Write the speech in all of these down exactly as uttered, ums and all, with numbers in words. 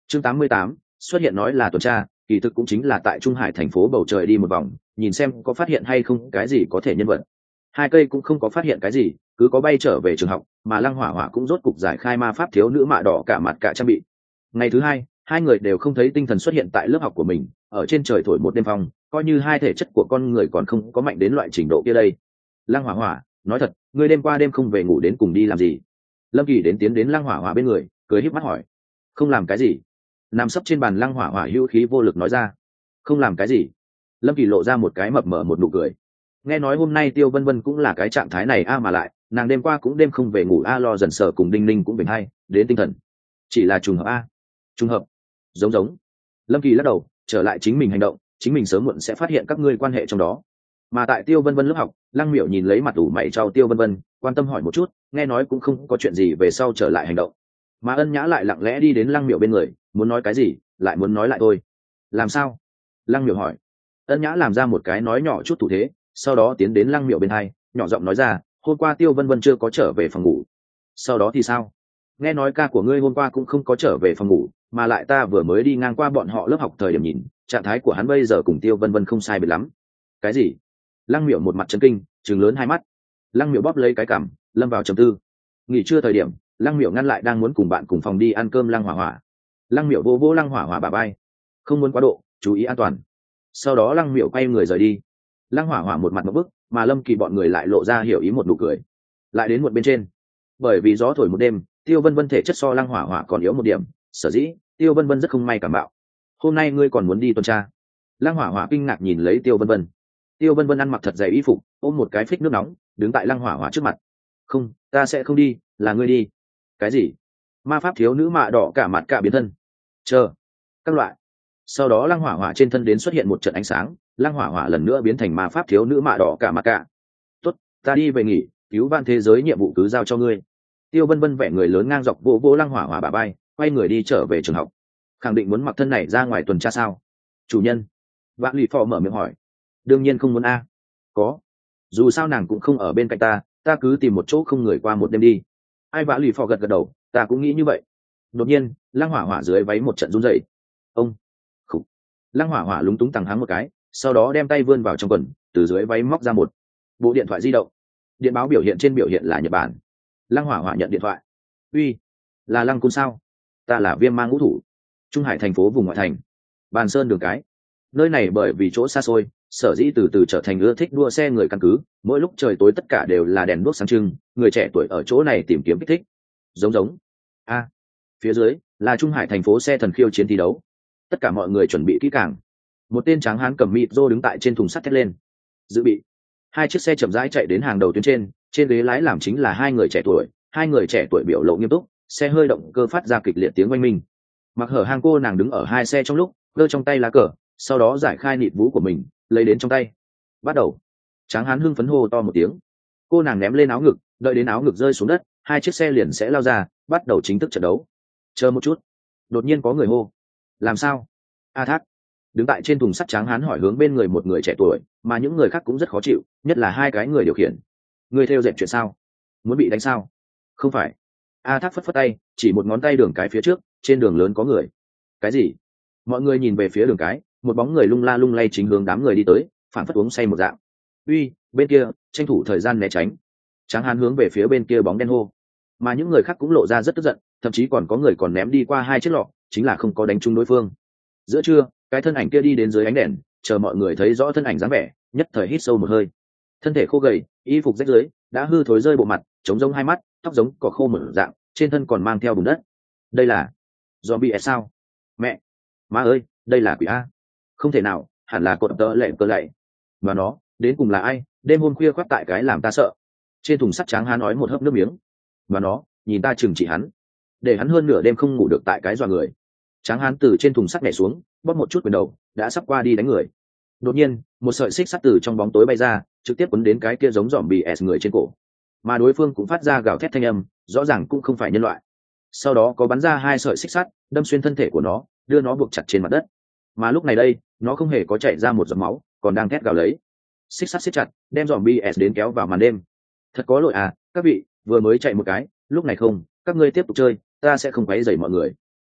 chương tám mươi tám xuất hiện nói là tuần tra, kỳ thực cũng chính là tại Trung Hải thành phố bầu trời đi một vòng, nhìn xem có phát hiện hay không cái gì có thể nhân vật. Hai cây cũng không có phát hiện cái gì, cứ có bay trở về trường học, mà Lăng Hỏa Hỏa cũng rốt cục giải khai ma pháp thiếu nữ mạ đỏ cả mặt cả trang bị. Ngày thứ hai, hai người đều không thấy tinh thần xuất hiện tại lớp học của mình, ở trên trời thổi một đêm phong, coi như hai thể chất của con người còn không có mạnh đến loại trình độ kia đây. Lăng Hỏa Hỏa, nói thật, ngươi đêm qua đêm không về ngủ đến cùng đi làm gì? Lâm Kỳ đến tiến đến Lăng Hỏa Hỏa bên người, cười híp mắt hỏi. Không làm cái gì. Nằm sấp trên bàn Lăng Hỏa Hỏa hữu khí vô lực nói ra. Không làm cái gì. Lâm Kỳ lộ ra một cái mập mờ một nụ cười. Nghe nói hôm nay Tiêu Vân Vân cũng là cái trạng thái này a, mà lại nàng đêm qua cũng đêm không về ngủ a, lo dần sợ cùng Đinh Ninh cũng bình hay đến tinh thần, chỉ là trùng hợp a. Trùng hợp? Giống giống. Lâm Kỳ lắc đầu, trở lại chính mình hành động, chính mình sớm muộn sẽ phát hiện các ngươi quan hệ trong đó. Mà tại Tiêu Vân Vân lớp học, Lăng Miểu nhìn lấy mặt ủ mày trao Tiêu Vân Vân, quan tâm hỏi một chút, nghe nói cũng không có chuyện gì về sau trở lại hành động. Mà Ân Nhã lại lặng lẽ đi đến Lăng Miểu bên người, muốn nói cái gì, lại muốn nói lại thôi. Làm sao? Lăng Miểu hỏi. Ân Nhã làm ra một cái nói nhỏ chút thủ thế, sau đó tiến đến Lăng Miểu bên hai, nhỏ giọng nói ra, hôm qua Tiêu Vân Vân chưa có trở về phòng ngủ. Sau đó thì sao? Nghe nói ca của ngươi hôm qua cũng không có trở về phòng ngủ, mà lại ta vừa mới đi ngang qua bọn họ lớp học thời điểm nhìn, trạng thái của hắn bây giờ cùng Tiêu Vân Vân không sai biệt lắm. Cái gì? Lăng Miểu một mặt chấn kinh, trừng lớn hai mắt. Lăng Miểu bóp lấy cái cằm, lâm vào trầm tư. Nghỉ trưa thời điểm, Lăng Miểu ngăn lại đang muốn cùng bạn cùng phòng đi ăn cơm Lăng Hỏa Hỏa. Lăng Miểu vô vô Lăng Hỏa Hỏa bả vai, không muốn quá độ, chú ý an toàn. Sau đó Lăng Miểu quay người rời đi. Lăng Hỏa Hỏa một mặt một bức, mà Lâm Kỳ bọn người lại lộ ra hiểu ý một nụ cười. Lại đến một bên trên, bởi vì gió thổi một đêm, Tiêu Vân Vân thể chất so Lăng Hỏa Hỏa còn yếu một điểm, sở dĩ Tiêu Vân Vân rất không may cảm bạo. Hôm nay ngươi còn muốn đi tuần tra? Lăng Hỏa Hỏa kinh ngạc nhìn lấy Tiêu Vân Vân. Tiêu Vân Vân ăn mặc thật dày y phục, ôm một cái phích nước nóng, đứng tại Lăng Hỏa Hỏa trước mặt. Không, ta sẽ không đi, là ngươi đi. Cái gì? Ma pháp thiếu nữ mạ đỏ cả mặt cả biến thân. Chờ. Các loại. Sau đó Lăng Hỏa Hỏa trên thân đến xuất hiện một trận ánh sáng, Lăng Hỏa Hỏa lần nữa biến thành ma pháp thiếu nữ mạ đỏ cả mặt cả. Tốt, ta đi về nghỉ, cứu vãn thế giới nhiệm vụ cứ giao cho ngươi. Tiêu Vân Vân vẻ người lớn ngang dọc vỗ vỗ Lăng Hỏa Hỏa bả vai, quay người đi trở về trường học. Khẳng định muốn mặc thân này ra ngoài tuần tra sao? Chủ nhân. Vạn Lụy Phò mở miệng hỏi. Đương nhiên không muốn a. Có. Dù sao nàng cũng không ở bên cạnh ta, ta cứ tìm một chỗ không người qua một đêm đi. Ai Vạn Lụy Phò gật gật đầu, ta cũng nghĩ như vậy. Đột nhiên, Lăng Hỏa Hỏa dưới váy một trận run rẩy. Ông. Khủ. Lăng Hỏa Hỏa lúng túng tằng hắng một cái, sau đó đem tay vươn vào trong quần, từ dưới váy móc ra một bộ điện thoại di động. Điện báo biểu hiện trên biểu hiện là Nhật Bản. Lăng Hỏa Hỏa nhận điện thoại. Uy, là Lăng Cun sao? Ta là Viêm Ma ngũ thủ. Trung Hải thành phố vùng ngoại thành. Bàn Sơn đường cái. Nơi này bởi vì chỗ xa xôi, sở dĩ từ từ trở thành ưa thích đua xe người căn cứ, mỗi lúc trời tối tất cả đều là đèn đuốc sáng trưng, người trẻ tuổi ở chỗ này tìm kiếm kích thích. Giống giống. A. Phía dưới là Trung Hải thành phố xe thần khiêu chiến thi đấu. Tất cả mọi người chuẩn bị kỹ càng. Một tên tráng hán cầm mịt rô đứng tại trên thùng sắt thét lên. Dự bị. Hai chiếc xe chậm rãi chạy đến hàng đầu tuyến trên, trên ghế lái làm chính là hai người trẻ tuổi, hai người trẻ tuổi biểu lộ nghiêm túc, xe hơi động cơ phát ra kịch liệt tiếng oanh minh. Mặc hở hang cô nàng đứng ở hai xe trong lúc, giơ trong tay lá cờ, sau đó giải khai nịt vú của mình, lấy đến trong tay. Bắt đầu. Tráng hán hưng phấn hô to một tiếng. Cô nàng ném lên áo ngực, đợi đến áo ngực rơi xuống đất, hai chiếc xe liền sẽ lao ra, bắt đầu chính thức trận đấu. Chờ một chút. Đột nhiên có người hô. Làm sao? A Thác. Đứng tại trên thùng sắt tráng hán hỏi hướng bên người một người trẻ tuổi, mà những người khác cũng rất khó chịu, nhất là hai cái người điều khiển. Người theo dệt chuyện sao? Muốn bị đánh sao? Không phải. A Thác phất phất tay, chỉ một ngón tay đường cái phía trước, trên đường lớn có người. Cái gì? Mọi người nhìn về phía đường cái, một bóng người lung la lung lay chính hướng đám người đi tới, phản phất uống say một dạng. Uy, bên kia, tranh thủ thời gian né tránh. Tráng hán hướng về phía bên kia bóng đen hô. Mà những người khác cũng lộ ra rất tức giận, thậm chí còn có người còn ném đi qua hai chiếc lọ, chính là không có đánh trúng đối phương. Giữa trưa, cái thân ảnh kia đi đến dưới ánh đèn, chờ mọi người thấy rõ thân ảnh dáng vẻ, nhất thời hít sâu một hơi. Thân thể khô gầy, y phục rách rưới, đã hư thối rơi bộ mặt, trống rỗng hai mắt, tóc giống cỏ khô mở dạng, trên thân còn mang theo bùn đất. Đây là zombie sao? Mẹ, má ơi, đây là quỷ a! Không thể nào, hẳn là cột tơ lệ cơ lệ. Mà nó, đến cùng là ai? Đêm hôm khuya khoác tại cái làm ta sợ. Trên thùng sắt tráng hán nói một hớp nước miếng. Mà nó, nhìn ta chừng trị hắn, để hắn hơn nửa đêm không ngủ được tại cái dọa người. Tráng hán từ trên thùng sắt nhảy xuống, bóp một chút quyền đầu, đã sắp qua đi đánh người. Đột nhiên, một sợi xích sắt từ trong bóng tối bay ra, trực tiếp quấn đến cái kia giống zombie s người trên cổ. Mà đối phương cũng phát ra gào thét thanh âm, rõ ràng cũng không phải nhân loại. Sau đó có bắn ra hai sợi xích sắt, đâm xuyên thân thể của nó, đưa nó buộc chặt trên mặt đất. Mà lúc này đây, nó không hề có chảy ra một giọt máu, còn đang thét gào lấy. Xích sắt siết chặt, đem zombie s đến kéo vào màn đêm. Thật có lỗi à, các vị, vừa mới chạy một cái, lúc này không, các ngươi tiếp tục chơi, ta sẽ không quấy rầy mọi người.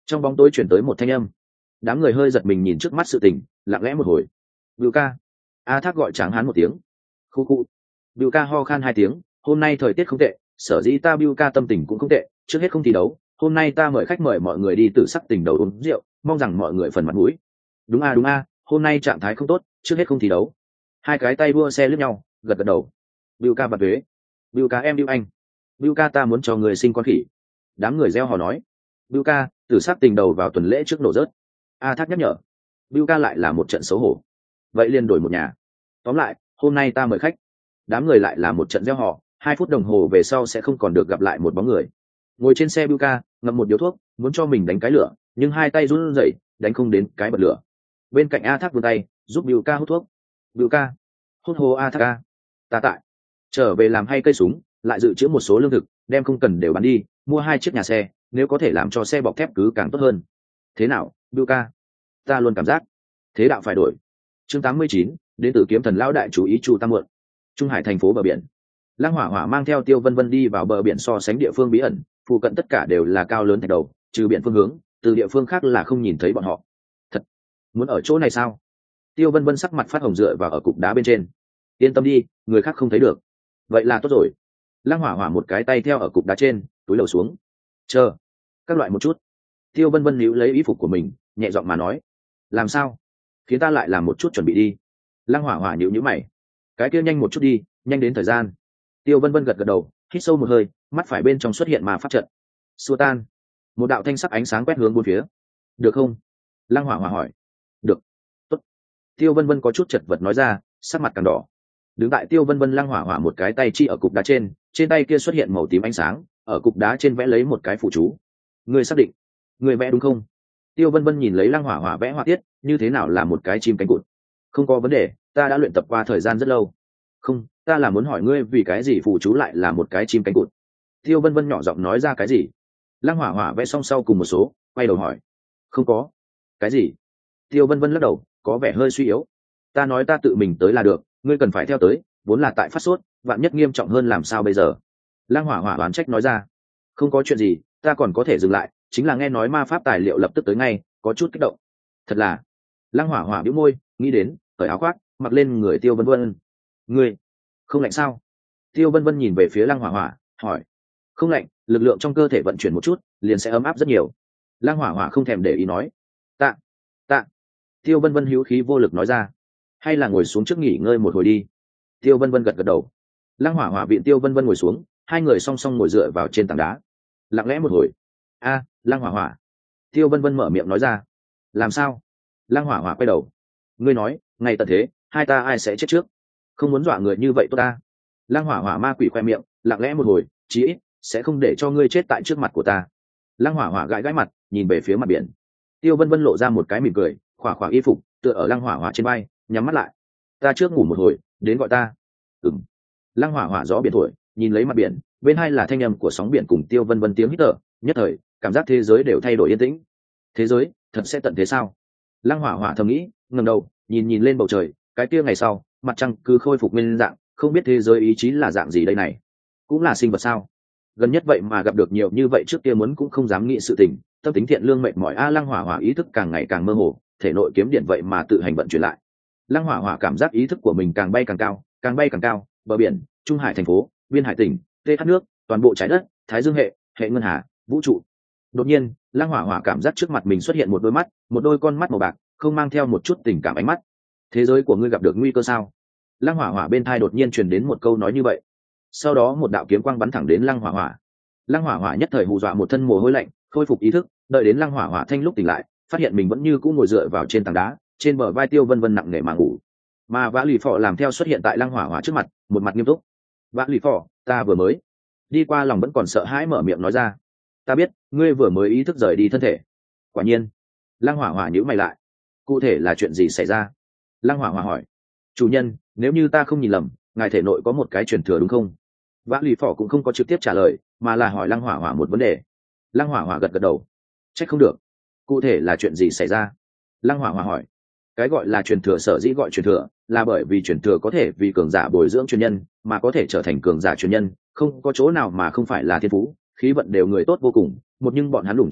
Trong bóng tối chuyển tới một thanh âm. Đám người hơi giật mình nhìn trước mắt sự tình, lặng lẽ một hồi. Bưu ca. A Thác gọi Tráng Hán một tiếng. Khu khu. Bưu ca ho khan hai tiếng. Hôm nay thời tiết không tệ, sở dĩ ta Bưu ca tâm tình cũng không tệ. Trước hết không thi đấu, hôm nay ta mời khách mời mọi người đi tử sắc tình đầu uống rượu, mong rằng mọi người phần mặt mũi. Đúng a đúng a, hôm nay trạng thái không tốt, trước hết không thi đấu. Hai cái tay đua xe lướt nhau, gật gật đầu. Bưu ca bật thuế. Bưu ca em Bưu anh. Bưu ca ta muốn cho người sinh con khỉ. Đám người reo hò nói. Bưu ca, tử sắc tình đầu vào tuần lễ trước nổ rớt. A Thác nhắc nhở. Bưu ca lại là một trận xấu hổ. Vậy liền đổi một nhà. Tóm lại, hôm nay ta mời khách. Đám người lại là một trận reo hò. Hai phút đồng hồ về sau sẽ không còn được gặp lại một bóng người. Ngồi trên xe Bưu ca, ngậm một điếu thuốc, muốn cho mình đánh cái lửa, nhưng hai tay run rẩy, đánh không đến cái bật lửa. Bên cạnh A Thác vươn tay, giúp Bưu ca hút thuốc. Bưu ca, hút hồ A Thác ca. Ta tại. Trở về làm hay cây súng, lại dự trữ một số lương thực, đem không cần đều bán đi, mua hai chiếc nhà xe, nếu có thể làm cho xe bọc thép cứ càng tốt hơn. Thế nào, Bưu ca? Ta luôn cảm giác thế đạo phải đổi. Chương tám mươi chín, đến từ kiếm thần lão đại chú ý Chu Tam Muộn. Trung Hải thành phố bờ biển. Lăng Hỏa Hỏa mang theo Tiêu Vân Vân đi vào bờ biển so sánh địa phương bí ẩn, phụ cận tất cả đều là cao lớn thạch đầu, trừ biển phương hướng, từ địa phương khác là không nhìn thấy bọn họ. Thật, muốn ở chỗ này sao? Tiêu Vân Vân sắc mặt phát hồng dựa vào ở cục đá bên trên. Yên tâm đi, người khác không thấy được. Vậy là tốt rồi. Lăng Hỏa Hỏa một cái tay theo ở cục đá trên, túi lầu xuống. Chờ, các loại một chút. Tiêu Vân Vân níu lấy y phục của mình, nhẹ giọng mà nói. Làm sao? Khiến ta lại làm một chút chuẩn bị đi. Lăng Hỏa Hỏa nhíu nhíu mày. Cái kia nhanh một chút đi, nhanh đến thời gian. Tiêu Vân Vân gật gật đầu, hít sâu một hơi, mắt phải bên trong xuất hiện mà pháp trận. Xua tan. Một đạo thanh sắc ánh sáng quét hướng bốn phía. Được không? Lăng Hỏa Hỏa hỏi. Được. Tốt. Tiêu Vân Vân có chút chật vật nói ra, sắc mặt càng đỏ. Đứng tại Tiêu Vân Vân Lăng Hỏa Hỏa một cái tay chi ở cục đá trên, trên tay kia xuất hiện màu tím ánh sáng, ở cục đá trên vẽ lấy một cái phù chú. Ngươi xác định? Ngươi vẽ đúng không? Tiêu Vân Vân nhìn lấy Lăng Hỏa Hỏa vẽ họa tiết, như thế nào là một cái chim cánh cụt? Không có vấn đề, ta đã luyện tập qua thời gian rất lâu. Không, ta là muốn hỏi ngươi vì cái gì phù chú lại là một cái chim cánh cụt. Tiêu Vân Vân nhỏ giọng nói ra cái gì. Lăng Hỏa Hỏa vẽ xong sau cùng một số, quay đầu hỏi. Không có. Cái gì? Tiêu Vân Vân lắc đầu, có vẻ hơi suy yếu. Ta nói ta tự mình tới là được, ngươi cần phải theo tới, vốn là tại phát sốt, vạn nhất nghiêm trọng hơn làm sao bây giờ. Lăng Hỏa Hỏa oán trách nói ra. Không có chuyện gì, ta còn có thể dừng lại, chính là nghe nói ma pháp tài liệu lập tức tới ngay, có chút kích động. Thật là. Lăng Hỏa Hỏa bĩu môi, nghĩ đến, cởi áo khoác, mặc lên người Tiêu Vân Vân. Ngươi không lạnh sao? Tiêu Vân Vân nhìn về phía Lăng Hỏa Hỏa, hỏi. Không lạnh, lực lượng trong cơ thể vận chuyển một chút, liền sẽ ấm áp rất nhiều. Lăng Hỏa Hỏa không thèm để ý nói. Tạ, tạ. Tiêu Vân Vân hữu khí vô lực nói ra. Hay là ngồi xuống trước nghỉ ngơi một hồi đi. Tiêu Vân Vân gật gật đầu. Lăng Hỏa Hỏa viện Tiêu Vân Vân ngồi xuống, hai người song song ngồi dựa vào trên tảng đá. Lặng lẽ một hồi. A, Lăng Hỏa Hỏa. Tiêu Vân Vân mở miệng nói ra. Làm sao? Lăng Hỏa Hỏa quay đầu. Ngươi nói, ngày tận thế, hai ta ai sẽ chết trước? Không muốn dọa người như vậy tốt ta. Lăng Hỏa Hỏa ma quỷ khoe miệng, lặng lẽ một hồi, chí ít sẽ không để cho ngươi chết tại trước mặt của ta. Lăng Hỏa Hỏa gãi gãi mặt, nhìn về phía mặt biển. Tiêu Vân Vân lộ ra một cái mỉm cười, khỏa khỏa y phục tựa ở Lăng Hỏa Hỏa trên vai, nhắm mắt lại. Ta trước ngủ một hồi, đến gọi ta. Ừm. Lăng Hỏa Hỏa gió biển thổi, nhìn lấy mặt biển, bên hai là thanh âm của sóng biển cùng Tiêu Vân Vân tiếng hít thở, nhất thời cảm giác thế giới đều thay đổi yên tĩnh. Thế giới thật sẽ tận thế sao? Lăng Hỏa Hỏa thầm nghĩ, ngẩng đầu nhìn nhìn lên bầu trời, cái kia ngày sau mặt trăng cứ khôi phục nguyên dạng, không biết thế giới ý chí là dạng gì đây này, cũng là sinh vật sao? Gần nhất vậy mà gặp được nhiều như vậy, trước kia muốn cũng không dám nghĩ sự tình, tâm tính thiện lương mệt mỏi. A Lăng Hỏa Hỏa ý thức càng ngày càng mơ hồ, thể nội kiếm điện vậy mà tự hành vận chuyển lại. Lăng Hỏa Hỏa cảm giác ý thức của mình càng bay càng cao, càng bay càng cao, bờ biển, Trung Hải thành phố, Biên Hải tỉnh, tê thác nước, toàn bộ trái đất, Thái Dương hệ, hệ ngân hà, vũ trụ. Đột nhiên, Lăng Hỏa Hỏa cảm giác trước mặt mình xuất hiện một đôi mắt, một đôi con mắt màu bạc, không mang theo một chút tình cảm ánh mắt. Thế giới của ngươi gặp được nguy cơ sao? Lăng Hỏa Hỏa bên tai đột nhiên truyền đến một câu nói như vậy. Sau đó một đạo kiếm quang bắn thẳng đến Lăng Hỏa Hỏa. Lăng Hỏa Hỏa nhất thời hù dọa một thân mồ hôi lạnh, khôi phục ý thức, đợi đến Lăng Hỏa Hỏa thanh lúc tỉnh lại, phát hiện mình vẫn như cũ ngồi dựa vào trên tảng đá, trên bờ vai Tiêu Vân Vân nặng nề mà ngủ. Mà Vã Lì Phò làm theo xuất hiện tại Lăng Hỏa Hỏa trước mặt, một mặt nghiêm túc. Vã Lì Phò, ta vừa mới đi qua, lòng vẫn còn sợ hãi mở miệng nói ra. Ta biết, ngươi vừa mới ý thức rời đi thân thể. Quả nhiên. Lăng Hỏa Hỏa nhíu mày lại. Cụ thể là chuyện gì xảy ra? Lăng Hỏa Hỏa hỏi. Chủ nhân, nếu như ta không nhìn lầm, ngài thể nội có một cái truyền thừa đúng không? Vã Lì Phò cũng không có trực tiếp trả lời, mà là hỏi Lăng Hỏa Hỏa một vấn đề. Lăng Hỏa Hỏa gật gật đầu. Trách không được. Cụ thể là chuyện gì xảy ra? Lăng Hỏa Hỏa hỏi. Cái gọi là truyền thừa sở dĩ gọi truyền thừa, là bởi vì truyền thừa có thể vì cường giả bồi dưỡng truyền nhân, mà có thể trở thành cường giả truyền nhân, không có chỗ nào mà không phải là thiên phú, khí vận đều người tốt vô cùng, một nhưng bọn hắn lủng truyền thừa,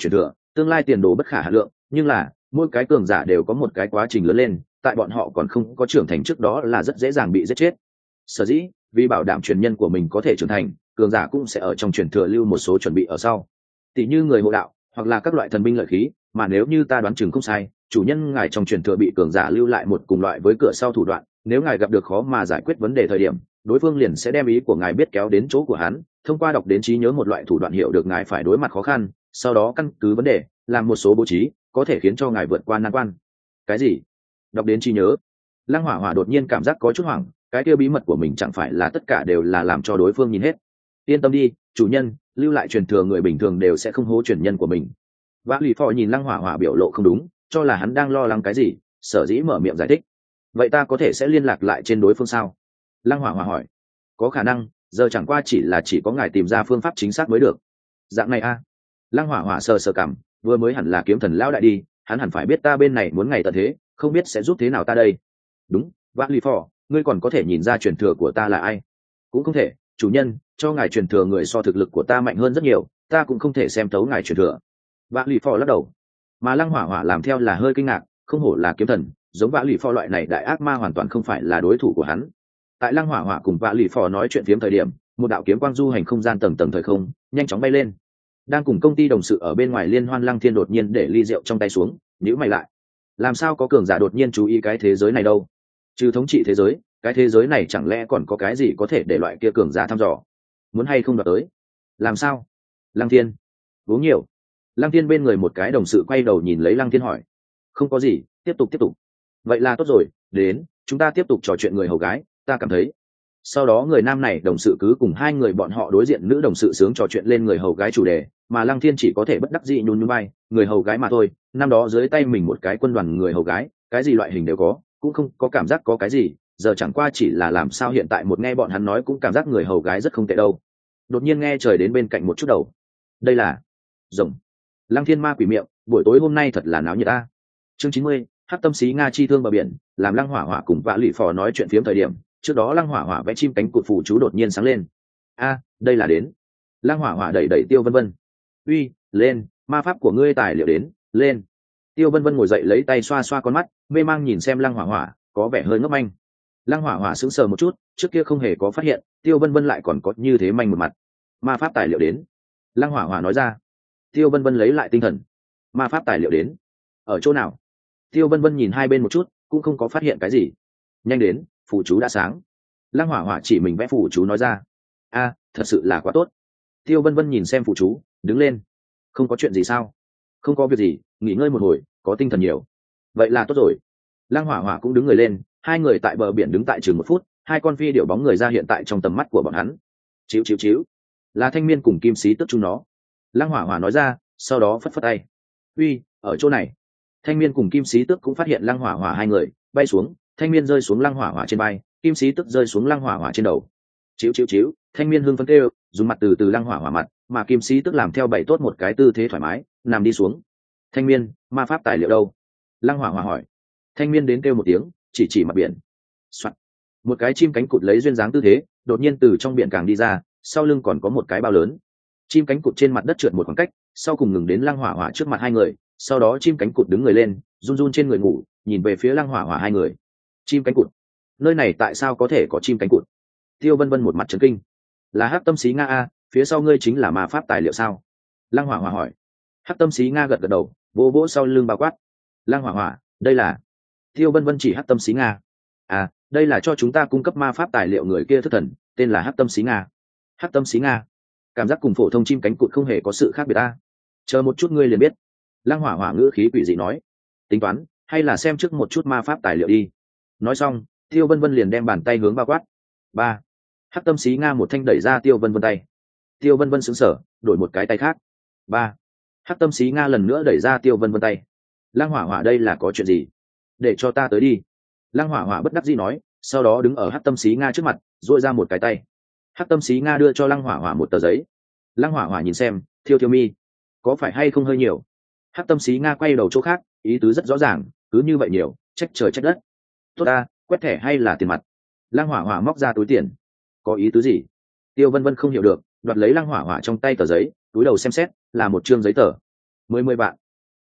tương lai tiền đồ bất khả hà lượng, nhưng là mỗi cái cường giả đều có một cái quá trình lớn lên, tại bọn họ còn không có trưởng thành trước đó là rất dễ dàng bị giết chết. Sở dĩ vì bảo đảm truyền nhân của mình có thể trưởng thành, cường giả cũng sẽ ở trong truyền thừa lưu một số chuẩn bị ở sau, tỷ như người hộ đạo hoặc là các loại thần binh lợi khí. Mà nếu như ta đoán chừng không sai, chủ nhân ngài trong truyền thừa bị cường giả lưu lại một cùng loại với cửa sau thủ đoạn, nếu ngài gặp được khó mà giải quyết vấn đề thời điểm, đối phương liền sẽ đem ý của ngài biết kéo đến chỗ của hắn, thông qua đọc đến trí nhớ một loại thủ đoạn hiểu được ngài phải đối mặt khó khăn, sau đó căn cứ vấn đề làm một số bố trí có thể khiến cho ngài vượt qua nan quan. Cái gì? Đọc đến trí nhớ? Lăng Hỏa Hỏa đột nhiên cảm giác có chút hoảng, cái kia bí mật của mình chẳng phải là tất cả đều là làm cho đối phương nhìn hết. Yên tâm đi, chủ nhân, lưu lại truyền thừa người bình thường đều sẽ không hố truyền nhân của mình. Vã Lì Phò nhìn Lăng Hỏa Hỏa biểu lộ không đúng, cho là hắn đang lo lắng cái gì, sở dĩ mở miệng giải thích. Vậy ta có thể sẽ liên lạc lại trên đối phương sao? Lăng Hỏa Hỏa hỏi. Có khả năng, giờ chẳng qua chỉ là chỉ có ngài tìm ra phương pháp chính xác mới được. Dạng này a? À? Lăng Hỏa Hỏa sờ sờ cằm, vừa mới hẳn là kiếm thần lão đại đi, hắn hẳn phải biết ta bên này muốn ngày tận thế, không biết sẽ giúp thế nào ta đây. Đúng, Vã Lì Phò, ngươi còn có thể nhìn ra truyền thừa của ta là ai? Cũng không thể, chủ nhân, cho ngài truyền thừa người so thực lực của ta mạnh hơn rất nhiều, ta cũng không thể xem tấu ngài truyền thừa. Vã Lì Phò lắc đầu. Mà Lăng Hỏa Hỏa làm theo là hơi kinh ngạc, không hổ là kiếm thần, giống Vã Lì Phò loại này đại ác ma hoàn toàn không phải là đối thủ của hắn. Tại Lăng Hỏa Hỏa cùng Vã Lì Phò nói chuyện phiếm thời điểm, một đạo kiếm quang du hành không gian tầng tầng thời không, nhanh chóng bay lên. Đang cùng công ty đồng sự ở bên ngoài liên hoan, Lăng Thiên đột nhiên để ly rượu trong tay xuống, nhíu mày lại. Làm sao có cường giả đột nhiên chú ý cái thế giới này đâu? Trừ thống trị thế giới, cái thế giới này chẳng lẽ còn có cái gì có thể để loại kia cường giả thăm dò? Muốn hay không đoạt tới? Làm sao? Lăng Thiên, uống nhiều. Lăng Thiên bên người một cái đồng sự quay đầu nhìn lấy Lăng Thiên hỏi. Không có gì, tiếp tục tiếp tục. Vậy là tốt rồi, đến, chúng ta tiếp tục trò chuyện người hầu gái, ta cảm thấy. Sau đó người nam này đồng sự cứ cùng hai người bọn họ đối diện nữ đồng sự sướng trò chuyện lên người hầu gái chủ đề, mà Lăng Thiên chỉ có thể bất đắc dĩ nhún nhún vai, người hầu gái mà thôi, năm đó dưới tay mình một cái quân đoàn người hầu gái, cái gì loại hình đều có, cũng không có cảm giác có cái gì, giờ chẳng qua chỉ là làm sao hiện tại một nghe bọn hắn nói cũng cảm giác người hầu gái rất không tệ đâu. Đột nhiên nghe trời đến bên cạnh một chút đầu. Đây là rồng. Lăng Thiên ma quỷ miệng, buổi tối hôm nay thật là náo nhiệt ta. Chương chín mươi, Hắc Tâm Xí Nga chi thương bờ biển, làm Lăng Hỏa Hỏa cùng Vã Lì Phò nói chuyện phiếm thời điểm, trước đó Lăng Hỏa Hỏa vẽ chim cánh cụt phù chú đột nhiên sáng lên. A, đây là đến. Lăng Hỏa Hỏa đẩy đẩy Tiêu Vân Vân. Uy, lên, ma pháp của ngươi tài liệu đến, lên. Tiêu Vân Vân ngồi dậy lấy tay xoa xoa con mắt, mê mang nhìn xem Lăng Hỏa Hỏa, có vẻ hơi ngốc manh. Lăng Hỏa Hỏa sững sờ một chút, trước kia không hề có phát hiện, Tiêu Vân Vân lại còn có như thế manh một mặt. Ma pháp tài liệu đến. Lăng Hỏa Hỏa nói ra. Tiêu Vân Vân lấy lại tinh thần. Ma pháp tài liệu đến. Ở chỗ nào? Tiêu Vân Vân nhìn hai bên một chút, cũng không có phát hiện cái gì. Nhanh đến, phù chú đã sáng. Lăng Hỏa Hỏa chỉ mình vẽ phù chú nói ra. A, thật sự là quá tốt. Tiêu Vân Vân nhìn xem phù chú, đứng lên. Không có chuyện gì sao? Không có việc gì, nghỉ ngơi một hồi, có tinh thần nhiều. Vậy là tốt rồi. Lăng Hỏa Hỏa cũng đứng người lên, hai người tại bờ biển đứng tại chừng một phút, hai con phi điểu bóng người ra hiện tại trong tầm mắt của bọn hắn. Chíu chíu chíu, là Thanh Miên cùng Kim Sĩ Tức chúng nó. Lăng Hỏa Hỏa nói ra, sau đó phất phất tay. Uy, ở chỗ này. Thanh Miên cùng Kim Sĩ Tức cũng phát hiện Lăng Hỏa Hỏa hai người bay xuống, Thanh Miên rơi xuống Lăng Hỏa Hỏa trên vai, Kim Sĩ Tức rơi xuống Lăng Hỏa Hỏa trên đầu. Chíu chíu chíu, Thanh Miên hưng phấn kêu, dùng mặt từ từ Lăng Hỏa Hỏa mặt, mà Kim Sĩ Tức làm theo bảy tốt một cái tư thế thoải mái, nằm đi xuống. Thanh Miên, ma pháp tài liệu đâu? Lăng Hỏa Hỏa hỏi. Thanh Miên đến kêu một tiếng, chỉ chỉ mặt biển. Soạn. Một cái chim cánh cụt lấy duyên dáng tư thế, đột nhiên từ trong biển càng đi ra, sau lưng còn có một cái bao lớn. Chim cánh cụt trên mặt đất trượt một khoảng cách, sau cùng ngừng đến Lăng Hỏa Hỏa trước mặt hai người, sau đó chim cánh cụt đứng người lên, run run trên người ngủ, nhìn về phía Lăng Hỏa Hỏa hai người. Chim cánh cụt, nơi này tại sao có thể có chim cánh cụt? Tiêu Vân Vân một mặt chấn kinh. Là Hắc Tâm Xí Nga a, phía sau ngươi chính là ma pháp tài liệu sao? Lăng Hỏa Hỏa hỏi. Hắc Tâm Xí Nga gật gật đầu, vỗ vỗ sau lưng bao quát. Lăng Hỏa Hỏa, đây là. Tiêu Vân Vân chỉ Hắc Tâm Xí Nga. À, đây là cho chúng ta cung cấp ma pháp tài liệu người kia thất thần, tên là Hắc Tâm Xí Nga. Hắc Tâm Xí Nga, cảm giác cùng phổ thông chim cánh cụt không hề có sự khác biệt ta. Chờ một chút ngươi liền biết. Lăng Hỏa Hỏa ngữ khí quỷ dị nói. Tính toán, hay là xem trước một chút ma pháp tài liệu đi. Nói xong, Tiêu Vân Vân liền đem bàn tay hướng bao quát. Ba. Hắc Tâm Xí Nga một thanh đẩy ra Tiêu Vân Vân tay. Tiêu Vân Vân sững sờ, đổi một cái tay khác. Ba. Hắc Tâm Xí Nga lần nữa đẩy ra Tiêu Vân Vân tay. Lăng Hỏa Hỏa đây là có chuyện gì? Để cho ta tới đi. Lăng Hỏa Hỏa bất đắc dĩ nói, sau đó đứng ở Hắc Tâm Xí Nga trước mặt, duỗi ra một cái tay. Hắc Tâm Xí Nga đưa cho Lăng Hỏa Hỏa một tờ giấy. Lăng Hỏa Hỏa nhìn xem, thiêu thiêu mi, có phải hay không hơi nhiều? Hắc Tâm Xí Nga quay đầu chỗ khác, ý tứ rất rõ ràng, cứ như vậy nhiều, trách trời trách đất. Tốt ta, quét thẻ hay là tiền mặt? Lăng Hỏa Hỏa móc ra túi tiền. Có ý tứ gì? Tiêu Vân Vân không hiểu được, đoạt lấy Lăng Hỏa Hỏa trong tay tờ giấy, túi đầu xem xét, là một chương giấy tờ. Mười mười bạn,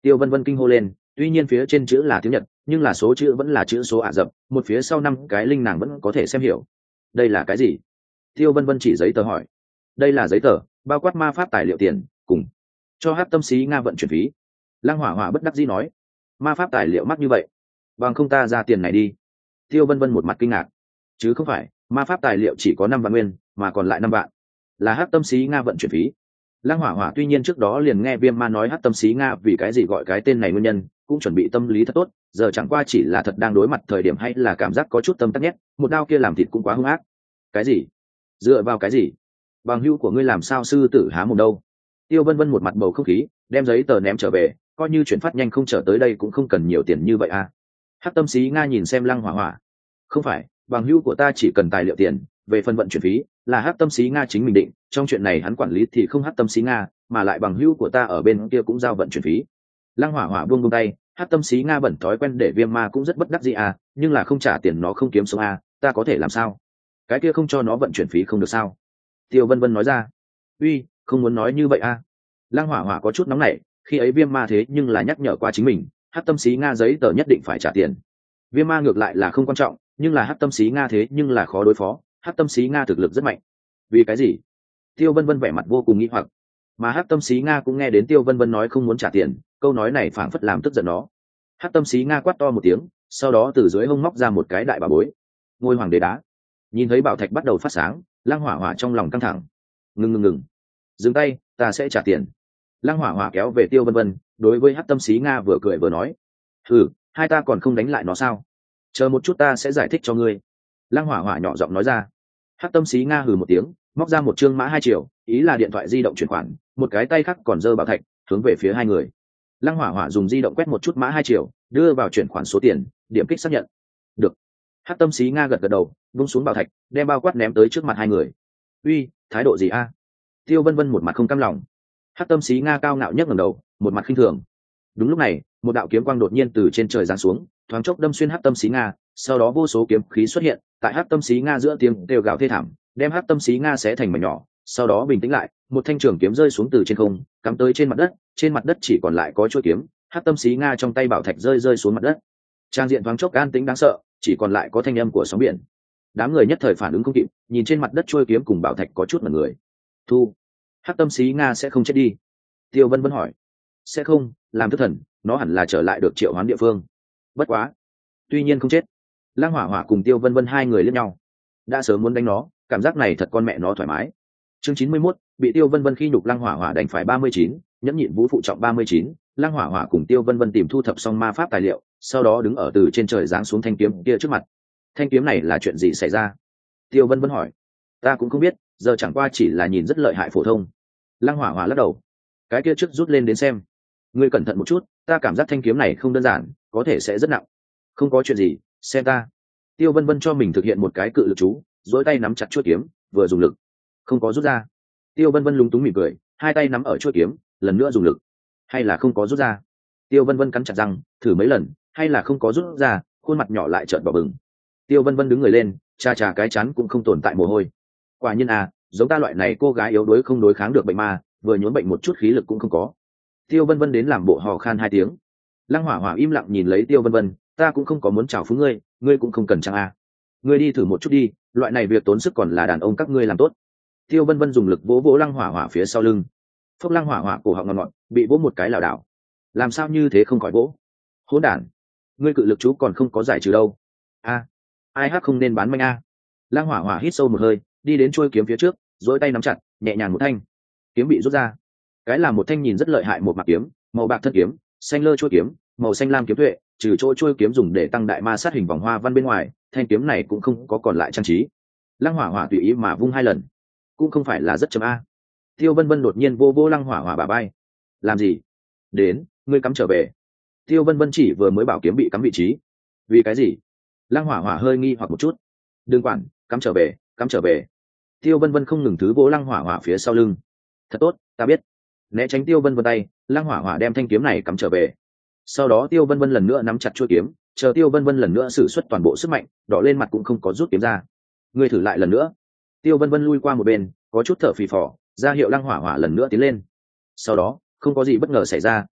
Tiêu Vân Vân kinh hô lên, tuy nhiên phía trên chữ là tiếng Nhật, nhưng là số chữ vẫn là chữ số Ả Rập, một phía sau năm cái linh nàng vẫn có thể xem hiểu. Đây là cái gì? Tiêu Vân Vân chỉ giấy tờ hỏi. Đây là giấy tờ, bao quát ma pháp tài liệu tiền, cùng cho Hắc Tâm Sĩ Nga vận chuyển phí. Lăng Hỏa Hỏa bất đắc dĩ nói, ma pháp tài liệu mắc như vậy, bằng không ta ra tiền này đi. Tiêu Vân Vân một mặt kinh ngạc, chứ không phải, ma pháp tài liệu chỉ có năm vạn nguyên, mà còn lại năm vạn, là Hắc Tâm Sĩ Nga vận chuyển phí. Lăng Hỏa Hỏa tuy nhiên trước đó liền nghe Viêm Ma nói Hắc Tâm Sĩ Nga vì cái gì gọi cái tên này nguyên nhân, cũng chuẩn bị tâm lý thật tốt, giờ chẳng qua chỉ là thật đang đối mặt thời điểm hay là cảm giác có chút tâm tắc nhét, một đao kia làm thịt cũng quá hung ác. Cái gì? Dựa vào cái gì? Bằng hữu của ngươi làm sao sư tử há mồm đâu? Tiêu Vân Vân một mặt bầu không khí, đem giấy tờ ném trở về, coi như chuyển phát nhanh không trở tới đây cũng không cần nhiều tiền như vậy à? Hắc Tâm Sĩ Nga nhìn xem Lăng Hỏa Hỏa, không phải, bằng hữu của ta chỉ cần tài liệu tiền, về phần vận chuyển phí là Hắc Tâm Sĩ Nga chính mình định, trong chuyện này hắn quản lý thì không Hắc Tâm Sĩ Nga, mà lại bằng hữu của ta ở bên kia cũng giao vận chuyển phí. Lăng Hỏa Hỏa buông buông tay, Hắc Tâm Sĩ Nga bẩn thói quen để Viêm Ma cũng rất bất đắc dĩ à, nhưng là không trả tiền nó không kiếm sống à, ta có thể làm sao? Cái kia không cho nó vận chuyển phí không được sao? Tiêu Vân Vân nói ra. Uy, không muốn nói như vậy à? Lăng Hỏa Hỏa có chút nóng nảy, khi ấy Viêm Ma thế nhưng là nhắc nhở qua chính mình, Hắc Tâm Sĩ Nga giấy tờ nhất định phải trả tiền. Viêm Ma ngược lại là không quan trọng, nhưng là Hắc Tâm Sĩ Nga thế nhưng là khó đối phó, Hắc Tâm Sĩ Nga thực lực rất mạnh. Vì cái gì? Tiêu Vân Vân vẻ mặt vô cùng nghi hoặc, mà Hắc Tâm Sĩ Nga cũng nghe đến Tiêu Vân Vân nói không muốn trả tiền, câu nói này phảng phất làm tức giận nó. Hắc Tâm Sĩ Nga quát to một tiếng, sau đó từ dưới hông móc ra một cái đại bảo bối, ngôi hoàng đế đá. Nhìn thấy bảo thạch bắt đầu phát sáng, Lăng Hỏa Hỏa trong lòng căng thẳng. Ngừng ngừng ngừng, dừng tay, ta sẽ trả tiền. Lăng Hỏa Hỏa kéo về Tiêu Vân Vân, đối với Hắc Tâm Sĩ Nga vừa cười vừa nói, ừ, hai ta còn không đánh lại nó sao? Chờ một chút ta sẽ giải thích cho ngươi. Lăng Hỏa Hỏa nhỏ giọng nói ra. Hắc Tâm Sĩ Nga hừ một tiếng, móc ra một trương mã hai triệu, ý là điện thoại di động chuyển khoản, một cái tay khác còn giơ bảo thạch hướng về phía hai người. Lăng Hỏa Hỏa dùng di động quét một chút mã hai triệu, đưa vào chuyển khoản số tiền, điểm kích xác nhận. Được. Hắc Tâm Sĩ Nga gật gật đầu, vung xuống bảo thạch, đem bao quát ném tới trước mặt hai người. Uy, thái độ gì a? Tiêu Vân Vân một mặt không cam lòng. Hắc Tâm Sĩ Nga cao ngạo nhấc ngẩng đầu, một mặt khinh thường. Đúng lúc này, một đạo kiếm quang đột nhiên từ trên trời giáng xuống, thoáng chốc đâm xuyên Hắc Tâm Sĩ Nga, sau đó vô số kiếm khí xuất hiện, tại Hắc Tâm Sĩ Nga giữa tiếng đều gào thê thảm, đem Hắc Tâm Sĩ Nga xé thành mảnh nhỏ, sau đó bình tĩnh lại, một thanh trường kiếm rơi xuống từ trên không, cắm tới trên mặt đất, trên mặt đất chỉ còn lại có chuôi kiếm, Hắc Tâm Sĩ Nga trong tay bảo thạch rơi rơi xuống mặt đất. Trang diện thoáng chốc an tĩnh đáng sợ, chỉ còn lại có thanh âm của sóng biển. Đám người nhất thời phản ứng không kịp, nhìn trên mặt đất chuôi kiếm cùng bảo thạch có chút mặt người. Thu, Hắc Tâm Sĩ Nga sẽ không chết đi? Tiêu Vân Vân hỏi. Sẽ không, làm thức thần, nó hẳn là trở lại được triệu hoán địa phương. Bất quá, tuy nhiên không chết. Lăng Hỏa Hỏa cùng Tiêu Vân Vân hai người liếc nhau, đã sớm muốn đánh nó, cảm giác này thật con mẹ nó thoải mái. Chương chín mươi mốt, bị Tiêu Vân Vân khi nhục Lăng Hỏa Hỏa đánh phải ba mươi chín, nhẫn nhịn vũ phụ trọng ba mươi chín. Lăng Hỏa Hỏa cùng Tiêu Vân Vân tìm thu thập xong ma pháp tài liệu, sau đó đứng ở từ trên trời giáng xuống thanh kiếm kia trước mặt. Thanh kiếm này là chuyện gì xảy ra? Tiêu Vân Vân hỏi. Ta cũng không biết, giờ chẳng qua chỉ là nhìn rất lợi hại phổ thông. Lăng Hỏa Hỏa lắc đầu. Cái kia trước rút lên đến xem. Ngươi cẩn thận một chút, ta cảm giác thanh kiếm này không đơn giản, có thể sẽ rất nặng. Không có chuyện gì, xem ta. Tiêu Vân Vân cho mình thực hiện một cái cự lực chú, duỗi tay nắm chặt chuôi kiếm, vừa dùng lực, không có rút ra. Tiêu Vân Vân lúng túng mỉm cười, hai tay nắm ở chuôi kiếm, lần nữa dùng lực, hay là không có rút ra. Tiêu Vân Vân cắn chặt răng, thử mấy lần, hay là không có rút ra, khuôn mặt nhỏ lại trợn đỏ bừng. Tiêu Vân Vân đứng người lên, cha cha cái chán cũng không tồn tại mồ hôi. Quả nhiên à, giống ta loại này cô gái yếu đuối không đối kháng được bệnh ma, vừa nhốn bệnh một chút khí lực cũng không có. Tiêu Vân Vân đến làm bộ hò khan hai tiếng. Lăng Hỏa Hỏa im lặng nhìn lấy Tiêu Vân Vân, ta cũng không có muốn chào phúng ngươi, ngươi cũng không cần chăng à. Ngươi đi thử một chút đi, loại này việc tốn sức còn là đàn ông các ngươi làm tốt. Tiêu Vân Vân dùng lực vỗ vỗ Lăng Hỏa Hỏa phía sau lưng. Phốc Lăng Hỏa Hỏa cổ họng ngọt ngọt, bị vỗ một cái lảo đảo. Làm sao như thế không khỏi vỗ? Hỗn đản, ngươi cự lực chú còn không có giải trừ đâu. A, ai hắc không nên bán manh a. Lăng Hỏa Hỏa hít sâu một hơi, đi đến chuôi kiếm phía trước, duỗi tay nắm chặt, nhẹ nhàng một thanh, kiếm bị rút ra. Cái là một thanh nhìn rất lợi hại một mạc kiếm, màu bạc thân kiếm, xanh lơ chuôi kiếm, màu xanh lam kiếm tuệ, trừ chỗ chuôi kiếm dùng để tăng đại ma sát hình vòng hoa văn bên ngoài, thanh kiếm này cũng không có còn lại trang trí. Lăng Hỏa Hỏa tùy ý mà vung hai lần, cũng không phải là rất chấm a. Tiêu Vân Vân đột nhiên vô vô Lăng Hỏa Hỏa bả vai. Làm gì? Đến, ngươi cắm trở về. Tiêu Vân Vân chỉ vừa mới bảo kiếm bị cắm vị trí. Vì cái gì? Lăng Hỏa Hỏa hơi nghi hoặc một chút. Đừng quản, cắm trở về, cắm trở về. Tiêu Vân Vân không ngừng thứ vỗ Lăng Hỏa Hỏa phía sau lưng. Thật tốt, ta biết. Né tránh Tiêu Vân Vân tay, Lăng Hỏa Hỏa đem thanh kiếm này cắm trở về. Sau đó Tiêu Vân Vân lần nữa nắm chặt chuôi kiếm, chờ Tiêu Vân Vân lần nữa sử xuất toàn bộ sức mạnh, đỏ lên mặt cũng không có rút kiếm ra. Ngươi thử lại lần nữa. Tiêu Vân Vân lui qua một bên, có chút thở phì phò, ra hiệu Lăng Hỏa Hỏa lần nữa tiến lên. Sau đó, không có gì bất ngờ xảy ra,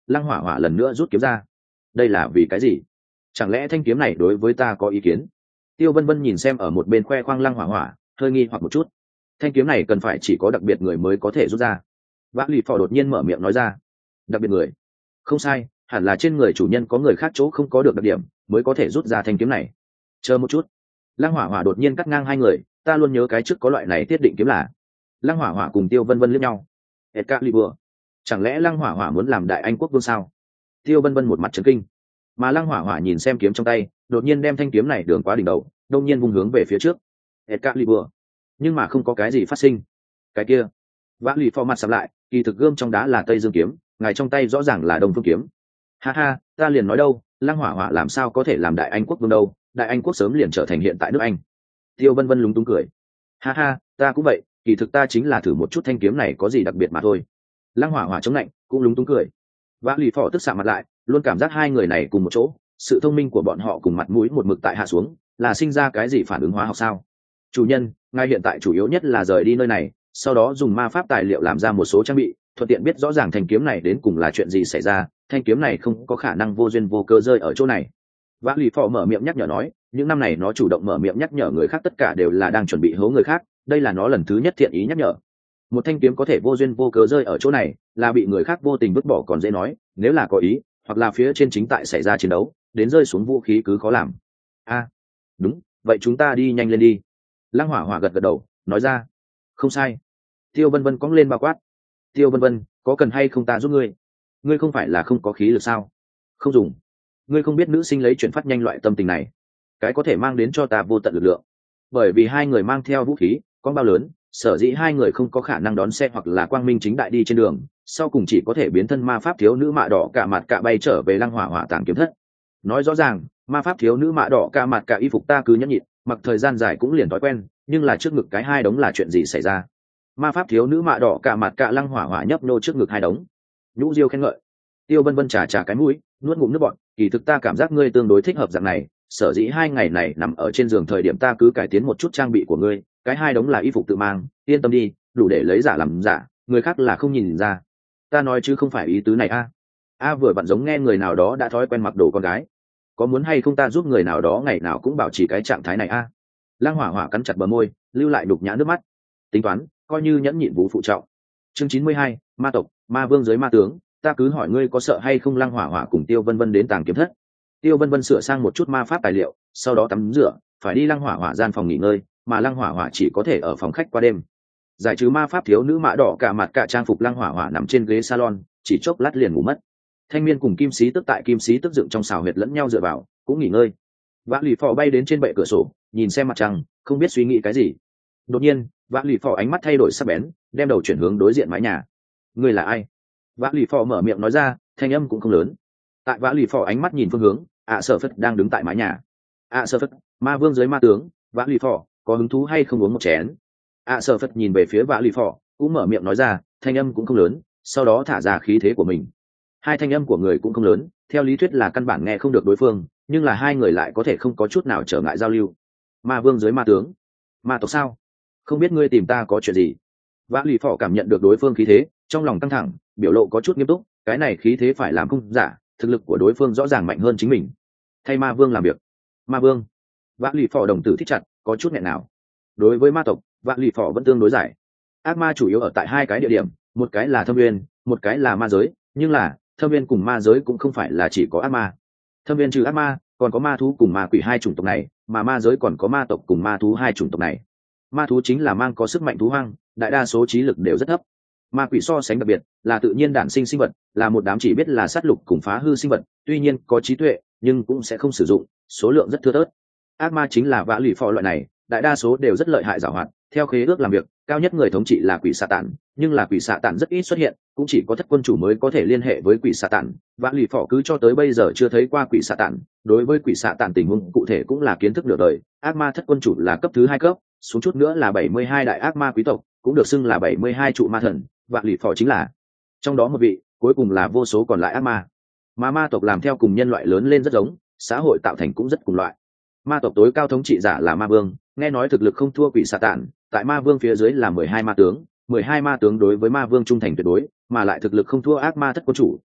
lăng hỏa hỏa lần nữa rút kiếm ra. Đây là vì cái gì? Chẳng lẽ thanh kiếm này đối với ta có ý kiến? Tiêu Vân Vân nhìn xem ở một bên khoe khoang lăng hỏa hỏa, hơi nghi hoặc một chút. Thanh kiếm này cần phải chỉ có đặc biệt người mới có thể rút ra. Vã lì phò đột nhiên mở miệng nói ra. Đặc biệt người? Không sai, hẳn là trên người chủ nhân có người khác chỗ không có được đặc điểm mới có thể rút ra thanh kiếm này. Chờ một chút. Lăng hỏa hỏa đột nhiên cắt ngang hai người, ta luôn nhớ cái trước có loại này tiết định kiếm là. Lăng hỏa hỏa cùng Tiêu Vân Vân liếc nhau. Excalibur. Chẳng lẽ lăng hỏa hỏa muốn làm đại anh quốc vương sao? Tiêu Vân Vân một mặt chấn kinh, mà lăng hỏa hỏa nhìn xem kiếm trong tay, đột nhiên đem thanh kiếm này đường quá đỉnh đầu, đông nhiên vung hướng về phía trước. Excalibur. Nhưng mà không có cái gì phát sinh. Cái kia, Vã lì phò mặt sầm lại, kỳ thực gươm trong đá là Tây Dương kiếm, ngài trong tay rõ ràng là Đông Phương kiếm. Ha ha, ta liền nói đâu, lăng hỏa hỏa làm sao có thể làm đại anh quốc vương đâu, đại anh quốc sớm liền trở thành hiện tại nước Anh. Tiêu Vân Vân lúng túng cười. Ha ha, ta cũng vậy, kỳ thực ta chính là thử một chút thanh kiếm này có gì đặc biệt mà thôi. Lăng hỏa hỏa chống lạnh, cũng lúng túng cười. Vã lì phò tức xạ mặt lại, luôn cảm giác hai người này cùng một chỗ, sự thông minh của bọn họ cùng mặt mũi một mực tại hạ xuống, là sinh ra cái gì phản ứng hóa học sao? Chủ nhân, ngài hiện tại chủ yếu nhất là rời đi nơi này, sau đó dùng ma pháp tài liệu làm ra một số trang bị, thuận tiện biết rõ ràng thanh kiếm này đến cùng là chuyện gì xảy ra, thanh kiếm này không có khả năng vô duyên vô cớ rơi ở chỗ này. Vã lì phò mở miệng nhắc nhở nói, những năm này nó chủ động mở miệng nhắc nhở người khác tất cả đều là đang chuẩn bị hố người khác, đây là nó lần thứ nhất thiện ý nhắc nhở. Một thanh kiếm có thể vô duyên vô cớ rơi ở chỗ này, là bị người khác vô tình vứt bỏ còn dễ nói, nếu là có ý, hoặc là phía trên chính tại xảy ra chiến đấu, đến rơi xuống vũ khí cứ khó làm. A, à, đúng, vậy chúng ta đi nhanh lên đi. Lăng hỏa hỏa gật gật đầu, nói ra. Không sai. Tiêu Vân Vân cong lên bao quát. Tiêu Vân Vân, có cần hay không ta giúp ngươi? Ngươi không phải là không có khí lực sao? Không dùng. Ngươi không biết nữ sinh lấy chuyển phát nhanh loại tâm tình này, cái có thể mang đến cho ta vô tận lực lượng. Bởi vì hai người mang theo vũ khí, con bao lớn, sở dĩ hai người không có khả năng đón xe hoặc là quang minh chính đại đi trên đường, sau cùng chỉ có thể biến thân ma pháp thiếu nữ mạ đỏ cả mặt cả bay trở về lăng hỏa hỏa tàng kiếm thất. Nói rõ ràng, ma pháp thiếu nữ mạ đỏ cả mặt cả y phục ta cứ nhẫn nhịn, mặc thời gian dài cũng liền thói quen, nhưng là trước ngực cái hai đống là chuyện gì xảy ra? Ma pháp thiếu nữ mạ đỏ cả mặt cả lăng hỏa hỏa nhấp nô trước ngực hai đống. Nhũ Diêu khen ngợi. Tiêu Vân Vân trà trà cái mũi, nuốt ngụm nước bọt, kỳ thực ta cảm giác ngươi tương đối thích hợp dạng này, sở dĩ hai ngày này nằm ở trên giường thời điểm ta cứ cải tiến một chút trang bị của ngươi, cái hai đống là y phục tự mang, yên tâm đi, đủ để lấy giả làm giả, người khác là không nhìn ra. Ta nói chứ không phải ý tứ này a. A vừa vặn giống nghe người nào đó đã thói quen mặc đồ con gái, có muốn hay không ta giúp người nào đó ngày nào cũng bảo trì cái trạng thái này a? Lăng hỏa hỏa cắn chặt bờ môi, lưu lại đục nhã nước mắt. Tính toán, coi như nhẫn nhịn vũ phụ trọng. Chương chín mươi hai, ma tộc, ma vương giới ma tướng, ta cứ hỏi ngươi có sợ hay không? Lăng hỏa hỏa cùng Tiêu Vân Vân đến tàng kiếm thất. Tiêu Vân Vân sửa sang một chút ma pháp tài liệu, sau đó tắm rửa, phải đi lăng hỏa hỏa gian phòng nghỉ ngơi, mà lăng hỏa hỏa chỉ có thể ở phòng khách qua đêm. Giải trừ ma pháp thiếu nữ mã đỏ cả mặt cả trang phục, lăng hỏa hỏa nằm trên ghế salon, chỉ chốc lát liền ngủ mất. Thanh Miên cùng Kim Sĩ Tức tại Kim Sĩ Tức dựng trong xào huyệt lẫn nhau dựa vào, cũng nghỉ ngơi. Vã lì phò bay đến trên bệ cửa sổ, nhìn xem mặt trăng, không biết suy nghĩ cái gì. Đột nhiên, Vã lì phò ánh mắt thay đổi sắc bén, đem đầu chuyển hướng đối diện mái nhà. Ngươi là ai? Vã lì phò mở miệng nói ra, thanh âm cũng không lớn. Tại Vã lì phò ánh mắt nhìn phương hướng, ạ sở phất đang đứng tại mái nhà. ạ sở phất, ma vương giới ma tướng. Vã lì phò, có hứng thú hay không uống một chén? ạ sở phất nhìn về phía Vã lì phò, cũng mở miệng nói ra, thanh âm cũng không lớn, sau đó thả ra khí thế của mình. Hai thanh âm của người cũng không lớn, theo lý thuyết là căn bản nghe không được đối phương, nhưng là hai người lại có thể không có chút nào trở ngại giao lưu. Ma vương giới ma tướng, ma tộc sao? Không biết ngươi tìm ta có chuyện gì? Vã lì phò cảm nhận được đối phương khí thế, trong lòng căng thẳng, biểu lộ có chút nghiêm túc, cái này khí thế phải làm không giả, thực lực của đối phương rõ ràng mạnh hơn chính mình. Thay ma vương làm việc. Ma vương. Vã lì phò đồng tử thích chặt, có chút nghẹn nào. Đối với ma tộc, Vã lì phò vẫn tương đối giải. Ác ma chủ yếu ở tại hai cái địa điểm, một cái là thâm nguyên, một cái là ma giới, nhưng là thâm viên cùng ma giới cũng không phải là chỉ có ác ma. Thâm viên trừ ác ma, còn có ma thú cùng ma quỷ hai chủng tộc này, mà ma giới còn có ma tộc cùng ma thú hai chủng tộc này. Ma thú chính là mang có sức mạnh thú hoang, đại đa số trí lực đều rất thấp. Ma quỷ so sánh đặc biệt, là tự nhiên đản sinh sinh vật, là một đám chỉ biết là sát lục cùng phá hư sinh vật, tuy nhiên có trí tuệ, nhưng cũng sẽ không sử dụng, số lượng rất thưa thớt. Ác ma chính là Vã lì phò loại này, đại đa số đều rất lợi hại giàu hoạt, theo khế ước làm việc, cao nhất người thống trị là quỷ xạ tản, nhưng là quỷ xạ tản rất ít xuất hiện, cũng chỉ có thất quân chủ mới có thể liên hệ với quỷ xạ tản. Vã lì phò cứ cho tới bây giờ chưa thấy qua quỷ xạ tản, đối với quỷ xạ tản tình huống cụ thể cũng là kiến thức nửa đời. Ác ma thất quân chủ là cấp thứ hai cấp, xuống chút nữa là bảy mươi hai đại ác ma quý tộc, cũng được xưng là bảy mươi hai trụ ma thần. Vã lì phò chính là trong đó một vị, cuối cùng là vô số còn lại ác ma. Mà ma tộc làm theo cùng nhân loại lớn lên rất giống, xã hội tạo thành cũng rất cùng loại. Ma tộc tối cao thống trị giả là ma vương, nghe nói thực lực không thua quỷ xạ tản, tại ma vương phía dưới là mười hai ma tướng, mười hai ma tướng đối với ma vương trung thành tuyệt đối, mà lại thực lực không thua ác ma thất quân chủ,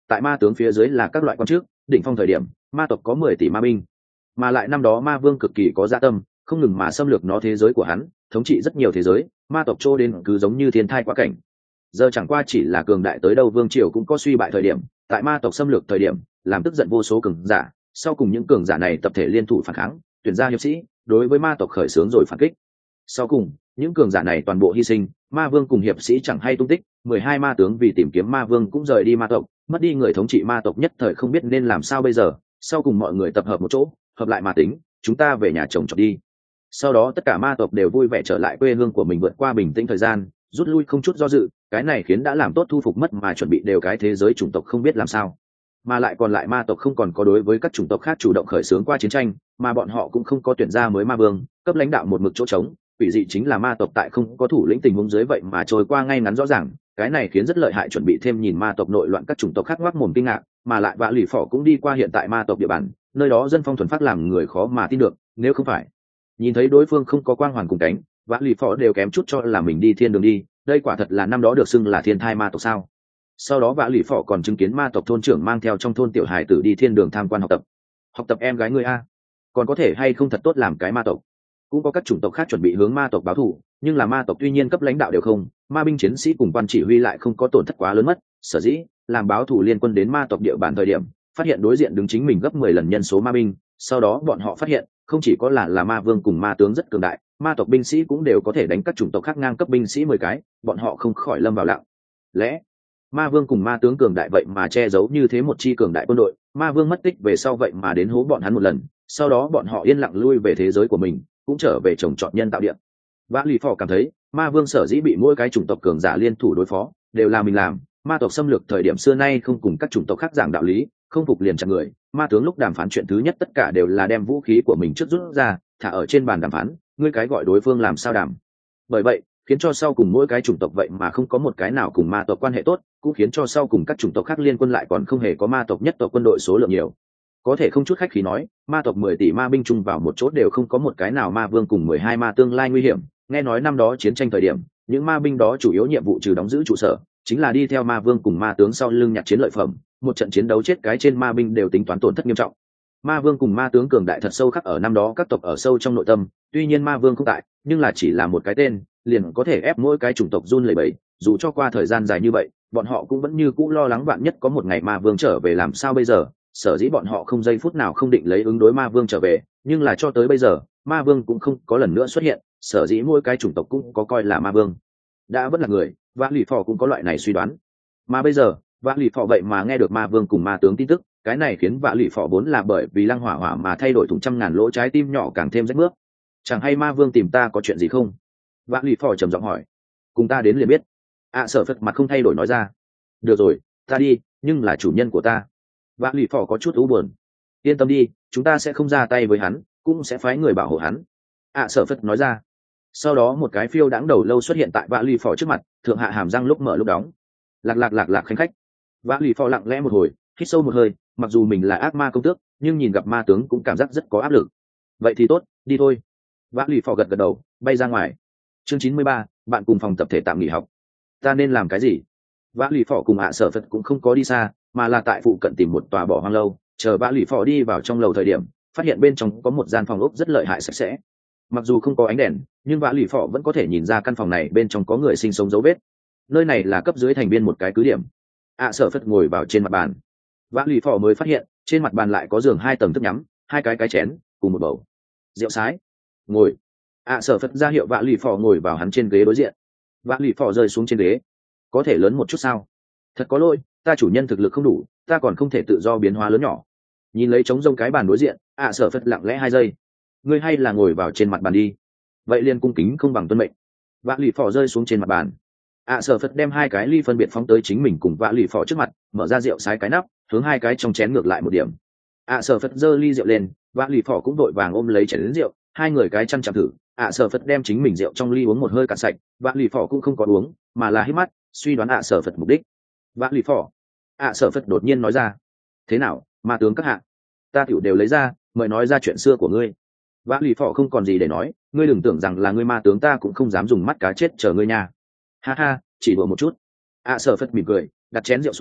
tại ma tướng phía dưới là các loại quan chức đỉnh phong thời điểm ma tộc có mười tỷ ma binh, mà lại năm đó ma vương cực kỳ có dạ tâm, không ngừng mà xâm lược nó thế giới của hắn, thống trị rất nhiều thế giới, ma tộc trô đến cứ giống như thiên thai quá cảnh. Giờ chẳng qua chỉ là cường đại tới đâu vương triều cũng có suy bại thời điểm, tại ma tộc xâm lược thời điểm làm tức giận vô số cường giả, sau cùng những cường giả này tập thể liên thủ phản kháng, tuyển ra hiệp sĩ đối với ma tộc khởi xướng rồi phản kích. Sau cùng những cường giả này toàn bộ hy sinh, ma vương cùng hiệp sĩ chẳng hay tung tích, mười hai ma tướng vì tìm kiếm ma vương cũng rời đi ma tộc, mất đi người thống trị ma tộc nhất thời không biết nên làm sao bây giờ. Sau cùng mọi người tập hợp một chỗ, hợp lại mà tính, chúng ta về nhà chồng chọn đi. Sau đó tất cả ma tộc đều vui vẻ trở lại quê hương của mình, vượt qua bình tĩnh thời gian, rút lui không chút do dự. Cái này khiến đã làm tốt thu phục mất mà chuẩn bị đều cái thế giới chủng tộc không biết làm sao, mà lại còn lại ma tộc không còn có đối với các chủng tộc khác chủ động khởi xướng qua chiến tranh, mà bọn họ cũng không có tuyển ra mới ma vương cấp lãnh đạo một mực chỗ trống. Quỷ dị chính là ma tộc tại không có thủ lĩnh tình huống dưới vậy mà trôi qua ngay ngắn rõ ràng, cái này khiến rất lợi hại chuẩn bị thêm nhìn ma tộc nội loạn các chủng tộc khác ngoác mồm kinh ngạc. Mà lại vạ lì phỏ cũng đi qua hiện tại ma tộc địa bàn, nơi đó dân phong thuần phát làm người khó mà tin được, nếu không phải nhìn thấy đối phương không có quang hoàn cùng cánh, vạ lì phỏ đều kém chút cho là mình đi thiên đường đi. Đây quả thật là năm đó được xưng là thiên thai ma tộc sao? Sau đó vạ lì phỏ còn chứng kiến ma tộc thôn trưởng mang theo trong thôn tiểu hài tử đi thiên đường tham quan học tập. Học tập em gái ngươi a, còn có thể hay không thật tốt làm cái ma tộc. Cũng có các chủng tộc khác chuẩn bị hướng ma tộc báo thù, nhưng là ma tộc tuy nhiên cấp lãnh đạo đều không, ma binh chiến sĩ cùng quan chỉ huy lại không có tổn thất quá lớn mất. Sở dĩ làm báo thù liên quân đến ma tộc địa bàn thời điểm, phát hiện đối diện đứng chính mình gấp mười lần nhân số ma binh. Sau đó bọn họ phát hiện không chỉ có là là ma vương cùng ma tướng rất cường đại, ma tộc binh sĩ cũng đều có thể đánh các chủng tộc khác ngang cấp binh sĩ mười cái, bọn họ không khỏi lâm vào lặng lẽ. Ma vương cùng ma tướng cường đại vậy mà che giấu như thế một chi cường đại quân đội, ma vương mất tích về sau vậy mà đến hố bọn hắn một lần, sau đó bọn họ yên lặng lui về thế giới của mình, cũng trở về trồng trọt nhân tạo địa. Vã lì phò cảm thấy ma vương sở dĩ bị mỗi cái chủng tộc cường giả liên thủ đối phó đều là mình làm. Ma tộc xâm lược thời điểm xưa nay không cùng các chủng tộc khác giảng đạo lý, không phục liền chặt người. Ma tướng lúc đàm phán chuyện thứ nhất tất cả đều là đem vũ khí của mình trước rút ra thả ở trên bàn đàm phán, ngươi cái gọi đối phương làm sao đàm. Bởi vậy khiến cho sau cùng mỗi cái chủng tộc vậy mà không có một cái nào cùng ma tộc quan hệ tốt, cũng khiến cho sau cùng các chủng tộc khác liên quân lại còn không hề có ma tộc nhất tộc quân đội số lượng nhiều. Có thể không chút khách khí nói, ma tộc mười tỷ ma binh chung vào một chỗ đều không có một cái nào ma vương cùng mười hai ma tương lai nguy hiểm. Nghe nói năm đó chiến tranh thời điểm, những ma binh đó chủ yếu nhiệm vụ trừ đóng giữ trụ sở, chính là đi theo ma vương cùng ma tướng sau lưng nhặt chiến lợi phẩm. Một trận chiến đấu chết cái trên ma binh đều tính toán tổn thất nghiêm trọng. Ma vương cùng ma tướng cường đại thật sâu khắc ở năm đó các tộc ở sâu trong nội tâm. Tuy nhiên ma vương không tại, nhưng là chỉ là một cái tên liền có thể ép mỗi cái chủng tộc run lẩy bẩy. Dù cho qua thời gian dài như vậy, bọn họ cũng vẫn như cũ lo lắng vạn nhất có một ngày ma vương trở về làm sao bây giờ. Sở dĩ bọn họ không giây phút nào không định lấy ứng đối ma vương trở về, nhưng là cho tới bây giờ ma vương cũng không có lần nữa xuất hiện. Sở dĩ mỗi cái chủng tộc cũng có coi là ma vương đã vẫn là người, và lì phò cũng có loại này suy đoán. Mà bây giờ vạ lì phò vậy mà nghe được ma vương cùng ma tướng tin tức, cái này khiến vạ lì phò vốn là bởi vì lăng hỏa hỏa mà thay đổi thùng trăm ngàn lỗ trái tim nhỏ càng thêm rách mướp. Chẳng hay ma vương tìm ta có chuyện gì không? Vạ lì phò trầm giọng hỏi. Cùng ta đến liền biết. ạ à, Sở Phật mặt không thay đổi nói ra. Được rồi, ta đi, nhưng là chủ nhân của ta. Vạ lì phò có chút u buồn. Yên tâm đi, chúng ta sẽ không ra tay với hắn, cũng sẽ phái người bảo hộ hắn. ạ à, Sở Phật nói ra. Sau đó một cái phiêu đãng đầu lâu xuất hiện tại vạ lì phò trước mặt, thượng hạ hàm răng lúc mở lúc đóng. Lạc lạc lạc lạc khanh khách. Vạ lì phò lặng lẽ một hồi, hít sâu một hơi, mặc dù mình là ác ma công tước, nhưng nhìn gặp ma tướng cũng cảm giác rất có áp lực. Vậy thì tốt, đi thôi. Vạ lì phò gật gật đầu, bay ra ngoài. Chương chín mươi ba, bạn cùng phòng tập thể tạm nghỉ học. Ta nên làm cái gì? Vạ lì phò cùng ạ Sở Phật cũng không có đi xa, mà là tại phụ cận tìm một tòa bỏ hoang lâu, chờ vạ lì phò đi vào trong lầu thời điểm, phát hiện bên trong có một gian phòng ốc rất lợi hại sạch sẽ. Mặc dù không có ánh đèn, nhưng vạ lì phò vẫn có thể nhìn ra căn phòng này bên trong có người sinh sống dấu vết. Nơi này là cấp dưới thành viên một cái cứ điểm. ạ Sở Phật ngồi vào trên mặt bàn. Vạ lì phò mới phát hiện trên mặt bàn lại có giường hai tầng thức nhắm, hai cái cái chén cùng một bầu rượu sái. Ngồi. ạ Sở Phật ra hiệu vạ lì phò ngồi vào hắn trên ghế đối diện. Vạ lì phò rơi xuống trên ghế. Có thể lớn một chút sao? Thật có lỗi, ta chủ nhân thực lực không đủ, ta còn không thể tự do biến hóa lớn nhỏ. Nhìn lấy trống rông cái bàn đối diện, ạ Sở Phật lặng lẽ hai giây. Ngươi hay là ngồi vào trên mặt bàn đi. Vậy liền cung kính không bằng tuân mệnh. Vạ lì phò rơi xuống trên mặt bàn. ạ Sở Phật đem hai cái ly phân biệt phóng tới chính mình cùng vạ lì phò trước mặt, mở ra rượu sái cái nắp, hướng hai cái trong chén ngược lại một điểm. ạ Sở Phật giơ ly rượu lên, vạ lì phò cũng đội vàng ôm lấy chén rượu, hai người cái chăn chạm thử. ạ Sở Phật đem chính mình rượu trong ly uống một hơi cạn sạch, vạ lì phò cũng không có uống, mà là hít mắt suy đoán ạ Sở Phật mục đích. Vạ lì phò, ạ Sở Phật đột nhiên nói ra. Thế nào, ma tướng các hạ? Ta tiểu đều lấy ra, mời nói ra chuyện xưa của ngươi. Vạ lì phò không còn gì để nói, ngươi đừng tưởng rằng là ngươi ma tướng ta cũng không dám dùng mắt cá chết chờ ngươi nha. Ha ha, chỉ đùa một chút. ạ Sở Phật mỉm cười, đặt chén rượu xuống,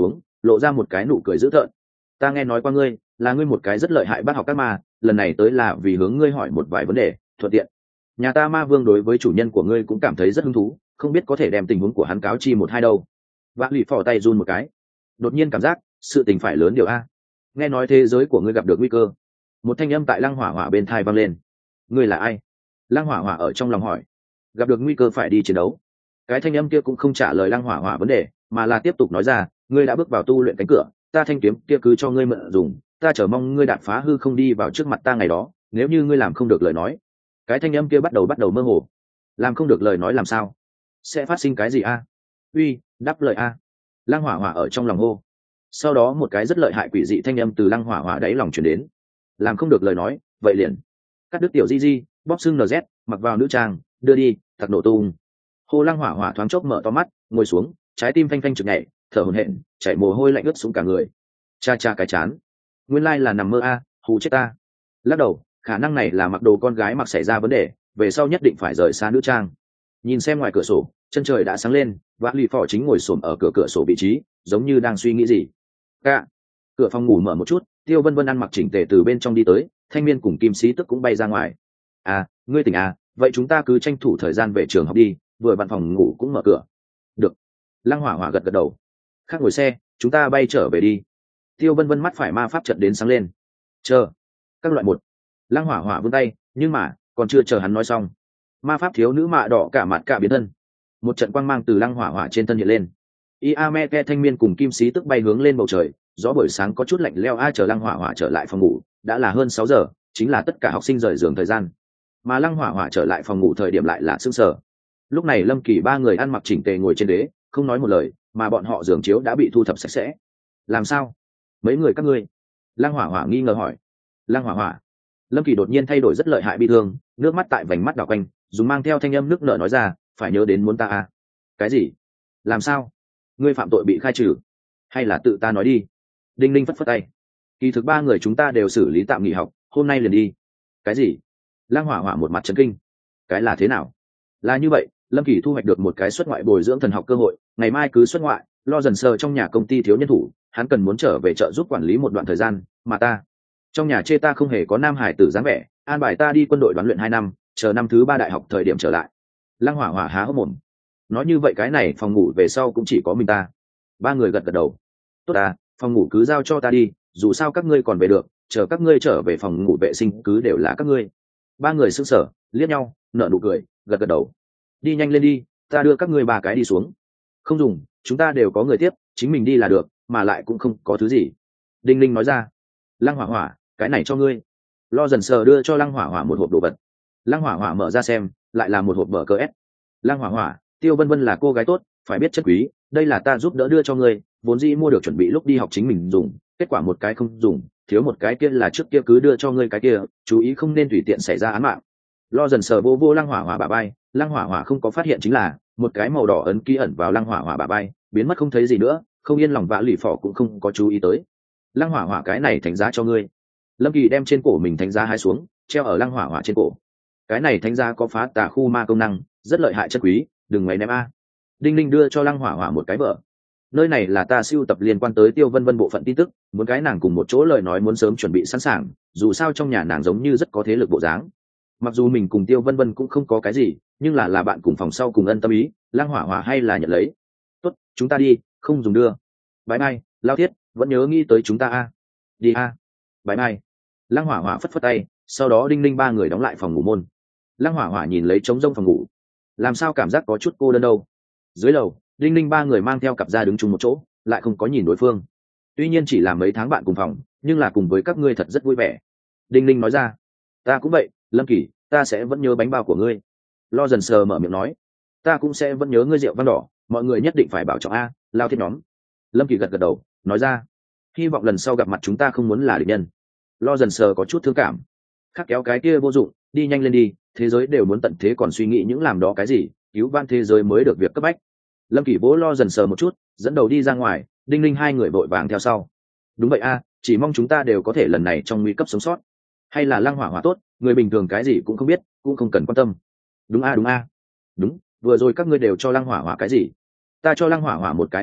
lộ ra một cái nụ cười dữ tợn. Ta nghe nói qua ngươi, là ngươi một cái rất lợi hại bác học các ma, lần này tới là vì hướng ngươi hỏi một vài vấn đề thuận tiện. Nhà ta ma vương đối với chủ nhân của ngươi cũng cảm thấy rất hứng thú, không biết có thể đem tình huống của hắn cáo chi một hai đâu. Vã lì phò tay run một cái, đột nhiên cảm giác sự tình phải lớn điều a. Nghe nói thế giới của ngươi gặp được nguy cơ. Một thanh âm tại lăng hỏa hỏa bên thai vang lên. Ngươi là ai? Lăng hỏa hỏa ở trong lòng hỏi. Gặp được nguy cơ phải đi chiến đấu. Cái thanh âm kia cũng không trả lời lăng hỏa hỏa vấn đề, mà là tiếp tục nói ra, ngươi đã bước vào tu luyện cánh cửa, ta thanh kiếm kia cứ cho ngươi mượn dùng, ta chờ mong ngươi đạp phá hư không đi vào trước mặt ta ngày đó, nếu như ngươi làm không được lời nói. Cái thanh âm kia bắt đầu bắt đầu mơ hồ. Làm không được lời nói làm sao? Sẽ phát sinh cái gì a? Uy, đáp lời a. Lăng hỏa hỏa ở trong lòng hô. Sau đó một cái rất lợi hại quỷ dị thanh âm từ lăng hỏa hỏa đáy lòng truyền đến. Làm không được lời nói, vậy liền cắt đứt tiểu di di, bóp xương nz, mặc vào nữ trang, đưa đi, thật nổ tung. Hồ lăng hỏa hỏa thoáng chốc mở to mắt, ngồi xuống, trái tim phanh phanh trực nhảy, thở hổn hển, chảy mồ hôi lạnh ướt xuống cả người. Cha cha cái chán, nguyên lai là nằm mơ a, hù chết ta. Lắc đầu, khả năng này là mặc đồ con gái mặc xảy ra vấn đề, về sau nhất định phải rời xa nữ trang. Nhìn xem ngoài cửa sổ, chân trời đã sáng lên, Vã Lì Phò chính ngồi xổm ở cửa cửa sổ vị trí, giống như đang suy nghĩ gì. Cả cửa phòng ngủ mở một chút, Tiêu Vân Vân ăn mặc chỉnh tề từ bên trong đi tới, Thanh Miên cùng Kim Sĩ Tức cũng bay ra ngoài. À, ngươi tỉnh à, vậy chúng ta cứ tranh thủ thời gian về trường học đi, vừa vặn phòng ngủ cũng mở cửa. Được. Lăng Hỏa Hỏa gật gật đầu. Khác ngồi xe, chúng ta bay trở về đi. Tiêu Vân Vân mắt phải ma pháp trận đến sáng lên. Chờ. Các loại một. Lăng Hỏa Hỏa vươn tay, nhưng mà còn chưa chờ hắn nói xong, ma pháp thiếu nữ mạ đỏ cả mặt cả biến thân, một trận quang mang từ Lăng Hỏa Hỏa trên thân hiện lên. Iameke Thanh Miên cùng Kim Sĩ Tức bay hướng lên bầu trời, gió buổi sáng có chút lạnh leo. Ai chờ Lăng Hỏa Hỏa trở lại phòng ngủ, đã là hơn sáu giờ, chính là tất cả học sinh rời giường thời gian. Mà Lăng Hỏa Hỏa trở lại phòng ngủ thời điểm lại là sương sở. Lúc này Lâm Kỳ ba người ăn mặc chỉnh tề ngồi trên đế, không nói một lời, mà bọn họ giường chiếu đã bị thu thập sạch sẽ. Làm sao? Mấy người các ngươi? Lăng Hỏa Hỏa nghi ngờ hỏi. Lăng Hỏa Hỏa. Lâm Kỳ đột nhiên thay đổi rất lợi hại bi thương, nước mắt tại vành mắt đảo quanh, dùng mang theo thanh âm nước nở nói ra, phải nhớ đến muốn ta à? Cái gì? Làm sao? Ngươi phạm tội bị khai trừ, hay là tự ta nói đi? Đinh Ninh phất phất tay. Kỳ thực ba người chúng ta đều xử lý tạm nghỉ học, hôm nay liền đi. Cái gì? Lăng Hỏa Hỏa một mặt chấn kinh. Cái là thế nào? Là như vậy, Lâm Kỳ thu hoạch được một cái xuất ngoại bồi dưỡng thần học cơ hội, ngày mai cứ xuất ngoại, lo dần sờ trong nhà công ty thiếu nhân thủ, hắn cần muốn trở về trợ giúp quản lý một đoạn thời gian, mà ta trong nhà chê ta không hề có nam hải tử dáng vẻ, an bài ta đi quân đội đoán luyện hai năm, chờ năm thứ ba đại học thời điểm trở lại. Lăng Hỏa Hỏa há hốc mồm. Nói như vậy cái này phòng ngủ về sau cũng chỉ có mình ta. Ba người gật gật đầu. Tốt à, phòng ngủ cứ giao cho ta đi, dù sao các ngươi còn về được, chờ các ngươi trở về phòng ngủ vệ sinh cứ đều là các ngươi. Ba người sững sờ, liếc nhau, nở nụ cười, gật gật đầu. Đi nhanh lên đi, ta đưa các ngươi ba cái đi xuống. Không dùng, chúng ta đều có người tiếp, chính mình đi là được, mà lại cũng không có thứ gì. Đinh Linh nói ra. Lăng Hỏa Hỏa, cái này cho ngươi. Lo dần sờ đưa cho Lăng Hỏa Hỏa một hộp đồ vật. Lăng Hỏa Hỏa mở ra xem, lại là một hộp bờ cờ ép. Lăng Hỏa Hỏa, Tiêu Vân Vân là cô gái tốt, phải biết chất quý, đây là ta giúp đỡ đưa cho ngươi, vốn dĩ mua được chuẩn bị lúc đi học chính mình dùng, kết quả một cái không dùng, thiếu một cái kia là trước kia cứ đưa cho ngươi cái kia, chú ý không nên tùy tiện xảy ra án mạng. Lo dần sờ vô vô Lăng Hỏa Hỏa bả vai, Lăng Hỏa Hỏa không có phát hiện chính là một cái màu đỏ ấn ký ẩn vào Lăng Hỏa Hỏa bả vai, biến mất không thấy gì nữa, không yên lòng Vã Lì Phò cũng không có chú ý tới. Lăng Hỏa Hỏa, cái này thánh giá cho ngươi. Lâm Kỳ đem trên cổ mình thánh giá hái xuống, treo ở Lăng Hỏa Hỏa trên cổ. Cái này thánh giá có phá tà khu ma công năng, rất lợi hại chất quý, đừng ngoáy ném a. Đinh Ninh đưa cho Lăng Hỏa Hỏa một cái vở. Nơi này là ta sưu tập liên quan tới Tiêu Vân Vân bộ phận tin tức, muốn cái nàng cùng một chỗ lời nói muốn sớm chuẩn bị sẵn sàng, dù sao trong nhà nàng giống như rất có thế lực bộ dáng. Mặc dù mình cùng Tiêu Vân Vân cũng không có cái gì, nhưng là là bạn cùng phòng sau cùng ân tâm ý, Lăng Hỏa Hỏa hay là nhận lấy. Tốt, chúng ta đi, không dùng đưa. Bye bye, Lao Thiết, vẫn nhớ nghĩ tới chúng ta a. Đi a. Bye bye. Lăng Hỏa Hỏa phất phất tay, sau đó Đinh Ninh ba người đóng lại phòng ngủ môn. Lăng Hỏa Hỏa nhìn lấy trống rông phòng ngủ, làm sao cảm giác có chút cô đơn đâu. Dưới lầu, Đinh Ninh ba người mang theo cặp ra đứng chung một chỗ, lại không có nhìn đối phương. Tuy nhiên chỉ là mấy tháng bạn cùng phòng, nhưng là cùng với các ngươi thật rất vui vẻ. Đinh Ninh nói ra. Ta cũng vậy, Lâm Kỳ, ta sẽ vẫn nhớ bánh bao của ngươi. Lo dần sờ mở miệng nói. Ta cũng sẽ vẫn nhớ ngươi rượu vang đỏ, mọi người nhất định phải bảo trọng a. Lao Thiết nhóm. Lâm Kỳ gật gật đầu, nói ra. Hy vọng lần sau gặp mặt chúng ta không muốn là địch nhân. Lo dần sờ có chút thương cảm. Khắc kéo cái kia vô dụng, đi nhanh lên đi, thế giới đều muốn tận thế còn suy nghĩ những làm đó cái gì, cứu van thế giới mới được việc cấp bách. Lâm Kỳ bố Lo dần sờ một chút, dẫn đầu đi ra ngoài, Đinh Ninh hai người vội vàng theo sau. Đúng vậy a, chỉ mong chúng ta đều có thể lần này trong nguy cấp sống sót. Hay là Lăng Hỏa Hỏa tốt, người bình thường cái gì cũng không biết, cũng không cần quan tâm. Đúng a đúng a. Đúng, vừa rồi các ngươi đều cho Lăng Hỏa Hỏa cái gì? Ta cho Lăng Hỏa Hỏa một cái ấn ký,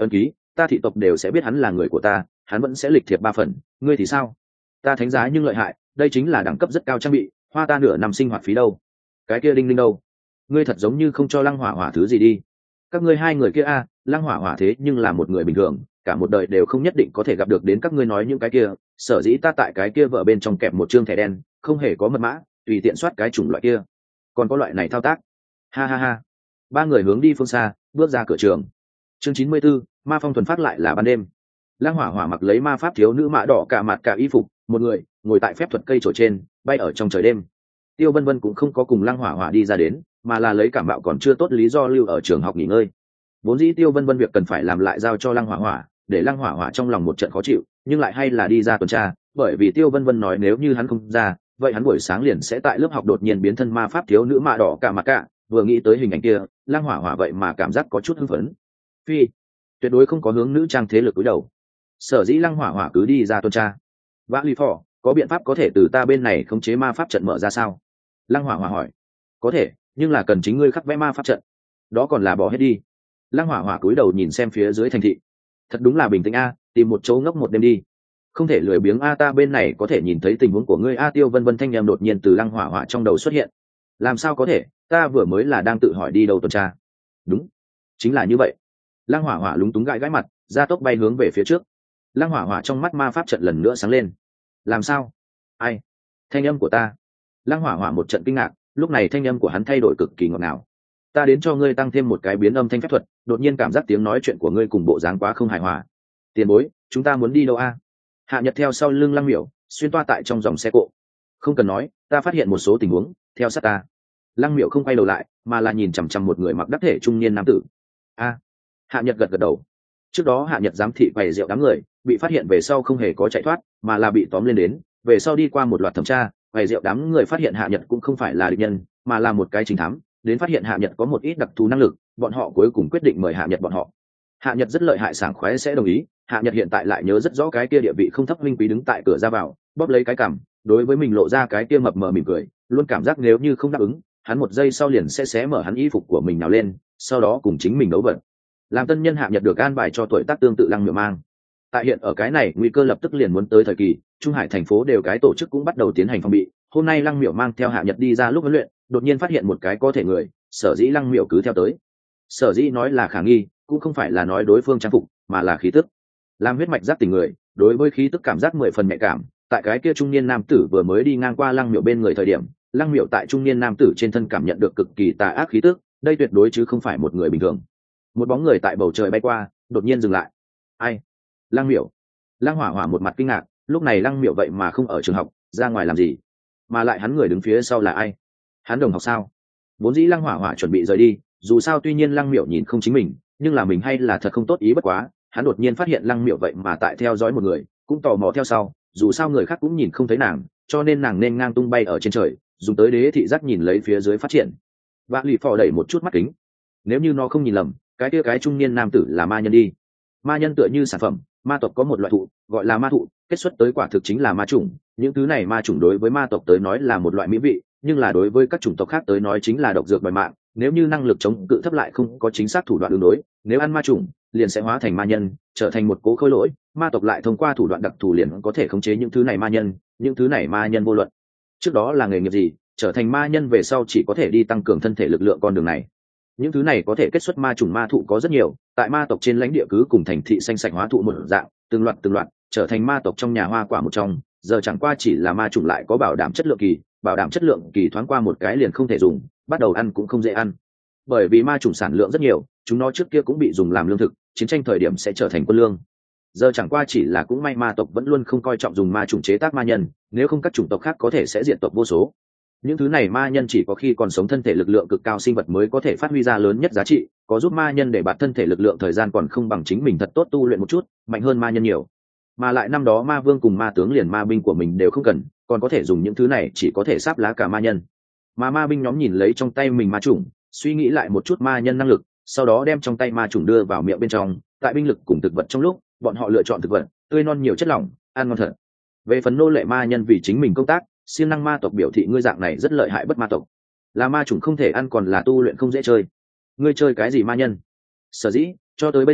ta thị tộc đều sẽ biết hắn là người của ta, hắn vẫn sẽ lịch thiệp ba phần. Ngươi thì sao? Ta thánh giá nhưng lợi hại, đây chính là đẳng cấp rất cao trang bị, hoa ta nửa năm sinh hoạt phí đâu. Cái kia đinh đinh đâu? Ngươi thật giống như không cho Lăng Hỏa Hỏa thứ gì đi. Các ngươi hai người kia a, Lăng Hỏa Hỏa thế nhưng là một người bình thường, cả một đời đều không nhất định có thể gặp được đến các ngươi nói những cái kia. Sở dĩ ta tại cái kia vợ bên trong kẹp một trương thẻ đen, không hề có mật mã, tùy tiện soát cái chủng loại kia. Còn có loại này thao tác. Ha ha ha. Ba người hướng đi phương xa, bước ra cửa trường. Chương chín mươi 94, ma phong thuần phát lại là ban đêm. Lăng Hỏa Hỏa mặc lấy ma pháp thiếu nữ mã đỏ cả mặt cả y phục, một người ngồi tại phép thuật cây trổi trên, bay ở trong trời đêm. Tiêu Vân Vân cũng không có cùng Lăng Hỏa Hỏa đi ra đến, mà là lấy cảm bạo còn chưa tốt lý do lưu ở trường học nghỉ ngơi. Vốn dĩ Tiêu Vân Vân việc cần phải làm lại giao cho Lăng Hỏa Hỏa, để Lăng Hỏa Hỏa trong lòng một trận khó chịu, nhưng lại hay là đi ra tuần tra, bởi vì Tiêu Vân Vân nói nếu như hắn không ra, vậy hắn buổi sáng liền sẽ tại lớp học đột nhiên biến thân ma pháp thiếu nữ mạ đỏ cả mặt cả. Vừa nghĩ tới hình ảnh kia, Lăng Hỏa Hỏa vậy mà cảm giác có chút hưng phấn. Phi, tuyệt đối không có hướng nữ trang thế lực cúi đầu. Sở dĩ Lăng Hỏa Hỏa cứ đi ra tuần tra. Vã Ly Phò, có biện pháp có thể từ ta bên này khống chế ma pháp trận mở ra sao? Lăng Hỏa Hỏa hỏi. Có thể, nhưng là cần chính ngươi khắc vẽ ma pháp trận. Đó còn là bỏ hết đi. Lăng Hỏa Hỏa cúi đầu nhìn xem phía dưới thành thị. Thật đúng là bình tĩnh a, tìm một chỗ ngốc một đêm đi. Không thể lười biếng a, ta bên này có thể nhìn thấy tình huống của ngươi a. Tiêu Vân Vân thanh em đột nhiên từ Lăng Hỏa Hỏa trong đầu xuất hiện. Làm sao có thể, ta vừa mới là đang tự hỏi đi đâu tuần tra. Đúng, chính là như vậy. Lăng Hỏa Hỏa lúng túng gãi gãi mặt, ra tốc bay hướng về phía trước. Lăng Hỏa Hỏa trong mắt ma pháp trận lần nữa sáng lên. Làm sao? Ai? Thanh âm của ta. Lăng Hỏa Hỏa một trận kinh ngạc, lúc này thanh âm của hắn thay đổi cực kỳ ngọt ngào. Ta đến cho ngươi tăng thêm một cái biến âm thanh phép thuật, đột nhiên cảm giác tiếng nói chuyện của ngươi cùng bộ dáng quá không hài hòa. Tiền bối, chúng ta muốn đi đâu a? Hạ Nhật theo sau lưng Lăng Miểu, xuyên toa tại trong dòng xe cộ. Không cần nói, ta phát hiện một số tình huống, theo sát ta. Lăng Miểu không quay đầu lại, mà là nhìn chằm chằm một người mặc đắc thể trung niên nam tử. A. Hạ Nhật gật gật đầu. Trước đó Hạ Nhật giám thị quầy rượu đám người, bị phát hiện về sau không hề có chạy thoát, mà là bị tóm lên đến, về sau đi qua một loạt thẩm tra, quầy rượu đám người phát hiện Hạ Nhật cũng không phải là địch nhân, mà là một cái chính thám, đến phát hiện Hạ Nhật có một ít đặc thù năng lực, bọn họ cuối cùng quyết định mời Hạ Nhật bọn họ. Hạ Nhật rất lợi hại sảng khoái sẽ đồng ý, Hạ Nhật hiện tại lại nhớ rất rõ cái kia địa vị không thấp minh quý đứng tại cửa ra vào, bóp lấy cái cằm, đối với mình lộ ra cái kia mập mờ mỉm cười, luôn cảm giác nếu như không đáp ứng, hắn một giây sau liền sẽ xé mở hắn y phục của mình nào lên, sau đó cùng chính mình đấu vật. Làm tân nhân Hạ Nhật được an bài cho tuổi tác tương tự Lăng Miểu mang. Tại hiện ở cái này nguy cơ lập tức liền muốn tới thời kỳ, Trung Hải thành phố đều cái tổ chức cũng bắt đầu tiến hành phòng bị. Hôm nay Lăng Miểu mang theo Hạ Nhật đi ra lúc huấn luyện, đột nhiên phát hiện một cái có thể người, sở dĩ Lăng Miểu cứ theo tới. Sở dĩ nói là khả nghi, cũng không phải là nói đối phương trang phục, mà là khí tức. Làm huyết mạch giác tỉnh người, đối với khí tức cảm giác mười phần nhạy cảm. Tại cái kia trung niên nam tử vừa mới đi ngang qua Lăng Miểu bên người thời điểm, Lăng Miểu tại trung niên nam tử trên thân cảm nhận được cực kỳ tà ác khí tức, đây tuyệt đối chứ không phải một người bình thường. Một bóng người tại bầu trời bay qua, đột nhiên dừng lại. Ai? Lăng Miểu. Lăng Hỏa Hỏa một mặt kinh ngạc, lúc này Lăng Miểu vậy mà không ở trường học, ra ngoài làm gì? Mà lại hắn người đứng phía sau là ai? Hắn đồng học sao? Vốn dĩ Lăng Hỏa Hỏa chuẩn bị rời đi, dù sao tuy nhiên Lăng Miểu nhìn không chính mình, nhưng là mình hay là thật không tốt ý bất quá, hắn đột nhiên phát hiện Lăng Miểu vậy mà tại theo dõi một người, cũng tò mò theo sau, dù sao người khác cũng nhìn không thấy nàng, cho nên nàng nên ngang tung bay ở trên trời, dùng tới đế thị giác nhìn lấy phía dưới phát triển. Vã Lì Phò đẩy một chút mắt kính. Nếu như nó không nhìn lầm, cái kia cái trung niên nam tử là ma nhân đi. Ma nhân tựa như sản phẩm, ma tộc có một loại thụ gọi là ma thụ, kết xuất tới quả thực chính là ma chủng. Những thứ này ma chủng đối với ma tộc tới nói là một loại mỹ vị, nhưng là đối với các chủng tộc khác tới nói chính là độc dược đòi mạng. Nếu như năng lực chống cự thấp lại không có chính xác thủ đoạn ứng đối, nếu ăn ma chủng liền sẽ hóa thành ma nhân, trở thành một cố khối lỗi. Ma tộc lại thông qua thủ đoạn đặc thù liền có thể khống chế những thứ này ma nhân. Những thứ này ma nhân vô luận trước đó là nghề nghiệp gì, trở thành ma nhân về sau chỉ có thể đi tăng cường thân thể lực lượng con đường này. Những thứ này có thể kết xuất ma chủng ma thụ có rất nhiều, tại ma tộc trên lãnh địa cứ cùng thành thị xanh sạch hóa thụ một dạng, từng loạt từng loạt trở thành ma tộc trong nhà hoa quả một trong. Giờ chẳng qua chỉ là ma chủng lại có bảo đảm chất lượng kỳ, bảo đảm chất lượng kỳ thoáng qua một cái liền không thể dùng, bắt đầu ăn cũng không dễ ăn. Bởi vì ma chủng sản lượng rất nhiều, chúng nó trước kia cũng bị dùng làm lương thực, chiến tranh thời điểm sẽ trở thành quân lương. Giờ chẳng qua chỉ là cũng may ma tộc vẫn luôn không coi trọng dùng ma chủng chế tác ma nhân, nếu không các chủng tộc khác có thể sẽ diệt tộc vô số. Những thứ này ma nhân chỉ có khi còn sống thân thể lực lượng cực cao sinh vật mới có thể phát huy ra lớn nhất giá trị, có giúp ma nhân để bạt thân thể lực lượng thời gian còn không bằng chính mình thật tốt tu luyện một chút, mạnh hơn ma nhân nhiều. Mà lại năm đó ma vương cùng ma tướng liền ma binh của mình đều không cần, còn có thể dùng những thứ này chỉ có thể sáp lá cả ma nhân. Mà ma binh nhóm nhìn lấy trong tay mình ma chủng, suy nghĩ lại một chút ma nhân năng lực, sau đó đem trong tay ma chủng đưa vào miệng bên trong, tại binh lực cùng thực vật trong lúc, bọn họ lựa chọn thực vật tươi non nhiều chất lỏng, ăn ngon thật. Về phần nô lệ ma nhân vì chính mình công tác, siêng năng ma tộc biểu thị ngươi dạng này rất lợi hại bất ma tộc, là ma chủng không thể ăn còn là tu luyện không dễ chơi. Ngươi chơi cái gì ma nhân? Sở dĩ cho tới bây giờ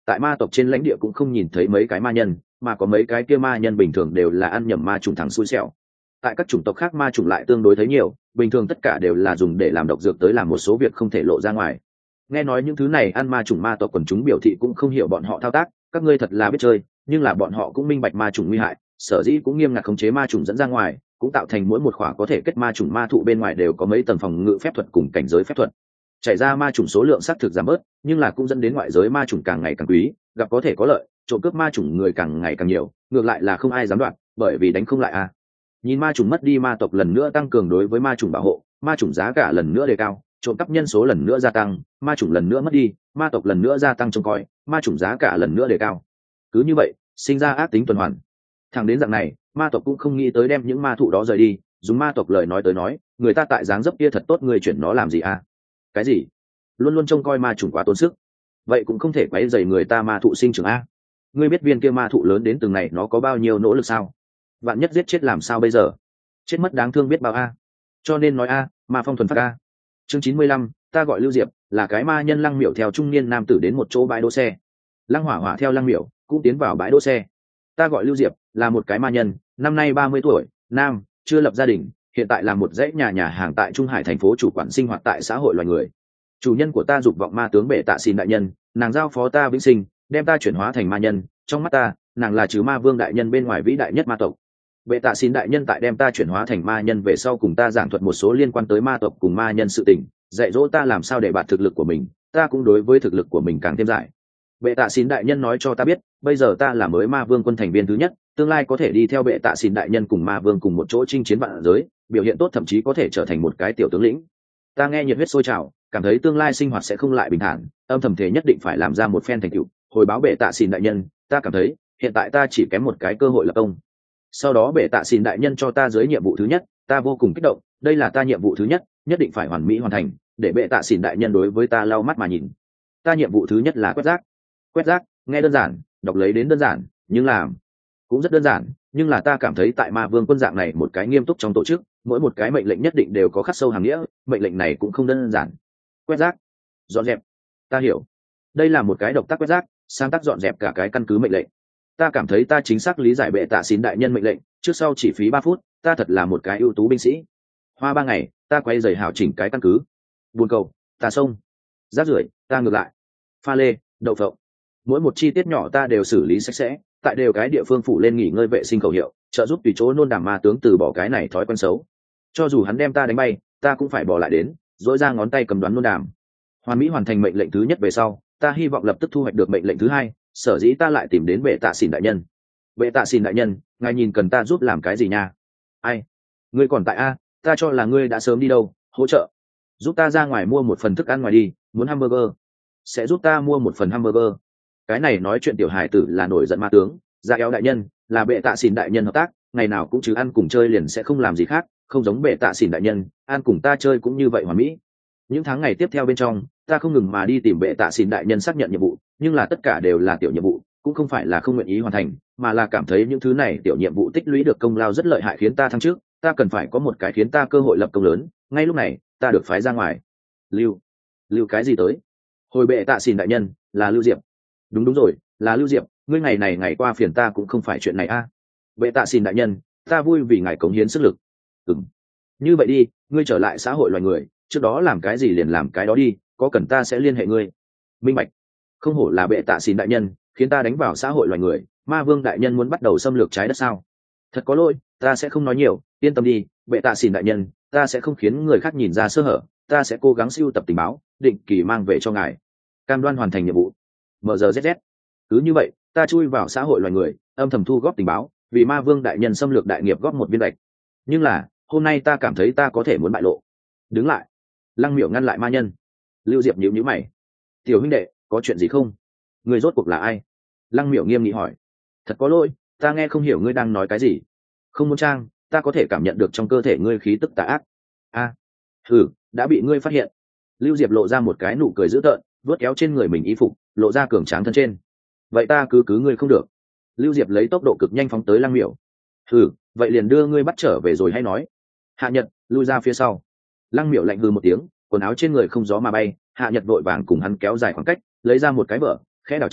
tại ma tộc trên lãnh địa cũng không nhìn thấy mấy cái ma nhân, mà có mấy cái kia ma nhân bình thường đều là ăn nhầm ma trùng thẳng xui xẻo. Tại các chủng tộc khác ma trùng lại tương đối thấy nhiều, bình thường tất cả đều là dùng để làm độc dược tới làm một số việc không thể lộ ra ngoài. Nghe nói những thứ này ăn ma trùng ma tộc quần chúng biểu thị cũng không hiểu bọn họ thao tác, các ngươi thật là biết chơi, nhưng là bọn họ cũng minh bạch ma trùng nguy hại, sở dĩ cũng nghiêm ngặt khống chế ma trùng dẫn ra ngoài, cũng tạo thành mỗi một khỏa có thể kết ma trùng ma thụ bên ngoài đều có mấy tầng phòng ngự phép thuật cùng cảnh giới phép thuật. Chảy ra ma trùng số lượng xác thực giảm bớt, nhưng là cũng dẫn đến ngoại giới ma trùng càng ngày càng quý, gặp có thể có lợi, trộm cướp ma trùng người càng ngày càng nhiều, ngược lại là không ai dám đoạt, bởi vì đánh không lại à. Nhìn ma trùng mất đi, ma tộc lần nữa tăng cường đối với ma trùng bảo hộ, ma trùng giá cả lần nữa đề cao, trộm cắp nhân số lần nữa gia tăng, ma trùng lần nữa mất đi, ma tộc lần nữa gia tăng trông coi, ma trùng giá cả lần nữa đề cao. Cứ như vậy, sinh ra ác tính tuần hoàn. Thẳng đến dạng này, ma tộc cũng không nghĩ tới đem những ma thụ đó rời đi, dùng ma tộc lời nói tới nói, người ta tại dáng dấp kia thật tốt, người chuyển nó làm gì à? Cái gì? Luôn luôn trông coi ma trùng quá tốn sức, vậy cũng không thể quấy rầy người ta ma thụ sinh trưởng a. Ngươi biết viên kia ma thụ lớn đến từng này nó có bao nhiêu nỗ lực sao? Vạn nhất giết chết làm sao bây giờ? Chết mất đáng thương biết bao a. Cho nên nói a, ma phong thuần phát a. Chương chín mươi lăm, ta gọi Lưu Diệp, là cái ma nhân. Lăng Miểu theo trung niên nam tử đến một chỗ bãi đỗ xe. Lăng Hỏa Hỏa theo Lăng Miểu cũng tiến vào bãi đỗ xe. Ta gọi Lưu Diệp, là một cái ma nhân, năm nay ba mươi tuổi, nam, chưa lập gia đình, hiện tại là một dãy nhà nhà hàng tại Trung Hải thành phố chủ quản, sinh hoạt tại xã hội loài người. Chủ nhân của ta dục vọng ma tướng Bệ Tạ Xin đại nhân, nàng giao phó ta vĩnh sinh, đem ta chuyển hóa thành ma nhân, trong mắt ta, nàng là trừ ma vương đại nhân bên ngoài vĩ đại nhất ma tộc. Bệ Tạ Xin đại nhân tại đem ta chuyển hóa thành ma nhân về sau, cùng ta giảng thuật một số liên quan tới ma tộc cùng ma nhân sự tình, dạy dỗ ta làm sao để bạt thực lực của mình, ta cũng đối với thực lực của mình càng thêm giải. Bệ Tạ Xin đại nhân nói cho ta biết, bây giờ ta là mới ma vương quân thành viên thứ nhất, tương lai có thể đi theo Bệ Tạ Xin đại nhân cùng ma vương cùng một chỗ chinh chiến vạn giới, biểu hiện tốt thậm chí có thể trở thành một cái tiểu tướng lĩnh. Ta nghe nhiệt huyết sôi trào, cảm thấy tương lai sinh hoạt sẽ không lại bình thản, âm thầm thể nhất định phải làm ra một phen thành tựu, hồi báo Bệ Tạ Xin đại nhân. Ta cảm thấy hiện tại ta chỉ kém một cái cơ hội lập công. Sau đó Bệ Tạ Xin đại nhân cho ta dưới nhiệm vụ thứ nhất, ta vô cùng kích động, đây là ta nhiệm vụ thứ nhất, nhất định phải hoàn mỹ hoàn thành, để Bệ Tạ Xin đại nhân đối với ta lau mắt mà nhìn. Ta nhiệm vụ thứ nhất là quét rác. Quét rác nghe đơn giản, đọc lấy đến đơn giản, nhưng làm cũng rất đơn giản, nhưng là ta cảm thấy tại ma vương quân dạng này một cái nghiêm túc trong tổ chức, mỗi một cái mệnh lệnh nhất định đều có khắc sâu hàm nghĩa, mệnh lệnh này cũng không đơn giản. Quét rác, dọn dẹp, ta hiểu, đây là một cái động tác quét rác, sáng tác dọn dẹp cả cái căn cứ mệnh lệnh. Ta cảm thấy ta chính xác lý giải Bệ Tạ Xin đại nhân mệnh lệnh, trước sau chỉ phí ba phút, ta thật là một cái ưu tú binh sĩ. Hoa ba ngày, ta quay giày hảo chỉnh cái căn cứ. Buồn cầu, ta sông, rác rưởi, ta ngược lại, pha lê, đậu phộng, mỗi một chi tiết nhỏ ta đều xử lý sạch sẽ, tại đều cái địa phương phủ lên nghỉ ngơi vệ sinh khẩu hiệu, trợ giúp tùy chỗ nôn đàm ma tướng từ bỏ cái này thói quen xấu. Cho dù hắn đem ta đánh bay, ta cũng phải bỏ lại đến, dỗi ra ngón tay cầm đoán nôn đàm. Hoàn mỹ hoàn thành mệnh lệnh thứ nhất về sau, ta hy vọng lập tức thu hoạch được mệnh lệnh thứ hai, sở dĩ ta lại tìm đến Bệ Tạ Xin đại nhân. Bệ Tạ Xin đại nhân, ngài nhìn cần ta giúp làm cái gì nha? Ai? Ngươi còn tại a? Ta cho là ngươi đã sớm đi đâu, hỗ trợ. Giúp ta ra ngoài mua một phần thức ăn ngoài đi, muốn hamburger. Sẽ giúp ta mua một phần hamburger. Cái này nói chuyện tiểu hài tử là nổi giận ma tướng, Gia Éo đại nhân, là Bệ Tạ Xin đại nhân hợp tác, ngày nào cũng chứ ăn cùng chơi liền sẽ không làm gì khác, không giống Bệ Tạ Xin đại nhân, ăn cùng ta chơi cũng như vậy hoàn mỹ. Những tháng ngày tiếp theo bên trong, ta không ngừng mà đi tìm Bệ Tạ Xin đại nhân xác nhận nhiệm vụ, nhưng là tất cả đều là tiểu nhiệm vụ, cũng không phải là không nguyện ý hoàn thành, mà là cảm thấy những thứ này tiểu nhiệm vụ tích lũy được công lao rất lợi hại, khiến ta thăng trước, ta cần phải có một cái khiến ta cơ hội lập công lớn. Ngay lúc này, ta được phái ra ngoài. Lưu, lưu cái gì tới? Hồi Bệ Tạ Xin đại nhân, là Lưu Diệp. Đúng đúng rồi, là Lưu Diệp, ngươi ngày này ngày qua phiền ta cũng không phải chuyện này a. À. Bệ Tạ Xin đại nhân, ta vui vì ngài cống hiến sức lực. Ừm, như vậy đi, ngươi trở lại xã hội loài người, trước đó làm cái gì liền làm cái đó đi, có cần ta sẽ liên hệ ngươi. Minh bạch. Không hổ là Bệ Tạ Xin đại nhân, khiến ta đánh vào xã hội loài người, ma vương đại nhân muốn bắt đầu xâm lược trái đất sao? Thật có lỗi, ta sẽ không nói nhiều, yên tâm đi, Bệ Tạ Xin đại nhân, ta sẽ không khiến người khác nhìn ra sơ hở, ta sẽ cố gắng sưu tập tình báo, định kỳ mang về cho ngài. Cam đoan hoàn thành nhiệm vụ. em giê zét zét. Cứ như vậy, ta chui vào xã hội loài người, âm thầm thu góp tình báo, vì ma vương đại nhân xâm lược đại nghiệp góp một viên gạch. Nhưng là, hôm nay ta cảm thấy ta có thể muốn bại lộ. Đứng lại. Lăng Miểu ngăn lại ma nhân. Lưu Diệp nhíu nhíu mày. Tiểu huynh đệ, có chuyện gì không? Người rốt cuộc là ai? Lăng Miểu nghiêm nghị hỏi. Thật có lỗi, ta nghe không hiểu ngươi đang nói cái gì. Không muốn trang, ta có thể cảm nhận được trong cơ thể ngươi khí tức tà ác. A, à, thử, đã bị ngươi phát hiện. Lưu Diệp lộ ra một cái nụ cười dữ tợn, vuốt kéo trên người mình y phục, lộ ra cường tráng thân trên. Vậy ta cứ cứ ngươi không được. Lưu Diệp lấy tốc độ cực nhanh phóng tới Lăng Miểu. Hừ, vậy liền đưa ngươi bắt trở về rồi hay nói. Hạ Nhật lui ra phía sau. Lăng Miểu lạnh hừ một tiếng, quần áo trên người không gió mà bay. Hạ Nhật vội vàng cùng hắn kéo dài khoảng cách, lấy ra một cái vở, khẽ đảo trang,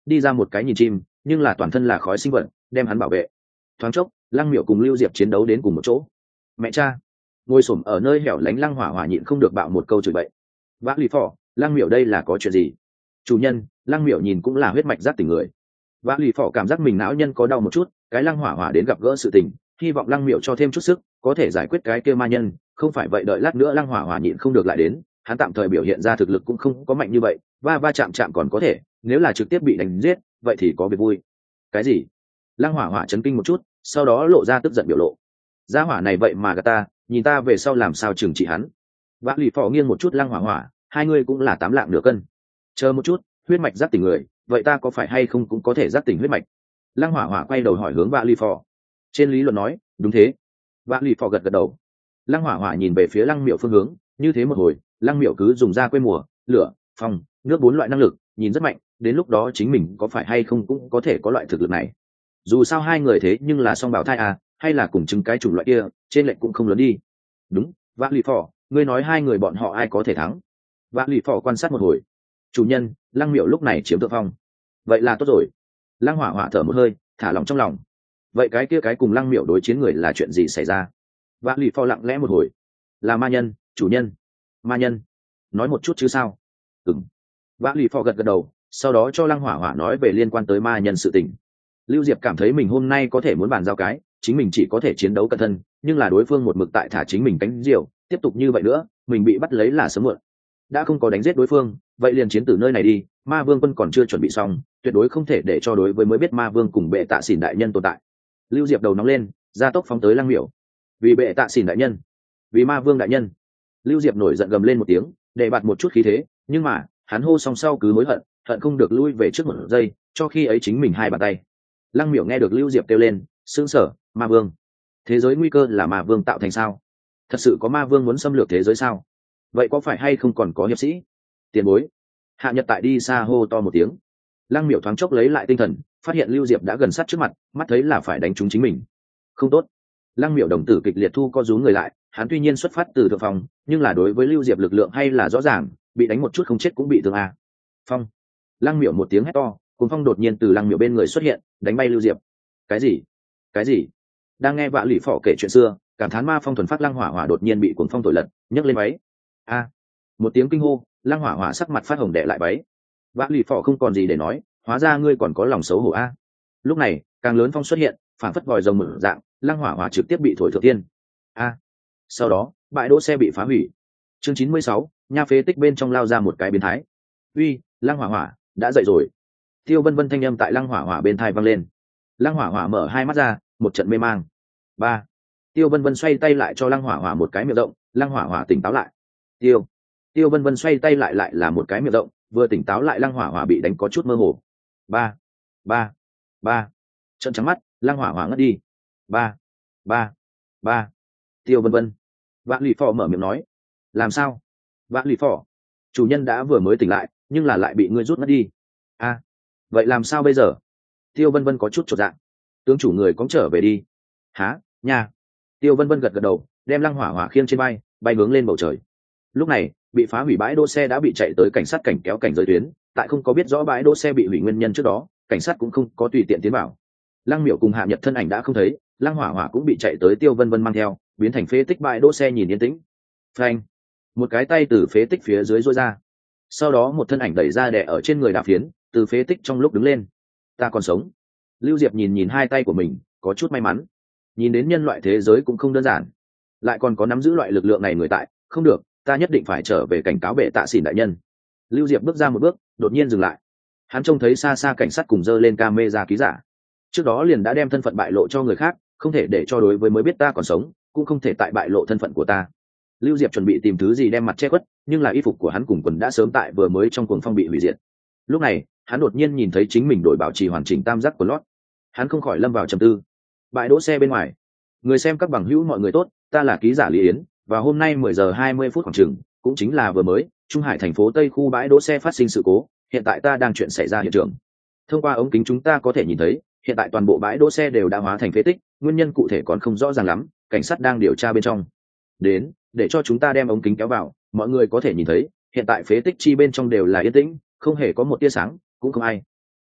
đi ra một cái nhìn chim nhưng là toàn thân là khói sinh vật đem hắn bảo vệ. Thoáng chốc lăng miểu cùng lưu diệp chiến đấu đến cùng một chỗ. Mẹ cha! Ngồi xổm ở nơi hẻo lánh lăng hỏa hỏa nhịn không được bạo một câu chửi bậy. Vã lì phò, lăng miểu đây là có chuyện gì? Chủ nhân, lăng miểu nhìn cũng là huyết mạch giác tỉnh người. Vã lì phò cảm giác mình não nhân có đau một chút, cái lăng hỏa hỏa đến gặp gỡ sự tình, hy vọng lăng miểu cho thêm chút sức, có thể giải quyết cái kia ma nhân, không phải vậy đợi lát nữa lăng hỏa hỏa nhịn không được lại đến, hắn tạm thời biểu hiện ra thực lực cũng không có mạnh như vậy, va va chạm chạm còn có thể, nếu là trực tiếp bị đánh giết, vậy thì có việc vui. Cái gì? Lăng hỏa hỏa chấn kinh một chút, sau đó lộ ra tức giận biểu lộ. Gia hỏa này vậy mà gạt ta, nhìn ta về sau làm sao trừng trị hắn. Vã lì phò nghiêng một chút lăng hỏa hỏa, hai người cũng là tám lạng nửa cân. Chờ một chút, huyết mạch giác tỉnh người, vậy ta có phải hay không cũng có thể giác tỉnh huyết mạch? Lăng hỏa hỏa quay đầu hỏi hướng vã lì phò. Trên lý luận nói, đúng thế. Vã lì phò gật gật đầu. Lăng hỏa hỏa nhìn về phía lăng miệu phương hướng, như thế một hồi, lăng miệu cứ dùng ra quê mùa, lửa, phong, nước bốn loại năng lực, nhìn rất mạnh, đến lúc đó chính mình có phải hay không cũng có thể có loại thực lực này. Dù sao hai người thế nhưng là song bào thai à, hay là cùng chứng cái chủng loại kia, trên lệnh cũng không lớn đi. Đúng, vã lì phò, ngươi nói hai người bọn họ ai có thể thắng? Vã lì phò quan sát một hồi. Chủ nhân, lăng miệu lúc này chiếm thượng phong. Vậy là tốt rồi. Lăng hỏa hỏa thở một hơi, thả lòng trong lòng. Vậy cái kia cái cùng lăng miệu đối chiến người là chuyện gì xảy ra? Vã lì phò lặng lẽ một hồi. Là ma nhân, chủ nhân. Ma nhân? Nói một chút chứ sao? Ừm. Vã lì phò gật gật đầu, sau đó cho lăng hỏa hỏa nói về liên quan tới ma nhân sự tình. Lưu Diệp cảm thấy mình hôm nay có thể muốn bàn giao cái, chính mình chỉ có thể chiến đấu cẩn thân, nhưng là đối phương một mực tại thả chính mình cánh diều, tiếp tục như vậy nữa, mình bị bắt lấy là sớm muộn. Đã không có đánh giết đối phương, vậy liền chiến từ nơi này đi, ma vương quân còn chưa chuẩn bị xong, tuyệt đối không thể để cho đối với mới biết ma vương cùng bệ tạ xỉn đại nhân tồn tại. Lưu Diệp đầu nóng lên, gia tốc phóng tới lăng miểu. Vì bệ tạ xỉn đại nhân, vì ma vương đại nhân. Lưu Diệp nổi giận gầm lên một tiếng, để bạt một chút khí thế, nhưng mà hắn hô xong sau cứ hối hận, hận không được lui về trước một giây, cho khi ấy chính mình hai bàn tay. Lăng miểu nghe được Lưu Diệp kêu lên, sững sờ, ma vương. Thế giới nguy cơ là ma vương tạo thành sao? Thật sự có ma vương muốn xâm lược thế giới sao? Vậy có phải hay không còn có hiệp sĩ? Tiền bối. Hạ Nhật tại đi xa hô to một tiếng. Lăng miểu thoáng chốc lấy lại tinh thần, phát hiện Lưu Diệp đã gần sát trước mặt, mắt thấy là phải đánh trúng chính mình. Không tốt. Lăng miểu đồng tử kịch liệt thu co rúm người lại, hắn tuy nhiên xuất phát từ thượng phòng, nhưng là đối với Lưu Diệp lực lượng hay là rõ ràng, bị đánh một chút không chết cũng bị thương à. Phong. Lăng miểu một tiếng hét to, cuồng phong đột nhiên từ lăng miểu bên người xuất hiện, đánh bay Lưu Diệp. Cái gì? Cái gì? Đang nghe Vạ Lỷ Phò kể chuyện xưa, cảm thán ma phong thuần phát lăng hỏa hỏa đột nhiên bị cuồng phong thổi lật, nhấc lên váy. A! Một tiếng kinh hô, lăng hỏa hỏa sắc mặt phát hồng đè lại váy. Vạ Lỷ Phò không còn gì để nói, hóa ra ngươi còn có lòng xấu hổ a. Lúc này, càng lớn phong xuất hiện, phản phất vòi rồng mở dạng, lăng hỏa hỏa trực tiếp bị thổi thượng tiên. A! Sau đó, bãi đỗ xe bị phá hủy. Chương chín mươi sáu, nha phế tích bên trong lao ra một cái biến thái. Uy, lăng hỏa hỏa, đã dậy rồi. Tiêu Vân Vân thanh âm tại lăng hỏa hỏa bên tai vang lên. Lăng hỏa hỏa mở hai mắt ra, một trận mê mang. Ba. Tiêu Vân Vân xoay tay lại cho lăng hỏa hỏa một cái miệng rộng, lăng hỏa hỏa tỉnh táo lại. Tiêu. Tiêu Vân Vân xoay tay lại lại là một cái miệng rộng, vừa tỉnh táo lại lăng hỏa hỏa bị đánh có chút mơ hồ. Ba. Ba. Ba. Trận trắng mắt, lăng hỏa hỏa ngất đi. Ba. Ba. Ba. Tiêu Vân Vân. Vạn Lỷ Phò mở miệng nói. Làm sao? Vạn Lỷ Phò. Chủ nhân đã vừa mới tỉnh lại, nhưng là lại bị ngươi rút ngất đi. A. Vậy làm sao bây giờ? Tiêu Vân Vân có chút chột dạ. Tướng chủ người cóng trở về đi. Há, nha. Tiêu Vân Vân gật gật đầu, đem lăng hỏa hỏa khiêng trên bay, bay hướng lên bầu trời. Lúc này, bị phá hủy bãi đỗ xe đã bị chạy tới cảnh sát cảnh kéo cảnh giới tuyến, tại không có biết rõ bãi đỗ xe bị hủy nguyên nhân trước đó, cảnh sát cũng không có tùy tiện tiến vào. Lăng Miểu cùng Hạ Nhật thân ảnh đã không thấy, lăng hỏa hỏa cũng bị chạy tới Tiêu Vân Vân mang theo, biến thành phế tích bãi đỗ xe nhìn yên tĩnh. Phanh! Một cái tay từ phế tích phía dưới rối ra. Sau đó một thân ảnh đẩy ra đè ở trên người đạp phiến, từ phế tích trong lúc đứng lên. Ta còn sống. Lưu Diệp nhìn nhìn hai tay của mình, có chút may mắn. Nhìn đến nhân loại thế giới cũng không đơn giản, lại còn có nắm giữ loại lực lượng này người tại, không được, ta nhất định phải trở về cảnh cáo bệ tạ xỉn đại nhân. Lưu Diệp bước ra một bước, đột nhiên dừng lại. Hắn trông thấy xa xa cảnh sát cùng dơ lên camera ký giả. Trước đó liền đã đem thân phận bại lộ cho người khác, không thể để cho đối với mới biết ta còn sống, cũng không thể tại bại lộ thân phận của ta. Lưu Diệp chuẩn bị tìm thứ gì đem mặt che khuất, nhưng là y phục của hắn cùng quần đã sớm tại vừa mới trong cuồng phong bị hủy diệt. Lúc này, hắn đột nhiên nhìn thấy chính mình đổi bảo trì hoàn chỉnh tam giác của lót. Hắn không khỏi lâm vào trầm tư. Bãi đỗ xe bên ngoài, người xem các bằng hữu mọi người tốt, ta là ký giả Lý Yến, và hôm nay mười giờ hai mươi phút khoảng chừng, cũng chính là vừa mới, Trung Hải thành phố Tây khu bãi đỗ xe phát sinh sự cố, hiện tại ta đang chuyện xảy ra hiện trường. Thông qua ống kính chúng ta có thể nhìn thấy, hiện tại toàn bộ bãi đỗ xe đều đã hóa thành phế tích, nguyên nhân cụ thể còn không rõ ràng lắm, cảnh sát đang điều tra bên trong. Đến, để cho chúng ta đem ống kính kéo vào, mọi người có thể nhìn thấy, hiện tại phế tích chi bên trong đều là yên tĩnh, không hề có một tia sáng, cũng không ai.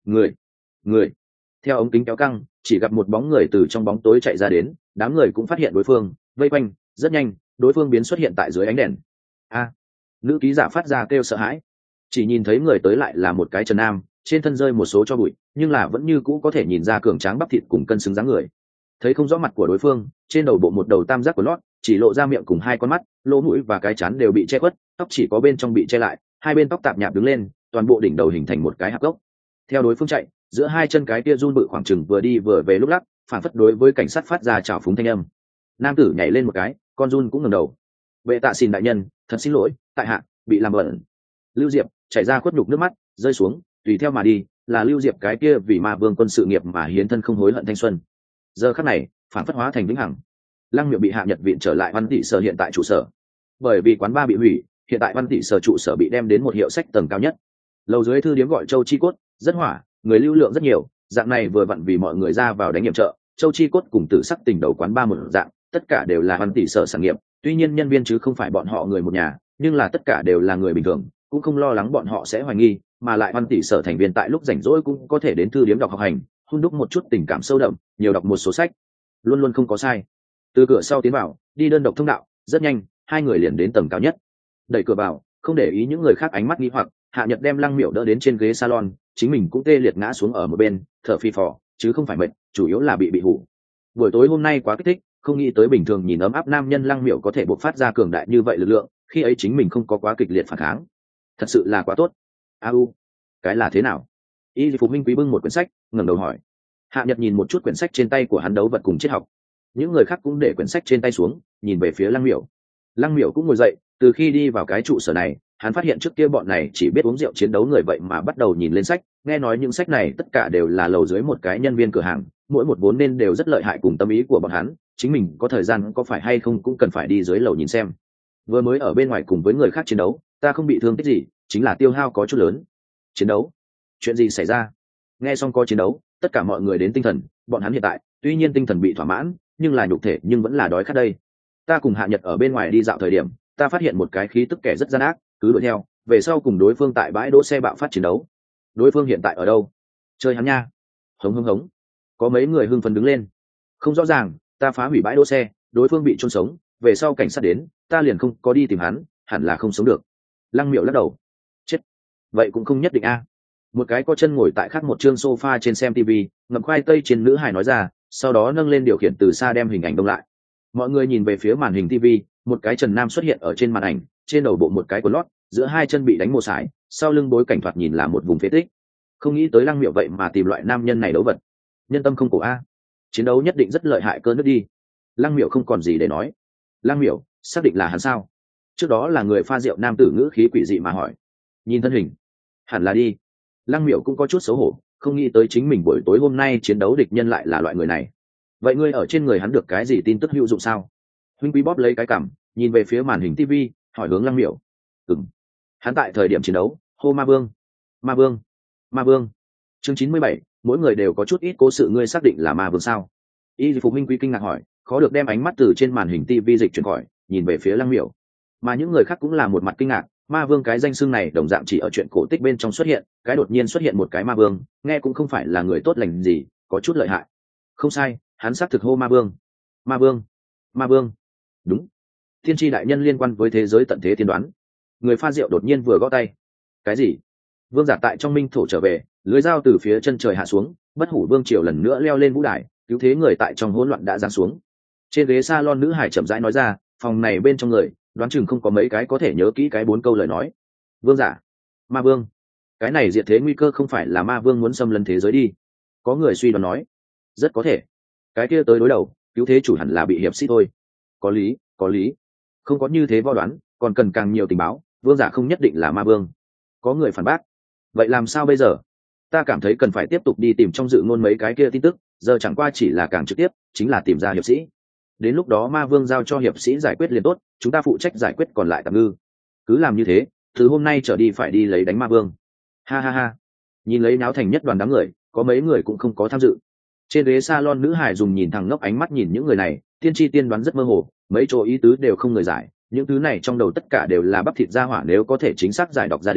người người theo ống kính kéo căng, chỉ gặp một bóng người từ trong bóng tối chạy ra đến, đám người cũng phát hiện đối phương vây quanh. Rất nhanh đối phương biến xuất hiện tại dưới ánh đèn. A, nữ ký giả phát ra kêu sợ hãi, chỉ nhìn thấy người tới lại là một cái trần nam, trên thân rơi một số cho bụi, nhưng là vẫn như cũ có thể nhìn ra cường tráng bắp thịt cùng cân xứng dáng người. Thấy không rõ mặt của đối phương, trên đầu bộ một đầu tam giác của lót, chỉ lộ ra miệng cùng hai con mắt, lỗ mũi và cái trán đều bị che khuất, tóc chỉ có bên trong bị che lại, hai bên tóc tạp nhạp đứng lên, toàn bộ đỉnh đầu hình thành một cái hạp gốc. Theo đối phương chạy, giữa hai chân cái kia run bự khoảng chừng vừa đi vừa về lúc lắc, phản phất đối với cảnh sát phát ra chào phúng thanh âm. Nam tử nhảy lên một cái, con run cũng ngẩng đầu. Vệ tạ xin đại nhân, thật xin lỗi, tại hạ bị làm bẩn. Lưu Diệp chảy ra khuất nhục nước mắt rơi xuống, tùy theo mà đi, là Lưu Diệp cái kia vì ma vương quân sự nghiệp mà hiến thân không hối hận thanh xuân. Giờ khắc này phản phất hóa thành vĩnh hằng. Lăng Miệu bị hạ nhật viện trở lại Văn Tỷ Sở hiện tại trụ sở. Bởi vì quán ba bị hủy, hiện tại Văn Tỷ Sở trụ sở bị đem đến một hiệu sách tầng cao nhất. Lầu dưới thư điếm gọi Châu Chi Cốt, rất hỏa, người lưu lượng rất nhiều, dạng này vừa vặn vì mọi người ra vào đánh nhiệm trợ. Châu Chi Cốt cùng Tử Sắc Tình đầu quán ba một dạng, tất cả đều là Văn Tỷ Sở sản nghiệp, tuy nhiên nhân viên chứ không phải bọn họ người một nhà, nhưng là tất cả đều là người bình thường, cũng không lo lắng bọn họ sẽ hoài nghi, mà lại Văn Tỷ Sở thành viên tại lúc rảnh rỗi cũng có thể đến thư điếm đọc học hành, hun đúc một chút tình cảm sâu đậm, nhiều đọc một số sách, luôn luôn không có sai. Từ cửa sau tiến vào, đi đơn độc thông đạo, rất nhanh hai người liền đến tầng cao nhất. Đẩy cửa vào, không để ý những người khác ánh mắt nghi hoặc, Hạ Nhật đem Lăng Miểu đỡ đến trên ghế salon, chính mình cũng tê liệt ngã xuống ở một bên, thở phì phò, chứ không phải mệt, chủ yếu là bị bị hủ. Buổi tối hôm nay quá kích thích, không nghĩ tới bình thường nhìn ấm áp nam nhân Lăng Miểu có thể bộc phát ra cường đại như vậy lực lượng, khi ấy chính mình không có quá kịch liệt phản kháng, thật sự là quá tốt. A u, cái là thế nào? Y Phục Minh Quý bưng một quyển sách, ngẩng đầu hỏi. Hạ Nhật nhìn một chút quyển sách trên tay của hắn đấu vật cùng triết học. Những người khác cũng để quyển sách trên tay xuống, nhìn về phía Lăng Miểu. Lăng Miểu cũng ngồi dậy, từ khi đi vào cái trụ sở này, hắn phát hiện trước kia bọn này chỉ biết uống rượu chiến đấu người vậy mà bắt đầu nhìn lên sách, nghe nói những sách này tất cả đều là lầu dưới một cái nhân viên cửa hàng, mỗi một vốn nên đều rất lợi hại cùng tâm ý của bọn hắn, chính mình có thời gian có phải hay không cũng cần phải đi dưới lầu nhìn xem. Vừa mới ở bên ngoài cùng với người khác chiến đấu, ta không bị thương tích gì, chính là tiêu hao có chút lớn. Chiến đấu? Chuyện gì xảy ra? Nghe xong có chiến đấu, tất cả mọi người đến tinh thần, bọn hắn hiện tại tuy nhiên tinh thần bị thỏa mãn, nhưng là nhục thể nhưng vẫn là đói khát đây. Ta cùng Hạ Nhật ở bên ngoài đi dạo thời điểm, ta phát hiện một cái khí tức kẻ rất gian ác, cứ đuổi theo, về sau cùng đối phương tại bãi đỗ xe bạo phát chiến đấu. Đối phương hiện tại ở đâu? Chơi hắn nha. Hống hống hống. Có mấy người hưng phấn đứng lên. Không rõ ràng, ta phá hủy bãi đỗ xe, đối phương bị chôn sống, về sau cảnh sát đến, ta liền không có đi tìm hắn, hẳn là không sống được. Lăng Miểu lắc đầu. Chết. Vậy cũng không nhất định a. Một cái có chân ngồi tại khác một chương sofa trên xem tivi, ngậm khoai tây trên nữ hài nói ra, sau đó nâng lên điều khiển từ xa đem hình ảnh đông lại. Mọi người nhìn về phía màn hình tivi, một cái trần nam xuất hiện ở trên màn ảnh, trên đầu bộ một cái quần lót, giữa hai chân bị đánh mồ sải, sau lưng bối cảnh thoạt nhìn là một vùng phế tích. Không nghĩ tới Lăng Miểu vậy mà tìm loại nam nhân này đấu vật. Nhân tâm không cổ a. Chiến đấu nhất định rất lợi hại cơ nước đi. Lăng Miểu không còn gì để nói. Lăng Miểu, xác định là hắn sao? Trước đó là người pha rượu nam tử ngữ khí quỷ dị mà hỏi. Nhìn thân hình, hẳn là đi. Lăng Miểu cũng có chút xấu hổ, không nghĩ tới chính mình buổi tối hôm nay chiến đấu địch nhân lại là loại người này. Vậy ngươi ở trên người hắn được cái gì tin tức hữu dụng sao? Huynh Quý bóp lấy cái cằm, nhìn về phía màn hình tivi, hỏi hướng Lăng Miểu. Ừm. Hắn tại thời điểm chiến đấu, hô ma vương, ma vương, ma vương. Chương chín mươi bảy, mỗi người đều có chút ít cố sự, ngươi xác định là ma vương sao? Y Phục Minh Quý kinh ngạc hỏi, khó được đem ánh mắt từ trên màn hình tivi dịch chuyển khỏi, nhìn về phía Lăng Miểu. Mà những người khác cũng là một mặt kinh ngạc, ma vương cái danh xưng này đồng dạng chỉ ở chuyện cổ tích bên trong xuất hiện, cái đột nhiên xuất hiện một cái ma vương, nghe cũng không phải là người tốt lành gì, có chút lợi hại. Không sai, hắn xác thực hô ma vương, ma vương, ma vương. Đúng, thiên tri đại nhân liên quan với thế giới tận thế tiên đoán. Người pha rượu đột nhiên vừa gõ tay. Cái gì? Vương giả tại trong minh thổ trở về, lưới dao từ phía chân trời hạ xuống, bất hủ vương triều lần nữa leo lên vũ đài, cứu thế người tại trong hỗn loạn đã giáng xuống. Trên ghế salon nữ hải chậm rãi nói ra, phòng này bên trong người, đoán chừng không có mấy cái có thể nhớ kỹ cái bốn câu lời nói. Vương giả, ma vương, cái này diệt thế nguy cơ không phải là ma vương muốn xâm lấn thế giới đi? Có người suy đoán nói. Rất có thể. Cái kia tới đối đầu, cứu thế chủ hẳn là bị hiệp sĩ thôi. Có lý, có lý. Không có như thế vo đoán, còn cần càng nhiều tình báo, vương giả không nhất định là ma vương. Có người phản bác. Vậy làm sao bây giờ? Ta cảm thấy cần phải tiếp tục đi tìm trong dự ngôn mấy cái kia tin tức, giờ chẳng qua chỉ là càng trực tiếp, chính là tìm ra hiệp sĩ. Đến lúc đó ma vương giao cho hiệp sĩ giải quyết liền tốt, chúng ta phụ trách giải quyết còn lại tạm ngư. Cứ làm như thế, từ hôm nay trở đi phải đi lấy đánh ma vương. Ha ha ha. Nhìn lấy náo thành nhất đoàn đám người, có mấy người cũng không có tham dự. Trên ghế salon nữ hải dùng nhìn thẳng ngốc ánh mắt nhìn những người này, tiên tri tiên đoán rất mơ hồ, mấy chỗ ý tứ đều không người giải, những thứ này trong đầu tất cả đều là bắp thịt ra hỏa, nếu có thể chính xác giải đọc ra đến,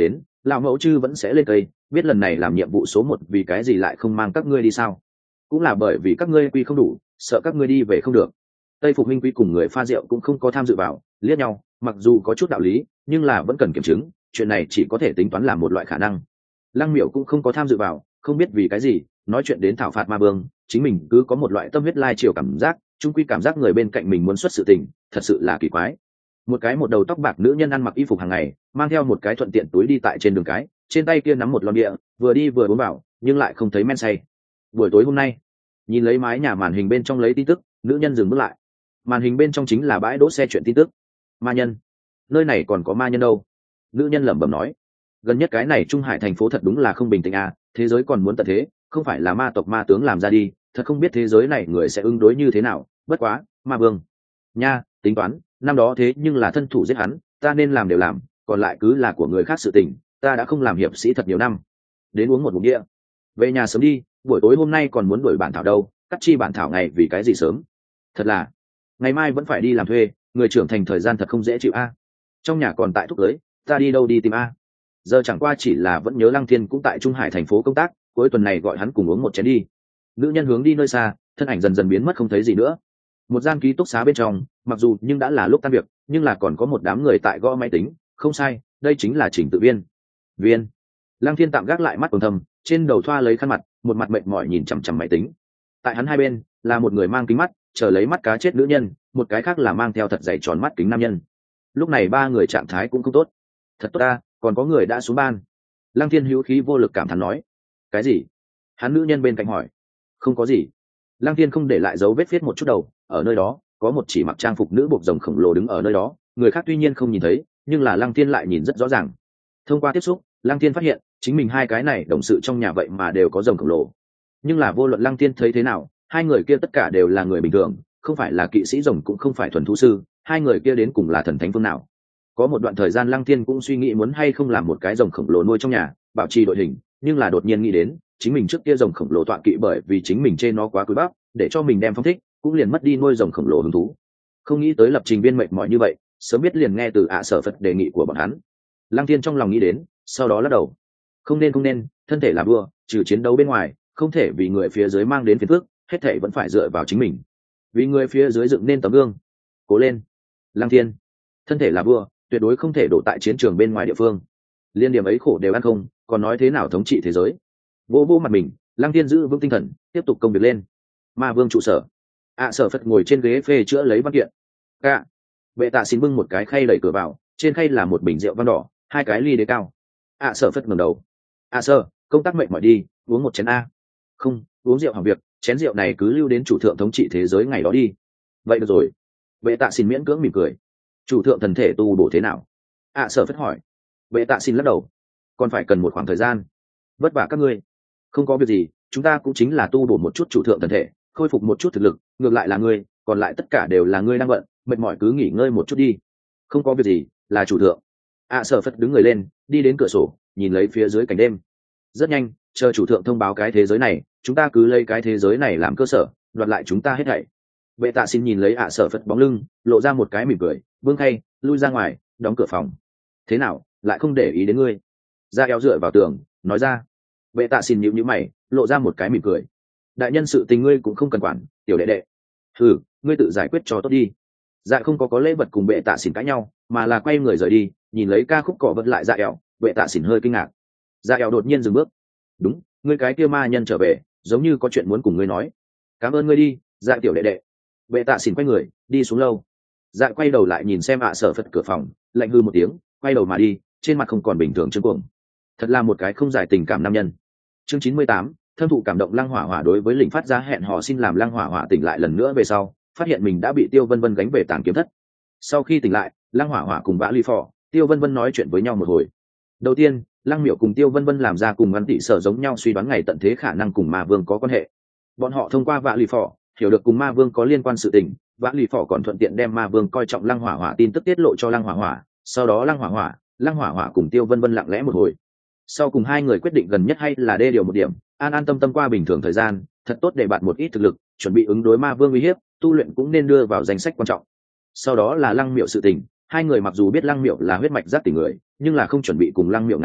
lão mẫu chư vẫn sẽ lên cây, biết lần này làm nhiệm vụ số một vì cái gì lại không mang các ngươi đi sao? Cũng là bởi vì các ngươi quy không đủ, sợ các ngươi đi về không được. Tây Phục Minh Quy cùng người pha rượu cũng không có tham dự vào, liếc nhau, mặc dù có chút đạo lý, nhưng là vẫn cần kiểm chứng, chuyện này chỉ có thể tính toán là một loại khả năng. Lăng Miểu cũng không có tham dự vào, không biết vì cái gì, nói chuyện đến thảo phạt ma vương, chính mình cứ có một loại tâm huyết lai chiều cảm giác, chung quy cảm giác người bên cạnh mình muốn xuất sự tình, thật sự là kỳ quái. Một cái một đầu tóc bạc nữ nhân ăn mặc y phục hàng ngày, mang theo một cái thuận tiện túi đi tại trên đường cái, trên tay kia nắm một lon bia, vừa đi vừa uống vào, nhưng lại không thấy men say. Buổi tối hôm nay, nhìn lấy mái nhà màn hình bên trong lấy tin tức, nữ nhân dừng bước lại. Màn hình bên trong chính là bãi đỗ xe chuyện tin tức. Ma nhân, nơi này còn có ma nhân đâu? Nữ nhân lẩm bẩm nói. Gần nhất cái này Trung Hải thành phố thật đúng là không bình tĩnh à, thế giới còn muốn tận thế, không phải là ma tộc ma tướng làm ra đi, thật không biết thế giới này người sẽ ứng đối như thế nào. Bất quá, ma vương nha, tính toán năm đó thế nhưng là thân thủ giết hắn, ta nên làm đều làm, còn lại cứ là của người khác sự tình, ta đã không làm hiệp sĩ thật nhiều năm. Đến uống một ngụm bia, về nhà sớm đi, buổi tối hôm nay còn muốn đuổi bản thảo đâu, cắt chi bản thảo ngày vì cái gì sớm? Thật là, ngày mai vẫn phải đi làm thuê, người trưởng thành thời gian thật không dễ chịu a. Trong nhà còn tại thúc cưới, ta đi đâu đi tìm a? Giờ chẳng qua chỉ là vẫn nhớ Lăng Thiên cũng tại Trung Hải thành phố công tác, cuối tuần này gọi hắn cùng uống một chén đi. Nữ nhân hướng đi nơi xa, thân ảnh dần dần biến mất không thấy gì nữa. Một gian ký túc xá bên trong, mặc dù nhưng đã là lúc tan việc, nhưng là còn có một đám người tại gõ máy tính, không sai, đây chính là Trình Tự Viên. Viên. Lăng Thiên tạm gác lại mắt quầng thâm, trên đầu thoa lấy khăn mặt, một mặt mệt mỏi nhìn chằm chằm máy tính. Tại hắn hai bên là một người mang kính mắt, chờ lấy mắt cá chết nữ nhân, một cái khác là mang theo thật dày tròn mắt kính nam nhân. Lúc này ba người trạng thái cũng không tốt. Thật tốt ta, còn có người đã xuống ban. Lăng Thiên hữu khí vô lực cảm thán nói. Cái gì? Hắn nữ nhân bên cạnh hỏi. Không có gì. Lăng Thiên không để lại dấu vết viết một chút đầu, ở nơi đó có một chỉ mặc trang phục nữ buộc rồng khổng lồ đứng ở nơi đó, người khác tuy nhiên không nhìn thấy, nhưng là Lăng Thiên lại nhìn rất rõ ràng. Thông qua tiếp xúc, Lăng Thiên phát hiện chính mình hai cái này đồng sự trong nhà vậy mà đều có rồng khổng lồ. Nhưng là vô luận Lăng Thiên thấy thế nào, hai người kia tất cả đều là người bình thường, không phải là kỵ sĩ rồng cũng không phải thuần thú sư, hai người kia đến cùng là thần thánh phương nào? Có một đoạn thời gian Lăng Thiên cũng suy nghĩ muốn hay không làm một cái rồng khổng lồ nuôi trong nhà, bảo trì đội hình, nhưng là đột nhiên nghĩ đến, chính mình trước kia rồng khổng lồ tọa kỵ bởi vì chính mình chê nó quá cúi bắp, để cho mình đem phong thích, cũng liền mất đi nuôi rồng khổng lồ hứng thú. Không nghĩ tới lập trình viên mệt mỏi như vậy, sớm biết liền nghe từ ạ sở Phật đề nghị của bọn hắn. Lăng Thiên trong lòng nghĩ đến, sau đó lắc đầu. Không nên không nên, thân thể là vua, trừ chiến đấu bên ngoài, không thể vì người phía dưới mang đến phiền phức, hết thảy vẫn phải dựa vào chính mình. Vì người phía dưới dựng nên tấm gương. Cố lên, Lăng Thiên. Thân thể là vua, tuyệt đối không thể đổ tại chiến trường bên ngoài địa phương. Liên điểm ấy khổ đều ăn không, còn nói thế nào thống trị thế giới? Vô vô mặt mình, Lăng Thiên giữ vững tinh thần, tiếp tục công việc lên. Ma vương trụ sở. ạ sở Phật ngồi trên ghế phê chữa lấy văn kiện. Cả. Vệ tạ xin bưng một cái khay đẩy cửa vào, trên khay là một bình rượu vang đỏ, hai cái ly đế cao. ạ sở Phật ngẩng đầu. ạ sở, công tác mệt mỏi đi, uống một chén a. Không, uống rượu hỏng việc, chén rượu này cứ lưu đến chủ thượng thống trị thế giới ngày đó đi. Vậy được rồi. Vệ tạ xin miễn cưỡng mỉm cười. Chủ thượng thần thể tu bổ thế nào? ạ sở Phật hỏi. Vệ tạ xin lắc đầu. Còn phải cần một khoảng thời gian. Vất vả các ngươi. Không có việc gì, chúng ta cũng chính là tu bổ một chút chủ thượng thần thể, khôi phục một chút thực lực, ngược lại là ngươi, còn lại tất cả đều là ngươi đang bận, mệt mỏi cứ nghỉ ngơi một chút đi. Không có việc gì, là chủ thượng. ạ sở Phật đứng người lên, đi đến cửa sổ, nhìn lấy phía dưới cảnh đêm. Rất nhanh, chờ chủ thượng thông báo cái thế giới này, chúng ta cứ lấy cái thế giới này làm cơ sở, đoạt lại chúng ta hết thảy. Vệ tạ xin nhìn lấy ạ sở Phật bóng lưng, lộ ra một cái mỉm cười, vương khay, lui ra ngoài, đóng cửa phòng. Thế nào, lại không để ý đến ngươi? Ra eo dựa vào tường, nói ra. Vệ tạ xin nhíu nhíu mày, lộ ra một cái mỉm cười. Đại nhân sự tình ngươi cũng không cần quản, tiểu đệ đệ. Thử, ngươi tự giải quyết cho tốt đi. Dạ không có có lễ vật cùng vệ tạ xỉn cãi nhau, mà là quay người rời đi, nhìn lấy ca khúc cỏ vật lại dạ eo, vệ tạ xỉn hơi kinh ngạc. Dạ eo đột nhiên dừng bước. Đúng, ngươi cái kia ma nhân trở về, giống như có chuyện muốn cùng ngươi nói. Cảm ơn ngươi đi, dạ tiểu đệ đệ. Vệ tạ xỉn quay người, đi xuống lâu. Dạ quay đầu lại nhìn xem ạ sở Phật cửa phòng, lạnh hư một tiếng, quay đầu mà đi, trên mặt không còn bình thường trương cuồng. Thật là một cái không giải tình cảm nam nhân. Chương chín mươi tám, thâm thụ cảm động Lăng Hỏa Hỏa đối với lĩnh phát ra hẹn hò xin làm Lăng Hỏa Hỏa tỉnh lại lần nữa về sau, phát hiện mình đã bị Tiêu Vân Vân gánh về Tàng Kiếm Thất. Sau khi tỉnh lại, Lăng Hỏa Hỏa cùng Vã Ly Phò, Tiêu Vân Vân nói chuyện với nhau một hồi. Đầu tiên, Lăng Miểu cùng Tiêu Vân Vân làm ra cùng ngắn tị sở giống nhau suy đoán ngày tận thế khả năng cùng Ma Vương có quan hệ. Bọn họ thông qua Vã Ly Phò hiểu được cùng Ma Vương có liên quan sự tình, Vã Ly Phò còn thuận tiện đem Ma Vương coi trọng Lăng Hỏa Hỏa tin tức tiết lộ cho Lăng Hỏa Hỏa. Sau đó Lăng Hỏa Hỏa, Lăng Hỏa Hỏa cùng Tiêu Vân Vân lặng lẽ một hồi. Sau cùng hai người quyết định gần nhất hay là đê điều một điểm, an an tâm tâm qua bình thường thời gian, thật tốt để bạn một ít thực lực, chuẩn bị ứng đối Ma Vương uy hiếp, tu luyện cũng nên đưa vào danh sách quan trọng. Sau đó là Lăng Miểu sự tình, hai người mặc dù biết Lăng Miểu là huyết mạch giác tỉnh người, nhưng là không chuẩn bị cùng Lăng Miểu ngả bài,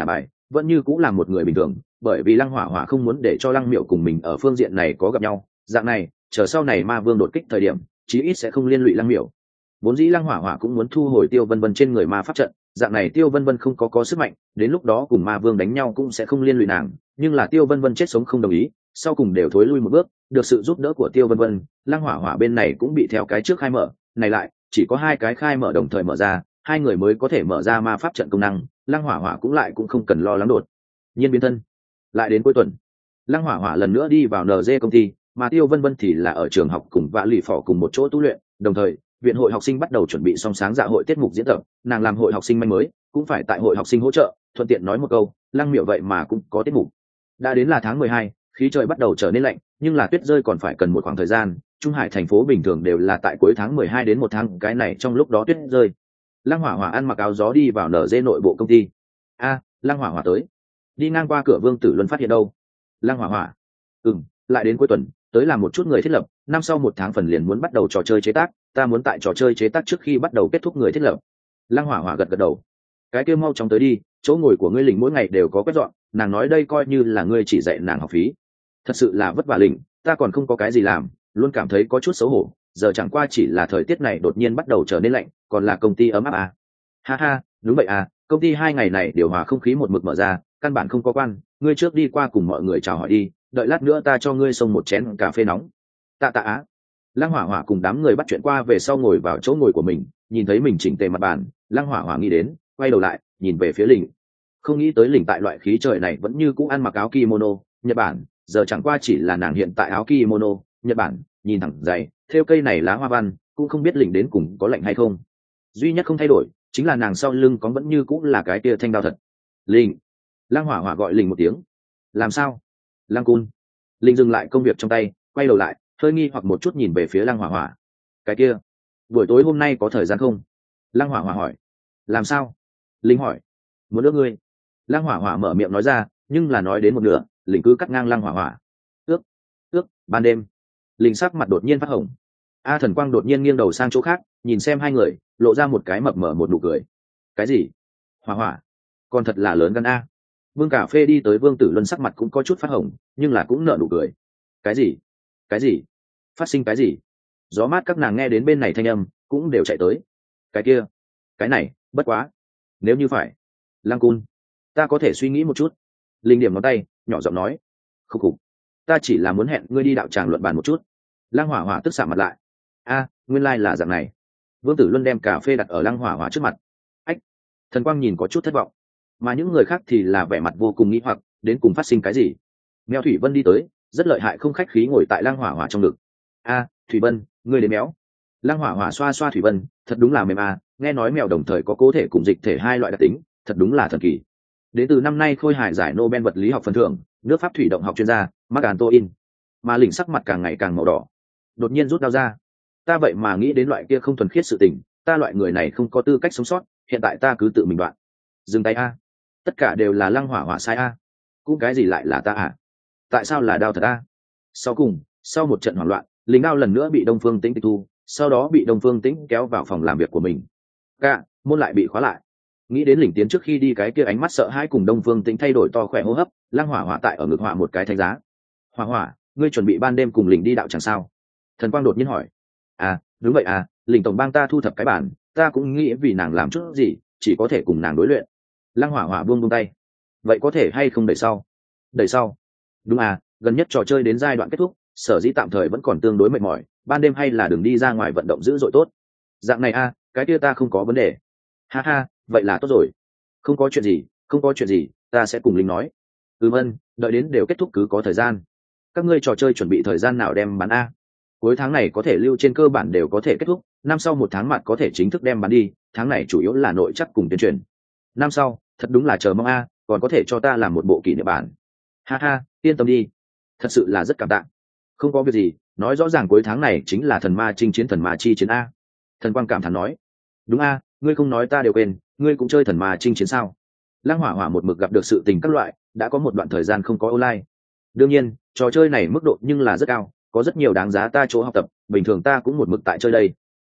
vẫn như cũng là một người bình thường, bởi vì lăng hỏa hỏa không muốn để cho lăng miệu cùng mình ở phương diện này có gặp nhau. Dạng này chờ sau này ma vương đột kích thời điểm chí ít sẽ không liên lụy lăng miệu. Vốn dĩ lăng hỏa hỏa cũng muốn thu hồi tiêu vân vân trên người ma pháp trận, dạng này tiêu vân vân không có có sức mạnh, đến lúc đó cùng ma vương đánh nhau cũng sẽ không liên lụy nàng. Nhưng là tiêu vân vân chết sống không đồng ý, sau cùng đều thối lui một bước. Được sự giúp đỡ của tiêu vân vân, lăng hỏa hỏa bên này cũng bị theo cái trước khai mở, này lại chỉ có hai cái khai mở đồng thời mở ra, hai người mới có thể mở ra ma pháp trận công năng. Lăng hỏa hỏa cũng lại cũng không cần lo lắng đột nhiên biến thân. Lại đến cuối tuần, lăng hỏa hỏa lần nữa đi vào en giê công ty, mà tiêu vân vân thì là ở trường học cùng vạ lì phỏ cùng một chỗ tu luyện. Đồng thời viện hội học sinh bắt đầu chuẩn bị song sáng dạ hội tiết mục diễn tập, nàng làm hội học sinh manh mới cũng phải tại hội học sinh hỗ trợ. Thuận tiện nói một câu, lăng miệu vậy mà cũng có tiết mục. Đã đến là tháng mười hai, khí trời bắt đầu trở nên lạnh, nhưng là tuyết rơi còn phải cần một khoảng thời gian. Trung Hải thành phố bình thường đều là tại cuối tháng mười hai đến một tháng, cái này trong lúc đó tuyết rơi. Lăng hỏa hỏa ăn mặc áo gió đi vào en giê nội bộ công ty. A, lăng hỏa hỏa tới. Đi ngang qua cửa Vương Tử Luân phát hiện đâu? Lăng hỏa hỏa. Ừm, lại đến cuối tuần, tới làm một chút người thiết lập, năm sau một tháng phần liền muốn bắt đầu trò chơi chế tác, ta muốn tại trò chơi chế tác trước khi bắt đầu kết thúc người thiết lập. Lăng hỏa hỏa gật gật đầu. Cái kia mau chóng tới đi, chỗ ngồi của ngươi lĩnh mỗi ngày đều có quét dọn, nàng nói đây coi như là ngươi chỉ dạy nàng học phí. Thật sự là vất vả lĩnh, ta còn không có cái gì làm, luôn cảm thấy có chút xấu hổ, giờ chẳng qua chỉ là thời tiết này đột nhiên bắt đầu trở nên lạnh, còn là công ty ấm áp à. Ha ha, đúng vậy à, công ty hai ngày này điều hòa không khí một mực mở ra, căn bản không có quan, ngươi trước đi qua cùng mọi người chào hỏi đi, đợi lát nữa ta cho ngươi xông một chén cà phê nóng. Tạ tạ á. Lăng hỏa hỏa cùng đám người bắt chuyện qua về sau ngồi vào chỗ ngồi của mình, nhìn thấy mình chỉnh tề mặt bàn, lăng hỏa hỏa nghĩ đến, quay đầu lại nhìn về phía lĩnh. Không nghĩ tới lĩnh tại loại khí trời này vẫn như cũ ăn mặc áo kimono Nhật Bản, giờ chẳng qua chỉ là nàng hiện tại áo kimono Nhật Bản, nhìn thẳng dày theo cây này lá hoa văn, cũng không biết lĩnh đến cùng có lạnh hay không. Duy nhất không thay đổi chính là nàng sau lưng có vẫn như cũ là cái tia thanh đao thật. Lĩnh. Lăng hỏa hỏa gọi lĩnh một tiếng. Làm sao? Lăng cun. Lĩnh dừng lại công việc trong tay, quay đầu lại hơi nghi hoặc một chút nhìn về phía lăng hỏa hỏa. Cái kia, buổi tối hôm nay có thời gian không? Lăng hỏa hỏa hỏi. Làm sao? Linh hỏi. Muốn nước ngươi. Lăng hỏa hỏa mở miệng nói ra, nhưng là nói đến một nửa Linh cứ cắt ngang lăng hỏa hỏa. Ước, ước, ban đêm. Linh sắc mặt đột nhiên phát hồng. A Thần Quang đột nhiên nghiêng đầu sang chỗ khác, nhìn xem hai người, lộ ra một cái mập mờ một nụ cười. Cái gì? Hỏa hỏa, còn thật là lớn gan a. Vương Cà Phê đi tới Vương Tử Luân, sắc mặt cũng có chút phát hồng, nhưng là cũng nở nụ cười. Cái gì? Cái gì? Phát sinh cái gì? Gió mát các nàng nghe đến bên này thanh âm, cũng đều chạy tới. Cái kia, cái này, bất quá. Nếu như phải, Lăng Cun, ta có thể suy nghĩ một chút. Linh điểm ngón tay, nhỏ giọng nói. Khúc khục, ta chỉ là muốn hẹn ngươi đi đạo tràng luận bàn một chút. Lăng Hỏa Hỏa tức xạ mặt lại. A, nguyên lai là dạng này. Vương Tử Luân đem cà phê đặt ở Lăng Hỏa Hỏa trước mặt. Ách. Thần Quang nhìn có chút thất vọng, mà những người khác thì là vẻ mặt vô cùng nghĩ hoặc, đến cùng phát sinh cái gì. Mèo Thủy Vân đi tới, rất lợi hại không khách khí ngồi tại Lăng Hỏa Hỏa trong ngực. A, Thủy Vân, ngươi đến méo. Lăng Hỏa Hỏa xoa xoa Thủy Vân, thật đúng là mềm a, nghe nói mèo đồng thời có cố thể cùng dịch thể hai loại đặc tính, thật đúng là thần kỳ. Đến từ năm nay khôi hài giải Nobel vật lý học phần thưởng, nước Pháp thủy động học chuyên gia Marc Antoine. Mà lỉnh sắc mặt càng ngày càng màu đỏ, đột nhiên rút đao ra. Ta vậy mà nghĩ đến loại kia không thuần khiết sự tình, ta loại người này không có tư cách sống sót, hiện tại ta cứ tự mình đoạn. Dừng tay a, tất cả đều là Lăng Hỏa Hỏa sai a. Cũng cái gì lại là ta à? Tại sao là đao thật a? Sau cùng, sau một trận hoảng loạn, lính đao lần nữa bị Đông Phương Tĩnh tịch thu, sau đó bị Đông Phương Tĩnh kéo vào phòng làm việc của mình. Cả môn lại bị khóa lại. Nghĩ đến lỉnh tiến trước khi đi cái kia ánh mắt sợ hãi cùng Đông Phương Tĩnh thay đổi to khỏe hô hấp, Lăng Hỏa Hỏa tại ở ngực họa một cái thánh giá. Hỏa Hỏa, ngươi chuẩn bị ban đêm cùng lỉnh đi đạo chẳng sao? Thần Quang đột nhiên hỏi. À, đúng vậy à, lỉnh tổng bang ta thu thập cái bản, ta cũng nghĩ vì nàng làm chút gì, chỉ có thể cùng nàng đối luyện. Lăng Hỏa Hỏa buông buông tay. Vậy có thể hay không đẩy sau? Đẩy sau? Đúng à, gần nhất trò chơi đến giai đoạn kết thúc, sở dĩ tạm thời vẫn còn tương đối mệt mỏi, ban đêm hay là đừng đi ra ngoài vận động dữ dội tốt. Dạng này à, cái kia ta không có vấn đề. Ha ha, vậy là tốt rồi. Không có chuyện gì, không có chuyện gì, ta sẽ cùng lính nói. Ừm ân, đợi đến đều kết thúc cứ có thời gian. Các ngươi trò chơi chuẩn bị thời gian nào đem bán a? Cuối tháng này có thể lưu trên cơ bản đều có thể kết thúc, năm sau một tháng mặt có thể chính thức đem bán đi, tháng này chủ yếu là nội chắc cùng tuyên truyền. Năm sau, thật đúng là chờ mong a, còn có thể cho ta làm một bộ kỷ niệm bản. Ha ha, yên tâm đi. Thật sự là rất cảm tạ. Không có việc gì, nói rõ ràng cuối tháng này chính là thần ma chinh chiến thần ma chi chiến a. Thần Quang cảm thán nói. Đúng a, ngươi không nói ta đều quên, ngươi cũng chơi thần ma chinh chiến sao? Lăng Hỏa Hỏa một mực gặp được sự tình các loại, đã có một đoạn thời gian không có online. Đương nhiên, trò chơi này mức độ nhưng là rất cao, có rất nhiều đáng giá ta chỗ học tập, bình thường ta cũng một mực tại chơi đây.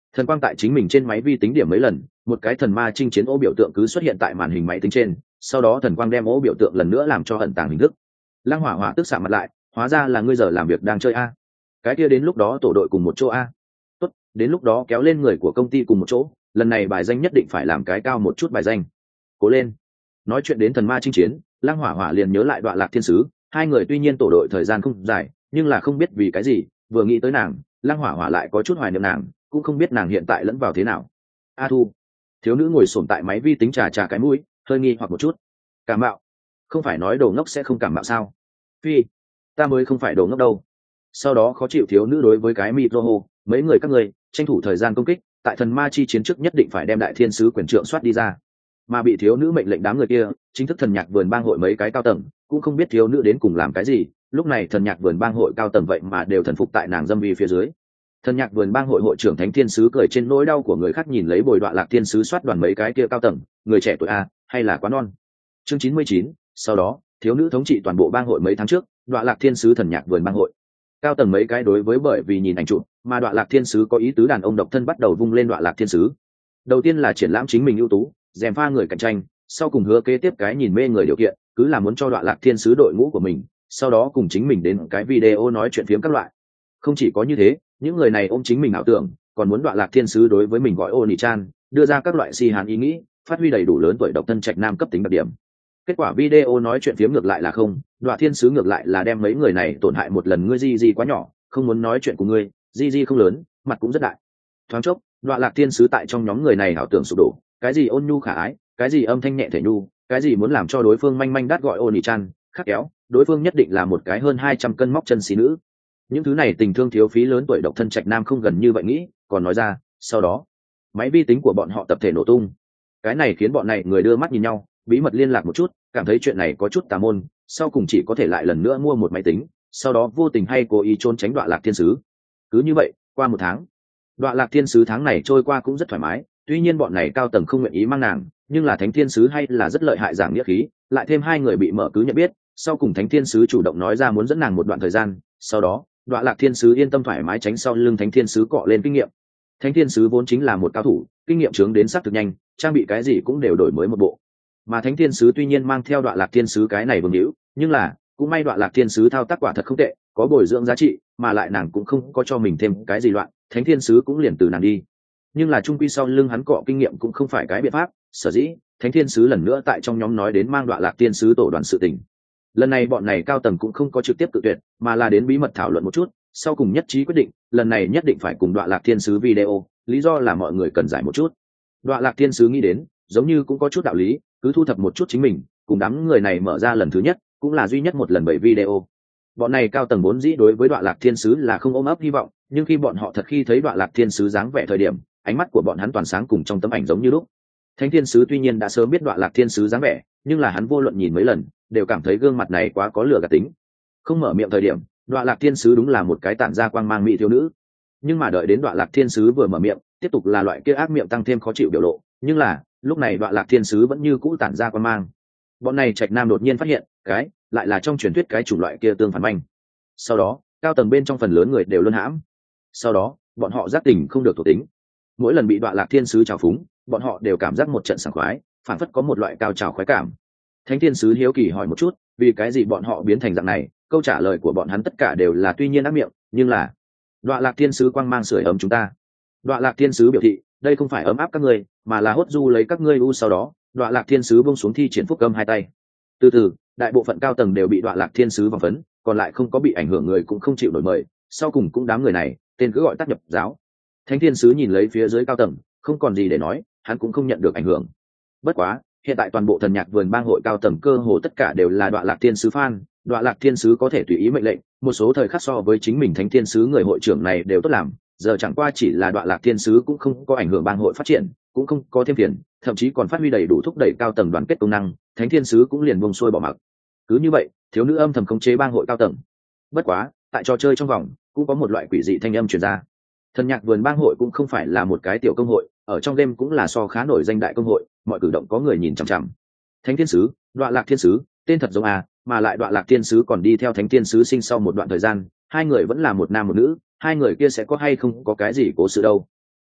Thần quang tại chính mình trên máy vi tính điểm mấy lần, một cái thần ma chinh chiến ô biểu tượng cứ xuất hiện tại màn hình máy tính trên, sau đó thần quang đem ô biểu tượng lần nữa làm cho ẩn tàng hình thức. Lăng Hỏa Hỏa tức xạ mặt lại, hóa ra là ngươi giờ làm việc đang chơi a. Cái kia đến lúc đó tổ đội cùng một chỗ a. Tốt, đến lúc đó kéo lên người của công ty cùng một chỗ, lần này bài danh nhất định phải làm cái cao một chút bài danh. Cố lên. Nói chuyện đến thần ma chinh chiến, Lăng Hỏa Hỏa liền nhớ lại Đoạn Lạc Thiên Sứ, hai người tuy nhiên tổ đội thời gian không dài, nhưng là không biết vì cái gì, vừa nghĩ tới nàng, Lăng Hỏa Hỏa lại có chút hoài niệm nàng, cũng không biết nàng hiện tại lẫn vào thế nào. A Thu. Thiếu nữ ngồi xổm tại máy vi tính trà trà cái mũi, hơi nghi hoặc một chút. Cảm mạo? Không phải nói đồ ngốc sẽ không cảm mạo sao? Phi, ta mới không phải đồ ngốc đâu. Sau đó khó chịu thiếu nữ đối với cái micro hô, mấy người các người tranh thủ thời gian công kích, tại thần ma chi chiến trước nhất định phải đem đại thiên sứ quyền trượng soát đi ra. Mà bị thiếu nữ mệnh lệnh đám người kia, chính thức thần nhạc vườn bang hội mấy cái cao tầng, cũng không biết thiếu nữ đến cùng làm cái gì, lúc này thần nhạc vườn bang hội cao tầng vậy mà đều thần phục tại nàng dâm vi phía dưới. Thần nhạc vườn bang hội hội trưởng Thánh Thiên Sứ cười trên nỗi đau của người khác, nhìn lấy Bồi Đoạn Lạc Thiên Sứ soát đoàn mấy cái kia cao tầng, người trẻ tuổi a, hay là quá non. Chương chín mươi chín, sau đó, thiếu nữ thống trị toàn bộ bang hội mấy tháng trước, Đoạn Lạc Thiên Sứ thần nhạc vườn bang hội. Cao tầng mấy cái đối với bởi vì nhìn ảnh chụp, mà Đoạn Lạc Thiên Sứ có ý tứ đàn ông độc thân bắt đầu vung lên Đoạn Lạc Thiên Sứ. Đầu tiên là triển lãm chính mình ưu tú, rèm pha người cạnh tranh, sau cùng hứa kế tiếp cái nhìn mê người điều kiện, cứ là muốn cho Đoạn Lạc Thiên Sứ đội ngũ của mình, sau đó cùng chính mình đến cái video nói chuyện phiếm các loại. Không chỉ có như thế, những người này ôm chính mình ảo tưởng, còn muốn Đoạn Lạc Thiên Sứ đối với mình gọi Oni Chan, đưa ra các loại si hàn ý nghĩ, phát huy đầy đủ lớn tuổi độc thân trạch nam cấp tính đặc điểm. Kết quả video nói chuyện phiếm ngược lại là không, Đoạn Thiên Sứ ngược lại là đem mấy người này tổn hại một lần. Ngươi di di quá nhỏ, không muốn nói chuyện của ngươi, di di không lớn, mặt cũng rất đại. Thoáng chốc, Đoạn Lạc Thiên Sứ tại trong nhóm người này ảo tưởng sụp đổ, cái gì ôn nhu khả ái, cái gì âm thanh nhẹ thể nhu, cái gì muốn làm cho đối phương manh manh đắt gọi Oni Chan, khắc kéo, đối phương nhất định là một cái hơn hai trăm cân móc chân xí nữ. Những thứ này tình thương thiếu phí lớn tuổi độc thân trạch nam không gần như vậy nghĩ, còn nói ra, sau đó máy vi tính của bọn họ tập thể nổ tung. Cái này khiến bọn này người đưa mắt nhìn nhau, bí mật liên lạc một chút, cảm thấy chuyện này có chút tà môn, sau cùng chỉ có thể lại lần nữa mua một máy tính, sau đó vô tình hay cố ý trốn tránh Đoạn Lạc Thiên Sứ. Cứ như vậy, qua một tháng, Đoạn Lạc Thiên Sứ tháng này trôi qua cũng rất thoải mái, tuy nhiên bọn này cao tầng không nguyện ý mang nàng, nhưng là Thánh Thiên Sứ hay là rất lợi hại giảng nghĩa khí, lại thêm hai người bị mở cứ nhận biết, sau cùng Thánh Thiên Sứ chủ động nói ra muốn dẫn nàng một đoạn thời gian, sau đó Đoạn Lạc Thiên Sứ yên tâm thoải mái tránh sau lưng Thánh Thiên Sứ cọ lên kinh nghiệm. Thánh Thiên Sứ vốn chính là một cao thủ, kinh nghiệm trướng đến sắc thực nhanh, trang bị cái gì cũng đều đổi mới một bộ. Mà Thánh Thiên Sứ tuy nhiên mang theo Đoạn Lạc Thiên Sứ cái này vương hữu, nhưng là cũng may Đoạn Lạc Thiên Sứ thao tác quả thật không tệ, có bồi dưỡng giá trị, mà lại nàng cũng không có cho mình thêm cái gì loạn, Thánh Thiên Sứ cũng liền từ nàng đi. Nhưng là trung quy sau lưng hắn cọ kinh nghiệm cũng không phải cái biện pháp, sở dĩ Thánh Thiên Sứ lần nữa tại trong nhóm nói đến mang Đoạn Lạc Thiên Sứ tổ đoàn sự tình. Lần này bọn này cao tầng cũng không có trực tiếp tự tuyệt, mà là đến bí mật thảo luận một chút, sau cùng nhất trí quyết định lần này nhất định phải cùng Đoạn Lạc Thiên Sứ video, lý do là mọi người cần giải một chút. Đoạn Lạc Thiên Sứ nghĩ đến giống như cũng có chút đạo lý, cứ thu thập một chút chính mình cùng đám người này mở ra lần thứ nhất, cũng là duy nhất một lần bảy video. Bọn này cao tầng vốn dĩ đối với Đoạn Lạc Thiên Sứ là không ôm ấp hy vọng, nhưng khi bọn họ thật khi thấy Đoạn Lạc Thiên Sứ dáng vẻ thời điểm, ánh mắt của bọn hắn toàn sáng cùng trong tấm ảnh giống như lúc. Thánh Thiên Sứ tuy nhiên đã sớm biết Đoạn Lạc Thiên Sứ dáng vẻ, nhưng là hắn vô luận nhìn mấy lần đều cảm thấy gương mặt này quá có lửa gạt tính. Không mở miệng thời điểm, Đoạn Lạc Thiên Sứ đúng là một cái tản ra quang mang mỹ thiếu nữ, nhưng mà đợi đến Đoạn Lạc Thiên Sứ vừa mở miệng, tiếp tục là loại kia ác miệng tăng thêm khó chịu biểu lộ, nhưng là lúc này Đoạn Lạc Thiên Sứ vẫn như cũ tản ra quang mang. Bọn này trạch nam đột nhiên phát hiện cái lại là trong truyền thuyết cái chủng loại kia tương phản manh. Sau đó cao tầng bên trong phần lớn người đều luân hãm. Sau đó bọn họ giác tình không được thuộc tính, mỗi lần bị Đoạn Lạc Thiên Sứ trào phúng, bọn họ đều cảm giác một trận sảng khoái, phản phất có một loại cao trào khoái cảm. Thánh Thiên Sứ hiếu kỳ hỏi một chút, vì cái gì bọn họ biến thành dạng này? Câu trả lời của bọn hắn tất cả đều là tuy nhiên ác miệng, nhưng là Đoạn Lạc Thiên Sứ quang mang sưởi ấm chúng ta. Đoạn Lạc Thiên Sứ biểu thị, đây không phải ấm áp các ngươi, mà là hốt du lấy các ngươi u. Sau đó, Đoạn Lạc Thiên Sứ buông xuống thi triển phúc âm hai tay. Từ từ, đại bộ phận cao tầng đều bị Đoạn Lạc Thiên Sứ vòng phấn, còn lại không có bị ảnh hưởng người cũng không chịu đổi mời, sau cùng cũng đám người này, tên cứ gọi tắt nhập giáo. Thánh Thiên Sứ nhìn lấy phía dưới cao tầng, không còn gì để nói, hắn cũng không nhận được ảnh hưởng. Bất quá, hiện tại toàn bộ thần nhạc vườn bang hội cao tầng cơ hồ tất cả đều là Đoạn Lạc Thiên Sứ fan, Đoạn Lạc Thiên Sứ có thể tùy ý mệnh lệnh, một số thời khắc so với chính mình Thánh Thiên Sứ người hội trưởng này đều tốt làm, giờ chẳng qua chỉ là Đoạn Lạc Thiên Sứ cũng không có ảnh hưởng bang hội phát triển, cũng không có thêm phiền, thậm chí còn phát huy đầy đủ thúc đẩy cao tầng đoàn kết công năng, Thánh Thiên Sứ cũng liền buông xuôi bỏ mặc. Cứ như vậy, thiếu nữ âm thầm khống chế bang hội cao tầng. Bất quá, tại trò chơi trong vòng, cũng có một loại quỷ dị thanh âm truyền ra. Thần nhạc vườn bang hội cũng không phải là một cái tiểu công hội, ở trong đêm cũng là so khá nổi danh đại công hội, mọi cử động có người nhìn chằm chằm. Thánh Thiên Sứ, Đoạn Lạc Thiên Sứ, tên thật giống à, mà lại Đoạn Lạc Thiên Sứ còn đi theo Thánh Thiên Sứ sinh sau một đoạn thời gian, hai người vẫn là một nam một nữ, hai người kia sẽ có hay không có cái gì cố sự đâu.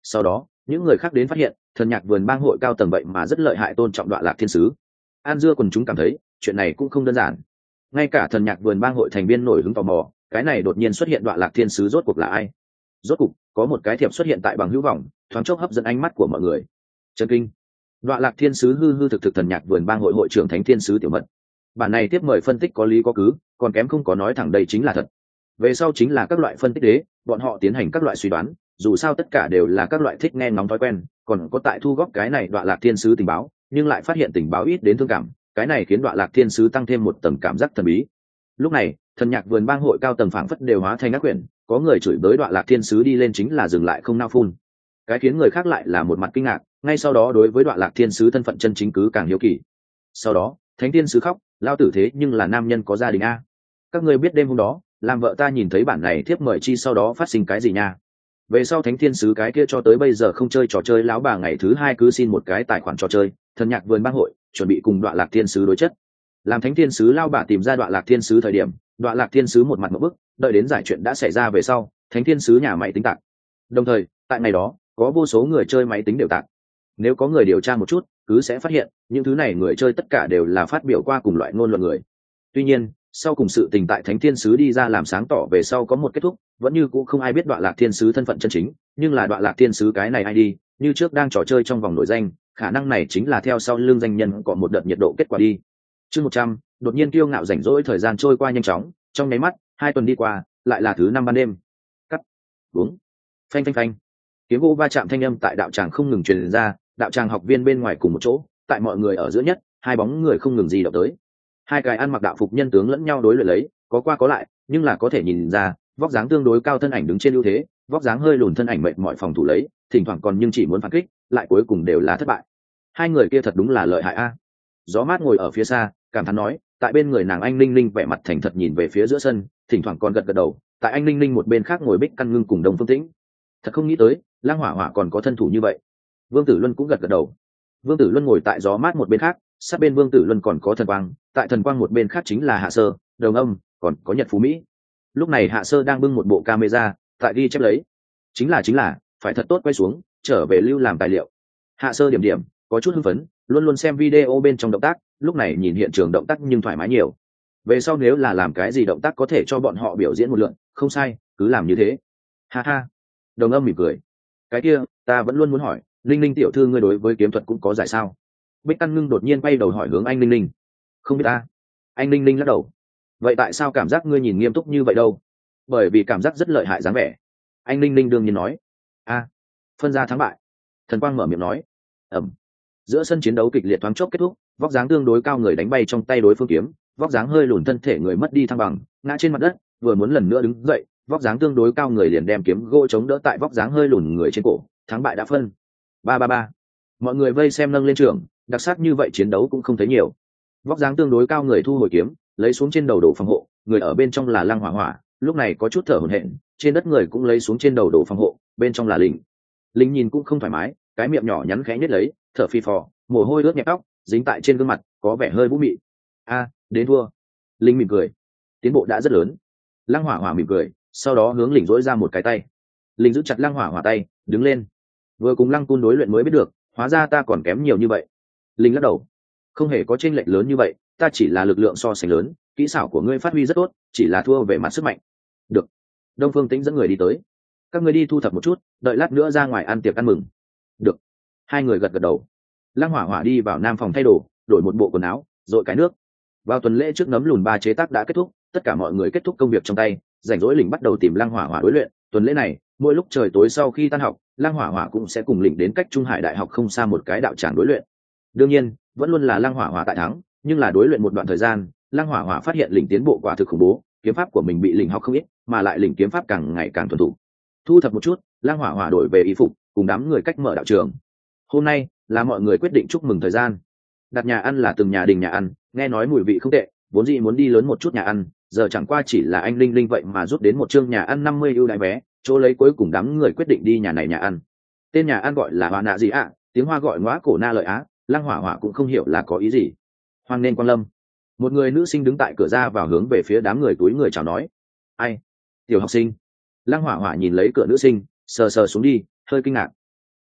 Sau đó những người khác đến phát hiện thần nhạc vườn bang hội cao tầng vậy mà rất lợi hại tôn trọng Đoạn Lạc Thiên Sứ. An dưa quần chúng cảm thấy chuyện này cũng không đơn giản, ngay cả thần nhạc vườn bang hội thành viên nổi hứng tò mò cái này đột nhiên xuất hiện Đoạn Lạc Thiên Sứ rốt cuộc là ai. Rốt cuộc có một cái thiệp xuất hiện tại bằng hữu vọng, thoáng chốc hấp dẫn ánh mắt của mọi người. Chân kinh, Đoạn Lạc Thiên Sứ hư hư thực thực thần nhạc vườn bang hội hội trưởng Thánh Thiên Sứ Tiểu Mật. Bản này tiếp mời phân tích có lý có cứ, còn kém không có nói thẳng đây chính là thật. Về sau chính là các loại phân tích đế, bọn họ tiến hành các loại suy đoán, dù sao tất cả đều là các loại thích nghe ngóng thói quen, còn có tại thu góp cái này Đoạn Lạc Thiên Sứ tình báo, nhưng lại phát hiện tình báo ít đến thương cảm, cái này khiến Đoạn Lạc Thiên Sứ tăng thêm một tầng cảm giác thần bí. Lúc này thần nhạc vườn bang hội cao tầng phảng phất đều hóa thành ác quyển, có người chửi bới Đoạn Lạc Thiên Sứ đi lên chính là dừng lại không nao phun, cái khiến người khác lại là một mặt kinh ngạc, ngay sau đó đối với Đoạn Lạc Thiên Sứ thân phận chân chính cứ càng hiếu kỳ. Sau đó Thánh Thiên Sứ khóc, lao tử thế nhưng là nam nhân có gia đình a. Các ngươi biết đêm hôm đó làm vợ ta nhìn thấy bản này thiếp mời chi sau đó phát sinh cái gì nha. Về sau Thánh Thiên Sứ cái kia cho tới bây giờ không chơi trò chơi lão bà ngày thứ hai cứ xin một cái tài khoản trò chơi thần nhạc vườn bang hội, chuẩn bị cùng Đoạn Lạc Thiên Sứ đối chất. Làm Thánh Thiên Sứ lao bà tìm ra Đoạn Lạc Thiên Sứ thời điểm, Đoạn Lạc Thiên Sứ một mặt một bức, đợi đến giải chuyện đã xảy ra về sau, Thánh Thiên Sứ nhà máy tính tạc. Đồng thời tại ngày đó có vô số người chơi máy tính đều tạc. Nếu có người điều tra một chút cứ sẽ phát hiện những thứ này người chơi tất cả đều là phát biểu qua cùng loại ngôn luận người. Tuy nhiên sau cùng sự tình tại Thánh Thiên Sứ đi ra làm sáng tỏ về sau có một kết thúc, vẫn như cũ không ai biết Đoạn Lạc Thiên Sứ thân phận chân chính, nhưng là Đoạn Lạc Thiên Sứ cái này ai đi như trước đang trò chơi trong vòng nổi danh, khả năng này chính là theo sau lưng danh nhân có một đợt nhiệt độ kết quả đi. Chương một trăm, đột nhiên kiêu ngạo rảnh rỗi, thời gian trôi qua nhanh chóng, trong nháy mắt hai tuần đi qua, lại là thứ năm ban đêm. Cắt, uống, phanh phanh phanh, tiếng gỗ va chạm thanh âm tại đạo tràng không ngừng truyền ra, đạo tràng học viên bên ngoài cùng một chỗ, tại mọi người ở giữa nhất, hai bóng người không ngừng gì động tới. Hai cái ăn mặc đạo phục nhân tướng lẫn nhau đối luyện lấy, có qua có lại, nhưng là có thể nhìn ra, vóc dáng tương đối cao thân ảnh đứng trên ưu thế, vóc dáng hơi lùn thân ảnh mệt mỏi phòng thủ lấy, thỉnh thoảng còn nhưng chỉ muốn phản kích, lại cuối cùng đều là thất bại. Hai người kia thật đúng là lợi hại a. Gió mát ngồi ở phía xa, cảm thán nói, tại bên người nàng anh Ninh Ninh vẻ mặt thành thật nhìn về phía giữa sân, thỉnh thoảng còn gật gật đầu, tại anh Ninh Ninh một bên khác ngồi Bích Căn Ngưng cùng Đông Phương Tĩnh. Thật không nghĩ tới, Lang Hỏa Hỏa còn có thân thủ như vậy. Vương Tử Luân cũng gật gật đầu. Vương Tử Luân ngồi tại gió mát một bên khác, sát bên Vương Tử Luân còn có Thần Quang, tại Thần Quang một bên khác chính là Hạ Sơ, Đồng Âm, còn có Nhật Phú Mỹ. Lúc này Hạ Sơ đang bưng một bộ camera, tại ghi chép lấy. Chính là chính là, phải thật tốt quay xuống, trở về lưu làm tài liệu. Hạ Sơ điểm điểm, có chút hưng phấn, luôn luôn xem video bên trong động tác, lúc này nhìn hiện trường động tác nhưng thoải mái nhiều. Về sau nếu là làm cái gì động tác có thể cho bọn họ biểu diễn một lượt, không sai, cứ làm như thế. Ha ha. Đồng Âm mỉm cười. Cái kia, ta vẫn luôn muốn hỏi, Linh Linh tiểu thư ngươi đối với kiếm thuật cũng có giải sao? Bích Căn Ngưng đột nhiên quay đầu hỏi hướng anh Linh Linh. Không biết ta. Anh Linh Linh lắc đầu. Vậy tại sao cảm giác ngươi nhìn nghiêm túc như vậy đâu? Bởi vì cảm giác rất lợi hại dáng vẻ. Anh Linh Linh đương nhiên nói. A, phân ra thắng bại. Thần Quang mở miệng nói. Ẩm. Giữa sân chiến đấu kịch liệt thoáng chốc kết thúc, vóc dáng tương đối cao người đánh bay trong tay đối phương kiếm, vóc dáng hơi lùn thân thể người mất đi thăng bằng, ngã trên mặt đất, vừa muốn lần nữa đứng dậy, vóc dáng tương đối cao người liền đem kiếm gỗ chống đỡ tại vóc dáng hơi lùn người trên cổ, thắng bại đã phân. Ba ba ba. Mọi người vây xem nâng lên trường, đặc sắc như vậy chiến đấu cũng không thấy nhiều. Vóc dáng tương đối cao người thu hồi kiếm, lấy xuống trên đầu đồ phòng hộ, người ở bên trong là Lăng Hỏa Hỏa, lúc này có chút thở hổn hển, trên đất người cũng lấy xuống trên đầu đồ phòng hộ, bên trong là Linh. Linh nhìn cũng không thoải mái, cái miệng nhỏ nhắn khẽ nhếch lấy, thở phì phò, mồ hôi ướt nhẹp tóc dính tại trên gương mặt, có vẻ hơi vũ mị. A, đến thua. Linh mỉm cười, tiến bộ đã rất lớn. Lăng Hỏa Hỏa mỉm cười, sau đó hướng Linh dỗi ra một cái tay. Linh giữ chặt Lăng Hỏa Hỏa tay, đứng lên. Vừa cùng Lăng Cun đối luyện mới biết được, hóa ra ta còn kém nhiều như vậy. Linh lắc đầu, không hề có chênh lệch lớn như vậy, ta chỉ là lực lượng so sánh lớn, kỹ xảo của ngươi phát huy rất tốt, chỉ là thua về mặt sức mạnh. Được. Đông Phương Tĩnh dẫn người đi tới. Các ngươi đi thu thập một chút, đợi lát nữa ra ngoài ăn tiệc ăn mừng. Được. Hai người gật gật đầu. Lăng Hỏa Hỏa đi vào nam phòng thay đồ, đổi một bộ quần áo, rồi cái nước. Vào tuần lễ trước nấm lùn ba chế tác đã kết thúc, tất cả mọi người kết thúc công việc trong tay, rảnh rỗi Lĩnh bắt đầu tìm Lăng Hỏa Hỏa đối luyện. Tuần lễ này, mỗi lúc trời tối sau khi tan học, Lăng Hỏa Hỏa cũng sẽ cùng Lĩnh đến cách Trung Hải Đại học không xa một cái đạo tràng đối luyện. Đương nhiên, vẫn luôn là Lăng Hỏa Hỏa tại thắng, nhưng là đối luyện một đoạn thời gian, Lăng Hỏa Hỏa phát hiện Lĩnh tiến bộ quả thực khủng bố, kiếm pháp của mình bị Lĩnh học không ít, mà lại Lĩnh kiếm pháp càng ngày càng thuần thục. Thu thập một chút, Lăng Hỏa Hỏa đổi về y phục, cùng đám người cách mở đạo trường. Hôm nay là mọi người quyết định chúc mừng thời gian. Đặt nhà ăn là từng nhà đình nhà ăn, nghe nói mùi vị không tệ, vốn dĩ muốn đi lớn một chút nhà ăn, giờ chẳng qua chỉ là anh Linh Linh vậy mà rút đến một chương nhà ăn năm mươi ưu đãi vé, chỗ lấy cuối cùng đám người quyết định đi nhà này nhà ăn. Tên nhà ăn gọi là Hoa Nạ gì ạ, tiếng Hoa gọi Ngóa Cổ Na Lợi Á, Lăng Hỏa Hỏa cũng không hiểu là có ý gì. Hoan nên quan lâm. Một người nữ sinh đứng tại cửa ra vào hướng về phía đám người túi người chào nói. Ai? Tiểu học sinh. Lăng Hỏa Hỏa nhìn lấy cửa nữ sinh, sờ sờ xuống đi, hơi kinh ngạc.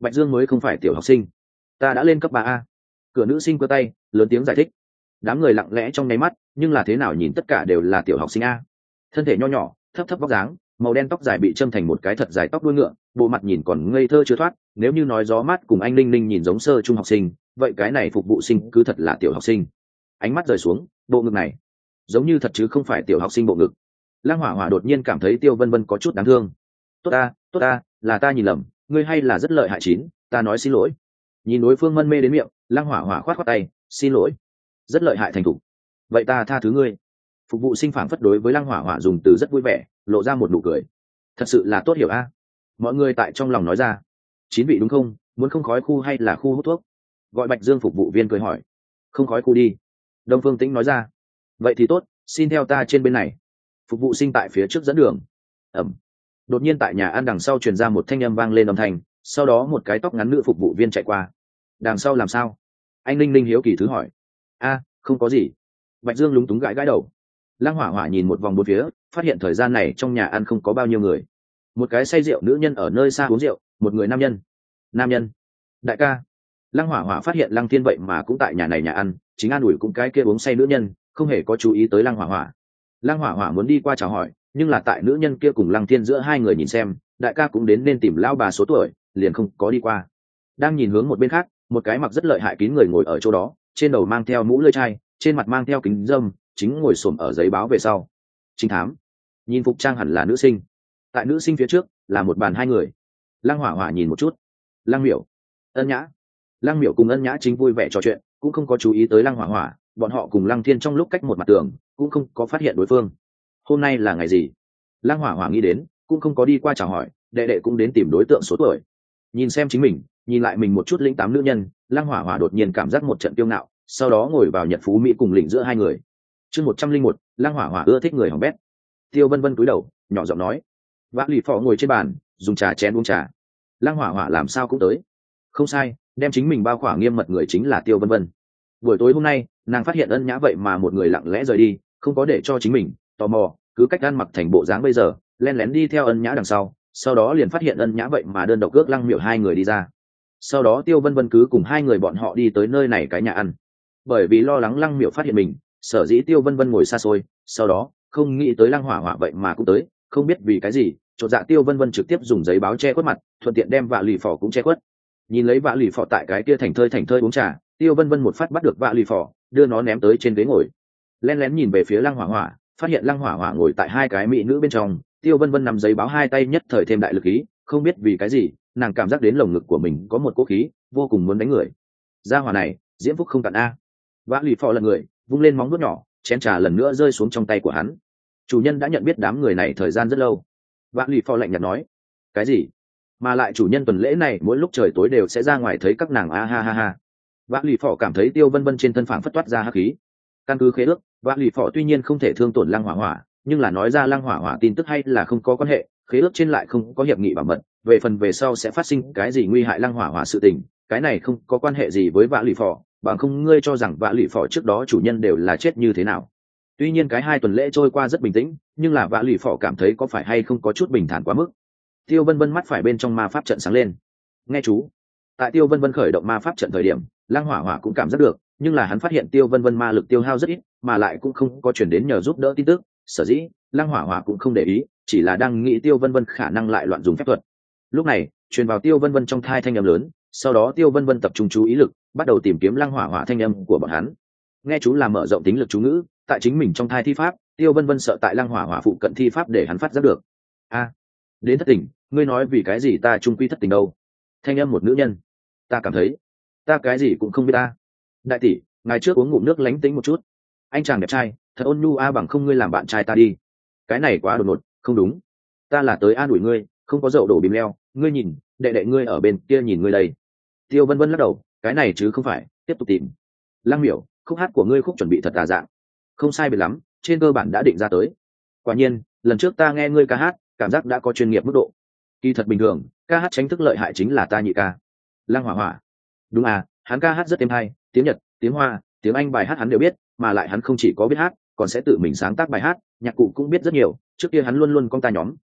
Bạch Dương mới không phải tiểu học sinh, ta đã lên cấp ba a. Cửa nữ sinh cơ tay lớn tiếng giải thích. Đám người lặng lẽ trong nháy mắt, nhưng là thế nào nhìn tất cả đều là tiểu học sinh a. Thân thể nho nhỏ, thấp thấp vóc dáng, màu đen tóc dài bị châm thành một cái thật dài tóc đuôi ngựa, bộ mặt nhìn còn ngây thơ chưa thoát. Nếu như nói gió mát cùng anh Linh Linh nhìn giống sơ trung học sinh, vậy cái này phục vụ sinh cứ thật là tiểu học sinh. Ánh mắt rời xuống, bộ ngực này giống như thật chứ không phải tiểu học sinh bộ ngực. Lăng Hỏa Hỏa đột nhiên cảm thấy Tiêu Vân Vân có chút đáng thương. Tốt ta, tốt ta, là ta nhìn lầm, ngươi hay là rất lợi hại chín, ta nói xin lỗi. Nhìn đối phương mân mê đến miệng, Lăng Hỏa Hỏa khoát khoát tay, xin lỗi, rất lợi hại thành thục. Vậy ta tha thứ ngươi. Phục vụ sinh phảng phất đối với Lăng Hỏa Hỏa dùng từ rất vui vẻ, lộ ra một nụ cười. Thật sự là tốt hiểu a. Mọi người tại trong lòng nói ra. Chín vị đúng không, muốn không khói khu hay là khu hút thuốc? Gọi Bạch Dương phục vụ viên cười hỏi. Không khói khu đi. Đông Phương Tĩnh nói ra. Vậy thì tốt, xin theo ta trên bên này. Phục vụ sinh tại phía trước dẫn đường. Ẩm. Đột nhiên tại nhà ăn đằng sau truyền ra một thanh âm vang lên âm thanh, sau đó một cái tóc ngắn nữ phục vụ viên chạy qua. Đằng sau làm sao? Anh Linh Linh hiếu kỳ thứ hỏi. A, không có gì. Bạch Dương lúng túng gãi gãi đầu. Lăng Hỏa Hỏa nhìn một vòng bốn phía, phát hiện thời gian này trong nhà ăn không có bao nhiêu người. Một cái say rượu nữ nhân ở nơi xa uống rượu, một người nam nhân. Nam nhân. Đại ca. Lăng Hỏa Hỏa phát hiện Lăng Thiên vậy mà cũng tại nhà này nhà ăn, chính an ủi cũng cái kia uống say nữ nhân, không hề có chú ý tới Lăng Hỏa Hỏa. Lăng Hỏa Hỏa muốn đi qua chào hỏi, nhưng là tại nữ nhân kia cùng Lăng Thiên giữa hai người nhìn xem, đại ca cũng đến nên tìm lão bà số tuổi, liền không có đi qua. Đang nhìn hướng một bên khác, một cái mặc rất lợi hại kín người ngồi ở chỗ đó, trên đầu mang theo mũ lưỡi chai, trên mặt mang theo kính dâm, chính ngồi xổm ở giấy báo về sau. Trinh thám. Nhìn phục trang hẳn là nữ sinh. Tại nữ sinh phía trước là một bàn hai người. Lăng Hỏa Hỏa nhìn một chút. Lăng Miểu, Ân Nhã. Lăng Miểu cùng Ân Nhã chính vui vẻ trò chuyện, cũng không có chú ý tới Lăng Hỏa Hỏa, bọn họ cùng Lăng Thiên trong lúc cách một mặt tường, cũng không có phát hiện đối phương. Hôm nay là ngày gì? Lăng Hỏa Hỏa nghĩ đến, cũng không có đi qua chào hỏi, đệ đệ cũng đến tìm đối tượng số tuổi. Nhìn xem chính mình, nhìn lại mình một chút lĩnh tám nữ nhân, Lăng Hỏa Hỏa đột nhiên cảm giác một trận kiêu ngạo, sau đó ngồi vào Nhật Phú Mỹ cùng lĩnh giữa hai người. Chương một trăm linh một, Lăng Hỏa Hỏa ưa thích người hỏng bét. Tiêu Vân Vân cúi đầu, nhỏ giọng nói. Vã Lì Phò ngồi trên bàn, dùng trà chén uống trà. Lăng Hỏa Hỏa làm sao cũng tới. Không sai, đem chính mình bao khỏa nghiêm mật người chính là Tiêu Vân Vân. Buổi tối hôm nay, nàng phát hiện Ân Nhã vậy mà một người lặng lẽ rời đi, không có để cho chính mình tò mò, cứ cách ăn mặc thành bộ dáng bây giờ, len lén đi theo Ân Nhã đằng sau, sau đó liền phát hiện Ân Nhã vậy mà đơn độc ước Lăng Miểu hai người đi ra. Sau đó Tiêu Vân Vân cứ cùng hai người bọn họ đi tới nơi này cái nhà ăn. Bởi vì lo lắng Lăng Miểu phát hiện mình, sở dĩ Tiêu Vân Vân ngồi xa xôi, sau đó không nghĩ tới Lăng Hỏa Hỏa vậy mà cũng tới, không biết vì cái gì, chột dạ Tiêu Vân Vân trực tiếp dùng giấy báo che khuất mặt, thuận tiện đem Vạ Lì Phò cũng che khuất. Nhìn lấy Vạ Lì Phò tại cái kia thành thơi thành thơi uống trà, Tiêu Vân Vân một phát bắt được Vạ Lì Phò, đưa nó ném tới trên ghế ngồi. Lén lén nhìn về phía Lăng Hỏa Hỏa, phát hiện Lăng Hỏa Hỏa ngồi tại hai cái mỹ nữ bên trong, Tiêu Vân Vân nắm giấy báo hai tay nhất thời thêm đại lực khí, không biết vì cái gì, nàng cảm giác đến lồng ngực của mình có một cỗ khí, vô cùng muốn đánh người. Gia hỏa này, diễm phúc không cạn a. Vạ Lì Phò lần người, vung lên móng vuốt nhỏ, chén trà lần nữa rơi xuống trong tay của hắn. Chủ nhân đã nhận biết đám người này thời gian rất lâu. Vạ Lì Phò lạnh nhạt nói. Cái gì? Mà lại chủ nhân tuần lễ này mỗi lúc trời tối đều sẽ ra ngoài thấy các nàng a ha ha ha. Vạ Lì Phò cảm thấy Tiêu Vân Vân trên thân phảng phất toát ra hắc khí. Căn cứ khế ước, Vạ Lì Phò tuy nhiên không thể thương tổn Lăng Hỏa Hỏa, nhưng là nói ra Lăng Hỏa Hỏa tin tức hay là không có quan hệ, khế ước trên lại không có hiệp nghị bảo mật, về phần về sau sẽ phát sinh cái gì nguy hại Lăng Hỏa Hỏa sự tình, cái này không có quan hệ gì với Vạ Lì Phò, bằng không ngươi cho rằng Vạ Lì Phò trước đó chủ nhân đều là chết như thế nào. Tuy nhiên cái hai tuần lễ trôi qua rất bình tĩnh, nhưng là Vạ Lì Phò cảm thấy có phải hay không có chút bình thản quá mức. Tiêu Vân Vân mắt phải bên trong ma pháp trận sáng lên. Nghe chú. Tại Tiêu Vân Vân khởi động ma pháp trận thời điểm, Lăng Hỏa Hỏa cũng cảm giác được, nhưng là hắn phát hiện Tiêu Vân Vân ma lực tiêu hao rất ít, mà lại cũng không có chuyển đến nhờ giúp đỡ tin tức, sở dĩ Lăng Hỏa Hỏa cũng không để ý, chỉ là đang nghĩ Tiêu Vân Vân khả năng lại loạn dùng phép thuật. Lúc này, truyền vào Tiêu Vân Vân trong thai thanh âm lớn, sau đó Tiêu Vân Vân tập trung chú ý lực, bắt đầu tìm kiếm Lăng Hỏa Hỏa thanh âm của bọn hắn. Nghe chú là mở rộng tính lực chú ngữ, tại chính mình trong thai thi pháp, Tiêu Vân Vân sợ tại Lăng Hỏa Hỏa phụ cận thi pháp để hắn phát giác được. A, đến thất tình, ngươi nói vì cái gì ta trung quy thất tình đâu? Thanh âm một nữ nhân. Ta cảm thấy, ta cái gì cũng không biết ta. Đại tỷ, ngày trước uống ngụm nước lánh tính một chút. Anh chàng đẹp trai, thật ôn nhu a, bằng không ngươi làm bạn trai ta đi. Cái này quá đột ngột, không đúng. Ta là tới an ủi ngươi, không có dậu đổ bìm leo, ngươi nhìn, đệ đệ ngươi ở bên kia nhìn ngươi đây. Tiêu Vân Vân lắc đầu, cái này chứ không phải, tiếp tục tìm. Lăng Miểu, khúc hát của ngươi khúc chuẩn bị thật đa dạng. Không sai biệt lắm, trên cơ bản đã định ra tới. Quả nhiên, lần trước ta nghe ngươi ca hát, cảm giác đã có chuyên nghiệp mức độ. Kỳ thật bình thường, ca hát tránh thức lợi hại chính là ta nhị ca. Lăng Hỏa Hỏa. Đúng à, hắn ca hát rất êm hay, tiếng Nhật, tiếng Hoa, tiếng Anh bài hát hắn đều biết, mà lại hắn không chỉ có biết hát, còn sẽ tự mình sáng tác bài hát, nhạc cụ cũng biết rất nhiều. Trước kia hắn luôn luôn con ta nhóm,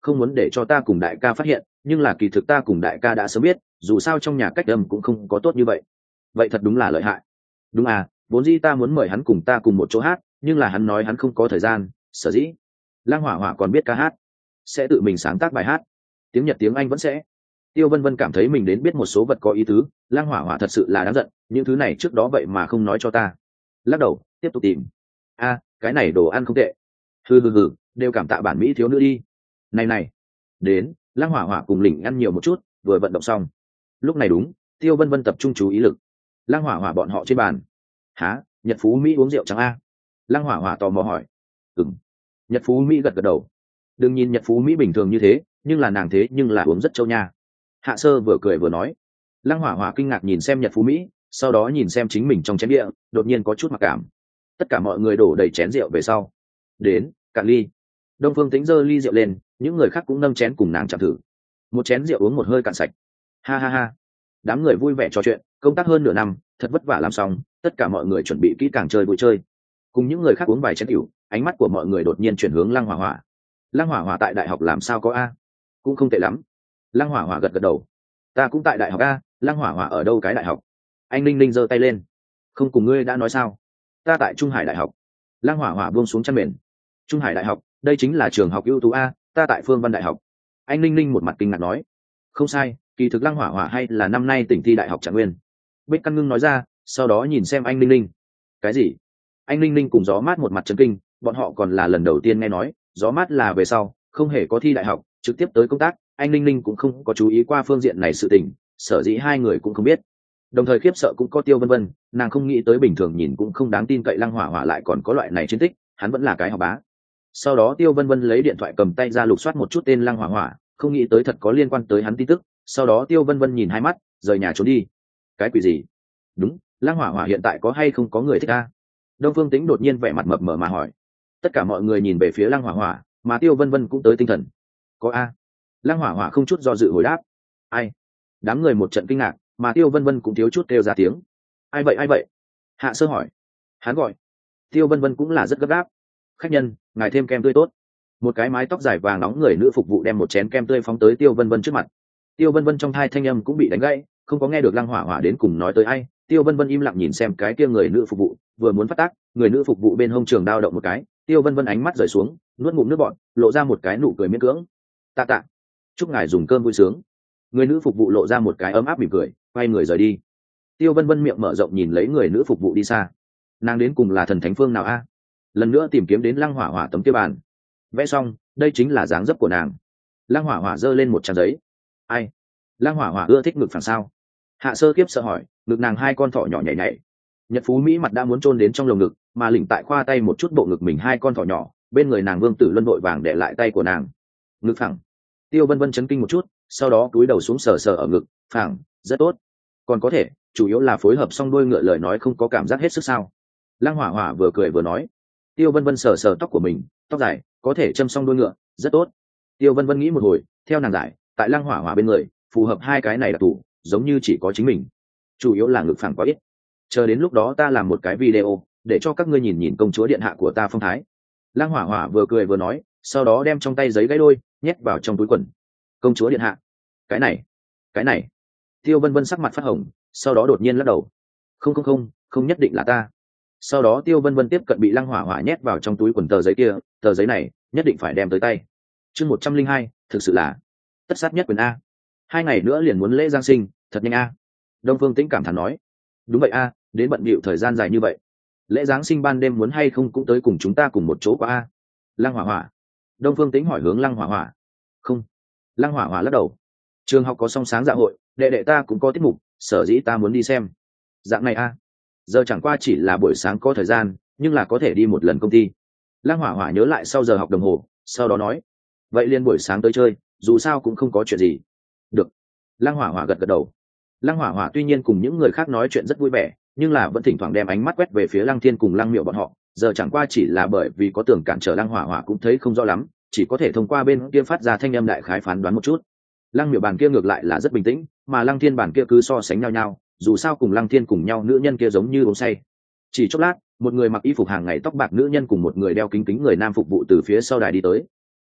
không muốn để cho ta cùng đại ca phát hiện, nhưng là kỳ thực ta cùng đại ca đã sớm biết, dù sao trong nhà cách âm cũng không có tốt như vậy. Vậy thật đúng là lợi hại. Đúng à, vốn dĩ ta muốn mời hắn cùng ta cùng một chỗ hát, nhưng là hắn nói hắn không có thời gian, sở dĩ Lăng Hỏa Hỏa còn biết ca hát, sẽ tự mình sáng tác bài hát, tiếng Nhật tiếng Anh vẫn sẽ. Tiêu Vân Vân cảm thấy mình đến biết một số vật có ý tứ, Lăng Hỏa Hỏa thật sự là đáng giận, những thứ này trước đó vậy mà không nói cho ta. Lắc đầu tiếp tục tìm. A, cái này đồ ăn không tệ. Hừ hừ hừ, đều cảm tạ bản mỹ thiếu nữ đi. Này này, đến, Lăng Hỏa Hỏa cùng Lĩnh ăn nhiều một chút, vừa vận động xong. Lúc này đúng, Tiêu Vân Vân tập trung chú ý lực. Lăng Hỏa Hỏa bọn họ trên bàn. Hả, Nhật Phú Mỹ uống rượu trắng a? Lăng Hỏa Hỏa tò mò hỏi. Ừm. Nhật Phú Mỹ gật gật đầu. Đừng nhìn Nhật Phú Mỹ bình thường như thế, nhưng là nàng thế nhưng là uống rất trâu nha. Hạ Sơ vừa cười vừa nói. Lăng Hỏa Hỏa kinh ngạc nhìn xem Nhật Phú Mỹ, sau đó nhìn xem chính mình trong chén địa, đột nhiên có chút mặc cảm. Tất cả mọi người đổ đầy chén rượu về sau. Đến, cạn ly. Đông Phương Tĩnh giơ ly rượu lên, những người khác cũng nâng chén cùng nàng chạm thử. Một chén rượu uống một hơi cạn sạch. Ha ha ha. Đám người vui vẻ trò chuyện, công tác hơn nửa năm, thật vất vả làm xong, tất cả mọi người chuẩn bị kỹ càng chơi vui chơi. Cùng những người khác uống vài chén rượu, ánh mắt của mọi người đột nhiên chuyển hướng Lăng Hỏa Hỏa. Lăng Hỏa Hỏa tại đại học làm sao có a? Cũng không tệ lắm. Lăng Hỏa Hỏa gật gật đầu. Ta cũng tại đại học a. Lăng Hỏa Hỏa ở đâu cái đại học? Anh Linh Linh giơ tay lên. Không cùng ngươi đã nói sao? Ta tại Trung Hải đại học. Lăng Hỏa Hỏa buông xuống chăn mền. Trung Hải đại học, đây chính là trường học ưu tú a. Ta tại Phương Văn đại học. Anh Linh Linh một mặt kinh ngạc nói. Không sai, kỳ thực Lăng Hỏa Hỏa hay là năm nay tỉnh thi đại học Trạng Nguyên. Bích Căn Ngưng nói ra, sau đó nhìn xem anh Linh Linh. Cái gì? Anh Linh Linh cùng Gió Mát một mặt chấn kinh, bọn họ còn là lần đầu tiên nghe nói, Gió Mát là về sau, không hề có thi đại học, trực tiếp tới công tác, anh Linh Linh cũng không có chú ý qua phương diện này sự tình, sở dĩ hai người cũng không biết. Đồng thời khiếp sợ cũng có Tiêu Vân Vân, nàng không nghĩ tới bình thường nhìn cũng không đáng tin cậy Lăng Hỏa Hỏa lại còn có loại này chiến tích, hắn vẫn là cái học bá. Sau đó Tiêu Vân Vân lấy điện thoại cầm tay ra lục soát một chút tên Lăng Hỏa Hỏa, không nghĩ tới thật có liên quan tới hắn tin tức, sau đó Tiêu Vân Vân nhìn hai mắt, rời nhà trốn đi. Cái quỷ gì? Đúng, Lăng Hỏa Hỏa hiện tại có hay không có người thích a? Đông Phương Tĩnh đột nhiên vẻ mặt mập mờ mà hỏi. Tất cả mọi người nhìn về phía Lăng Hỏa Hỏa, mà Tiêu Vân Vân cũng tới tinh thần. Có a? Lăng Hỏa Hỏa không chút do dự hồi đáp. Ai? Đám người một trận kinh ngạc, mà Tiêu Vân Vân cũng thiếu chút kêu ra tiếng. Ai vậy ai vậy? Hạ Sơ hỏi. Hắn gọi. Tiêu Vân Vân cũng là rất gấp gáp. Khách nhân, ngài thêm kem tươi tốt. Một cái mái tóc dài vàng nóng người nữ phục vụ đem một chén kem tươi phóng tới Tiêu Vân Vân trước mặt. Tiêu Vân Vân trong thai thanh âm cũng bị đánh gãy, không có nghe được Lăng Hỏa Hỏa đến cùng nói tới ai. Tiêu Vân Vân im lặng nhìn xem cái kia người nữ phục vụ, vừa muốn phát tác, người nữ phục vụ bên hông trường đao động một cái, Tiêu Vân Vân ánh mắt rời xuống, nuốt ngụm nước bọt, lộ ra một cái nụ cười miễn cưỡng. Tạ tạ, chúc ngài dùng cơm vui sướng. Người nữ phục vụ lộ ra một cái ấm áp mỉm cười, quay người rời đi. Tiêu Vân Vân miệng mở rộng nhìn lấy người nữ phục vụ đi xa. Nàng đến cùng là thần thánh phương nào a? Lần nữa tìm kiếm đến Lăng Hỏa Hỏa tấm kia bàn. Vẽ xong, đây chính là dáng dấp của nàng. Lăng Hỏa Hỏa giơ lên một trang giấy. Ai? Lăng Hỏa Hỏa ưa thích ngực phẳng sao? Hạ Sơ kiếp sợ hỏi, ngực nàng hai con thỏ nhỏ nhảy nhảy. Nhật Phú Mỹ mặt đã muốn chôn đến trong lồng ngực, mà Lĩnh tại khoa tay một chút bộ ngực mình hai con thỏ nhỏ, bên người nàng Vương Tử Luân vội vàng để lại tay của nàng. Ngực phẳng. Tiêu Vân Vân chấn kinh một chút, sau đó cúi đầu xuống sờ sờ ở ngực, phẳng, rất tốt. Còn có thể, chủ yếu là phối hợp xong đôi ngựa lời nói không có cảm giác hết sức sao? Lăng Hỏa Hỏa vừa cười vừa nói. Tiêu Vân Vân sờ sờ tóc của mình, tóc dài, có thể châm xong đôi ngựa, rất tốt. Tiêu Vân Vân nghĩ một hồi, theo nàng giải, tại Lăng Hỏa Hỏa bên người, phù hợp hai cái này là tủ, giống như chỉ có chính mình. Chủ yếu là ngực phẳng quá ít. Chờ đến lúc đó ta làm một cái video, để cho các ngươi nhìn nhìn công chúa điện hạ của ta phong thái. Lăng Hỏa Hỏa vừa cười vừa nói, sau đó đem trong tay giấy gãy đôi, nhét vào trong túi quần. Công chúa điện hạ? Cái này, cái này. Tiêu Vân Vân sắc mặt phát hồng, sau đó đột nhiên lắc đầu. Không không không, không nhất định là ta. Sau đó Tiêu Vân Vân tiếp cận bị Lăng Hỏa Hỏa nhét vào trong túi quần tờ giấy kia, tờ giấy này nhất định phải đem tới tay. Chương một trăm linh hai, thực sự là tất sát nhất quyền a. Hai ngày nữa liền muốn lễ Giáng sinh, thật nhanh a. Đông Phương Tĩnh cảm thán nói. Đúng vậy a, đến bận bịu thời gian dài như vậy. Lễ Giáng sinh ban đêm muốn hay không cũng tới cùng chúng ta cùng một chỗ qua a. Lăng Hỏa Hỏa. Đông Phương Tĩnh hỏi hướng Lăng Hỏa Hỏa. Không. Lăng Hỏa Hỏa lắc đầu. Trường học có song sáng dạ hội, đệ đệ ta cũng có tiết mục, sở dĩ ta muốn đi xem. Dạng này a. Giờ chẳng qua chỉ là buổi sáng có thời gian, nhưng là có thể đi một lần công ty. Lăng Hỏa Hỏa nhớ lại sau giờ học đồng hồ, sau đó nói. Vậy liền buổi sáng tới chơi, dù sao cũng không có chuyện gì. Được. Lăng Hỏa Hỏa gật gật đầu. Lăng Hỏa Hỏa tuy nhiên cùng những người khác nói chuyện rất vui vẻ, nhưng là vẫn thỉnh thoảng đem ánh mắt quét về phía Lăng Thiên cùng Lăng Miệu bọn họ. Giờ chẳng qua chỉ là bởi vì có tưởng cản trở Lăng Hỏa Hỏa cũng thấy không rõ lắm, chỉ có thể thông qua bên kia phát ra thanh âm đại khái phán đoán một chút. Lăng Miệu bàn kia ngược lại là rất bình tĩnh, mà Lăng Thiên bàn kia cứ so sánh nhau nhau, dù sao cùng Lăng Thiên cùng nhau nữ nhân kia giống như uống say. Chỉ chốc lát, một người mặc y phục hàng ngày tóc bạc nữ nhân cùng một người đeo kính kính người nam phục vụ từ phía sau đài đi tới.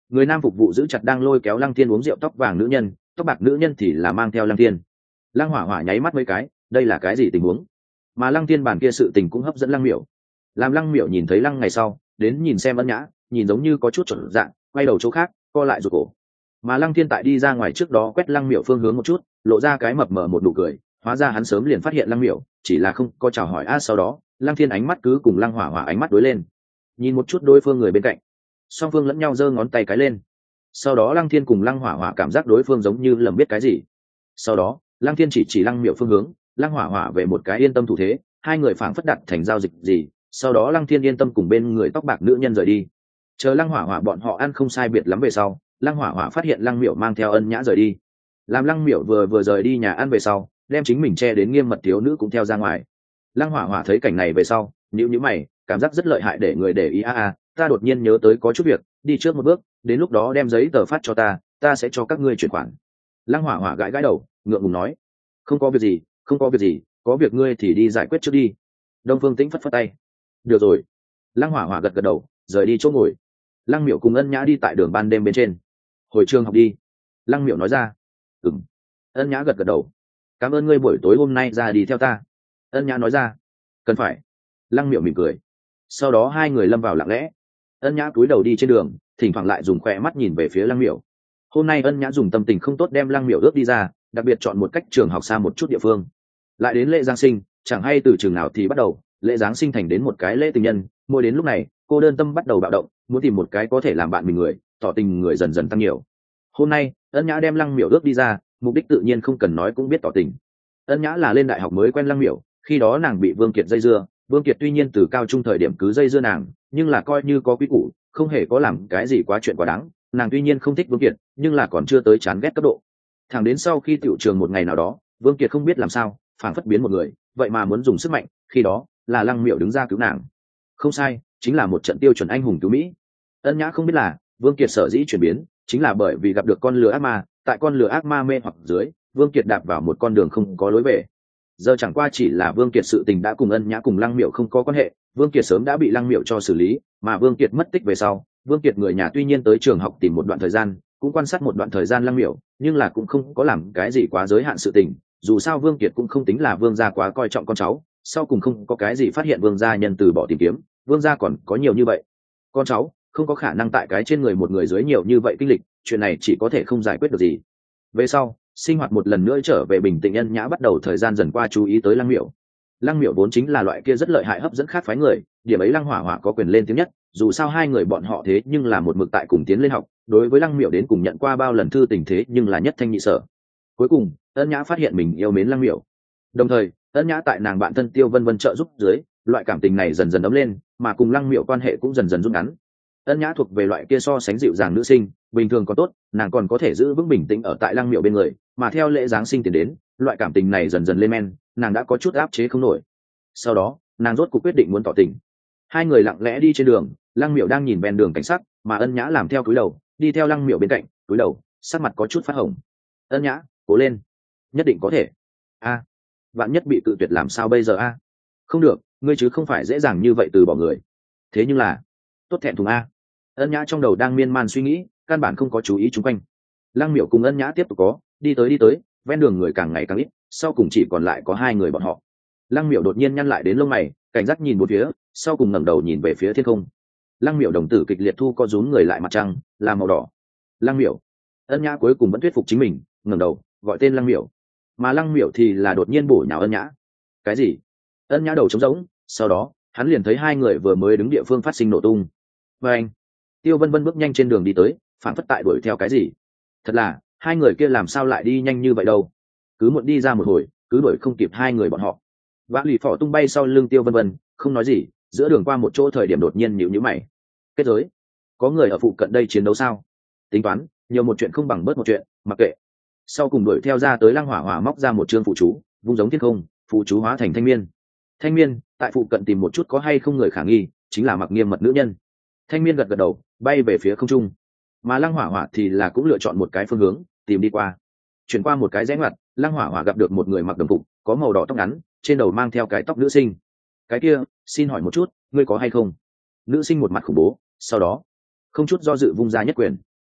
Người nam phục vụ giữ chặt đang lôi kéo Lăng Thiên uống rượu tóc vàng nữ nhân, tóc bạc nữ nhân thì là mang theo Lăng Thiên. Lăng Hỏa Hỏa nháy mắt mấy cái, đây là cái gì tình huống? Mà Lăng Thiên bản kia sự tình cũng hấp dẫn Lăng Miểu. Làm Lăng Miểu nhìn thấy Lăng ngày sau, đến nhìn xem Ân Nhã, nhìn giống như có chút chuẩn dạng, quay đầu chỗ khác, co lại rụt cổ. Mà Lăng Thiên tại đi ra ngoài trước đó quét Lăng Miểu phương hướng một chút, lộ ra cái mập mờ một nụ cười, hóa ra hắn sớm liền phát hiện Lăng Miểu, chỉ là không có chào hỏi a. Sau đó, Lăng Thiên ánh mắt cứ cùng Lăng Hỏa Hỏa ánh mắt đối lên, nhìn một chút đối phương người bên cạnh, song phương lẫn nhau giơ ngón tay cái lên. Sau đó Lăng Thiên cùng Lăng Hỏa Hỏa cảm giác đối phương giống như lầm biết cái gì. Sau đó, Lăng Thiên chỉ chỉ Lăng Miểu phương hướng, Lăng Hỏa Hỏa về một cái yên tâm thủ thế, hai người phảng phất đặt thành giao dịch gì. Sau đó Lăng Thiên yên tâm cùng bên người tóc bạc nữ nhân rời đi. Chờ Lăng Hỏa Hỏa bọn họ ăn không sai biệt lắm về sau, Lăng Hỏa Hỏa phát hiện Lăng Miểu mang theo Ân Nhã rời đi. Làm Lăng Miểu vừa vừa rời đi nhà ăn về sau, đem chính mình che đến nghiêm mật thiếu nữ cũng theo ra ngoài. Lăng Hỏa Hỏa thấy cảnh này về sau, nhíu nhíu mày, cảm giác rất lợi hại để người để ý a a, ta đột nhiên nhớ tới có chút việc, đi trước một bước, đến lúc đó đem giấy tờ phát cho ta, ta sẽ cho các ngươi chuyển khoản. Lăng Hỏa Hỏa gãi gãi đầu, ngượng ngùng nói, không có việc gì, không có việc gì, có việc ngươi thì đi giải quyết trước đi. Đông Phương Tĩnh phất phất tay, được rồi. Lăng Hỏa Hỏa gật gật đầu, rời đi chỗ ngồi. Lăng Miểu cùng Ân Nhã đi tại đường ban đêm bên trên. Hồi trường học đi. Lăng Miểu nói ra. Ừm. Ân Nhã gật gật đầu. Cảm ơn ngươi buổi tối hôm nay ra đi theo ta. Ân Nhã nói ra. Cần phải. Lăng Miểu mỉm cười. Sau đó hai người lâm vào lặng lẽ. Ân Nhã cúi đầu đi trên đường, thỉnh thoảng lại dùng khỏe mắt nhìn về phía Lăng Miểu. Hôm nay Ân Nhã dùng tâm tình không tốt đem Lăng Miểu ướp đi ra, đặc biệt chọn một cách trường học xa một chút địa phương. Lại đến lễ Giáng sinh, chẳng hay từ trường nào thì bắt đầu, lễ Giáng sinh thành đến một cái lễ tình nhân. Mỗi đến lúc này, cô đơn tâm bắt đầu bạo động, muốn tìm một cái có thể làm bạn mình người, tỏ tình người dần dần tăng nhiều. Hôm nay, Ân Nhã đem Lăng Miểu ướp đi ra, mục đích tự nhiên không cần nói cũng biết tỏ tình. Ân Nhã là lên đại học mới quen Lăng Miểu, khi đó nàng bị Vương Kiệt dây dưa, Vương Kiệt tuy nhiên từ cao trung thời điểm cứ dây dưa nàng, nhưng là coi như có quý củ, không hề có làm cái gì quá chuyện quá đáng. Nàng tuy nhiên không thích Vương Kiệt, nhưng là còn chưa tới chán ghét cấp độ. Thẳng đến sau khi tiểu trường một ngày nào đó, Vương Kiệt không biết làm sao, phảng phất biến một người, vậy mà muốn dùng sức mạnh, khi đó là Lăng Miểu đứng ra cứu nàng. Không sai, chính là một trận tiêu chuẩn anh hùng cứu mỹ. Ân Nhã không biết là Vương Kiệt sở dĩ chuyển biến, chính là bởi vì gặp được con lừa ác ma, tại con lừa ác ma mê hoặc dưới, Vương Kiệt đạp vào một con đường không có lối về. Giờ chẳng qua chỉ là Vương Kiệt sự tình đã cùng Ân Nhã cùng Lăng Miểu không có quan hệ, Vương Kiệt sớm đã bị Lăng Miểu cho xử lý, mà Vương Kiệt mất tích về sau, Vương Kiệt người nhà tuy nhiên tới trường học tìm một đoạn thời gian, cũng quan sát một đoạn thời gian Lăng Miểu, nhưng là cũng không có làm cái gì quá giới hạn sự tình, dù sao Vương Kiệt cũng không tính là Vương gia quá coi trọng con cháu, sau cùng không có cái gì phát hiện Vương gia nhân từ bỏ tìm kiếm, Vương gia còn có nhiều như vậy con cháu, không có khả năng tại cái trên người một người dưới nhiều như vậy kinh lịch, chuyện này chỉ có thể không giải quyết được gì. Về sau, sinh hoạt một lần nữa trở về bình tĩnh, Ân Nhã bắt đầu thời gian dần qua chú ý tới Lăng Miểu. Lăng Miểu vốn chính là loại kia rất lợi hại hấp dẫn khác phái người, điểm ấy Lăng Hỏa Hỏa có quyền lên tiếng nhất, dù sao hai người bọn họ thế nhưng là một mực tại cùng tiến lên học, đối với Lăng Miểu đến cùng nhận qua bao lần thư tình thế nhưng là nhất thanh nhị sở. Cuối cùng, Ân Nhã phát hiện mình yêu mến Lăng Miểu. Đồng thời, Ân Nhã tại nàng bạn thân Tiêu Vân Vân trợ giúp dưới, loại cảm tình này dần dần ấm lên, mà cùng Lăng Miểu quan hệ cũng dần dần rút ngắn. Ân Nhã thuộc về loại kia so sánh dịu dàng nữ sinh, bình thường còn tốt, nàng còn có thể giữ vững bình tĩnh ở tại Lăng Miểu bên người, mà theo lễ Giáng sinh tiến đến, loại cảm tình này dần dần lên men, nàng đã có chút áp chế không nổi. Sau đó, nàng rốt cuộc quyết định muốn tỏ tình. Hai người lặng lẽ đi trên đường, Lăng Miểu đang nhìn ven đường cảnh sát, mà Ân Nhã làm theo cúi đầu, đi theo Lăng Miểu bên cạnh, cúi đầu, sắc mặt có chút phát hồng. Ân Nhã, cố lên, nhất định có thể. A, vạn nhất bị cự tuyệt làm sao bây giờ a? Không được, ngươi chứ không phải dễ dàng như vậy từ bỏ người. Thế nhưng là, tốt thẹn thùng a. Ân Nhã trong đầu đang miên man suy nghĩ, căn bản không có chú ý chung quanh. Lăng Miểu cùng Ân Nhã tiếp tục có đi tới đi tới, ven đường người càng ngày càng ít, sau cùng chỉ còn lại có hai người bọn họ. Lăng Miểu đột nhiên nhăn lại đến lông mày, cảnh giác nhìn một phía, sau cùng ngẩng đầu nhìn về phía thiên không. Lăng Miểu đồng tử kịch liệt thu co rúm người lại, mặt trăng là màu đỏ. Lăng Miểu. Ân Nhã cuối cùng vẫn thuyết phục chính mình, ngẩng đầu gọi tên Lăng Miểu, mà Lăng Miểu thì là đột nhiên bổ nhào Ân Nhã. Cái gì? Ân Nhã đầu trống rỗng, sau đó hắn liền thấy hai người vừa mới đứng địa phương phát sinh nổ tung. Và anh, Tiêu Vân Vân bước nhanh trên đường đi tới, phản phất tại đuổi theo cái gì. Thật là, hai người kia làm sao lại đi nhanh như vậy đâu? Cứ muộn đi ra một hồi, cứ đuổi không kịp hai người bọn họ. Vã lì phỏ tung bay sau lưng Tiêu Vân Vân, không nói gì, giữa đường qua một chỗ thời điểm đột nhiên nhíu nhíu mày. Kết giới, có người ở phụ cận đây chiến đấu sao? Tính toán, nhiều một chuyện không bằng bớt một chuyện, mặc kệ. Sau cùng đuổi theo ra tới, Lăng Hỏa Hỏa móc ra một chương phụ chú, vung giống thiên không, phụ chú hóa thành thanh miên. Thanh miên, tại phụ cận tìm một chút có hay không người khả nghi, chính là Mặc Nghiêm Mật nữ nhân. Thanh miên gật gật đầu, bay về phía không trung, mà Lăng Hỏa Hỏa thì là cũng lựa chọn một cái phương hướng, tìm đi qua. Chuyển qua một cái rẽ ngoặt, Lăng Hỏa Hỏa gặp được một người mặc đồng phục, có màu đỏ tóc ngắn, trên đầu mang theo cái tóc nữ sinh. Cái kia, xin hỏi một chút, ngươi có hay không? Nữ sinh một mặt khủng bố, sau đó không chút do dự vung ra nhất quyền.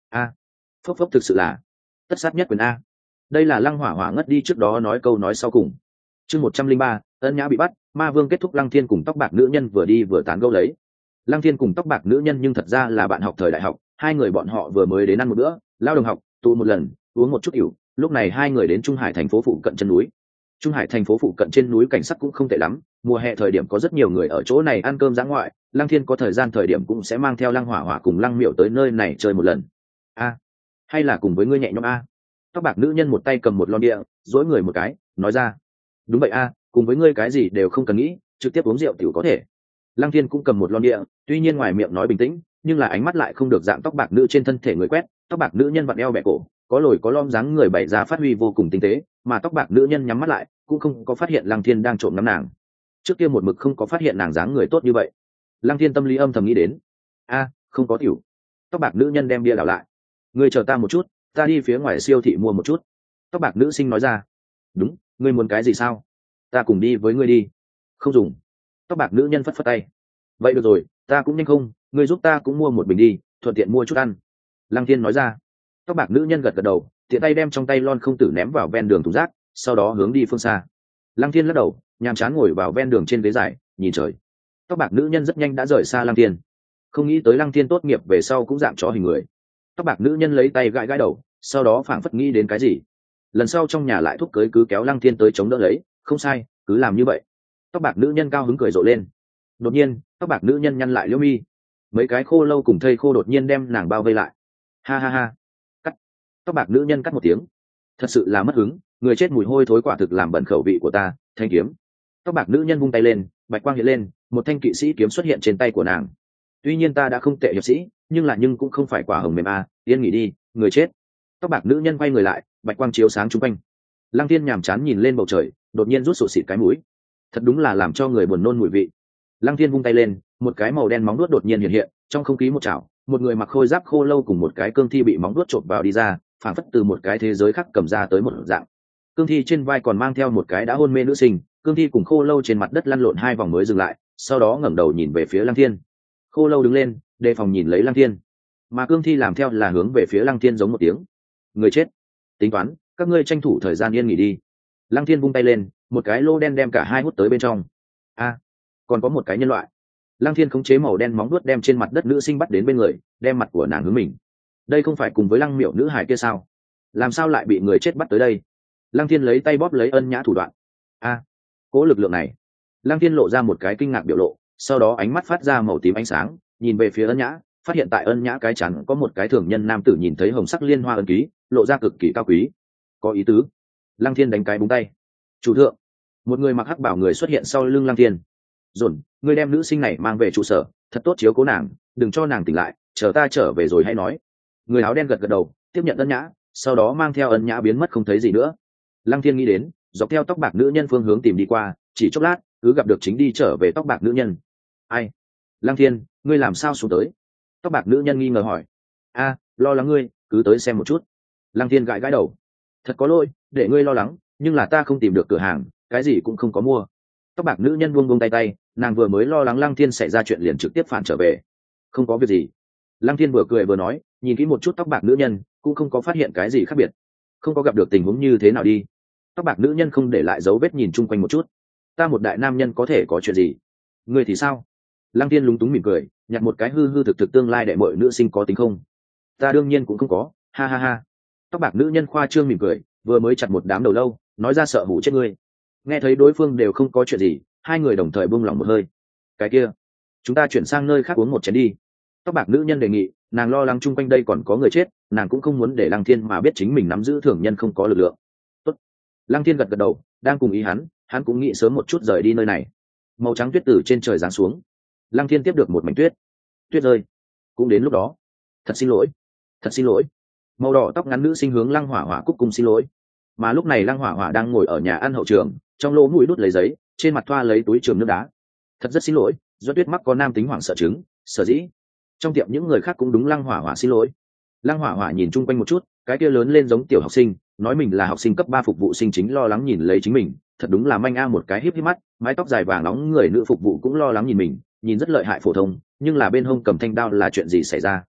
a phốc phốc thực sự là tất sát nhất quyền a. Đây là Lăng Hỏa Hỏa ngất đi trước đó nói câu nói sau cùng. Chương một trăm linh ba, ân nhã bị bắt, ma vương kết thúc. Lăng Thiên cùng tóc bạc nữ nhân vừa đi vừa tán gẫu lấy. Lăng Thiên cùng tóc bạc nữ nhân nhưng thật ra là bạn học thời đại học, hai người bọn họ vừa mới đến ăn một bữa lao đồng học, tụ một lần, uống một chút rượu. Lúc này hai người đến Trung Hải thành phố phụ cận chân núi. Trung Hải thành phố phụ cận trên núi cảnh sắc cũng không tệ lắm, mùa hè thời điểm có rất nhiều người ở chỗ này ăn cơm dã ngoại. Lăng Thiên có thời gian thời điểm cũng sẽ mang theo Lăng Hỏa Hỏa cùng Lăng Miểu tới nơi này chơi một lần. A, hay là cùng với ngươi nhẹ nhõm a. Tóc bạc nữ nhân một tay cầm một lon bia, dỗi người một cái, nói ra. Đúng vậy a, cùng với ngươi cái gì đều không cần nghĩ, trực tiếp uống rượu tiểu có thể. Lăng Thiên cũng cầm một lon bia, tuy nhiên ngoài miệng nói bình tĩnh, nhưng là ánh mắt lại không được dạng tóc bạc nữ trên thân thể người quét. Tóc bạc nữ nhân vặn eo bẹ cổ, có lồi có lõm dáng người bày ra phát huy vô cùng tinh tế, mà tóc bạc nữ nhân nhắm mắt lại, cũng không có phát hiện Lăng Thiên đang trộm ngắm nàng. Trước kia một mực không có phát hiện nàng dáng người tốt như vậy. Lăng Thiên tâm lý âm thầm nghĩ đến, a, không có tiểu. Tóc bạc nữ nhân đem bia đảo lại. Ngươi chờ ta một chút, ta đi phía ngoài siêu thị mua một chút. Tóc bạc nữ sinh nói ra. Đúng, ngươi muốn cái gì sao? Ta cùng đi với ngươi đi. Không dùng. Tóc bạc nữ nhân phất phất tay. Vậy được rồi, ta cũng nhanh không, ngươi giúp ta cũng mua một bình đi, thuận tiện mua chút ăn. Lăng Thiên nói ra. Tóc bạc nữ nhân gật gật đầu, tiện tay đem trong tay lon không tử ném vào ven đường thùng rác, sau đó hướng đi phương xa. Lăng Thiên lắc đầu, nhàm chán ngồi vào ven đường trên ghế dài, nhìn trời. Tóc bạc nữ nhân rất nhanh đã rời xa Lăng Thiên. Không nghĩ tới Lăng Thiên tốt nghiệp về sau cũng dạng chó hình người. Tóc bạc nữ nhân lấy tay gãi gãi đầu, sau đó phảng phất nghĩ đến cái gì. Lần sau trong nhà lại thúc cưới cứ kéo Lăng Thiên tới chống đỡ lấy, không sai, cứ làm như vậy. Tóc bạc nữ nhân cao hứng cười rộ lên. Đột nhiên, tóc bạc nữ nhân nhăn lại liễu mi. Mấy cái khô lâu cùng thây khô đột nhiên đem nàng bao vây lại. Ha ha ha. Cắt. Tóc bạc nữ nhân cắt một tiếng. Thật sự là mất hứng, người chết mùi hôi thối quả thực làm bẩn khẩu vị của ta. Thanh kiếm. Tóc bạc nữ nhân vung tay lên, bạch quang hiện lên, một thanh kỵ sĩ kiếm xuất hiện trên tay của nàng. Tuy nhiên ta đã không tệ hiệp sĩ, nhưng là nhưng cũng không phải quả hồng mềm a. Yên nghỉ đi, người chết. Tóc bạc nữ nhân quay người lại, bạch quang chiếu sáng chung quanh. Lăng Thiên nhàm chán nhìn lên bầu trời, đột nhiên rút sụt xịt cái mũi. Thật đúng là làm cho người buồn nôn mùi vị. Lăng Thiên vung tay lên, một cái màu đen móng vuốt đột nhiên hiện hiện, trong không khí một chảo, một người mặc khôi giáp khô lâu cùng một cái cương thi bị móng vuốt chộp vào đi ra, phảng phất từ một cái thế giới khác cầm ra tới một dạng. Cương thi trên vai còn mang theo một cái đã hôn mê nữ sinh, cương thi cùng khô lâu trên mặt đất lăn lộn hai vòng mới dừng lại, sau đó ngẩng đầu nhìn về phía Lăng Thiên. Khô lâu đứng lên, đề phòng nhìn lấy Lăng Thiên, mà cương thi làm theo là hướng về phía Lăng Thiên giống một tiếng. Người chết, tính toán, các ngươi tranh thủ thời gian yên nghỉ đi. Lăng Thiên vung tay lên, một cái lô đen đem cả hai hút tới bên trong. A, còn có một cái nhân loại. Lăng Thiên khống chế màu đen móng vuốt đem trên mặt đất nữ sinh bắt đến bên người, đem mặt của nàng hướng mình. Đây không phải cùng với Lăng Miểu nữ hài kia sao? Làm sao lại bị người chết bắt tới đây? Lăng Thiên lấy tay bóp lấy Ân Nhã thủ đoạn. A, cố lực lượng này. Lăng Thiên lộ ra một cái kinh ngạc biểu lộ, sau đó ánh mắt phát ra màu tím ánh sáng, nhìn về phía Ân Nhã, phát hiện tại Ân Nhã cái chắn có một cái thường nhân nam tử nhìn thấy hồng sắc liên hoa ân ký, lộ ra cực kỳ cao quý. Có ý tứ. Lăng Thiên đánh cái búng tay. Chủ thượng. Một người mặc hắc bảo người xuất hiện sau lưng Lăng Thiên. Dồn, ngươi đem nữ sinh này mang về trụ sở, thật tốt chiếu cố nàng, đừng cho nàng tỉnh lại, chờ ta trở về rồi hãy nói. Người áo đen gật gật đầu, tiếp nhận Ân Nhã, sau đó mang theo Ân Nhã biến mất không thấy gì nữa. Lăng Thiên nghĩ đến, dọc theo tóc bạc nữ nhân phương hướng tìm đi qua, chỉ chốc lát, cứ gặp được chính đi trở về tóc bạc nữ nhân. Ai? Lăng Thiên, ngươi làm sao xuống tới? Tóc bạc nữ nhân nghi ngờ hỏi. A, lo lắng ngươi, cứ tới xem một chút. Lăng Thiên gãi gãi đầu. Thật có lỗi, để ngươi lo lắng, nhưng là ta không tìm được cửa hàng, cái gì cũng không có mua. Tóc bạc nữ nhân buông buông tay tay, nàng vừa mới lo lắng Lăng Thiên xảy ra chuyện liền trực tiếp phản trở về. Không có việc gì. Lăng Thiên vừa cười vừa nói, nhìn kỹ một chút tóc bạc nữ nhân, cũng không có phát hiện cái gì khác biệt. Không có gặp được tình huống như thế nào đi. Tóc bạc nữ nhân không để lại dấu vết nhìn chung quanh một chút. Ta một đại nam nhân có thể có chuyện gì? Ngươi thì sao? Lăng Thiên lúng túng mỉm cười, nhặt một cái hư hư thực thực tương lai đệ muội nữ sinh có tính không? Ta đương nhiên cũng không có, ha ha ha. Tóc bạc nữ nhân khoa trương mỉm cười, vừa mới chặt một đám đầu lâu, nói ra sợ hủ chết ngươi. Nghe thấy đối phương đều không có chuyện gì, hai người đồng thời buông lỏng một hơi. Cái kia, chúng ta chuyển sang nơi khác uống một chén đi. Tóc bạc nữ nhân đề nghị, nàng lo lắng chung quanh đây còn có người chết, nàng cũng không muốn để Lăng Thiên mà biết chính mình nắm giữ thường nhân không có lực lượng. Tốt. Lăng Thiên gật gật đầu, đang cùng ý hắn, hắn cũng nghĩ sớm một chút rời đi nơi này. Màu trắng tuyết từ trên trời giáng xuống. Lăng Thiên tiếp được một mảnh tuyết. Tuyết rơi. Cũng đến lúc đó. Thật xin lỗi, thật xin lỗi. Màu đỏ tóc ngắn nữ sinh hướng Lăng Hỏa Hỏa cúc cung xin lỗi. Mà lúc này Lăng Hỏa Hỏa đang ngồi ở nhà ăn hậu trường, trong lỗ mũi đút lấy giấy, trên mặt thoa lấy túi trường nước đá. Thật rất xin lỗi, do Tuyết mắc có nam tính hoảng sợ chứng, sở dĩ. Trong tiệm những người khác cũng đúng Lăng Hỏa Hỏa xin lỗi. Lăng Hỏa Hỏa nhìn chung quanh một chút, cái kia lớn lên giống tiểu học sinh, nói mình là học sinh cấp ba phục vụ sinh chính lo lắng nhìn lấy chính mình, thật đúng là manh a một cái híp híp mắt, mái tóc dài vàng nóng người nữ phục vụ cũng lo lắng nhìn mình, nhìn rất lợi hại phổ thông, nhưng là bên hông cầm thanh đao là chuyện gì xảy ra?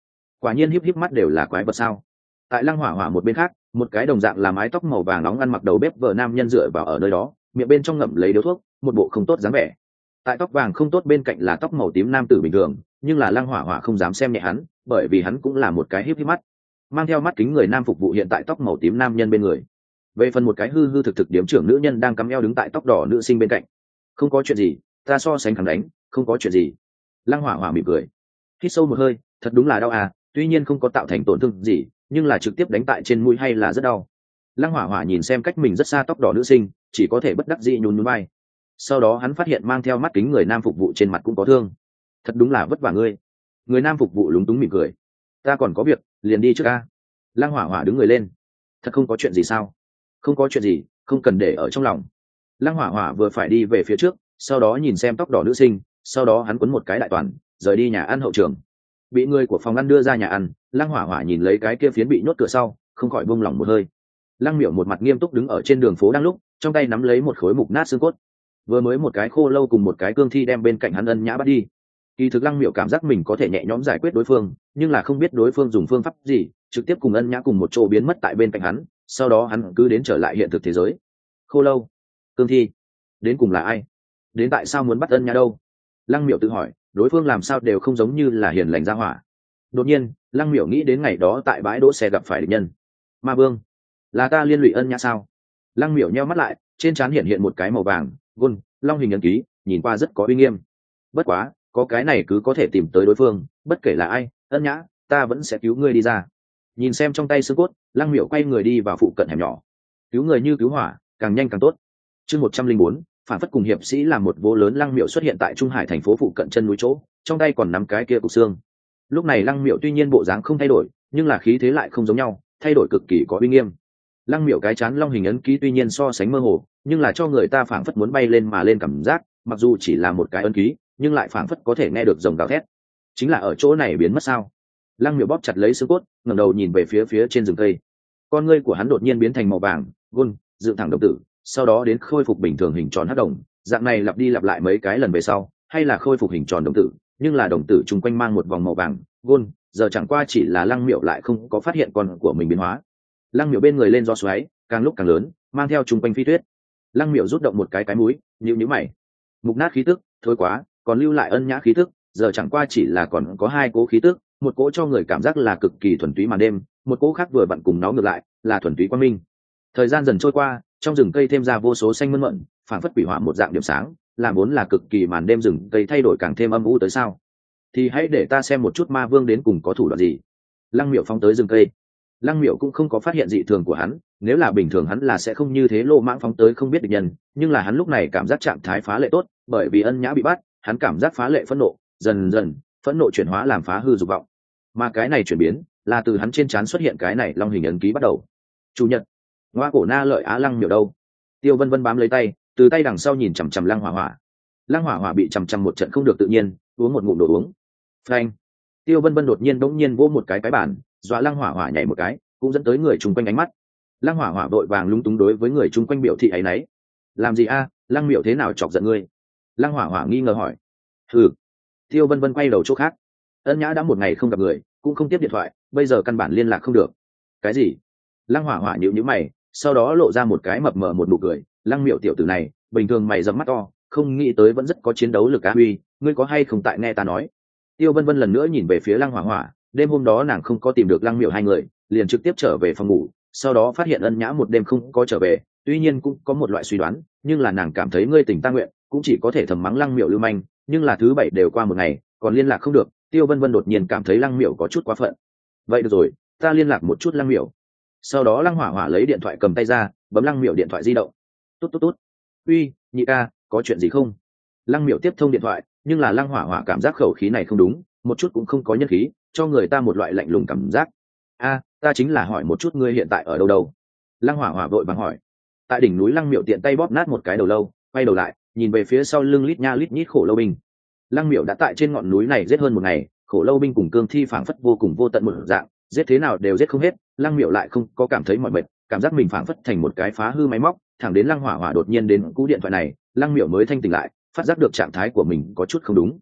quả nhiên híp híp mắt đều là quái vật sao. Tại lăng hỏa hỏa một bên khác, một cái đồng dạng là mái tóc màu vàng nóng ăn mặc đầu bếp vợ nam nhân dựa vào ở nơi đó, miệng bên trong ngậm lấy điếu thuốc, một bộ không tốt dáng vẻ. Tại tóc vàng không tốt bên cạnh là tóc màu tím nam tử bình thường, nhưng là lăng hỏa hỏa không dám xem nhẹ hắn, bởi vì hắn cũng là một cái híp híp mắt. Mang theo mắt kính người nam phục vụ hiện tại tóc màu tím nam nhân bên người. Về phần một cái hư hư thực thực điếm trưởng nữ nhân đang cắm eo đứng tại tóc đỏ nữ sinh bên cạnh. Không có chuyện gì, ta so sánh khẳng đánh, không có chuyện gì. Lăng hỏa hỏa mỉm cười, hít sâu một hơi, thật đúng là đau à, tuy nhiên không có tạo thành tổn thương gì, nhưng là trực tiếp đánh tại trên mũi hay là rất đau. Lăng hỏa hỏa nhìn xem cách mình rất xa tóc đỏ nữ sinh, chỉ có thể bất đắc dĩ nhún nhún vai. Sau đó hắn phát hiện mang theo mắt kính người nam phục vụ trên mặt cũng có thương. Thật đúng là vất vả ngươi. Người nam phục vụ lúng túng mỉm cười, ta còn có việc, liền đi trước a. Lăng hỏa hỏa đứng người lên, thật không có chuyện gì sao? Không có chuyện gì, không cần để ở trong lòng. Lăng hỏa hỏa vừa phải đi về phía trước, sau đó nhìn xem tóc đỏ nữ sinh, sau đó hắn quấn một cái đại toàn, rời đi nhà ăn hậu trường. Bị người của phòng ăn đưa ra nhà ăn, lăng hỏa hỏa nhìn lấy cái kia phiến bị nhốt cửa sau, không khỏi buông lỏng một hơi. Lăng miểu một mặt nghiêm túc đứng ở trên đường phố đang lúc, trong tay nắm lấy một khối mục nát xương cốt. Vừa mới một cái khô lâu cùng một cái cương thi đem bên cạnh hắn ân nhã bắt đi. Kỳ thực lăng miểu cảm giác mình có thể nhẹ nhõm giải quyết đối phương, nhưng là không biết đối phương dùng phương pháp gì, trực tiếp cùng ân nhã cùng một chỗ biến mất tại bên cạnh hắn, sau đó hắn cứ đến trở lại hiện thực thế giới. Khô lâu, cương thi, đến cùng là ai? Đến tại sao muốn bắt ân nhã đâu? Lăng miểu tự hỏi, đối phương làm sao đều không giống như là hiền lành gia hỏa. Đột nhiên lăng miểu nghĩ đến ngày đó tại bãi đỗ xe gặp phải địch nhân. Ma vương, là ta liên lụy ân nhã sao? Lăng miểu nheo mắt lại, trên trán hiện hiện một cái màu vàng gôn long hình ấn ký, nhìn qua rất có uy nghiêm. Bất quá có cái này cứ có thể tìm tới đối phương, bất kể là ai. Ân nhã, ta vẫn sẽ cứu ngươi đi ra. Nhìn xem trong tay xương cốt, lăng miểu quay người đi vào phụ cận hẻm nhỏ. Cứu người như cứu hỏa, càng nhanh càng tốt. Chương một trăm linh bốn, phản phất cùng hiệp sĩ làm một vô lớn. Lăng miểu xuất hiện tại Trung Hải thành phố phụ cận chân núi chỗ, trong tay còn nắm cái kia cục xương. Lúc này lăng miểu tuy nhiên bộ dáng không thay đổi, nhưng là khí thế lại không giống nhau, thay đổi cực kỳ có uy nghiêm. Lăng miểu cái chán long hình ấn ký tuy nhiên so sánh mơ hồ, nhưng là cho người ta phảng phất muốn bay lên mà lên cảm giác, mặc dù chỉ là một cái ấn ký, nhưng lại phảng phất có thể nghe được rồng gào thét. Chính là ở chỗ này biến mất sao? Lăng miểu bóp chặt lấy xương cốt, ngẩng đầu nhìn về phía phía trên rừng cây. Con ngươi của hắn đột nhiên biến thành màu vàng gôn dựng thẳng đồng tử, sau đó đến khôi phục bình thường hình tròn hắc đồng. Dạng này lặp đi lặp lại mấy cái lần về sau, hay là khôi phục hình tròn đồng tử, nhưng là đồng tử chung quanh mang một vòng màu vàng gôn. Giờ chẳng qua chỉ là lăng miểu lại không có phát hiện con của mình biến hóa. Lăng miểu bên người lên gió xoáy, càng lúc càng lớn, mang theo chung quanh phi tuyết. Lăng miểu rút động một cái cái mũi, nhíu nhíu mày. Mục nát khí tức, thôi quá, còn lưu lại ân nhã khí tức, giờ chẳng qua chỉ là còn có hai cố khí tức, một cỗ cho người cảm giác là cực kỳ thuần túy màn đêm, một cỗ khác vừa vặn cùng nó ngược lại, là thuần túy quang minh. Thời gian dần trôi qua, trong rừng cây thêm ra vô số xanh mơn mận, phảng phất quỷ hỏa một dạng điểm sáng, làm vốn là cực kỳ màn đêm rừng cây thay đổi càng thêm âm u tới sao? Thì hãy để ta xem một chút ma vương đến cùng có thủ đoạn gì. Lăng miểu phóng tới rừng cây. Lăng miểu cũng không có phát hiện dị thường của hắn, nếu là bình thường hắn là sẽ không như thế lô mãng phóng tới không biết địch nhân, nhưng là hắn lúc này cảm giác trạng thái phá lệ tốt, bởi vì ân nhã bị bắt, hắn cảm giác phá lệ phẫn nộ, dần dần phẫn nộ chuyển hóa làm phá hư dục vọng. Mà cái này chuyển biến là từ hắn trên trán xuất hiện cái này long hình ấn ký bắt đầu. Chủ nhật, ngoa cổ na lợi á. Lăng miểu đâu? Tiêu Vân Vân bám lấy tay, từ tay đằng sau nhìn chằm chằm Lăng Hỏa Hỏa. Lăng Hỏa Hỏa bị chằm chằm một trận không được tự nhiên, uống một ngụm đồ uống. Phanh! Tiêu Vân Vân đột nhiên bỗng nhiên vỗ một cái cái bàn, dọa Lăng Hỏa Hỏa nhảy một cái, cũng dẫn tới người chung quanh ánh mắt. Lăng Hỏa Hỏa vội vàng lúng túng đối với người chung quanh biểu thị áy náy. Làm gì a? Lăng miểu thế nào chọc giận ngươi? Lăng Hỏa Hỏa nghi ngờ hỏi. Hừ. Tiêu Vân Vân quay đầu chỗ khác. Ân nhã đã một ngày không gặp người, cũng không tiếp điện thoại, bây giờ căn bản liên lạc không được. Cái gì? Lăng Hỏa Hỏa nhíu nhíu mày, sau đó lộ ra một cái mập mờ một nụ cười. Lăng miểu tiểu tử này, bình thường mày rậm mắt to, không nghĩ tới vẫn rất có chiến đấu lực á. Huy, ngươi có hay không tại nghe ta nói? Tiêu Vân Vân lần nữa nhìn về phía Lăng Hỏa Hỏa, đêm hôm đó nàng không có tìm được Lăng miểu hai người, liền trực tiếp trở về phòng ngủ, sau đó phát hiện ân nhã một đêm không có trở về, tuy nhiên cũng có một loại suy đoán, nhưng là nàng cảm thấy ngươi tình ta nguyện, cũng chỉ có thể thầm mắng Lăng miểu lưu manh, nhưng là thứ bảy đều qua một ngày, còn liên lạc không được. Tiêu Vân Vân đột nhiên cảm thấy Lăng miểu có chút quá phận. Vậy được rồi, ta liên lạc một chút Lăng miểu. Sau đó Lăng Hỏa Hỏa lấy điện thoại cầm tay ra, bấm Lăng miểu điện thoại di động. Tốt tốt tốt. Uy, nhị ca, có chuyện gì không? Lăng miểu tiếp thông điện thoại, nhưng là Lăng Hỏa Hỏa cảm giác khẩu khí này không đúng, một chút cũng không có nhân khí, cho người ta một loại lạnh lùng cảm giác. A, ta chính là hỏi một chút ngươi hiện tại ở đâu đâu? Lăng Hỏa Hỏa vội vàng hỏi. Tại đỉnh núi. Lăng miểu tiện tay bóp nát một cái đầu lâu, quay đầu lại, nhìn về phía sau lưng lít nha lít nhít khổ lâu binh. Lăng miểu đã tại trên ngọn núi này giết hơn một ngày, khổ lâu binh cùng cương thi phảng phất vô cùng vô tận một dạng, giết thế nào đều giết không hết. Lăng miểu lại không có cảm thấy mỏi mệt, cảm giác mình phảng phất thành một cái phá hư máy móc. Thẳng đến Lăng Hỏa Hỏa đột nhiên đến cú điện thoại này, Lăng miểu mới thanh tỉnh lại, phát giác được trạng thái của mình có chút không đúng.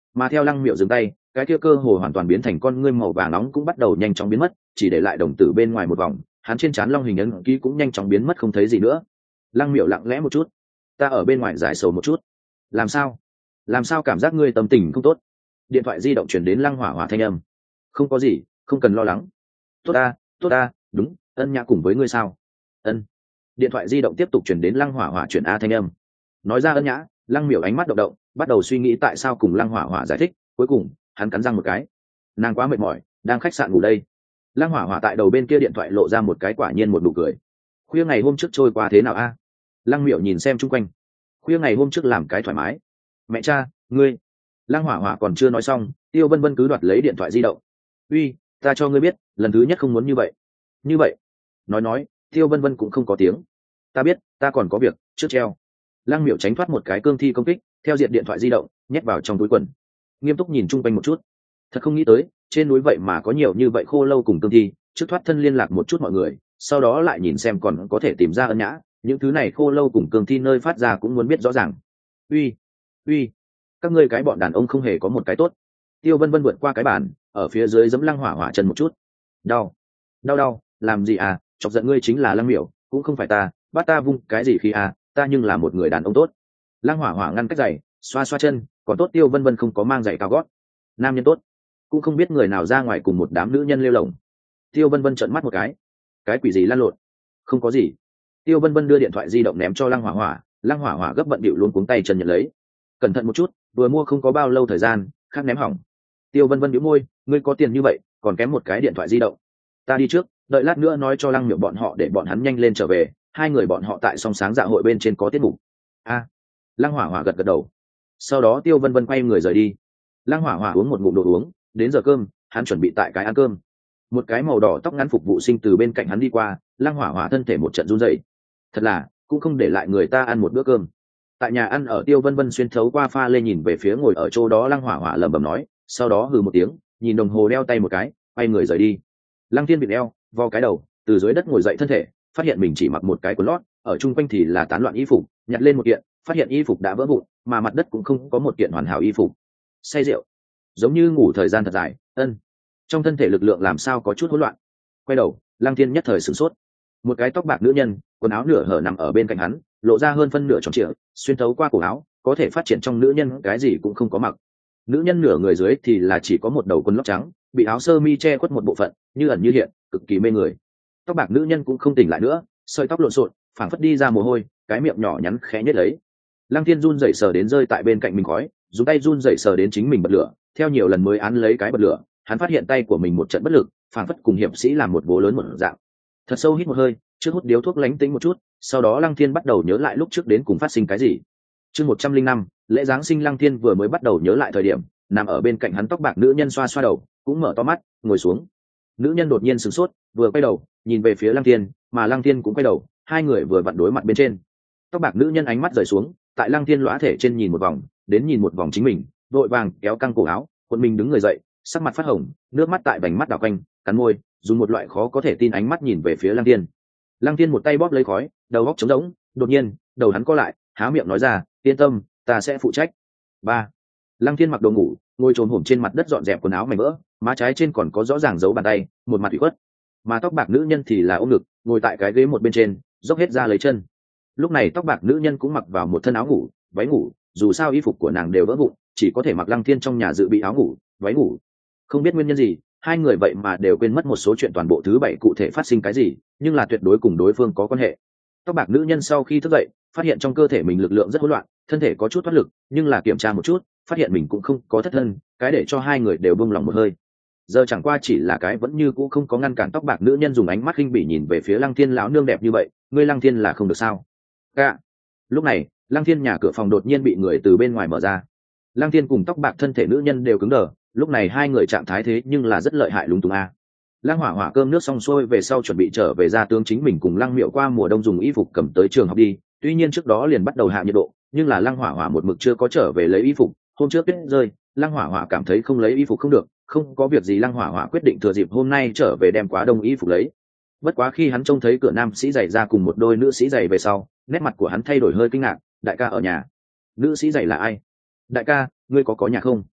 mà theo lăng miệu dừng tay, cái kia cơ hồ hoàn toàn biến thành con ngươi màu vàng nóng cũng bắt đầu nhanh chóng biến mất, chỉ để lại đồng tử bên ngoài một vòng, hắn trên trán long hình ấn ký cũng nhanh chóng biến mất không thấy gì nữa. Lăng miệu lặng lẽ một chút, ta ở bên ngoài giải sầu một chút. Làm sao? Làm sao cảm giác ngươi tâm tình không tốt? Điện thoại di động chuyển đến Lăng Hỏa Hỏa thanh âm. Không có gì, không cần lo lắng. Tốt ta, tốt ta, đúng, Ân Nhã cùng với ngươi sao? Ân. Điện thoại di động tiếp tục chuyển đến Lăng Hỏa Hỏa chuyển a thanh âm. Nói ra Ân Nhã, Lăng miểu ánh mắt động động, bắt đầu suy nghĩ tại sao cùng Lăng Hỏa Hỏa giải thích, cuối cùng hắn cắn răng một cái. Nàng quá mệt mỏi, đang khách sạn ngủ đây. Lăng Hỏa Hỏa tại đầu bên kia điện thoại lộ ra một cái quả nhiên một nụ cười. Khuya ngày hôm trước trôi qua thế nào a? Lăng miểu nhìn xem chung quanh. Khuya ngày hôm trước làm cái thoải mái. Mẹ cha, ngươi. Lăng Hỏa Hỏa còn chưa nói xong, Tiêu Vân Vân cứ đoạt lấy điện thoại di động. Uy, ta cho ngươi biết, lần thứ nhất không muốn như vậy. Như vậy. Nói nói, Tiêu Vân Vân cũng không có tiếng. Ta biết, ta còn có việc, trước treo. Lăng miểu tránh thoát một cái cương thi công kích, theo diện điện thoại di động, nhét vào trong túi quần. Nghiêm túc nhìn chung quanh một chút. Thật không nghĩ tới, trên núi vậy mà có nhiều như vậy khô lâu cùng cương thi, trước thoát thân liên lạc một chút mọi người, sau đó lại nhìn xem còn có thể tìm ra Ân Nhã, những thứ này khô lâu cùng cương thi nơi phát ra cũng muốn biết rõ ràng. Uy, uy, các ngươi cái bọn đàn ông không hề có một cái tốt. Tiêu Vân Vân vượt qua cái bàn, ở phía dưới giẫm Lăng Hỏa Hỏa chân một chút. Đau, đau đau, làm gì à? Chọc giận ngươi chính là Lăng miểu, cũng không phải ta, bắt ta vung cái gì khi à? Ta nhưng là một người đàn ông tốt. Lăng Hỏa Hỏa ngăn cách giày, xoa xoa chân, còn tốt Tiêu Vân Vân không có mang giày cao gót. Nam nhân tốt, cũng không biết người nào ra ngoài cùng một đám nữ nhân lêu lồng. Tiêu Vân Vân trợn mắt một cái, cái quỷ gì lan lộn? Không có gì. Tiêu Vân Vân đưa điện thoại di động ném cho Lăng Hỏa Hỏa, Lăng Hỏa Hỏa gấp bận bịu luôn cuống tay chân nhận lấy. Cẩn thận một chút, vừa mua không có bao lâu thời gian, khác ném hỏng. Tiêu Vân Vân nhíu môi, ngươi có tiền như vậy, còn kém một cái điện thoại di động. Ta đi trước, đợi lát nữa nói cho Lăng miệng bọn họ để bọn hắn nhanh lên trở về, hai người bọn họ tại song sáng dạ hội bên trên có tiết mục. A. À, Lăng Hỏa Hỏa gật gật đầu. Sau đó Tiêu Vân Vân quay người rời đi. Lăng Hỏa Hỏa uống một ngụm đồ uống, đến giờ cơm, hắn chuẩn bị tại cái ăn cơm. Một cái màu đỏ tóc ngắn phục vụ sinh từ bên cạnh hắn đi qua, Lăng Hỏa Hỏa thân thể một trận run rẩy. Thật là, cũng không để lại người ta ăn một bữa cơm. Tại nhà ăn ở Tiêu Vân Vân xuyên thấu qua pha lê nhìn về phía ngồi ở chỗ đó Lăng Hỏa Hỏa lẩm bẩm nói, sau đó hừ một tiếng, nhìn đồng hồ đeo tay một cái, quay người rời đi. Lăng Thiên bị đeo, vo cái đầu, từ dưới đất ngồi dậy thân thể, phát hiện mình chỉ mặc một cái quần lót, ở chung quanh thì là tán loạn y phục, nhặt lên một kiện, phát hiện y phục đã vỡ vụn, mà mặt đất cũng không có một kiện hoàn hảo y phục. Say rượu, giống như ngủ thời gian thật dài, ân. Trong thân thể lực lượng làm sao có chút hỗn loạn. Quay đầu, Lăng Thiên nhất thời sửng sốt. Một cái tóc bạc nữ nhân, quần áo nửa hở nằm ở bên cạnh hắn, lộ ra hơn phân nửa tròn trịa, xuyên thấu qua cổ áo, có thể phát triển trong nữ nhân cái gì cũng không có mặc. Nữ nhân nửa người dưới thì là chỉ có một đầu quần lót trắng, bị áo sơ mi che khuất một bộ phận, như ẩn như hiện, cực kỳ mê người. Tóc bạc nữ nhân cũng không tỉnh lại nữa, sợi tóc lộn xộn, phảng phất đi ra mồ hôi, cái miệng nhỏ nhắn khẽ nhếch lấy. Lăng Thiên run rẩy sờ đến rơi tại bên cạnh mình khói, dùng tay run rẩy sờ đến chính mình bật lửa, theo nhiều lần mới án lấy cái bật lửa, hắn phát hiện tay của mình một trận bất lực, phảng phất cùng hiệp sĩ làm một vố lớn một dạng. Thật sâu hít một hơi, trước hút điếu thuốc lánh tính một chút, sau đó Lăng Thiên bắt đầu nhớ lại lúc trước đến cùng phát sinh cái gì. Chương một trăm linh năm, lễ giáng sinh. Lăng Thiên vừa mới bắt đầu nhớ lại thời điểm, nằm ở bên cạnh hắn tóc bạc nữ nhân xoa xoa đầu, cũng mở to mắt, ngồi xuống. Nữ nhân đột nhiên sửng sốt, vừa quay đầu, nhìn về phía Lăng Thiên, mà Lăng Thiên cũng quay đầu, hai người vừa vặn đối mặt bên trên. Tóc bạc nữ nhân ánh mắt rời xuống, tại Lăng Thiên lõa thể trên nhìn một vòng, đến nhìn một vòng chính mình, vội vàng kéo căng cổ áo, quần mình đứng người dậy, sắc mặt phát hồng, nước mắt tại vành mắt đảo quanh, cắn môi, dùng một loại khó có thể tin ánh mắt nhìn về phía Lăng Thiên. Lăng Thiên một tay bóp lấy khói, đầu óc trống rỗng, đột nhiên, đầu hắn co lại, há miệng nói ra, yên tâm, ta sẽ phụ trách. Ba. Lăng Thiên mặc đồ ngủ, ngồi trồm hổm trên mặt đất dọn dẹp quần áo mảnh vỡ, má trái trên còn có rõ ràng dấu bàn tay, một mặt ủy khuất. Mà tóc bạc nữ nhân thì là ôm ngực, ngồi tại cái ghế một bên trên, dốc hết ra lấy chân. Lúc này tóc bạc nữ nhân cũng mặc vào một thân áo ngủ, váy ngủ, dù sao y phục của nàng đều vỡ vụn, chỉ có thể mặc Lăng Thiên trong nhà dự bị áo ngủ, váy ngủ. Không biết nguyên nhân gì, hai người vậy mà đều quên mất một số chuyện toàn bộ thứ bảy cụ thể phát sinh cái gì, nhưng là tuyệt đối cùng đối phương có quan hệ. Tóc bạc nữ nhân sau khi thức dậy, phát hiện trong cơ thể mình lực lượng rất hỗn loạn, thân thể có chút thoát lực, nhưng là kiểm tra một chút, phát hiện mình cũng không có thất thân, cái để cho hai người đều buông lòng một hơi. Giờ chẳng qua chỉ là cái vẫn như cũ không có ngăn cản tóc bạc nữ nhân dùng ánh mắt khinh bỉ nhìn về phía Lăng Thiên lão nương đẹp như vậy, ngươi Lăng Thiên là không được sao? Cả. Lúc này, Lăng Thiên nhà cửa phòng đột nhiên bị người từ bên ngoài mở ra. Lăng Thiên cùng tóc bạc thân thể nữ nhân đều cứng đờ, lúc này hai người trạng thái thế nhưng là rất lợi hại lúng túng a. Lăng Hỏa Hỏa cơm nước xong xuôi về sau chuẩn bị trở về gia tướng chính mình cùng Lăng Miệu qua mùa đông dùng y phục cầm tới trường học đi, tuy nhiên trước đó liền bắt đầu hạ nhiệt độ, nhưng là Lăng Hỏa Hỏa một mực chưa có trở về lấy y phục, hôm trước tuyết rơi, Lăng Hỏa Hỏa cảm thấy không lấy y phục không được, không có việc gì Lăng Hỏa Hỏa quyết định thừa dịp hôm nay trở về đem quá đông y phục lấy. Bất quá khi hắn trông thấy cửa nam sĩ giày ra cùng một đôi nữ sĩ giày về sau, nét mặt của hắn thay đổi hơi kinh ngạc, đại ca ở nhà. Nữ sĩ giày là ai? Đại ca, ngươi có có nhà không?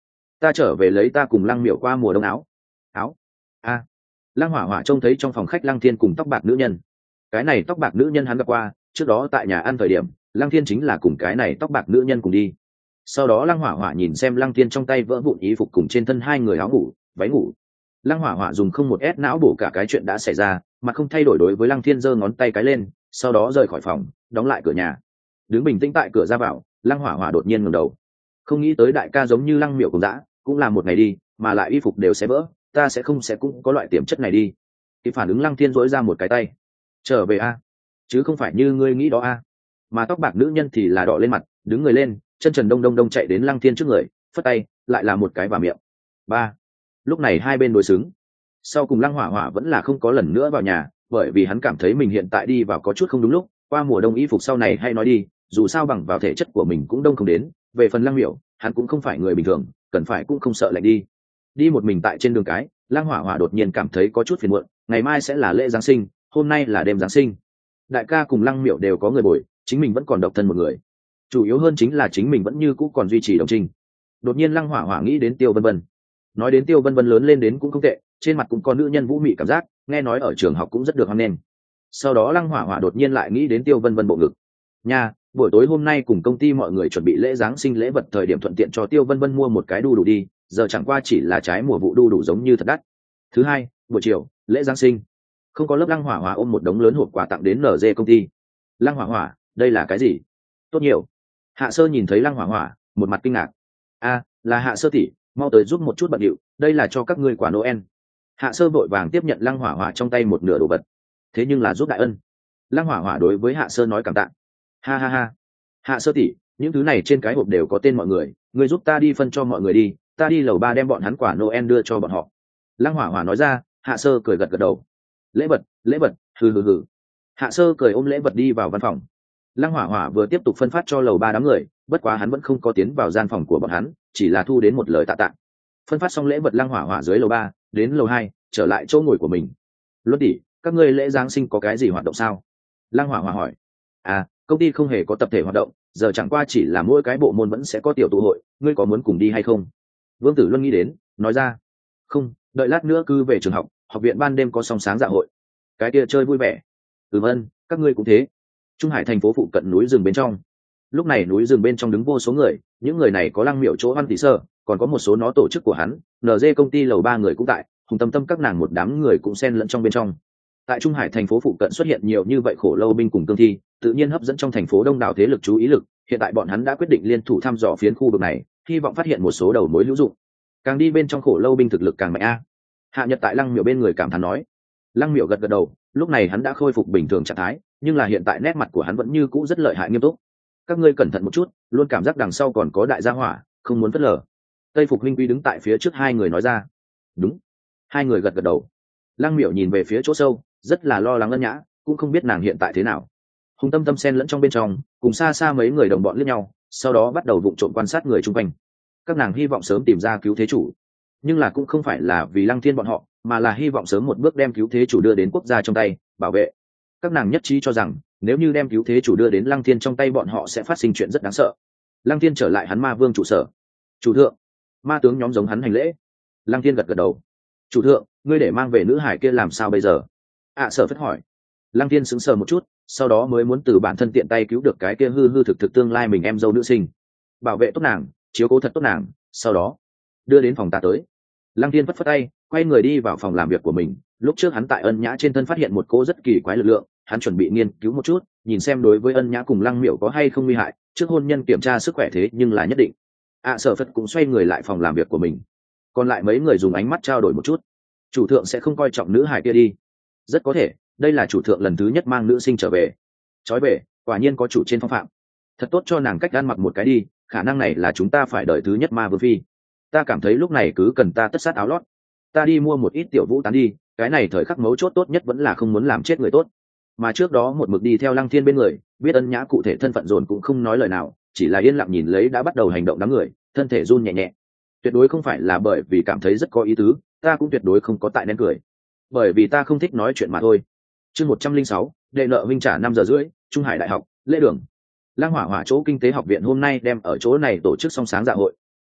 ta trở về lấy ta cùng lăng miểu qua mùa đông áo áo a lăng hỏa hỏa trông thấy trong phòng khách lăng thiên cùng tóc bạc nữ nhân. Cái này tóc bạc nữ nhân hắn gặp qua, trước đó tại nhà ăn thời điểm lăng thiên chính là cùng cái này tóc bạc nữ nhân cùng đi. Sau đó lăng hỏa hỏa nhìn xem lăng thiên trong tay vỡ vụn y phục cùng trên thân hai người áo ngủ váy ngủ. Lăng hỏa hỏa dùng không một ép não bổ cả cái chuyện đã xảy ra, mà không thay đổi đối với lăng thiên giơ ngón tay cái lên, sau đó rời khỏi phòng, đóng lại cửa nhà. Đứng bình tĩnh tại cửa ra vào, lăng hỏa hỏa đột nhiên ngẩng đầu. Không nghĩ tới đại ca giống như lăng miểu cùng dã, cũng là một ngày đi mà lại y phục đều sẽ vỡ, ta sẽ không sẽ cũng có loại tiềm chất này đi. Thì phản ứng lăng thiên dỗi ra một cái tay, trở về a, chứ không phải như ngươi nghĩ đó a. Mà tóc bạc nữ nhân thì là đỏ lên mặt, đứng người lên, chân trần đông đông đông chạy đến lăng thiên trước người, phất tay lại là một cái vào miệng. Ba. Lúc này hai bên đối xứng. Sau cùng lăng hỏa hỏa vẫn là không có lần nữa vào nhà, bởi vì hắn cảm thấy mình hiện tại đi vào có chút không đúng lúc. Qua mùa đông y phục sau này hay nói đi, dù sao bằng vào thể chất của mình cũng đông không đến. Về phần lăng miểu, hắn cũng không phải người bình thường, cần phải cũng không sợ lạnh đi. Đi một mình tại trên đường cái, lăng hỏa hỏa đột nhiên cảm thấy có chút phiền muộn. Ngày mai sẽ là lễ giáng sinh, hôm nay là đêm giáng sinh. Đại ca cùng lăng miểu đều có người bồi, chính mình vẫn còn độc thân một người. Chủ yếu hơn chính là chính mình vẫn như cũ còn duy trì đồng trinh. Đột nhiên lăng hỏa hỏa nghĩ đến Tiêu Vân Vân. Nói đến Tiêu Vân Vân lớn lên đến cũng không tệ, trên mặt cũng có nữ nhân vũ mị cảm giác, nghe nói ở trường học cũng rất được hoan nghênh. Sau đó lăng hỏa hỏa đột nhiên lại nghĩ đến Tiêu Vân Vân bộ ngực. Nha, buổi tối hôm nay cùng công ty mọi người chuẩn bị lễ giáng sinh lễ vật, thời điểm thuận tiện cho Tiêu Vân Vân mua một cái đu đủ đi, giờ chẳng qua chỉ là trái mùa vụ đu đủ giống như thật đắt. Thứ hai, buổi chiều, lễ giáng sinh. Không có lớp lăng hỏa hỏa ôm một đống lớn hộp quà tặng đến en giê công ty. Lăng hỏa hỏa, đây là cái gì? Tốt nhiều. Hạ Sơ nhìn thấy lăng hỏa hỏa, một mặt kinh ngạc. A, là Hạ Sơ tỷ, mau tới giúp một chút bận điệu, đây là cho các ngươi quả Noel. Hạ Sơ vội vàng tiếp nhận lăng hỏa hỏa trong tay một nửa đồ vật. Thế nhưng là giúp đại ân. Lăng hỏa hỏa đối với Hạ Sơ nói cảm tạ. Ha ha ha. Hạ Sơ tỷ, những thứ này trên cái hộp đều có tên mọi người, ngươi giúp ta đi phân cho mọi người đi, ta đi lầu ba đem bọn hắn quả Noel đưa cho bọn họ. Lăng hỏa hỏa nói ra. Hạ Sơ cười gật gật đầu. Lễ vật, lễ vật, hừ hừ hừ. Hạ Sơ cười ôm lễ vật đi vào văn phòng. Lăng hỏa hỏa vừa tiếp tục phân phát cho lầu ba đám người, bất quá hắn vẫn không có tiến vào gian phòng của bọn hắn, chỉ là thu đến một lời tạ tạ. Phân phát xong lễ vật, lăng hỏa hỏa dưới lầu ba đến lầu hai trở lại chỗ ngồi của mình. Luân tỷ, các ngươi lễ giáng sinh có cái gì hoạt động sao? Lăng hỏa hỏa hỏi. À, công ty không hề có tập thể hoạt động, giờ chẳng qua chỉ là mỗi cái bộ môn vẫn sẽ có tiểu tụ hội, ngươi có muốn cùng đi hay không? Vương Tử Luân nghĩ đến, nói ra. Không, đợi lát nữa cứ về trường học, học viện ban đêm có song sáng dạ hội, cái kia chơi vui vẻ. Ừ vâng, các ngươi cũng thế. Trung Hải thành phố phụ cận núi rừng bên trong, lúc này núi rừng bên trong đứng vô số người, những người này có lăng miểu chỗ Văn Tỷ Sơ, còn có một số nó tổ chức của hắn, en giê công ty lầu ba người cũng tại, Hùng Tâm Tâm các nàng một đám người cũng xen lẫn trong bên trong. Tại Trung Hải thành phố phụ cận xuất hiện nhiều như vậy khổ lâu binh cùng cương thi, tự nhiên hấp dẫn trong thành phố đông đảo thế lực chú ý lực. Hiện tại bọn hắn đã quyết định liên thủ thăm dò phiến khu vực này, hy vọng phát hiện một số đầu mối hữu dụng. Càng đi bên trong khổ lâu binh thực lực càng mạnh a. Hạ Nhật tại lăng miểu bên người cảm thán nói. Lăng miểu gật gật đầu, lúc này hắn đã khôi phục bình thường trạng thái, nhưng là hiện tại nét mặt của hắn vẫn như cũ rất lợi hại nghiêm túc. Các ngươi cẩn thận một chút, luôn cảm giác đằng sau còn có đại gia hỏa, không muốn phớt lờ. Tây Phục Minh Quy đứng tại phía trước hai người nói ra. Đúng. Hai người gật gật đầu. Lăng miểu nhìn về phía chỗ sâu, rất là lo lắng Ân Nhã, cũng không biết nàng hiện tại thế nào. Hùng Tâm Tâm xen lẫn trong bên trong, cùng xa xa mấy người đồng bọn liếc nhau, sau đó bắt đầu vụng trộm quan sát người chung quanh. Các nàng hy vọng sớm tìm ra cứu thế chủ, nhưng là cũng không phải là vì Lăng Thiên bọn họ, mà là hy vọng sớm một bước đem cứu thế chủ đưa đến quốc gia trong tay, bảo vệ. Các nàng nhất trí cho rằng, nếu như đem cứu thế chủ đưa đến Lăng Thiên trong tay, bọn họ sẽ phát sinh chuyện rất đáng sợ. Lăng Thiên trở lại hắn ma vương trụ sở. Chủ thượng. Ma tướng nhóm giống hắn hành lễ. Lăng Thiên gật gật đầu. Chủ thượng, ngươi để mang về nữ hải kia làm sao bây giờ? ạ à, Sở Phất hỏi. Lăng Thiên sững sờ một chút, sau đó mới muốn từ bản thân tiện tay cứu được cái kia hư hư thực thực tương lai mình em dâu nữ sinh, bảo vệ tốt nàng, chiếu cố thật tốt nàng, sau đó đưa đến phòng ta tới. Lăng Thiên phất phất tay, quay người đi vào phòng làm việc của mình. Lúc trước hắn tại Ân Nhã trên thân phát hiện một cô rất kỳ quái lực lượng, hắn chuẩn bị nghiên cứu một chút, nhìn xem đối với Ân Nhã cùng Lăng Miểu có hay không nguy hại, trước hôn nhân kiểm tra sức khỏe thế nhưng là nhất định. ạ à, Sở Phất cũng xoay người lại phòng làm việc của mình. Còn lại mấy người dùng ánh mắt trao đổi một chút. Chủ thượng sẽ không coi trọng nữ hài kia đi. Rất có thể, đây là chủ thượng lần thứ nhất mang nữ sinh trở về. Chói về, quả nhiên có chủ trên phong phạm. Thật tốt cho nàng cách ăn mặc một cái đi, khả năng này là chúng ta phải đợi thứ nhất ma vương phi. Ta cảm thấy lúc này cứ cần ta tất sát áo lót. Ta đi mua một ít tiểu vũ tán đi, cái này thời khắc mấu chốt tốt nhất vẫn là không muốn làm chết người tốt. Mà trước đó một mực đi theo Lăng Thiên bên người, biết Ân Nhã cụ thể thân phận dồn cũng không nói lời nào, chỉ là yên lặng nhìn lấy đã bắt đầu hành động đám người, thân thể run nhẹ nhẹ. Tuyệt đối không phải là bởi vì cảm thấy rất có ý tứ, ta cũng tuyệt đối không có tại nén cười, bởi vì ta không thích nói chuyện mà thôi. Chương một trăm linh sáu, đệ nợ huynh trả năm giờ rưỡi, Trung Hải Đại học, lễ đường. Lăng Hỏa Hỏa chỗ kinh tế học viện hôm nay đem ở chỗ này tổ chức song sáng dạ hội.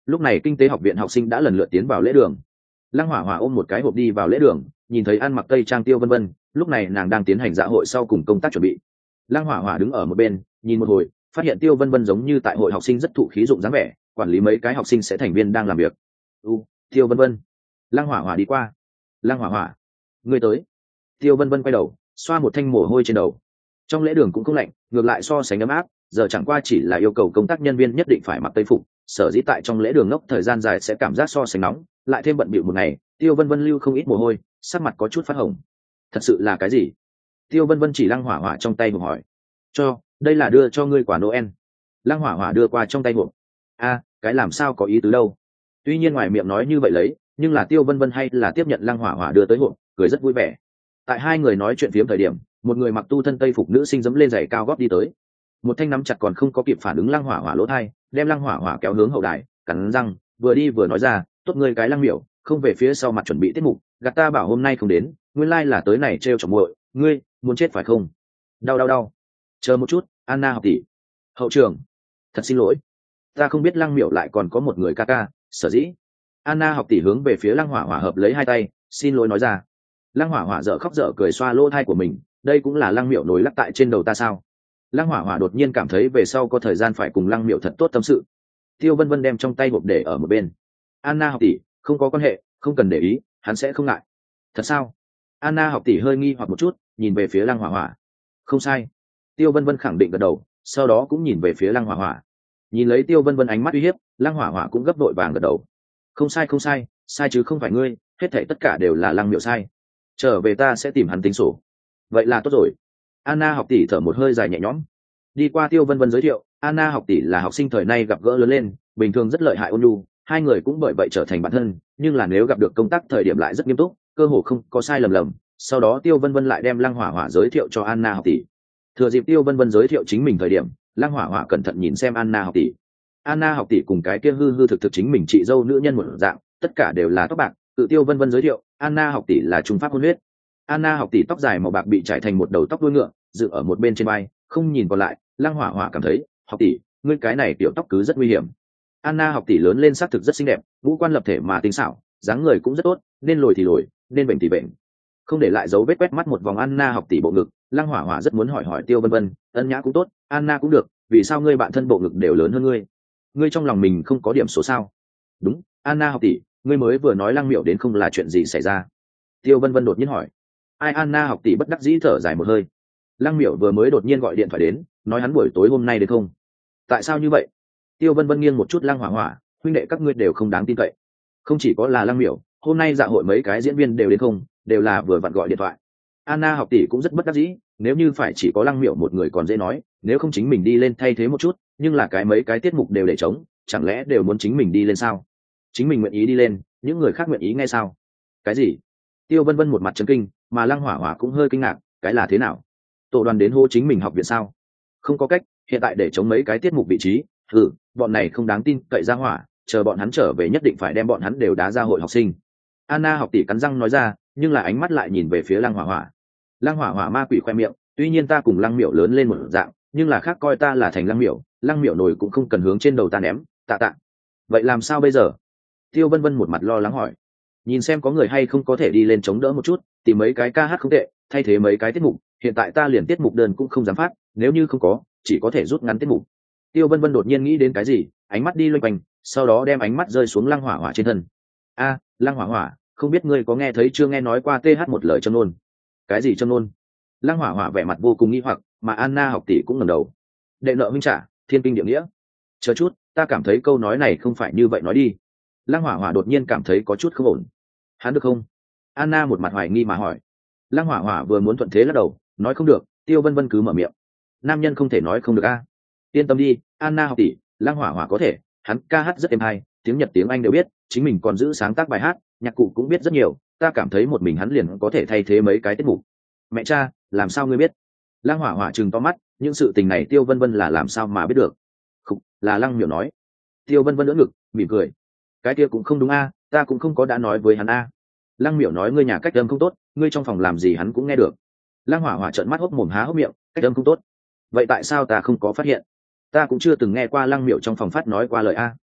lúc này kinh tế học viện học sinh đã lần lượt tiến vào lễ đường. Lăng hỏa hỏa ôm một cái hộp đi vào lễ đường, nhìn thấy ăn mặc tây trang Tiêu Vân Vân, lúc này nàng đang tiến hành dạ hội sau cùng công tác chuẩn bị. Lăng hỏa hỏa đứng ở một bên nhìn một hồi, phát hiện Tiêu Vân Vân giống như tại hội học sinh rất thụ khí dụng dáng vẻ, quản lý mấy cái học sinh sẽ thành viên đang làm việc. u Tiêu Vân Vân. Lăng hỏa hỏa đi qua. Lăng hỏa hỏa, ngươi tới. Tiêu Vân Vân quay đầu, xoa một thanh mồ hôi trên đầu. Trong lễ đường cũng không lạnh, ngược lại so sánh ấm áp, giờ chẳng qua chỉ là yêu cầu công tác nhân viên nhất định phải mặc tây phục, sở dĩ tại trong lễ đường ngốc thời gian dài sẽ cảm giác so sánh nóng, lại thêm bận bịu một ngày, Tiêu Vân Vân lưu không ít mồ hôi, sắc mặt có chút phát hồng. Thật sự là cái gì? Tiêu Vân Vân chỉ Lăng hỏa hỏa trong tay hộp hỏi. Cho, đây là đưa cho ngươi quả Noel. Lăng hỏa hỏa đưa qua trong tay hộp. A, cái làm sao có ý tứ đâu? Tuy nhiên ngoài miệng nói như vậy lấy, nhưng là Tiêu Vân Vân hay là tiếp nhận Lăng hỏa hỏa đưa tới hộp, cười rất vui vẻ. Tại hai người nói chuyện phiếm thời điểm, một người mặc tu thân tây phục nữ sinh dẫm lên giày cao gót đi tới. Một thanh nắm chặt còn không có kịp phản ứng Lăng hỏa hỏa lỗ thai, đem Lăng hỏa hỏa kéo hướng hậu đài, cắn răng vừa đi vừa nói ra, tốt ngươi cái Lăng miểu, không về phía sau mặt chuẩn bị tiết mục, gạt ta bảo hôm nay không đến, nguyên lai là tới này trêu chọc muội, ngươi muốn chết phải không? Đau đau đau. Chờ một chút, Anna học tỷ. Hậu trường, thật xin lỗi, ta không biết Lăng miểu lại còn có một người ca ca, sở dĩ. Anna học tỷ hướng về phía Lăng hỏa hỏa hợp lấy hai tay, xin lỗi nói ra. Lăng hỏa hỏa dở khóc dở cười xoa lỗ thai của mình, đây cũng là Lăng miểu nổi lắc tại trên đầu ta sao? Lăng hỏa hỏa đột nhiên cảm thấy về sau có thời gian phải cùng Lăng miểu thật tốt tâm sự. Tiêu Vân Vân đem trong tay hộp để ở một bên. Anna học tỷ, không có quan hệ, không cần để ý, hắn sẽ không ngại. Thật sao? Anna học tỷ hơi nghi hoặc một chút, nhìn về phía Lăng hỏa hỏa. Không sai. Tiêu Vân Vân khẳng định gật đầu, sau đó cũng nhìn về phía Lăng hỏa hỏa. Nhìn lấy Tiêu Vân Vân ánh mắt uy hiếp, Lăng hỏa hỏa cũng gấp đội vàng gật đầu. Không sai không sai, sai chứ không phải ngươi, hết thảy tất cả đều là Lăng miểu sai. Trở về ta sẽ tìm hắn tính sổ. Vậy là tốt rồi. Anna học tỷ thở một hơi dài nhẹ nhõm. Đi qua Tiêu Vân Vân giới thiệu, Anna học tỷ là học sinh thời nay gặp gỡ lớn lên, bình thường rất lợi hại ôn nhu, hai người cũng bởi vậy trở thành bạn thân, nhưng là nếu gặp được công tác thời điểm lại rất nghiêm túc, cơ hồ không có sai lầm lầm. Sau đó Tiêu Vân Vân lại đem Lăng hỏa hỏa giới thiệu cho Anna học tỷ. Thừa dịp Tiêu Vân Vân giới thiệu chính mình thời điểm, Lăng hỏa hỏa cẩn thận nhìn xem Anna học tỷ. Anna học tỷ cùng cái kia hư hư thực thực chính mình chị dâu nữ nhân một dạng, tất cả đều là tóc bạc. Tự Tiêu Vân Vân giới thiệu, Anna học tỷ là trung pháp hôn huyết. Anna học tỷ tóc dài màu bạc bị trải thành một đầu tóc đuôi ngựa, dựng ở một bên trên vai, không nhìn còn lại. Lăng hỏa hỏa cảm thấy, học tỷ, ngươi cái này tiểu tóc cứ rất nguy hiểm. Anna học tỷ lớn lên xác thực rất xinh đẹp, ngũ quan lập thể mà tinh xảo, dáng người cũng rất tốt, nên lồi thì lồi, nên bệnh thì bệnh. Không để lại dấu vết quét mắt một vòng Anna học tỷ bộ ngực, Lăng hỏa hỏa rất muốn hỏi hỏi Tiêu Vân Vân, ân nhã cũng tốt, Anna cũng được, vì sao ngươi bạn thân bộ ngực đều lớn hơn ngươi? Ngươi trong lòng mình không có điểm số sao? Đúng, Anna học tỷ, ngươi mới vừa nói Lăng miểu đến không là chuyện gì xảy ra? Tiêu Vân Vân đột nhiên hỏi. Ai? Anna học tỷ bất đắc dĩ thở dài một hơi. Lăng miểu vừa mới đột nhiên gọi điện thoại đến, nói hắn buổi tối hôm nay đến không? Tại sao như vậy? Tiêu Vân Vân nghiêng một chút Lăng hỏa hỏa, huynh đệ các ngươi đều không đáng tin cậy. Không chỉ có là Lăng miểu, hôm nay dạ hội mấy cái diễn viên đều đến không, đều là vừa vặn gọi điện thoại. Anna học tỷ cũng rất bất đắc dĩ, nếu như phải chỉ có Lăng miểu một người còn dễ nói, nếu không chính mình đi lên thay thế một chút, nhưng là cái mấy cái tiết mục đều để trống, chẳng lẽ đều muốn chính mình đi lên sao? Chính mình nguyện ý đi lên, những người khác nguyện ý nghe sao? Cái gì? Tiêu Vân Vân một mặt chấn kinh, mà Lăng hỏa hỏa cũng hơi kinh ngạc, cái là thế nào? Tổ đoàn đến hô chính mình học viện sao? Không có cách, hiện tại để chống mấy cái tiết mục vị trí, ừ, bọn này không đáng tin cậy ra hỏa, chờ bọn hắn trở về nhất định phải đem bọn hắn đều đá ra hội học sinh. Anna học tỷ cắn răng nói ra, nhưng là ánh mắt lại nhìn về phía Lăng hỏa hỏa. Lăng hỏa hỏa ma quỷ khoe miệng, tuy nhiên ta cùng Lăng miểu lớn lên một dạng, nhưng là khác coi ta là thành Lăng miểu, Lăng miểu nổi cũng không cần hướng trên đầu ta ném, tạ tạ. Vậy làm sao bây giờ? Tiêu Vân Vân một mặt lo lắng hỏi. Nhìn xem có người hay không có thể đi lên chống đỡ một chút, tìm mấy cái ca hát không tệ, thay thế mấy cái tiết mục, hiện tại ta liền tiết mục đơn cũng không dám phát, nếu như không có, chỉ có thể rút ngắn tiết mục. Tiêu Vân Vân đột nhiên nghĩ đến cái gì, ánh mắt đi loanh quanh, sau đó đem ánh mắt rơi xuống Lăng hỏa hỏa trên thân. A, Lăng hỏa hỏa, không biết ngươi có nghe thấy chưa nghe nói qua tê hát một lời châm nôn? Cái gì châm nôn? Lăng hỏa hỏa vẻ mặt vô cùng nghi hoặc, mà Anna học tỷ cũng ngẩng đầu. Đệ nợ minh trả, thiên kinh địa nghĩa. Chờ chút, ta cảm thấy câu nói này không phải như vậy nói đi. Lăng hỏa hỏa đột nhiên cảm thấy có chút không ổn. Hắn được không? Anna một mặt hoài nghi mà hỏi. Lăng hỏa hỏa vừa muốn thuận thế lắc đầu, nói không được. Tiêu Vân Vân cứ mở miệng. Nam nhân không thể nói không được a. Yên tâm đi, Anna học tỷ, Lăng hỏa hỏa có thể, hắn ca hát rất êm hay, tiếng Nhật tiếng Anh đều biết, chính mình còn giữ sáng tác bài hát, nhạc cụ cũng biết rất nhiều, ta cảm thấy một mình hắn liền có thể thay thế mấy cái tiết mục. Mẹ cha, làm sao ngươi biết? Lăng hỏa hỏa trừng to mắt, những sự tình này Tiêu Vân Vân là làm sao mà biết được? Không, là Lăng miểu nói. Tiêu Vân Vân đỡ ngực, mỉm cười. Cái kia cũng không đúng a, ta cũng không có đã nói với hắn a. Lăng miểu nói ngươi nhà cách âm không tốt, ngươi trong phòng làm gì hắn cũng nghe được. Lăng hỏa hỏa trợn mắt hốc mồm há hốc miệng, cách âm không tốt. Vậy tại sao ta không có phát hiện? Ta cũng chưa từng nghe qua Lăng miểu trong phòng phát nói qua lời a.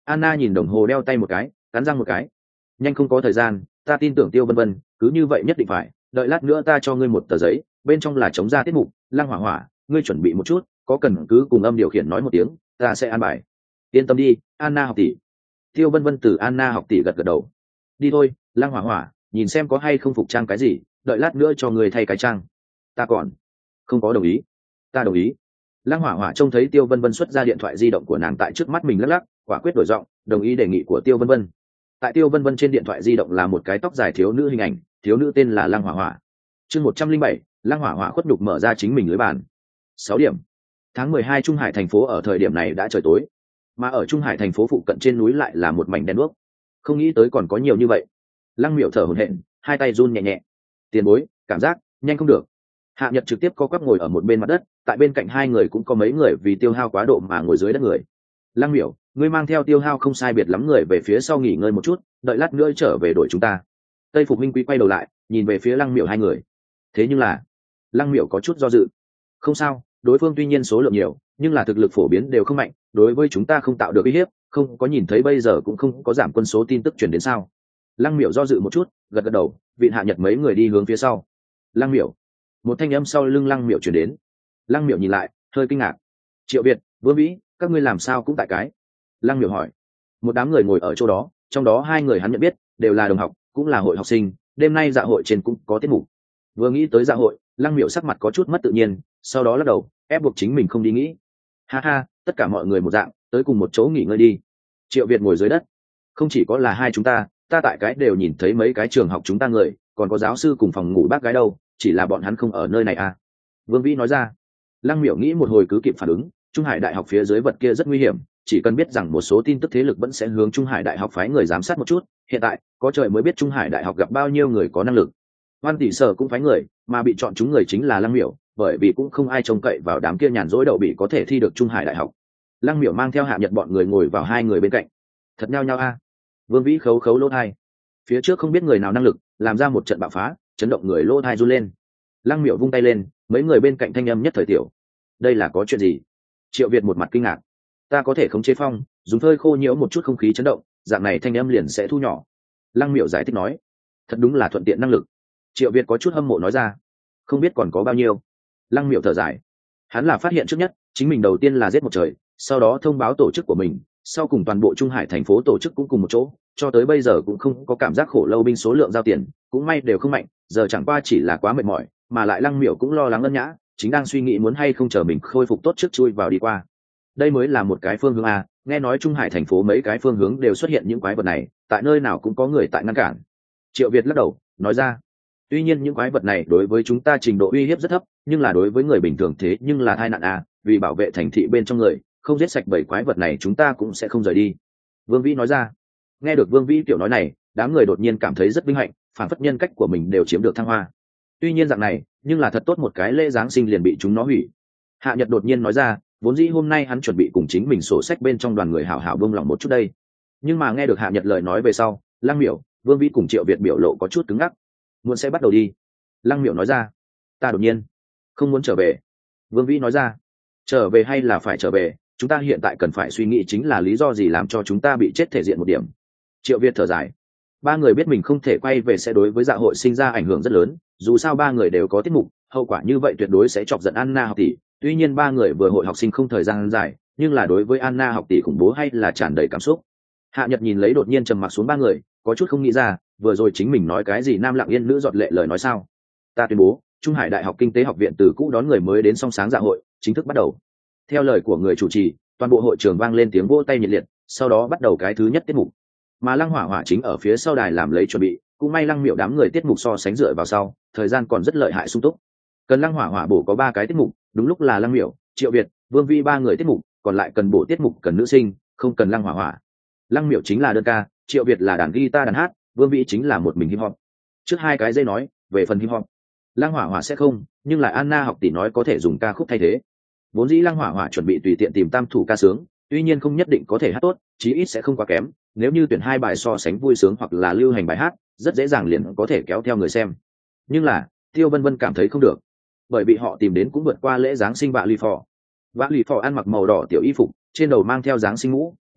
Anna nhìn đồng hồ đeo tay một cái, cắn răng một cái. Nhanh không có thời gian, ta tin tưởng Tiêu Vân Vân, cứ như vậy nhất định phải, đợi lát nữa ta cho ngươi một tờ giấy, bên trong là chống ra tiết mục, Lăng Hỏa Hỏa, ngươi chuẩn bị một chút, có cần cứ cùng âm điều khiển nói một tiếng, ta sẽ an bài. Yên tâm đi, Anna học tỷ. Tiêu Vân Vân từ Anna học tỷ gật gật đầu. Đi thôi, Lăng Hỏa Hỏa, nhìn xem có hay không phục trang cái gì, đợi lát nữa cho ngươi thay cái trang. Ta còn không có đồng ý. Ta đồng ý. Lăng Hỏa Hỏa trông thấy Tiêu Vân Vân xuất ra điện thoại di động của nàng tại trước mắt mình lắc lắc, quả quyết đổi giọng, đồng ý đề nghị của Tiêu Vân Vân. Tại Tiêu Vân Vân trên điện thoại di động là một cái tóc dài thiếu nữ hình ảnh, thiếu nữ tên là Lăng Hỏa Hỏa. Chương một trăm linh bảy, Lăng Hỏa Hỏa khuất nhục mở ra chính mình lưới bàn. Sáu điểm. Tháng mười hai Trung Hải thành phố ở thời điểm này đã trời tối, mà ở Trung Hải thành phố phụ cận trên núi lại là một mảnh đen đuốc. Không nghĩ tới còn có nhiều như vậy. Lăng Miểu thở hổn hển, hai tay run nhẹ nhẹ. Tiền bối, cảm giác nhanh không được. Hạ Nhật trực tiếp co quắp ngồi ở một bên mặt đất, tại bên cạnh hai người cũng có mấy người vì tiêu hao quá độ mà ngồi dưới đất người. Lăng Miểu, ngươi mang theo tiêu hao không sai biệt lắm người về phía sau nghỉ ngơi một chút, đợi lát nữa trở về đội chúng ta. Tây Phục Minh Quý quay đầu lại, nhìn về phía Lăng Miểu hai người. Thế nhưng là, Lăng Miểu có chút do dự. Không sao, đối phương tuy nhiên số lượng nhiều, nhưng là thực lực phổ biến đều không mạnh, đối với chúng ta không tạo được uy hiếp, không có nhìn thấy bây giờ cũng không có giảm quân số tin tức truyền đến sao? Lăng Miểu do dự một chút, gật gật đầu, vịn Hạ Nhật mấy người đi hướng phía sau. Lăng Miểu, một thanh âm sau lưng Lăng Miểu truyền đến. Lăng Miểu nhìn lại, hơi kinh ngạc. Triệu Việt, Vương Vĩ, các ngươi làm sao cũng tại cái? Lăng Miểu hỏi. Một đám người ngồi ở chỗ đó, trong đó hai người hắn nhận biết, đều là đồng học, cũng là hội học sinh, đêm nay dạ hội trên cũng có tiết mục. Vừa nghĩ tới dạ hội, Lăng Miểu sắc mặt có chút mất tự nhiên, sau đó lắc đầu, ép buộc chính mình không đi nghĩ. Ha ha, tất cả mọi người một dạng, tới cùng một chỗ nghỉ ngơi đi. Triệu Việt ngồi dưới đất. Không chỉ có là hai chúng ta, ta tại cái đều nhìn thấy mấy cái trường học chúng ta người, còn có giáo sư cùng phòng ngủ bác gái đâu, chỉ là bọn hắn không ở nơi này à. Vương Vĩ nói ra. Lăng Miểu nghĩ một hồi cứ kịp phản ứng, Trung Hải Đại học phía dưới vật kia rất nguy hiểm, chỉ cần biết rằng một số tin tức thế lực vẫn sẽ hướng Trung Hải Đại học phái người giám sát một chút, hiện tại, có trời mới biết Trung Hải Đại học gặp bao nhiêu người có năng lực. Hoan tỷ sở cũng phái người, mà bị chọn chúng người chính là Lăng Miểu, bởi vì cũng không ai trông cậy vào đám kia nhàn rỗi đậu bị có thể thi được Trung Hải Đại học. Lăng Miểu mang theo Hạ Nhật bọn người ngồi vào hai người bên cạnh. Thật nhao nhao a. Vương Vĩ khấu khấu lỗ thai. Phía trước không biết người nào năng lực, làm ra một trận bạo phá, chấn động người lỗ thai run lên. Lăng Miểu vung tay lên, mấy người bên cạnh thanh âm nhất thời tiểu. Đây là có chuyện gì? Triệu Việt một mặt kinh ngạc. Ta có thể khống chế phong, dùng phơi khô nhiễu một chút không khí chấn động, dạng này thanh âm liền sẽ thu nhỏ. Lăng Miểu giải thích nói. Thật đúng là thuận tiện năng lực. Triệu Việt có chút hâm mộ nói ra. Không biết còn có bao nhiêu. Lăng Miểu thở dài. Hắn là phát hiện trước nhất, chính mình đầu tiên là giết một trời, sau đó thông báo tổ chức của mình, sau cùng toàn bộ Trung Hải thành phố tổ chức cũng cùng một chỗ, cho tới bây giờ cũng không có cảm giác khổ lâu binh số lượng giao tiền, cũng may đều không mạnh, giờ chẳng qua chỉ là quá mệt mỏi, mà lại Lăng Miểu cũng lo lắng ân nhã, chính đang suy nghĩ muốn hay không chờ mình khôi phục tốt trước chui vào đi qua. Đây mới là một cái phương hướng a, nghe nói Trung Hải thành phố mấy cái phương hướng đều xuất hiện những quái vật này, tại nơi nào cũng có người tại ngăn cản. Triệu Việt lắc đầu, nói ra. Tuy nhiên những quái vật này đối với chúng ta trình độ uy hiếp rất thấp, nhưng là đối với người bình thường thế nhưng là tai nạn a, vì bảo vệ thành thị bên trong người, không giết sạch bảy quái vật này chúng ta cũng sẽ không rời đi. Vương Vĩ nói ra. Nghe được Vương Vĩ kiểu nói này, đám người đột nhiên cảm thấy rất vinh hạnh, phản phất nhân cách của mình đều chiếm được thăng hoa. Tuy nhiên dạng này, nhưng là thật tốt một cái lễ giáng sinh liền bị chúng nó hủy. Hạ Nhật đột nhiên nói ra, vốn dĩ hôm nay hắn chuẩn bị cùng chính mình sổ sách bên trong đoàn người hảo hảo bông lòng một chút đây. Nhưng mà nghe được Hạ Nhật lời nói về sau, Lăng Miểu, Vương Vĩ cùng Triệu Việt biểu lộ có chút cứng ngắc. Muốn sẽ bắt đầu đi. Lăng Miểu nói ra. Ta đột nhiên không muốn trở về. Vương Vĩ nói ra. Trở về hay là phải trở về, chúng ta hiện tại cần phải suy nghĩ chính là lý do gì làm cho chúng ta bị chết thể diện một điểm. Triệu Việt thở dài. Ba người biết mình không thể quay về sẽ đối với dạ hội sinh ra ảnh hưởng rất lớn, dù sao ba người đều có tiết mục, hậu quả như vậy tuyệt đối sẽ chọc giận Anna học tỷ. Tuy nhiên ba người vừa hội học sinh không thời gian dài, nhưng là đối với Anna học tỷ khủng bố hay là tràn đầy cảm xúc. Hạ Nhật nhìn lấy đột nhiên trầm mặc xuống ba người, có chút không nghĩ ra, vừa rồi chính mình nói cái gì nam lặng yên nữ giọt lệ lời nói sao? Ta tuyên bố, Trung Hải Đại học Kinh tế học viện từ cũ đón người mới đến song sáng dạ hội, chính thức bắt đầu. Theo lời của người chủ trì, toàn bộ hội trường vang lên tiếng vỗ tay nhiệt liệt, sau đó bắt đầu cái thứ nhất tiết mục. Mà Lăng Hỏa Hỏa chính ở phía sau đài làm lấy chuẩn bị, cũng may Lăng Miểu đám người tiết mục so sánh dựa vào sau, thời gian còn rất lợi hại sung túc. Cần Lăng Hỏa Hỏa bổ có ba cái tiết mục, đúng lúc là Lăng Miểu, Triệu Việt, Vương Vi ba người tiết mục, còn lại cần bổ tiết mục cần nữ sinh, không cần Lăng Hỏa Hỏa. Lăng Miểu chính là đơn ca, Triệu Việt là đàn guitar đàn hát, Vương Vi chính là một mình hip hop. Trước hai cái dây nói, về phần hip hop, Lăng Hỏa Hỏa sẽ không, nhưng lại Anna học tỷ nói có thể dùng ca khúc thay thế. Vốn dĩ Lăng Hỏa Hỏa chuẩn bị tùy tiện tìm tam thủ ca sướng, tuy nhiên không nhất định có thể hát tốt, chí ít sẽ không quá kém, nếu như tuyển hai bài so sánh vui sướng hoặc là lưu hành bài hát, rất dễ dàng liền có thể kéo theo người xem. Nhưng là, Tiêu Vân Vân cảm thấy không được, bởi vì họ tìm đến cũng vượt qua lễ giáng sinh vạ lì phò. Vạ lì phò ăn mặc màu đỏ tiểu y phục, trên đầu mang theo giáng sinh mũ,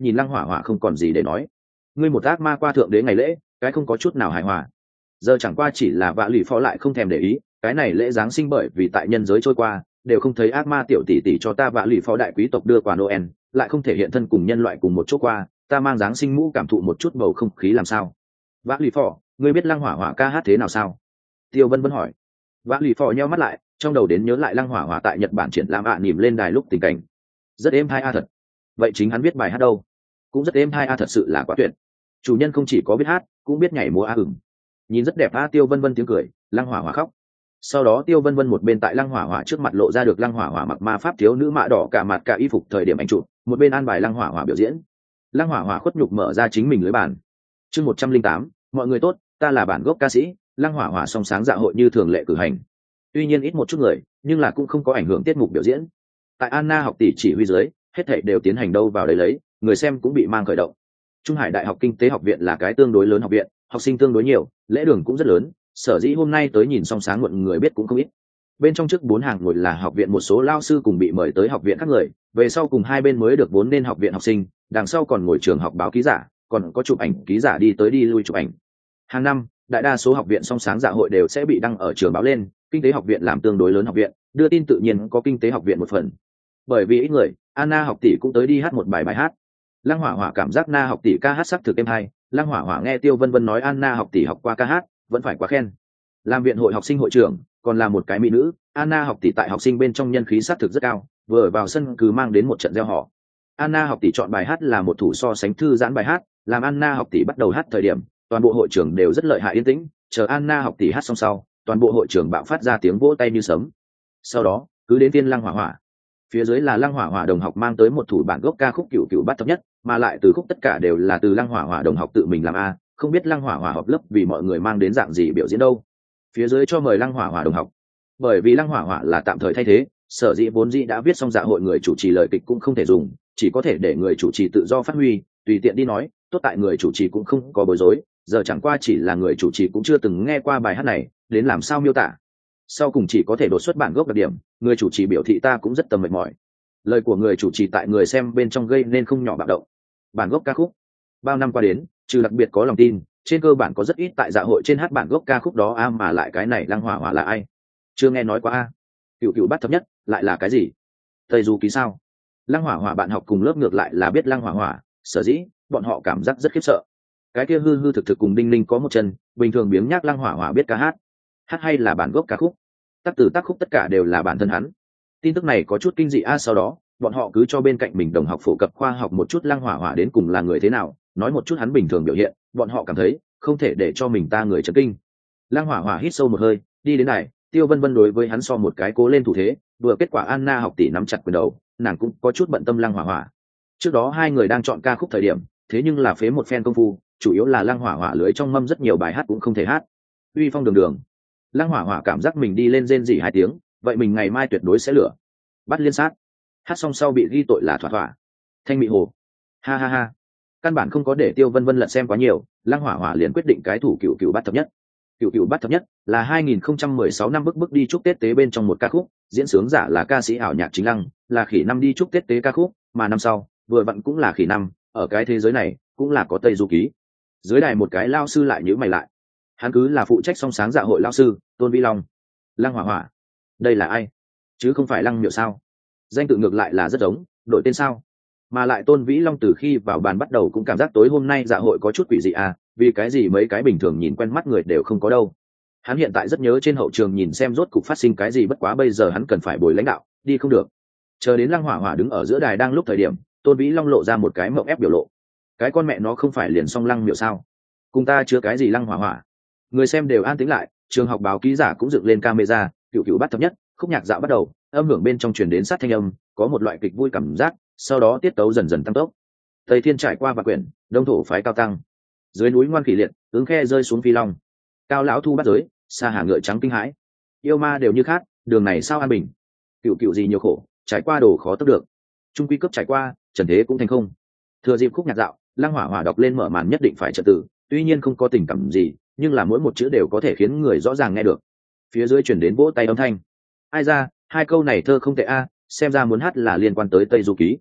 nhìn lăng hỏa hỏa không còn gì để nói. Ngươi một ác ma qua thượng đế ngày lễ, cái không có chút nào hài hòa. Giờ chẳng qua chỉ là vạ lì phó lại không thèm để ý, cái này lễ giáng sinh bởi vì tại nhân giới trôi qua đều không thấy ác ma tiểu tỷ tỷ cho ta vạ lì phó đại quý tộc đưa quà Noel, lại không thể hiện thân cùng nhân loại cùng một chỗ qua, ta mang giáng sinh mũ cảm thụ một chút bầu không khí làm sao. Vạ lì phó, ngươi biết lăng hỏa hỏa ca hát thế nào sao? Tiêu Vân Vân hỏi. Vạ lì phò nheo mắt lại, trong đầu đến nhớ lại lăng hỏa hỏa tại Nhật Bản triển lãm ạ à nỉm lên đài lúc tình cảnh. Rất êm hai a thật. Vậy chính hắn viết bài hát đâu? Cũng rất êm hai a thật sự là quá tuyệt. Chủ nhân không chỉ có biết hát, cũng biết nhảy múa a ửng. Nhìn rất đẹp a. Tiêu Vân Vân tiếng cười, lăng hỏa hỏa khóc. Sau đó Tiêu Vân Vân một bên tại lăng hỏa hỏa trước mặt lộ ra được lăng hỏa hỏa mặc ma pháp thiếu nữ mạ đỏ cả mặt cả y phục thời điểm ảnh chụp, một bên an bài lăng hỏa hỏa biểu diễn. Lăng hỏa hỏa khuất nhục mở ra chính mình lưới bàn. Chương một trăm linh tám, mọi người tốt, ta là bản gốc ca sĩ. Lăng hỏa hỏa song sáng dạ hội như thường lệ cử hành. Tuy nhiên ít một chút người, nhưng là cũng không có ảnh hưởng tiết mục biểu diễn. Tại Anna học tỷ chỉ huy dưới, hết thảy đều tiến hành đâu vào đấy lấy, người xem cũng bị mang khởi động. Trung Hải Đại học Kinh tế học viện là cái tương đối lớn học viện, học sinh tương đối nhiều, lễ đường cũng rất lớn, sở dĩ hôm nay tới nhìn song sáng muộn người biết cũng không ít. Bên trong trước bốn hàng ngồi là học viện một số lao sư cùng bị mời tới học viện các người, về sau cùng hai bên mới được vốn nên học viện học sinh, đằng sau còn ngồi trường học báo ký giả, còn có chụp ảnh ký giả đi tới đi lui chụp ảnh. Hàng năm, đại đa số học viện song sáng dạ hội đều sẽ bị đăng ở trường báo lên, kinh tế học viện làm tương đối lớn học viện, đưa tin tự nhiên có kinh tế học viện một phần. Bởi vì ít người, Anna học tỷ cũng tới đi hát một bài bài hát. Lăng hỏa hỏa cảm giác Na học tỷ ca hát sắc thực êm hay, Lăng hỏa hỏa nghe Tiêu Vân Vân nói Anna học tỷ học qua ca hát, vẫn phải quá khen. Làm viện hội học sinh hội trưởng, còn là một cái mỹ nữ, Anna học tỷ tại học sinh bên trong nhân khí sắc thực rất cao, vừa vào sân cứ mang đến một trận reo hò. Anna học tỷ chọn bài hát là một thủ so sánh thư giãn bài hát, làm Anna học tỷ bắt đầu hát thời điểm, toàn bộ hội trưởng đều rất lợi hại yên tĩnh, chờ Anna học tỷ hát xong sau, toàn bộ hội trưởng bạo phát ra tiếng vỗ tay như sấm. Sau đó, cứ đến tiên Lăng hỏa hỏa. Phía dưới là Lăng hỏa hỏa đồng học mang tới một thủ bản gốc ca khúc cựu cựu bắt thấp nhất, mà lại từ khúc tất cả đều là từ Lăng hỏa hỏa đồng học tự mình làm a, không biết Lăng hỏa hỏa học lớp vì mọi người mang đến dạng gì biểu diễn đâu. Phía dưới cho mời Lăng hỏa hỏa đồng học. Bởi vì Lăng hỏa hỏa là tạm thời thay thế, sở dĩ vốn dĩ đã viết xong dạ hội người chủ trì lời kịch cũng không thể dùng, chỉ có thể để người chủ trì tự do phát huy, tùy tiện đi nói, tốt tại người chủ trì cũng không có bối rối, giờ chẳng qua chỉ là người chủ trì cũng chưa từng nghe qua bài hát này, đến làm sao miêu tả. Sau cùng chỉ có thể đột xuất bản gốc đặc điểm, người chủ trì biểu thị ta cũng rất tầm mệt mỏi. Lời của người chủ trì tại người xem bên trong gây nên không nhỏ bạo động. Bản gốc ca khúc bao năm qua đến, trừ đặc biệt có lòng tin, trên cơ bản có rất ít tại dạ hội trên hát bản gốc ca khúc đó a, mà lại cái này Lăng hỏa hỏa là ai? Chưa nghe nói qua a. Cựu cựu bắt thấp nhất lại là cái gì? Tây Du Ký sao? Lăng hỏa hỏa bạn học cùng lớp ngược lại là biết Lăng hỏa hỏa, sở dĩ bọn họ cảm giác rất khiếp sợ. Cái kia hư hư thực thực cùng đinh ninh có một chân, bình thường biếng nhác Lăng hỏa hỏa biết ca hát, hát hay là bản gốc ca khúc, tác từ tác khúc tất cả đều là bản thân hắn. Tin tức này có chút kinh dị a. Sau đó bọn họ cứ cho bên cạnh mình đồng học phổ cập khoa học một chút Lăng hỏa hỏa đến cùng là người thế nào, nói một chút hắn bình thường biểu hiện, bọn họ cảm thấy không thể để cho mình ta người chấn kinh. Lăng hỏa hỏa hít sâu một hơi, đi đến này, Tiêu Vân Vân đối với hắn so một cái cố lên thủ thế, vừa kết quả Anna học tỷ nắm chặt quyền đầu, nàng cũng có chút bận tâm Lăng hỏa hỏa. Trước đó hai người đang chọn ca khúc thời điểm, thế nhưng là phế một phen công phu, chủ yếu là Lăng hỏa hỏa lưới trong mâm rất nhiều bài hát cũng không thể hát. Uy phong đường đường. Lăng hỏa hỏa cảm giác mình đi lên rên rỉ hai tiếng, vậy mình ngày mai tuyệt đối sẽ lửa. Bắt liên sát. Hát xong sau bị ghi tội là thỏa thỏa. Thanh mị hồ. Ha ha ha. Căn bản không có để Tiêu Vân Vân lật xem quá nhiều, Lăng hỏa hỏa liền quyết định cái thủ cựu cựu bắt thấp nhất. Cựu cựu bắt thấp nhất là hai nghìn không trăm mười sáu năm bức bức đi chúc Tết tế bên trong một ca khúc, diễn sướng giả là ca sĩ ảo nhạc chính Lăng, là khỉ năm đi chúc Tết tế ca khúc, mà năm sau vừa vặn cũng là khỉ năm, ở cái thế giới này cũng là có Tây Du Ký. Dưới đài một cái lao sư lại nhíu mày lại. Hắn cứ là phụ trách song sáng dạ hội lao sư Tôn Vĩ Long. Lăng hỏa hỏa, đây là ai? Chứ không phải Lăng Miệu sao? Danh tự ngược lại là rất giống, đổi tên sao? Mà lại Tôn Vĩ Long từ khi vào bàn bắt đầu cũng cảm giác tối hôm nay dạ hội có chút quỷ dị à, vì cái gì mấy cái bình thường nhìn quen mắt người đều không có đâu. Hắn hiện tại rất nhớ trên hậu trường nhìn xem rốt cục phát sinh cái gì, bất quá bây giờ hắn cần phải bồi lãnh đạo, đi không được. Chờ đến Lăng hỏa hỏa đứng ở giữa đài đang lúc thời điểm, Tôn Vĩ Long lộ ra một cái mộng ép biểu lộ. Cái con mẹ nó không phải liền song Lăng Miệu sao? Cùng ta chứa cái gì Lăng hỏa hỏa? Người xem đều an tĩnh lại, trường học báo ký giả cũng dựng lên camera, cựu cựu bắt thấp nhất, khúc nhạc dạo bắt đầu, âm hưởng bên trong truyền đến sát thanh âm, có một loại kịch vui cảm giác, sau đó tiết tấu dần dần tăng tốc. Tây Thiên trải qua và quyển, đông thổ phái cao tăng. Dưới núi ngoan khỉ liệt, ứng khe rơi xuống phi long. Cao lão thu bắt giới, xa hà ngựa trắng kinh hãi. Yêu ma đều như khát, đường này sao an bình. Cựu cựu gì nhiều khổ, trải qua đồ khó tấp được. Trung quy cấp trải qua, trần thế cũng thành không. Thừa dịp khúc nhạc dạo, Lăng hỏa hỏa đọc lên mở màn nhất định phải trật tự, tuy nhiên không có tình cảm gì, nhưng là mỗi một chữ đều có thể khiến người rõ ràng nghe được. Phía dưới chuyển đến vỗ tay âm thanh. Ai ra, hai câu này thơ không tệ a, xem ra muốn hát là liên quan tới Tây Du Ký.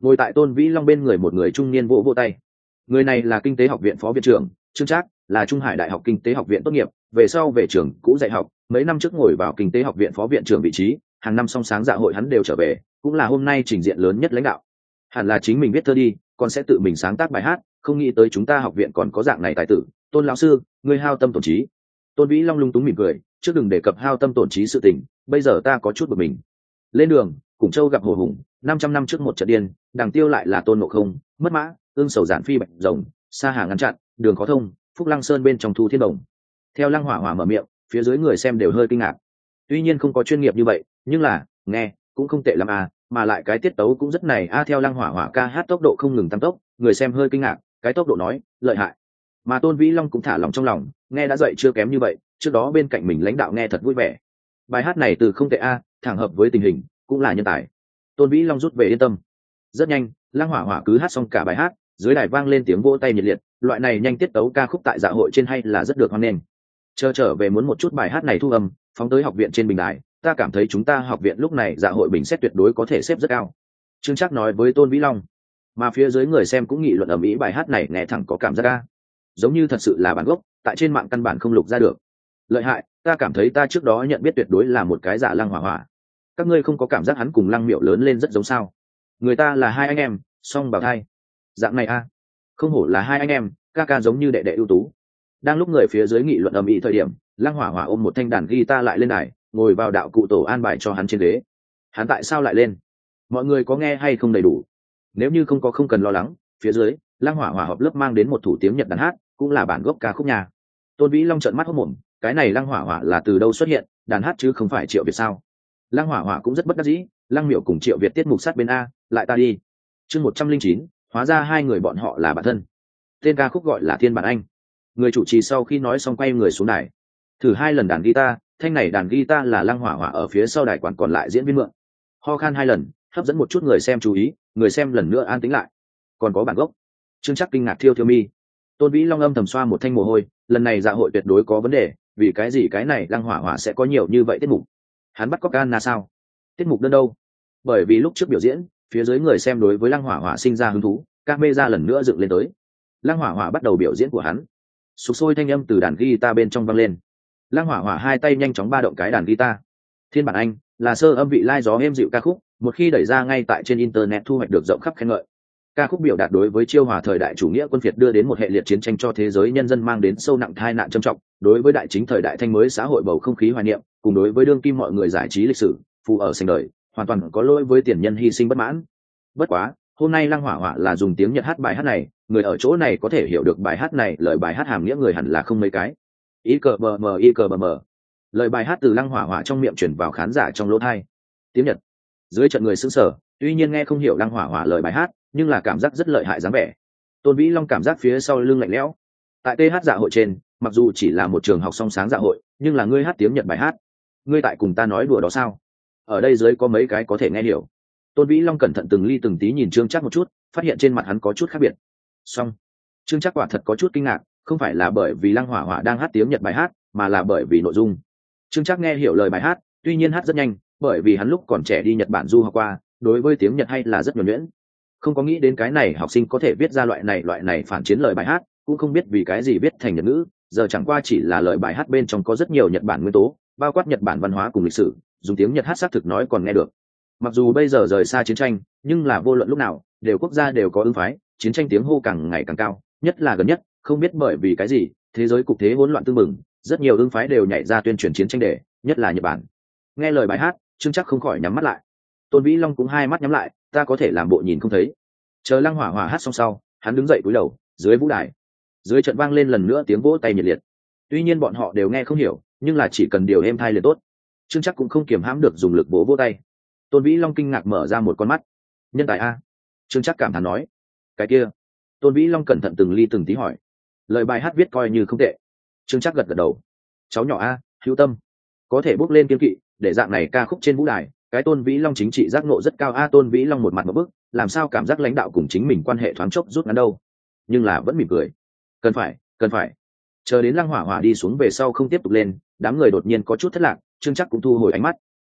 Ngồi tại Tôn Vĩ Long bên người một người trung niên vỗ vỗ tay. Người này là kinh tế học viện phó viện trưởng Trương Trác, là Trung Hải Đại học kinh tế học viện tốt nghiệp, về sau về trường cũ dạy học, mấy năm trước ngồi vào kinh tế học viện phó viện trưởng vị trí, hàng năm song sáng dạ hội hắn đều trở về, cũng là hôm nay trình diện lớn nhất lãnh đạo. Hẳn là chính mình viết thơ đi, còn sẽ tự mình sáng tác bài hát, không nghĩ tới chúng ta học viện còn có dạng này tài tử. Tôn lão sư, ngươi hao tâm tổn trí. Tôn Vĩ Long lung túng mỉm cười, trước đừng đề cập hao tâm tổn trí sự tình, bây giờ ta có chút bực mình. Lên đường, Củng Châu gặp Hồ Hùng, năm trăm năm trước một trận điên, Đằng Tiêu lại là Tôn Ngộ Không, mất mã, ương sầu giản phi bạch rồng, xa hàng ngăn chặn, đường khó thông, Phúc Lăng Sơn bên trong Thu Thiên Đồng. Theo Lăng Hỏa Hỏa mở miệng, phía dưới người xem đều hơi kinh ngạc. Tuy nhiên không có chuyên nghiệp như vậy, nhưng là, nghe, cũng không tệ lắm à, mà lại cái tiết tấu cũng rất này a. Theo Lăng Hỏa Hỏa ca hát tốc độ không ngừng tăng tốc, người xem hơi kinh ngạc, cái tốc độ nói, lợi hại. Mà Tôn Vĩ Long cũng thả lòng trong lòng, nghe đã dậy chưa kém như vậy, trước đó bên cạnh mình lãnh đạo nghe thật vui vẻ. Bài hát này từ không tệ a, thẳng hợp với tình hình, cũng là nhân tài. Tôn Vĩ Long rút về yên tâm. Rất nhanh, Lăng Hỏa Hỏa cứ hát xong cả bài hát, dưới đài vang lên tiếng vỗ tay nhiệt liệt, loại này nhanh tiết tấu ca khúc tại dạ hội trên hay là rất được hoan nghênh. Chờ trở về muốn một chút bài hát này thu âm, phóng tới học viện trên bình đài, ta cảm thấy chúng ta học viện lúc này dạ hội bình xét tuyệt đối có thể xếp rất cao. Trương Trác nói với Tôn Vĩ Long. Mà phía dưới người xem cũng nghị luận ầm ĩ bài hát này nghe thẳng có cảm giác ca, giống như thật sự là bản gốc, tại trên mạng căn bản không lục ra được. Lợi hại, ta cảm thấy ta trước đó nhận biết tuyệt đối là một cái giả Lăng Hỏa Hỏa. Các ngươi không có cảm giác hắn cùng Lăng Miểu lớn lên rất giống sao? Người ta là hai anh em, song bào thai. Dạng này a, không hổ là hai anh em, ca ca giống như đệ đệ ưu tú. Đang lúc người phía dưới nghị luận ầm ĩ thời điểm, Lăng Hỏa Hỏa ôm một thanh đàn guitar lại lên đài, ngồi vào đạo cụ tổ an bài cho hắn trên ghế. Hắn tại sao lại lên? Mọi người có nghe hay không đầy đủ? Nếu như không có không cần lo lắng, phía dưới Lăng Hỏa Hỏa họp lớp mang đến một thủ tiếng Nhật đàn hát, cũng là bản gốc ca khúc nhà. Tôn Vĩ Long trợn mắt hốt mồm, cái này Lăng Hỏa Hỏa là từ đâu xuất hiện, đàn hát chứ không phải Triệu Việt sao? Lăng Hỏa Hỏa cũng rất bất đắc dĩ, Lăng Miểu cùng Triệu Việt tiết mục sát bên a, lại ta đi. Chương một trăm linh chín, hóa ra hai người bọn họ là bạn thân. Tên ca khúc gọi là Thiên Bản Anh. Người chủ trì sau khi nói xong quay người xuống đài, thử hai lần đàn guitar, thanh này đàn guitar là Lăng Hỏa Hỏa ở phía sau đài quản còn lại diễn viên mượn. Ho khan hai lần, hấp dẫn một chút người xem chú ý, người xem lần nữa an tĩnh lại. Còn có bản gốc. Trương Trác kinh ngạc thiêu thiêu mi. Tôn Vĩ Long âm thầm xoa một thanh mồ hôi, lần này dạ hội tuyệt đối có vấn đề, vì cái gì cái này Lăng Hỏa Hỏa sẽ có nhiều như vậy tiết mục? Hắn bắt cóc Anna sao? Tiết mục đơn đâu? Bởi vì lúc trước biểu diễn, phía dưới người xem đối với Lăng Hỏa Hỏa sinh ra hứng thú, các mê ra lần nữa dựng lên tới. Lăng Hỏa Hỏa bắt đầu biểu diễn của hắn. Sục sôi thanh âm từ đàn guitar bên trong vang lên. Lăng Hỏa Hỏa hai tay nhanh chóng ba động cái đàn guitar. Thiên Bản Anh là sơ âm vị lai gió êm dịu ca khúc, một khi đẩy ra ngay tại trên internet thu hoạch được rộng khắp khen ngợi. Ca khúc biểu đạt đối với chiêu hòa thời đại chủ nghĩa quân phiệt đưa đến một hệ liệt chiến tranh cho thế giới nhân dân mang đến sâu nặng tai nạn trầm trọng, đối với đại chính thời đại thanh mới xã hội bầu không khí hoài niệm, cùng đối với đương kim mọi người giải trí lịch sử, phù ở sinh đời, hoàn toàn có lỗi với tiền nhân hy sinh bất mãn. Bất quá, hôm nay Lăng Hỏa Hỏa là dùng tiếng Nhật hát bài hát này, người ở chỗ này có thể hiểu được bài hát này, lời bài hát hàm nghĩa người hẳn là không mấy cái. Y cờ bờ mờ y cờ bờ mờ. Lời bài hát từ Lăng Hỏa Hỏa trong miệng truyền vào khán giả trong lỗ tai. Tiếng Nhật. Dưới trận người sững sờ, tuy nhiên nghe không hiểu Lăng Hỏa Hỏa lời bài hát, nhưng là cảm giác rất lợi hại dáng vẻ. Tôn Vĩ Long cảm giác phía sau lưng lạnh lẽo. Tại tê hát dạ hội trên, mặc dù chỉ là một trường học song sáng dạ hội, nhưng là ngươi hát tiếng Nhật bài hát, ngươi tại cùng ta nói đùa đó sao? Ở đây dưới có mấy cái có thể nghe hiểu. Tôn Vĩ Long cẩn thận từng ly từng tí nhìn Trương Trác một chút, phát hiện trên mặt hắn có chút khác biệt. Song, Trương Trác quả thật có chút kinh ngạc, không phải là bởi vì Lăng Hỏa Hỏa đang hát tiếng Nhật bài hát, mà là bởi vì nội dung. Trương Trác nghe hiểu lời bài hát, tuy nhiên hát rất nhanh, bởi vì hắn lúc còn trẻ đi Nhật Bản du học qua, đối với tiếng Nhật hay là rất nhuần nhuyễn. Không có nghĩ đến cái này học sinh có thể viết ra loại này loại này phản chiến lời bài hát, cũng không biết vì cái gì viết thành Nhật ngữ, giờ chẳng qua chỉ là lời bài hát bên trong có rất nhiều Nhật Bản nguyên tố, bao quát Nhật Bản văn hóa cùng lịch sử, dùng tiếng Nhật hát xác thực nói còn nghe được. Mặc dù bây giờ rời xa chiến tranh, nhưng là vô luận lúc nào, đều quốc gia đều có ứng phái, chiến tranh tiếng hô càng ngày càng cao, nhất là gần nhất, không biết bởi vì cái gì, thế giới cục thế hỗn loạn tương mừng, rất nhiều ứng phái đều nhảy ra tuyên truyền chiến tranh để, nhất là Nhật Bản. Nghe lời bài hát, Trương Trác không khỏi nhắm mắt lại. Tôn Vĩ Long cũng hai mắt nhắm lại, ta có thể làm bộ nhìn không thấy. Chờ Lăng Hỏa Hỏa hát xong sau, hắn đứng dậy cúi đầu, dưới vũ đài, dưới trận vang lên lần nữa tiếng vỗ tay nhiệt liệt. Tuy nhiên bọn họ đều nghe không hiểu, nhưng là chỉ cần điều êm tai liền tốt. Trương Trác cũng không kiềm hãm được dùng lực vỗ vỗ tay. Tôn Vĩ Long kinh ngạc mở ra một con mắt. Nhân tài a? Trương Trác cảm thán nói. Cái kia? Tôn Vĩ Long cẩn thận từng ly từng tí hỏi. Lời bài hát viết coi như không tệ. Trương Trác gật gật đầu. Cháu nhỏ a, hữu tâm, có thể bước lên kiên kỵ, để dạng này ca khúc trên vũ đài, cái Tôn Vĩ Long chính trị giác ngộ rất cao a. Tôn Vĩ Long một mặt một bức, làm sao cảm giác lãnh đạo cùng chính mình quan hệ thoáng chốc rút ngắn đâu, nhưng là vẫn mỉm cười. Cần phải, cần phải. Chờ đến Lăng Hỏa Hỏa đi xuống về sau không tiếp tục lên, đám người đột nhiên có chút thất lạc, Trương Trác cũng thu hồi ánh mắt.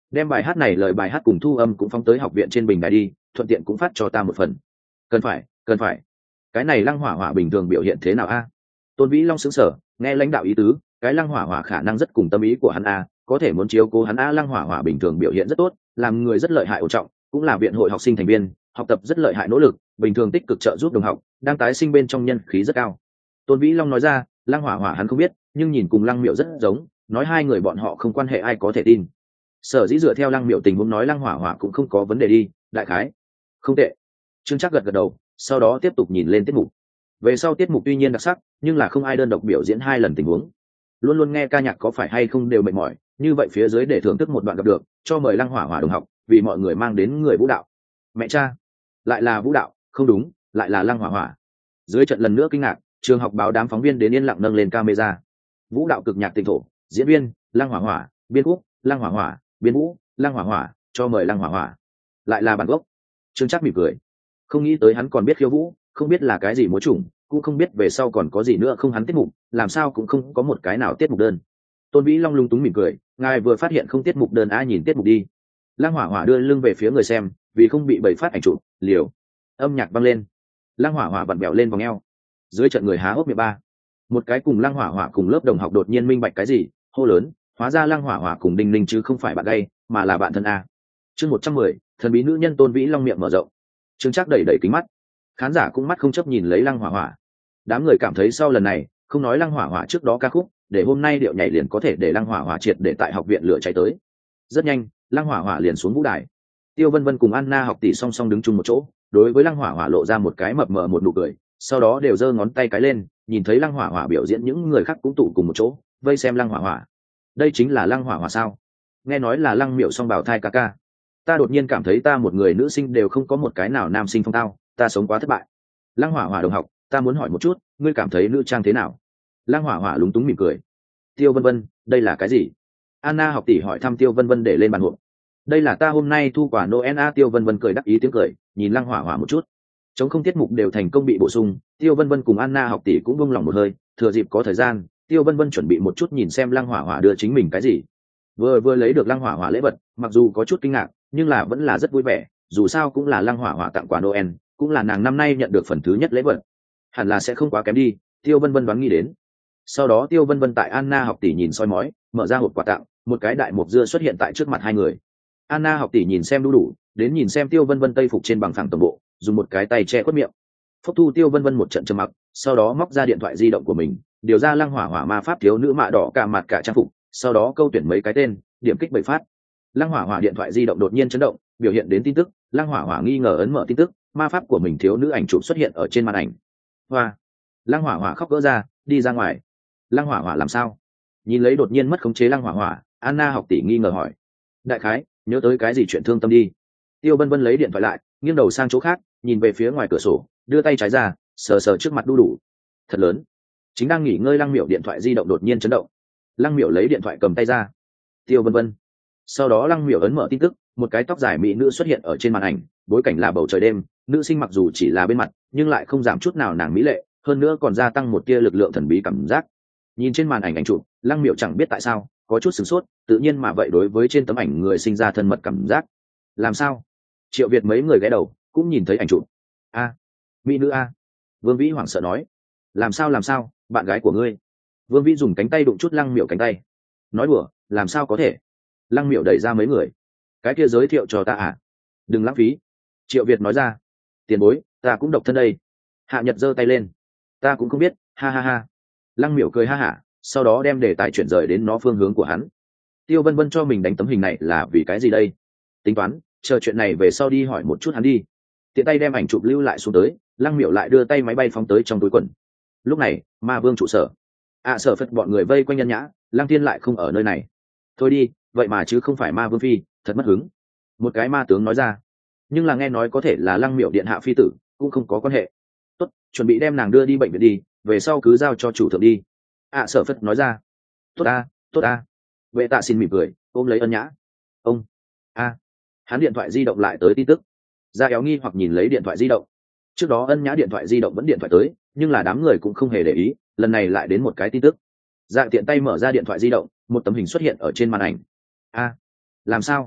đem bài hát này lời bài hát cùng thu âm cũng phóng tới học viện trên bình đài đi, thuận tiện cũng phát cho ta một phần. Cần phải, cần phải. Cái này Lăng Hỏa Hỏa bình thường biểu hiện thế nào a? Tôn Vĩ Long sững sờ, nghe lãnh đạo ý tứ, cái Lăng Hỏa Hỏa khả năng rất cùng tâm ý của hắn a, có thể muốn chiếu cố hắn a. Lăng Hỏa Hỏa bình thường biểu hiện rất tốt, làm người rất lợi hại ổn trọng, cũng là viện hội học sinh thành viên, học tập rất lợi hại nỗ lực, bình thường tích cực trợ giúp đồng học, đang tái sinh bên trong nhân khí rất cao. Tôn Vĩ Long nói ra, Lăng Hỏa Hỏa hắn không biết, nhưng nhìn cùng Lăng Miểu rất giống, nói hai người bọn họ không quan hệ ai có thể tin. Sở dĩ dựa theo Lăng Miểu tình huống nói Lăng Hỏa Hỏa cũng không có vấn đề đi, đại khái không tệ. Trương Trác gật gật đầu, sau đó tiếp tục nhìn lên tiết mục. Về sau tiết mục tuy nhiên đặc sắc, nhưng là không ai đơn độc biểu diễn hai lần tình huống. Luôn luôn nghe ca nhạc có phải hay không đều mệt mỏi, như vậy phía dưới để thưởng thức một đoạn gặp được, cho mời Lăng Hỏa Hỏa đồng học, vì mọi người mang đến người vũ đạo. Mẹ cha, lại là vũ đạo, không đúng, lại là Lăng Hỏa Hỏa. Dưới trận lần nữa kinh ngạc, trường học báo đám phóng viên đến yên lặng nâng lên camera. Vũ đạo cực nhạc tịnh thổ, diễn viên Lăng Hỏa Hỏa, biên khúc Lăng Hỏa Hỏa, biên vũ Lăng Hỏa Hỏa, cho mời Lăng Hỏa Hỏa. Lại là bản gốc. Trương Trác mỉm cười, không nghĩ tới hắn còn biết khiêu vũ, không biết là cái gì múa chủng, cũng không biết về sau còn có gì nữa không hắn tiết mục, làm sao cũng không có một cái nào tiết mục đơn. Tôn Vĩ Long lung túng mỉm cười, ngài vừa phát hiện không tiết mục đơn ai nhìn tiết mục đi. Lăng Hỏa Hỏa đưa lưng về phía người xem, vì không bị bầy phát ảnh chụp, liều. Âm nhạc vang lên, Lăng Hỏa Hỏa vặn bẹo lên vòng eo. Dưới trận người há hốc miệng ba. Một cái cùng Lăng Hỏa Hỏa cùng lớp đồng học đột nhiên minh bạch cái gì, hô lớn, hóa ra Lăng Hỏa Hỏa cùng Đinh Ninh chứ không phải bạn gay, mà là bạn thân a. Chương một trăm mười, thần bí nữ nhân. Tôn Vĩ Long miệng mở rộng. Trương Trác đẩy đẩy kính mắt, khán giả cũng mắt không chấp nhìn lấy Lăng Hỏa Hỏa. Đám người cảm thấy sau lần này, không nói Lăng Hỏa Hỏa trước đó ca khúc, để hôm nay điệu nhảy liền có thể để Lăng Hỏa Hỏa triệt để tại học viện lửa cháy tới. Rất nhanh, Lăng Hỏa Hỏa liền xuống vũ đài. Tiêu Vân Vân cùng Anna học tỷ song song đứng chung một chỗ, đối với Lăng Hỏa Hỏa lộ ra một cái mập mờ một nụ cười, sau đó đều giơ ngón tay cái lên, nhìn thấy Lăng Hỏa Hỏa biểu diễn, những người khác cũng tụ cùng một chỗ, vây xem Lăng Hỏa Hỏa. Đây chính là Lăng Hỏa Hỏa sao? Nghe nói là Lăng Miểu song bảo thai ca ca. Ta đột nhiên cảm thấy ta một người nữ sinh đều không có một cái nào nam sinh phong tao, ta sống quá thất bại. Lăng Hỏa Hỏa đồng học, ta muốn hỏi một chút, ngươi cảm thấy nữ trang thế nào? Lăng Hỏa Hỏa lúng túng mỉm cười. Tiêu Vân Vân, đây là cái gì? Anna học tỷ hỏi thăm Tiêu Vân Vân để lên bàn hộp. Đây là ta hôm nay thu quả Noel a. Tiêu Vân Vân cười đắc ý tiếng cười, nhìn Lăng Hỏa Hỏa một chút. Chống không tiết mục đều thành công bị bổ sung, Tiêu Vân Vân cùng Anna học tỷ cũng buông lòng một hơi, thừa dịp có thời gian, Tiêu Vân Vân chuẩn bị một chút nhìn xem Lăng Hỏa Hỏa đưa chính mình cái gì. Vừa vừa lấy được Lăng Hỏa Hỏa lễ vật, mặc dù có chút kinh ngạc, nhưng là vẫn là rất vui vẻ, dù sao cũng là Lăng Hỏa Hỏa tặng quà Noel, cũng là nàng năm nay nhận được phần thứ nhất lễ vật, hẳn là sẽ không quá kém đi, Tiêu Vân Vân đoán nghĩ đến. Sau đó Tiêu Vân Vân tại Anna học tỷ nhìn soi mói, mở ra hộp quà tặng, một cái đại mộc dưa xuất hiện tại trước mặt hai người. Anna học tỷ nhìn xem đu đủ, đến nhìn xem Tiêu Vân Vân tây phục trên bằng phẳng tổng bộ, dùng một cái tay che khuất miệng. Phúc thu Tiêu Vân Vân một trận trầm mặc, sau đó móc ra điện thoại di động của mình, điều ra Lăng Hỏa Hỏa ma pháp thiếu nữ mạ đỏ cả mặt cả trang phục, sau đó câu tuyển mấy cái tên, điểm kích bảy phát. Lăng Hỏa Hỏa điện thoại di động đột nhiên chấn động, biểu hiện đến tin tức, Lăng Hỏa Hỏa nghi ngờ ấn mở tin tức, ma pháp của mình thiếu nữ ảnh chụp xuất hiện ở trên màn ảnh. Hoa! Lăng Hỏa Hỏa khóc gỡ ra, đi ra ngoài. Lăng Hỏa Hỏa làm sao? Nhìn lấy đột nhiên mất khống chế Lăng Hỏa Hỏa, Anna học tỷ nghi ngờ hỏi. Đại khái, nhớ tới cái gì chuyện thương tâm đi. Tiêu Vân Vân lấy điện thoại lại, nghiêng đầu sang chỗ khác, nhìn về phía ngoài cửa sổ, đưa tay trái ra, sờ sờ trước mặt đu đủ. Thật lớn. Chính đang nghỉ ngơi Lăng Miểu điện thoại di động đột nhiên chấn động. Lăng Miểu lấy điện thoại cầm tay ra. Tiêu Vân Vân. Sau đó Lăng Miểu ấn mở tin tức, một cái tóc dài mỹ nữ xuất hiện ở trên màn ảnh, bối cảnh là bầu trời đêm, nữ sinh mặc dù chỉ là bên mặt, nhưng lại không giảm chút nào nàng mỹ lệ, hơn nữa còn gia tăng một tia lực lượng thần bí cảm giác. Nhìn trên màn ảnh ảnh chụp, Lăng Miểu chẳng biết tại sao, có chút sửng sốt, tự nhiên mà vậy đối với trên tấm ảnh người sinh ra thân mật cảm giác. Làm sao? Triệu Việt mấy người ghé đầu, cũng nhìn thấy ảnh chụp. A, mỹ nữ a. Vương Vĩ hoảng sợ nói. Làm sao làm sao, bạn gái của ngươi? Vương Vĩ dùng cánh tay đụng chút Lăng Miểu cánh tay. Nói đùa, làm sao có thể? Lăng Miểu đẩy ra mấy người. Cái kia giới thiệu cho ta à? Đừng lãng phí. Triệu Việt nói ra. Tiền bối, ta cũng độc thân đây. Hạ Nhật giơ tay lên. Ta cũng không biết, ha ha ha. Lăng Miểu cười ha hả, sau đó đem đề tài chuyển rời đến nó phương hướng của hắn. Tiêu Vân Vân cho mình đánh tấm hình này là vì cái gì đây? Tính toán, chờ chuyện này về sau đi hỏi một chút hắn đi. Tiện tay đem ảnh chụp lưu lại xuống tới, Lăng Miểu lại đưa tay máy bay phóng tới trong túi quần. Lúc này, Ma Vương trụ sở. À sở phật bọn người vây quanh Nhân Nhã, Lăng Thiên lại không ở nơi này. Thôi đi, vậy mà chứ không phải Ma Vương phi, thật mất hứng. Một cái ma tướng nói ra. Nhưng là nghe nói có thể là Lăng Miểu điện hạ phi tử, cũng không có quan hệ. Tốt, chuẩn bị đem nàng đưa đi bệnh viện đi, về sau cứ giao cho chủ thượng đi. À sở phật nói ra. Tốt a, tốt a. Vệ Tạ xin mỉm cười, ôm lấy Ân Nhã. Ông. A. Hắn điện thoại di động lại tới tin tức. Ra éo nghi hoặc nhìn lấy điện thoại di động. Trước đó Ân Nhã điện thoại di động vẫn điện thoại tới, nhưng là đám người cũng không hề để ý, lần này lại đến một cái tin tức. Dạ tiện tay mở ra điện thoại di động, một tấm hình xuất hiện ở trên màn ảnh. A. Làm sao,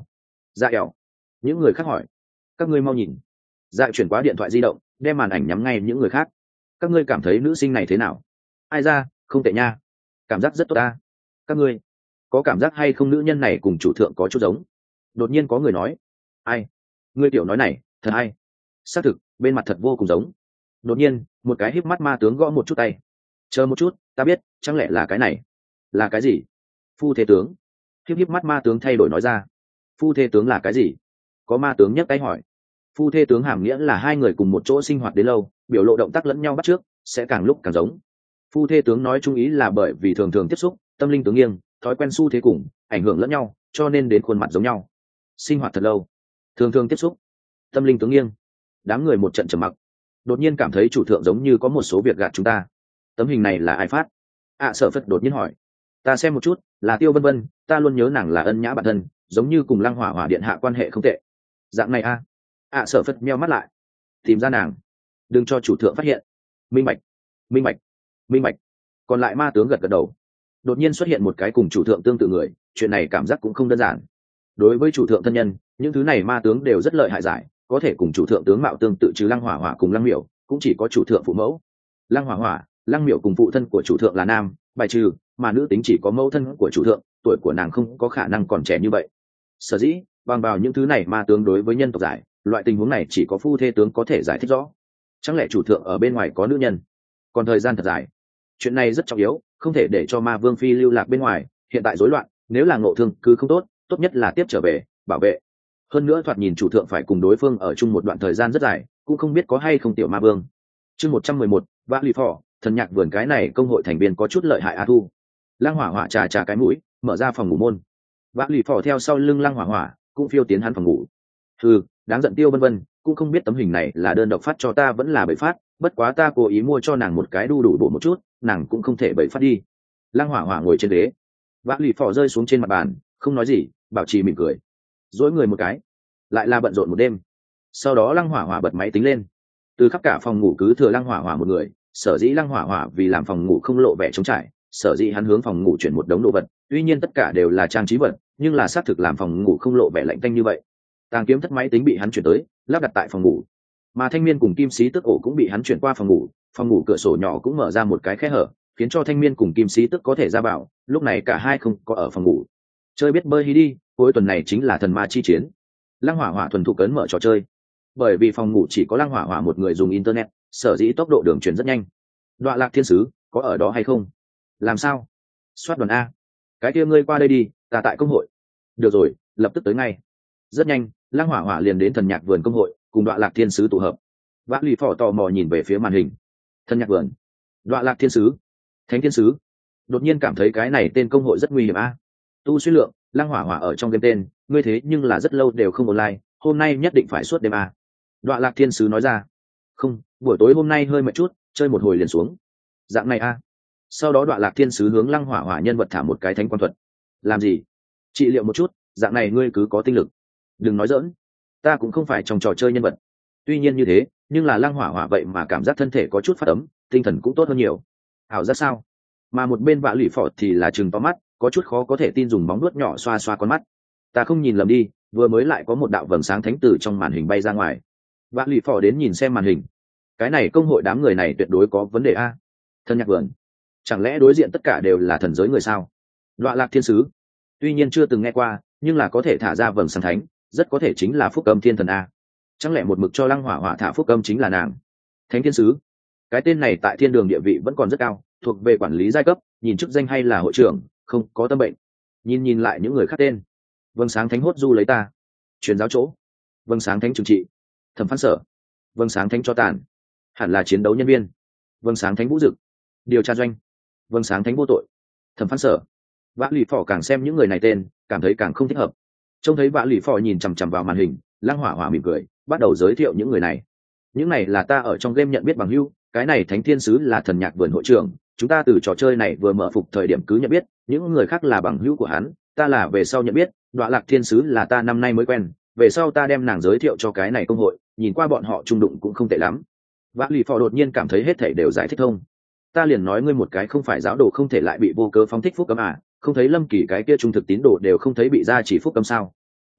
Dạ ẻo. Những người khác hỏi. Các ngươi mau nhìn. Dạ chuyển qua điện thoại di động, đem màn ảnh nhắm ngay những người khác. Các ngươi cảm thấy nữ sinh này thế nào? Ai ra, không tệ nha. Cảm giác rất tốt ta. Các ngươi có cảm giác hay không nữ nhân này cùng chủ thượng có chút giống? Đột nhiên có người nói. Ai? Ngươi tiểu nói này, thật hay. Xác thực, bên mặt thật vô cùng giống. Đột nhiên, một cái híp mắt ma tướng gõ một chút tay. Chờ một chút, ta biết, chẳng lẽ là cái này? Là cái gì? Phu thế tướng. Híp híp mắt ma tướng thay đổi nói ra. Phu thế tướng là cái gì? Có ma tướng nhấc tay hỏi. Phu thê tướng hàm nghĩa là hai người cùng một chỗ sinh hoạt đến lâu, biểu lộ động tác lẫn nhau bắt trước, sẽ càng lúc càng giống. Phu thê tướng nói chung ý là bởi vì thường thường tiếp xúc, tâm linh tướng nghiêng, thói quen xu thế cùng ảnh hưởng lẫn nhau, cho nên đến khuôn mặt giống nhau. Sinh hoạt thật lâu, thường thường tiếp xúc, tâm linh tướng nghiêng. Đám người một trận trầm mặc. Đột nhiên cảm thấy chủ thượng giống như có một số việc gạt chúng ta. Tấm hình này là ai phát? À, Sở Phật đột nhiên hỏi. Ta xem một chút, là Tiêu Vân Vân, ta luôn nhớ nàng là ân nhã bản thân, giống như cùng Lăng Hỏa Hỏa điện hạ quan hệ không tệ. Dạng này a. À? À, Sở Phật meo mắt lại, tìm ra nàng, đừng cho chủ thượng phát hiện. Minh bạch, minh bạch, minh bạch. Còn lại ma tướng gật gật đầu. Đột nhiên xuất hiện một cái cùng chủ thượng tương tự người, chuyện này cảm giác cũng không đơn giản. Đối với chủ thượng thân nhân, những thứ này ma tướng đều rất lợi hại giải, có thể cùng chủ thượng tướng mạo tương tự, trừ Lăng Hỏa Hỏa cùng Lăng Miểu, cũng chỉ có chủ thượng phụ mẫu. Lăng Hỏa Hỏa, Lăng Miểu cùng phụ thân của chủ thượng là nam, bài trừ, mà nữ tính chỉ có mẫu thân của chủ thượng, tuổi của nàng không có khả năng còn trẻ như vậy. Sở dĩ, bằng vào những thứ này ma tướng đối với nhân tộc giải, loại tình huống này chỉ có phu thê tướng có thể giải thích rõ. Chẳng lẽ chủ thượng ở bên ngoài có nữ nhân? Còn thời gian thật dài. Chuyện này rất trọng yếu, không thể để cho ma vương phi lưu lạc bên ngoài, hiện tại rối loạn, nếu là ngộ thương cứ không tốt, tốt nhất là tiếp trở về, bảo vệ. Hơn nữa thoạt nhìn chủ thượng phải cùng đối phương ở chung một đoạn thời gian rất dài, cũng không biết có hay không tiểu ma vương. Chương một trăm mười một, Vã Lì Phò, thần nhạc vườn. Cái này công hội thành viên có chút lợi hại a thu. Lăng Hỏa Hỏa trà trà cái mũi, mở ra phòng ngủ môn. Vã Lì Phò theo sau lưng Lăng Hỏa Hỏa, cũng phiêu tiến hắn phòng ngủ. Ừ, đáng giận Tiêu Vân Vân, cũng không biết tấm hình này là đơn độc phát cho ta vẫn là bậy phát, bất quá ta cố ý mua cho nàng một cái đu đủ bổ một chút, nàng cũng không thể bậy phát đi. Lăng Hỏa Hỏa ngồi trên ghế, Vã Lì Phò rơi xuống trên mặt bàn, không nói gì, bảo trì mỉm cười. Dỗi người một cái, lại là bận rộn một đêm. Sau đó Lăng Hỏa Hỏa bật máy tính lên, từ khắp cả phòng ngủ cứ thừa Lăng Hỏa Hỏa một người. Sở dĩ Lăng Hỏa Hỏa vì làm phòng ngủ không lộ vẻ trống trải, sở dĩ hắn hướng phòng ngủ chuyển một đống đồ vật, tuy nhiên tất cả đều là trang trí vật, nhưng là xác thực làm phòng ngủ không lộ vẻ lạnh tanh như vậy. Tàng kiếm thất máy tính bị hắn chuyển tới, lắp đặt tại phòng ngủ, mà thanh miên cùng kim sĩ tức ổ cũng bị hắn chuyển qua phòng ngủ. Phòng ngủ cửa sổ nhỏ cũng mở ra một cái khe hở, khiến cho thanh miên cùng kim sĩ tức có thể ra vào. Lúc này cả hai không có ở phòng ngủ, chơi biết bơi hi đi. Cuối tuần này chính là thần ma chi chiến. Lăng Hỏa Hỏa thuần thục cấn mở trò chơi, bởi vì phòng ngủ chỉ có Lăng Hỏa Hỏa một người dùng internet, sở dĩ tốc độ đường truyền rất nhanh. Đoạ Lạc Thiên Sứ có ở đó hay không? Làm sao? Soát đoàn a. Cái kia ngươi qua đây đi, ta tại công hội. Được rồi, lập tức tới ngay. Rất nhanh, Lăng Hỏa Hỏa liền đến thần nhạc vườn công hội, cùng Đoạ Lạc Thiên Sứ tụ hợp. Vã Lì Phò tò mò nhìn về phía màn hình. Thần nhạc vườn, Đoạ Lạc Thiên Sứ, Thánh Thiên Sứ. Đột nhiên cảm thấy cái này tên công hội rất nguy hiểm a. Tu suy lượng, Lăng Hỏa Hỏa ở trong game tên, ngươi thế nhưng là rất lâu đều không online, hôm nay nhất định phải suốt đêm a. Đoạ Lạc Thiên Sứ nói ra. Không, buổi tối hôm nay hơi mệt chút, chơi một hồi liền xuống. Dạng này a. Sau đó Đoạ Lạc Thiên Sứ hướng Lăng Hỏa Hỏa nhân vật thả một cái thánh quan thuật. Làm gì? Trị liệu một chút, dạng này ngươi cứ có tinh lực. Đừng nói dỡn, ta cũng không phải trong trò chơi nhân vật. Tuy nhiên như thế, nhưng là Lăng Hỏa Hỏa vậy mà cảm giác thân thể có chút phát ấm, tinh thần cũng tốt hơn nhiều. Ảo giác sao? Mà một bên Vã Lì Phò thì là trừng to mắt, có chút khó có thể tin, dùng móng vuốt nhỏ xoa xoa con mắt. Ta không nhìn lầm đi, vừa mới lại có một đạo vầng sáng thánh từ trong màn hình bay ra ngoài. Vã Lì Phò đến nhìn xem màn hình. Cái này công hội đám người này tuyệt đối có vấn đề a. Thần nhạc vườn, chẳng lẽ đối diện tất cả đều là thần giới người sao? Đoạ Lạc Thiên Sứ, tuy nhiên chưa từng nghe qua, nhưng là có thể thả ra vầng sáng thánh, rất có thể chính là phúc âm thiên thần a. Chẳng lẽ một mực cho Lăng Hỏa Hỏa thả phúc âm chính là nàng? Thánh Thiên Sứ, cái tên này tại thiên đường địa vị vẫn còn rất cao, thuộc về quản lý giai cấp, nhìn chức danh hay là hội trưởng, không có tâm bệnh. Nhìn nhìn lại những người khác tên. Vầng sáng thánh hốt du lấy ta. Truyền giáo chỗ. Vầng sáng thánh trừng trị. Thẩm phán sở. Vầng sáng thánh cho tàn. Hẳn là chiến đấu nhân viên. Vầng sáng thánh vũ dực. Điều tra doanh. Vầng sáng thánh vô tội. Thẩm phán sở. Vã Lì Phò càng xem những người này tên, cảm thấy càng không thích hợp. Trông thấy Vã Lì Phò nhìn chằm chằm vào màn hình, Lăng Hỏa Hỏa mỉm cười, bắt đầu giới thiệu những người này. Những này là ta ở trong game nhận biết bằng hữu, cái này Thánh Thiên Sứ là thần nhạc vườn hội trưởng, chúng ta từ trò chơi này vừa mở phục thời điểm cứ nhận biết, những người khác là bằng hữu của hắn, ta là về sau nhận biết. Đoạ Lạc Thiên Sứ là ta năm nay mới quen, về sau ta đem nàng giới thiệu cho cái này công hội, nhìn qua bọn họ trung đụng cũng không tệ lắm. Vã Lì Phò đột nhiên cảm thấy hết thảy đều giải thích thông. Ta liền nói ngươi một cái không phải giáo đồ không thể lại bị vô cớ phóng thích phúc cấm à, không thấy Lâm Kỳ cái kia trung thực tín đồ đều không thấy bị ra chỉ phúc cấm sao?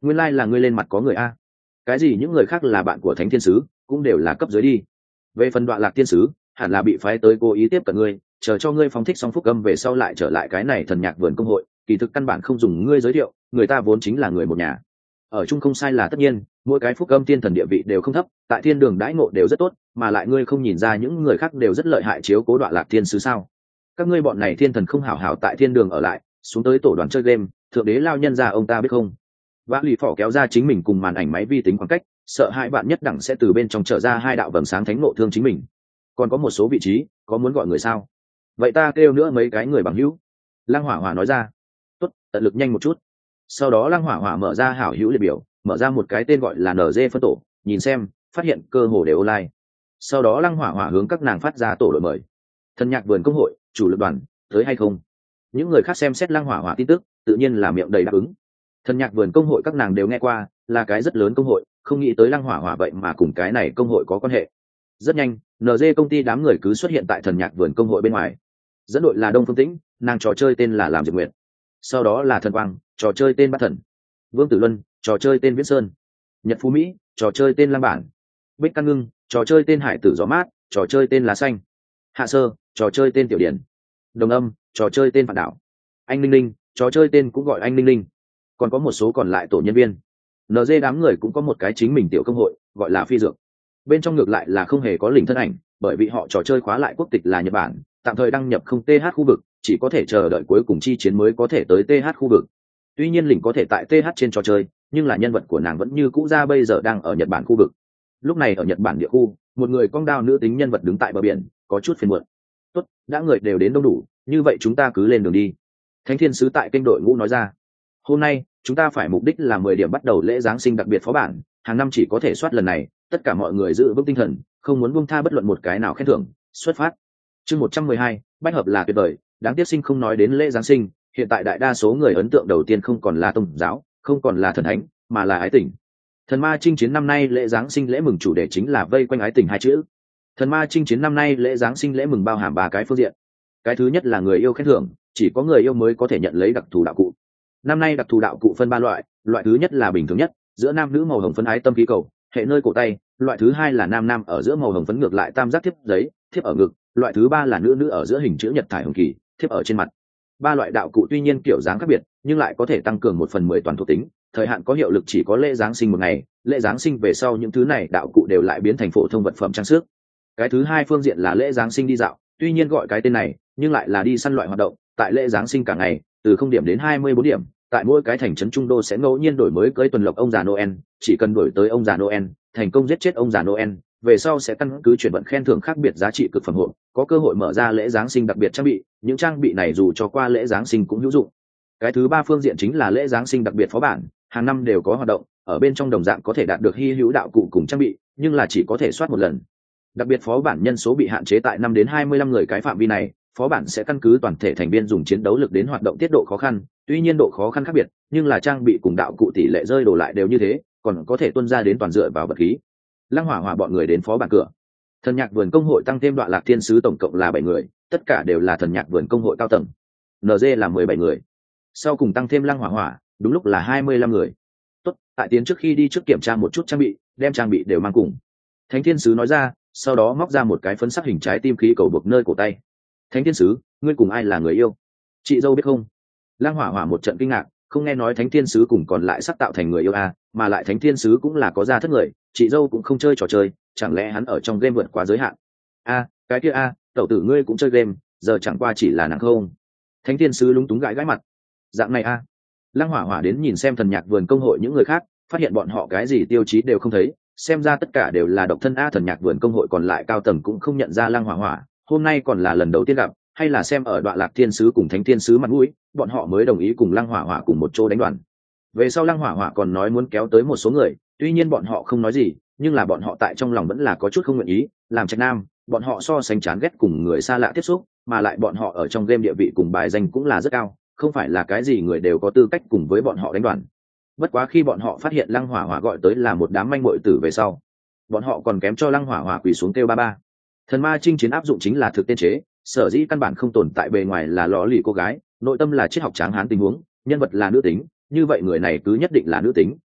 nguyên lai、like、là ngươi lên mặt có người a. Cái gì những người khác là bạn của thánh thiên sứ cũng đều là cấp dưới đi. Về phần đoạn lạc thiên sứ hẳn là bị phái tới cố ý tiếp cận ngươi, chờ cho ngươi phóng thích xong phúc âm về sau lại trở lại cái này thần nhạc vườn công hội. Kỳ thực căn bản không dùng ngươi giới thiệu, người ta vốn chính là người một nhà. Ở chung không sai là tất nhiên, mỗi cái phúc âm thiên thần địa vị đều không thấp, tại thiên đường đãi ngộ đều rất tốt, mà lại ngươi không nhìn ra những người khác đều rất lợi hại chiếu cố đoạn lạc thiên sứ sao? Các ngươi bọn này thiên thần không hảo hảo tại thiên đường ở lại, xuống tới tổ đoàn chơi game, thượng đế lao nhân ra ông ta biết không? Vã lì phỏ kéo ra chính mình cùng màn ảnh máy vi tính khoảng cách, sợ hai bạn nhất đẳng sẽ từ bên trong trở ra hai đạo vầng sáng thánh nộ thương chính mình. Còn có một số vị trí, có muốn gọi người sao? Vậy ta kêu nữa mấy cái người bằng hữu. Lăng Hỏa Hỏa nói ra. Tốt, tận lực nhanh một chút. Sau đó Lăng Hỏa Hỏa mở ra hảo hữu liệt biểu, mở ra một cái tên gọi là en giê phân tổ, nhìn xem, phát hiện cơ hồ đều online. Sau đó Lăng Hỏa Hỏa hướng các nàng phát ra tổ đội mời. Thần nhạc vườn công hội, chủ lực đoàn, tới hay không? Những người khác xem xét Lăng Hỏa Hỏa tin tức, tự nhiên là miệng đầy đáp ứng. Thần nhạc vườn công hội các nàng đều nghe qua, là cái rất lớn công hội, không nghĩ tới Lăng Hỏa Hỏa vậy mà cùng cái này công hội có quan hệ. Rất nhanh, en giê công ty đám người cứ xuất hiện tại thần nhạc vườn công hội bên ngoài. Dẫn đội là Đông Phương Tĩnh, nàng trò chơi tên là Làm Diệp Nguyệt. Sau đó là Thần Quang, trò chơi tên Bát Thần. Vương Tử Luân, trò chơi tên Viễn Sơn. Nhật Phú Mỹ, trò chơi tên Lam Bản. Bích Căn Ngưng, trò chơi tên Hải Tử Gió Mát, trò chơi tên Lá Xanh. Hạ Sơ, trò chơi tên Tiểu Điển. Đồng Âm, trò chơi tên Phản Đảo. Anh Linh Linh, trò chơi tên cũng gọi Anh Linh Linh. Còn có một số còn lại tổ nhân viên. en giê đám người cũng có một cái chính mình tiểu công hội, gọi là Phi Dược. Bên trong ngược lại là không hề có link thân ảnh, bởi vì họ trò chơi khóa lại quốc tịch là Nhật Bản, tạm thời đăng nhập không tê hát khu vực, chỉ có thể chờ đợi cuối cùng chi chiến mới có thể tới tê hát khu vực. Tuy nhiên link có thể tại tê hát trên trò chơi, nhưng là nhân vật của nàng vẫn như cũ ra bây giờ đang ở Nhật Bản khu vực. Lúc này ở Nhật Bản địa khu, một người cong đao nữ tính nhân vật đứng tại bờ biển, có chút phiền muộn. Tốt, đã người đều đến đông đủ, như vậy chúng ta cứ lên đường đi. Thánh Thiên sứ tại kênh đội ngũ nói ra. Hôm nay, chúng ta phải mục đích là mười điểm bắt đầu lễ Giáng sinh đặc biệt phó bản, hàng năm chỉ có thể soát lần này, tất cả mọi người giữ vững tinh thần, không muốn buông tha bất luận một cái nào khen thưởng. Xuất phát. Chương một trăm mười hai, bách hợp là tuyệt vời, đáng tiếc sinh không nói đến lễ Giáng sinh, hiện tại đại đa số người ấn tượng đầu tiên không còn là tôn giáo, không còn là thần thánh, mà là ái tình. Thần ma chinh chiến năm nay lễ Giáng sinh lễ mừng chủ đề chính là vây quanh ái tình hai chữ. Thần ma chinh chiến năm nay lễ Giáng sinh lễ mừng bao hàm ba cái phương diện. Cái thứ nhất là người yêu khen thưởng, chỉ có người yêu mới có thể nhận lấy đặc thù đạo cụ. Năm nay đặc thù đạo cụ phân ba loại, loại thứ nhất là bình thường nhất, giữa nam nữ màu hồng phấn ái tâm khí cầu, hệ nơi cổ tay, loại thứ hai là nam nam ở giữa màu hồng phấn ngược lại tam giác thiếp giấy, thiếp ở ngực, loại thứ ba là nữ nữ ở giữa hình chữ nhật thải hồng kỳ, thiếp ở trên mặt. Ba loại đạo cụ tuy nhiên kiểu dáng khác biệt, nhưng lại có thể tăng cường một phần mười toàn thuộc tính, thời hạn có hiệu lực chỉ có lễ Giáng sinh một ngày, lễ Giáng sinh về sau những thứ này đạo cụ đều lại biến thành phổ thông vật phẩm trang sức. Cái thứ hai phương diện là lễ Giáng sinh đi dạo, tuy nhiên gọi cái tên này, nhưng lại là đi săn loại hoạt động, tại lễ Giáng sinh cả ngày, từ không điểm đến hai mươi bốn điểm, tại mỗi cái thành trấn trung đô sẽ ngẫu nhiên đổi mới cưới tuần lộc ông già Noel, chỉ cần đổi tới ông già Noel, thành công giết chết ông già Noel, về sau sẽ căn cứ chuyển vận khen thưởng khác biệt giá trị cực phẩm hộ, có cơ hội mở ra lễ Giáng sinh đặc biệt trang bị, những trang bị này dù cho qua lễ Giáng sinh cũng hữu dụng. Cái thứ ba phương diện chính là lễ Giáng sinh đặc biệt phó bản, hàng năm đều có hoạt động, ở bên trong đồng dạng có thể đạt được hy hữu đạo cụ cùng trang bị, nhưng là chỉ có thể soát một lần. Đặc biệt phó bản nhân số bị hạn chế tại năm đến hai mươi lăm người cái phạm vi này, phó bản sẽ căn cứ toàn thể thành viên dùng chiến đấu lực đến hoạt động tiết độ khó khăn, tuy nhiên độ khó khăn khác biệt, nhưng là trang bị cùng đạo cụ tỷ lệ rơi đổ lại đều như thế, còn có thể tuân ra đến toàn dựa vào vật khí. Lăng Hỏa Hỏa bọn người đến phó bản cửa. Thần nhạc vườn công hội tăng thêm đoạn lạc thiên sứ tổng cộng là bảy người, tất cả đều là thần nhạc vườn công hội cao tầng. en giê là mười bảy người. Sau cùng tăng thêm Lăng Hỏa Hỏa, đúng lúc là hai mươi lăm người. Tốt, tại tiến trước khi đi trước kiểm tra một chút trang bị, đem trang bị đều mang cùng. Thánh thiên sứ nói ra, sau đó móc ra một cái phấn sắc hình trái tim khí cầu buộc nơi cổ tay. Thánh thiên sứ, ngươi cùng ai là người yêu? Chị dâu biết không? Lăng Hỏa Hỏa một trận kinh ngạc, không nghe nói thánh thiên sứ cùng còn lại sắc tạo thành người yêu à, mà lại thánh thiên sứ cũng là có gia thất người, chị dâu cũng không chơi trò chơi, chẳng lẽ hắn ở trong game vượt quá giới hạn? A, à, cái kia a, à, tẩu tử ngươi cũng chơi game, giờ chẳng qua chỉ là nàng không? Thánh thiên sứ lúng túng gãi gãi mặt. Dạng này a. À. Lăng Hỏa Hỏa đến nhìn xem thần nhạc vườn công hội những người khác, phát hiện bọn họ cái gì tiêu chí đều không thấy, xem ra tất cả đều là độc thân a. Thần nhạc vườn công hội còn lại cao tầng cũng không nhận ra Lăng Hỏa Hỏa, hôm nay còn là lần đầu tiên gặp, hay là xem ở đoạn lạc thiên sứ cùng thánh thiên sứ mặt mũi, bọn họ mới đồng ý cùng Lăng Hỏa Hỏa cùng một chỗ đánh đoàn. Về sau Lăng Hỏa Hỏa còn nói muốn kéo tới một số người, tuy nhiên bọn họ không nói gì, nhưng là bọn họ tại trong lòng vẫn là có chút không nguyện ý, làm trạch nam, bọn họ so sánh chán ghét cùng người xa lạ tiếp xúc, mà lại bọn họ ở trong game địa vị cùng bài danh cũng là rất cao, không phải là cái gì người đều có tư cách cùng với bọn họ đánh đoàn. Bất quá khi bọn họ phát hiện Lăng Hỏa Hỏa gọi tới là một đám manh muội tử về sau, bọn họ còn kém cho Lăng Hỏa Hỏa quỳ xuống kêu ba ba. Thần ma chinh chiến áp dụng chính là thực tên chế, sở dĩ căn bản không tồn tại bề ngoài là lò lì cô gái, nội tâm là triết học tráng hán tình huống, nhân vật là nữ tính, như vậy người này cứ nhất định là nữ tính,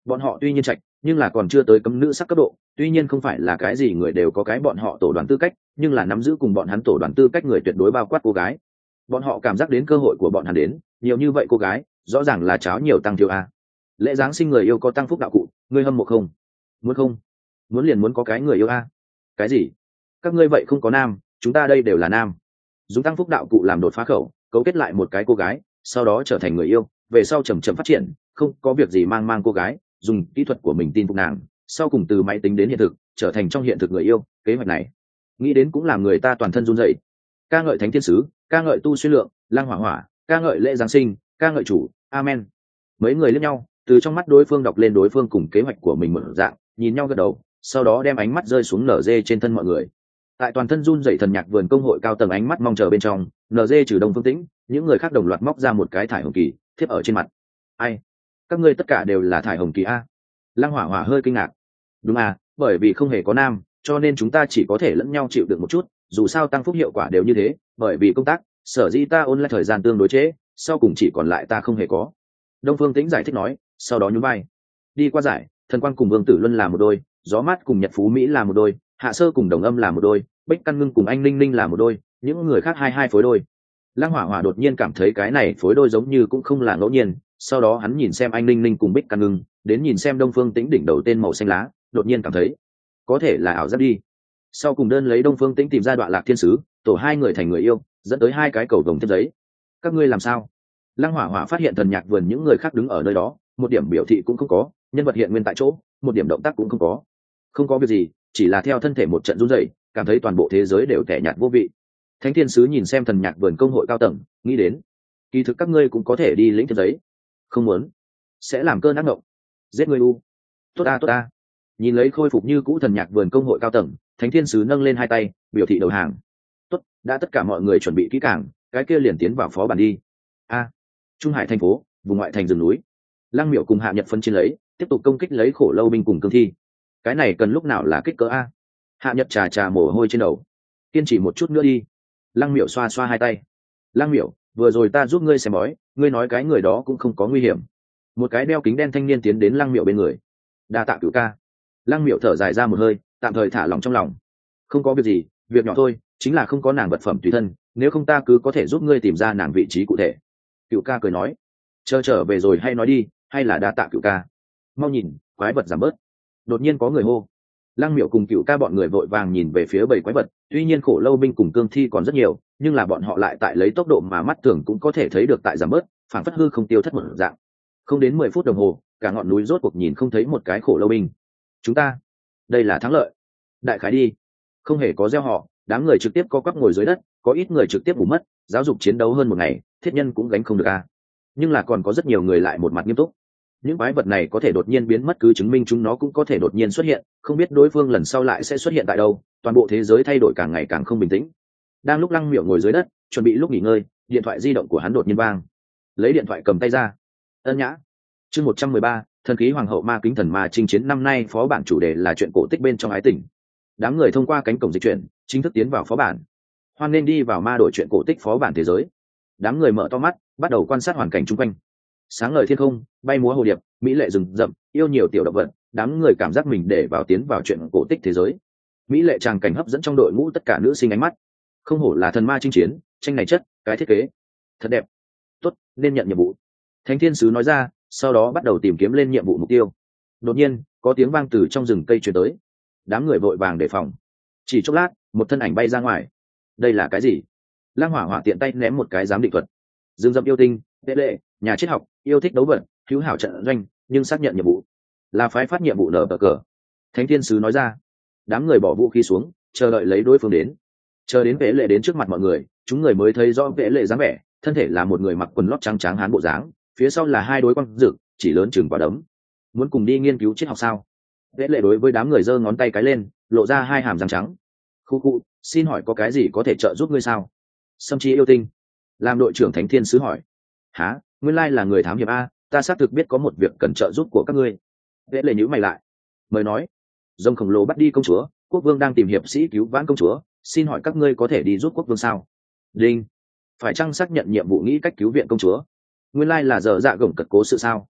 bọn họ tuy nhiên trạch nhưng là còn chưa tới cấm nữ sắc cấp độ, tuy nhiên không phải là cái gì người đều có cái bọn họ tổ đoàn tư cách, nhưng là nắm giữ cùng bọn hắn tổ đoàn tư cách người tuyệt đối bao quát cô gái. Bọn họ cảm giác đến cơ hội của bọn hắn đến nhiều như vậy cô gái, rõ ràng là cháo nhiều tăng thiếu a. Lễ giáng sinh người yêu có tăng phúc đạo cụ, ngươi hâm mộ không? Muốn không? Muốn liền muốn có cái người yêu a. Cái gì? Các ngươi vậy không có nam, chúng ta đây đều là nam. Dùng tăng phúc đạo cụ làm đột phá khẩu, cấu kết lại một cái cô gái, sau đó trở thành người yêu, về sau chậm chậm phát triển, không có việc gì mang mang cô gái, dùng kỹ thuật của mình tin phục nàng, sau cùng từ máy tính đến hiện thực, trở thành trong hiện thực người yêu. Kế hoạch này nghĩ đến cũng làm người ta toàn thân run rẩy. Ca ngợi thánh thiên sứ, ca ngợi tu xuyên lượng, lang hỏa hỏa, ca ngợi lễ giáng sinh, ca ngợi chủ, amen. Mấy người liếc nhau, từ trong mắt đối phương đọc lên đối phương cùng kế hoạch của mình một dạng, nhìn nhau gật đầu, sau đó đem ánh mắt rơi xuống nở dê trên thân mọi người. Tại toàn thân run rẩy thần nhạc vườn công hội cao tầng ánh mắt mong chờ bên trong, nở dê trừ Đông Phương Tĩnh, những người khác đồng loạt móc ra một cái thải hồng kỳ, thiếp ở trên mặt. Ai? Các ngươi tất cả đều là thải hồng kỳ a? Lăng Hỏa Hỏa hơi kinh ngạc. Đúng à, bởi vì không hề có nam, cho nên chúng ta chỉ có thể lẫn nhau chịu được một chút, dù sao tăng phúc hiệu quả đều như thế, bởi vì công tác, sở dĩ ta ôn lại thời gian tương đối chế, sau cùng chỉ còn lại ta không hề có. Đông Phương Tĩnh giải thích nói, sau đó nhún vai. Đi qua giải, Thần Quang cùng Vương Tử Luân là một đôi, Gió Mát cùng Nhật Phú Mỹ là một đôi, Hạ Sơ cùng Đồng Âm là một đôi, Bích Căn Ngưng cùng Anh Ninh Ninh là một đôi, những người khác hai hai phối đôi. Lăng Hỏa Hỏa đột nhiên cảm thấy cái này phối đôi giống như cũng không là ngẫu nhiên, sau đó hắn nhìn xem Anh Ninh Ninh cùng Bích Căn Ngưng, đến nhìn xem Đông Phương Tĩnh đỉnh đầu tên màu xanh lá, đột nhiên cảm thấy có thể là ảo giác đi. Sau cùng đơn lấy Đông Phương Tĩnh tìm ra đoạn lạc thiên sứ, tổ hai người thành người yêu, dẫn tới hai cái cầu vồng tiếp giấy. Các ngươi làm sao? Lăng Hỏa Hỏa phát hiện thần nhạc vườn những người khác đứng ở nơi đó, một điểm biểu thị cũng không có, nhân vật hiện nguyên tại chỗ, một điểm động tác cũng không có. Không có việc gì, chỉ là theo thân thể một trận run rẩy, cảm thấy toàn bộ thế giới đều tẻ nhạt vô vị. Thánh thiên sứ nhìn xem thần nhạc vườn công hội cao tầng, nghĩ đến, kỳ thực các ngươi cũng có thể đi lĩnh thiệp giấy. Không muốn, sẽ làm cơn ác ngộng, giết ngươi u. Tốt a tốt a. Nhìn lấy khôi phục như cũ thần nhạc vườn công hội cao tầng, thánh thiên sứ nâng lên hai tay, biểu thị đầu hàng. Tốt, đã tất cả mọi người chuẩn bị kỹ càng, cái kia liền tiến vào phó bản đi. A. Trung Hải thành phố, vùng ngoại thành rừng núi. Lăng Miểu cùng Hạ Nhật phân chiến lấy, tiếp tục công kích lấy khổ lâu binh cùng cương thi. Cái này cần lúc nào là kích cỡ a? Hạ Nhật trà trà mồ hôi trên đầu. Kiên trì một chút nữa đi. Lăng Miểu xoa xoa hai tay. Lăng Miểu, vừa rồi ta giúp ngươi xem bói, ngươi nói cái người đó cũng không có nguy hiểm. Một cái đeo kính đen thanh niên tiến đến Lăng Miểu bên người. Đa tạ Cửu ca. Lăng Miểu thở dài ra một hơi, tạm thời thả lòng trong lòng. Không có việc gì, việc nhỏ thôi, chính là không có nàng vật phẩm tùy thân, nếu không ta cứ có thể giúp ngươi tìm ra nàng vị trí cụ thể. Cửu ca cười nói, chờ trở về rồi hay nói đi, hay là đa tạ Cửu ca. Mau nhìn, quái vật giảm bớt. Đột nhiên có người hô. Lăng Miểu cùng Cửu ca bọn người vội vàng nhìn về phía bầy quái vật, tuy nhiên khổ lâu binh cùng cương thi còn rất nhiều, nhưng là bọn họ lại tại lấy tốc độ mà mắt thường cũng có thể thấy được tại giảm bớt, phản phất hư không tiêu thất một dạng. Không đến mười phút đồng hồ, cả ngọn núi rốt cuộc nhìn không thấy một cái khổ lâu binh. Chúng ta, đây là thắng lợi. Đại khái đi. Không hề có gieo họ, đám người trực tiếp co quắp ngồi dưới đất, có ít người trực tiếp ngủ mất, giáo dục chiến đấu hơn một ngày, thiết nhân cũng gánh không được a. Nhưng là còn có rất nhiều người lại một mặt nghiêm túc. Những quái vật này có thể đột nhiên biến mất cứ chứng minh chúng nó cũng có thể đột nhiên xuất hiện, không biết đối phương lần sau lại sẽ xuất hiện tại đâu, toàn bộ thế giới thay đổi càng ngày càng không bình tĩnh. Đang lúc Lăng Miểu ngồi dưới đất, chuẩn bị lúc nghỉ ngơi, điện thoại di động của hắn đột nhiên vang. Lấy điện thoại cầm tay ra. Ân Nhã. Chương một trăm mười ba, thần khí hoàng hậu ma kính thần ma chinh chiến năm nay phó bản chủ đề là chuyện cổ tích bên trong ái tình. Đám người thông qua cánh cổng dịch chuyển, chính thức tiến vào phó bản. Hoan nên đi vào ma đổi chuyện cổ tích phó bản thế giới. Đám người mở to mắt, bắt đầu quan sát hoàn cảnh xung quanh. Sáng ngời thiên không, bay múa hồ điệp, mỹ lệ rừng rậm, yêu nhiều tiểu động vật, đám người cảm giác mình để vào tiến vào chuyện cổ tích thế giới. Mỹ lệ tràng cảnh hấp dẫn trong đội ngũ tất cả nữ sinh ánh mắt. Không hổ là thần ma chinh chiến, tranh này chất, cái thiết kế thật đẹp. Tốt, nên nhận nhiệm vụ. Thánh thiên sứ nói ra, sau đó bắt đầu tìm kiếm lên nhiệm vụ mục tiêu. Đột nhiên, có tiếng vang từ trong rừng cây truyền tới. Đám người vội vàng đề phòng. Chỉ chốc lát, một thân ảnh bay ra ngoài. Đây là cái gì? Lăng Hỏa Hỏa tiện tay ném một cái giám định thuật. Dương dậm yêu tinh, tệ lệ, nhà triết học, yêu thích đấu vật, hữu hảo trận doanh, nhưng xác nhận nhiệm vụ là phái phát nhiệm vụ nở bờ cờ. Thánh thiên sứ nói ra. Đám người bỏ vũ khí xuống, chờ đợi lấy đối phương đến. Chờ đến vệ lệ đến trước mặt mọi người, chúng người mới thấy rõ vệ lệ dáng vẻ, thân thể là một người mặc quần lót trắng trắng hán bộ dáng, phía sau là hai đối quang rực, chỉ lớn chừng quả đấm. Muốn cùng đi nghiên cứu triết học sao? Vệ lệ đối với đám người giơ ngón tay cái lên, lộ ra hai hàm răng trắng. Khu khu, xin hỏi có cái gì có thể trợ giúp ngươi sao? Sâm trí yêu tinh. Làm đội trưởng Thánh thiên sứ hỏi. Hả? Nguyên lai là người thám hiểm a, ta xác thực biết có một việc cần trợ giúp của các ngươi. Vệ lệ nhíu mày lại. Mời nói. Rồng khổng lồ bắt đi công chúa, quốc vương đang tìm hiệp sĩ cứu vãn công chúa, xin hỏi các ngươi có thể đi giúp quốc vương sao? Đinh. Phải chăng xác nhận nhiệm vụ nghĩ cách cứu viện công chúa? Nguyên lai là giờ dạ gồng cật cố sự sao?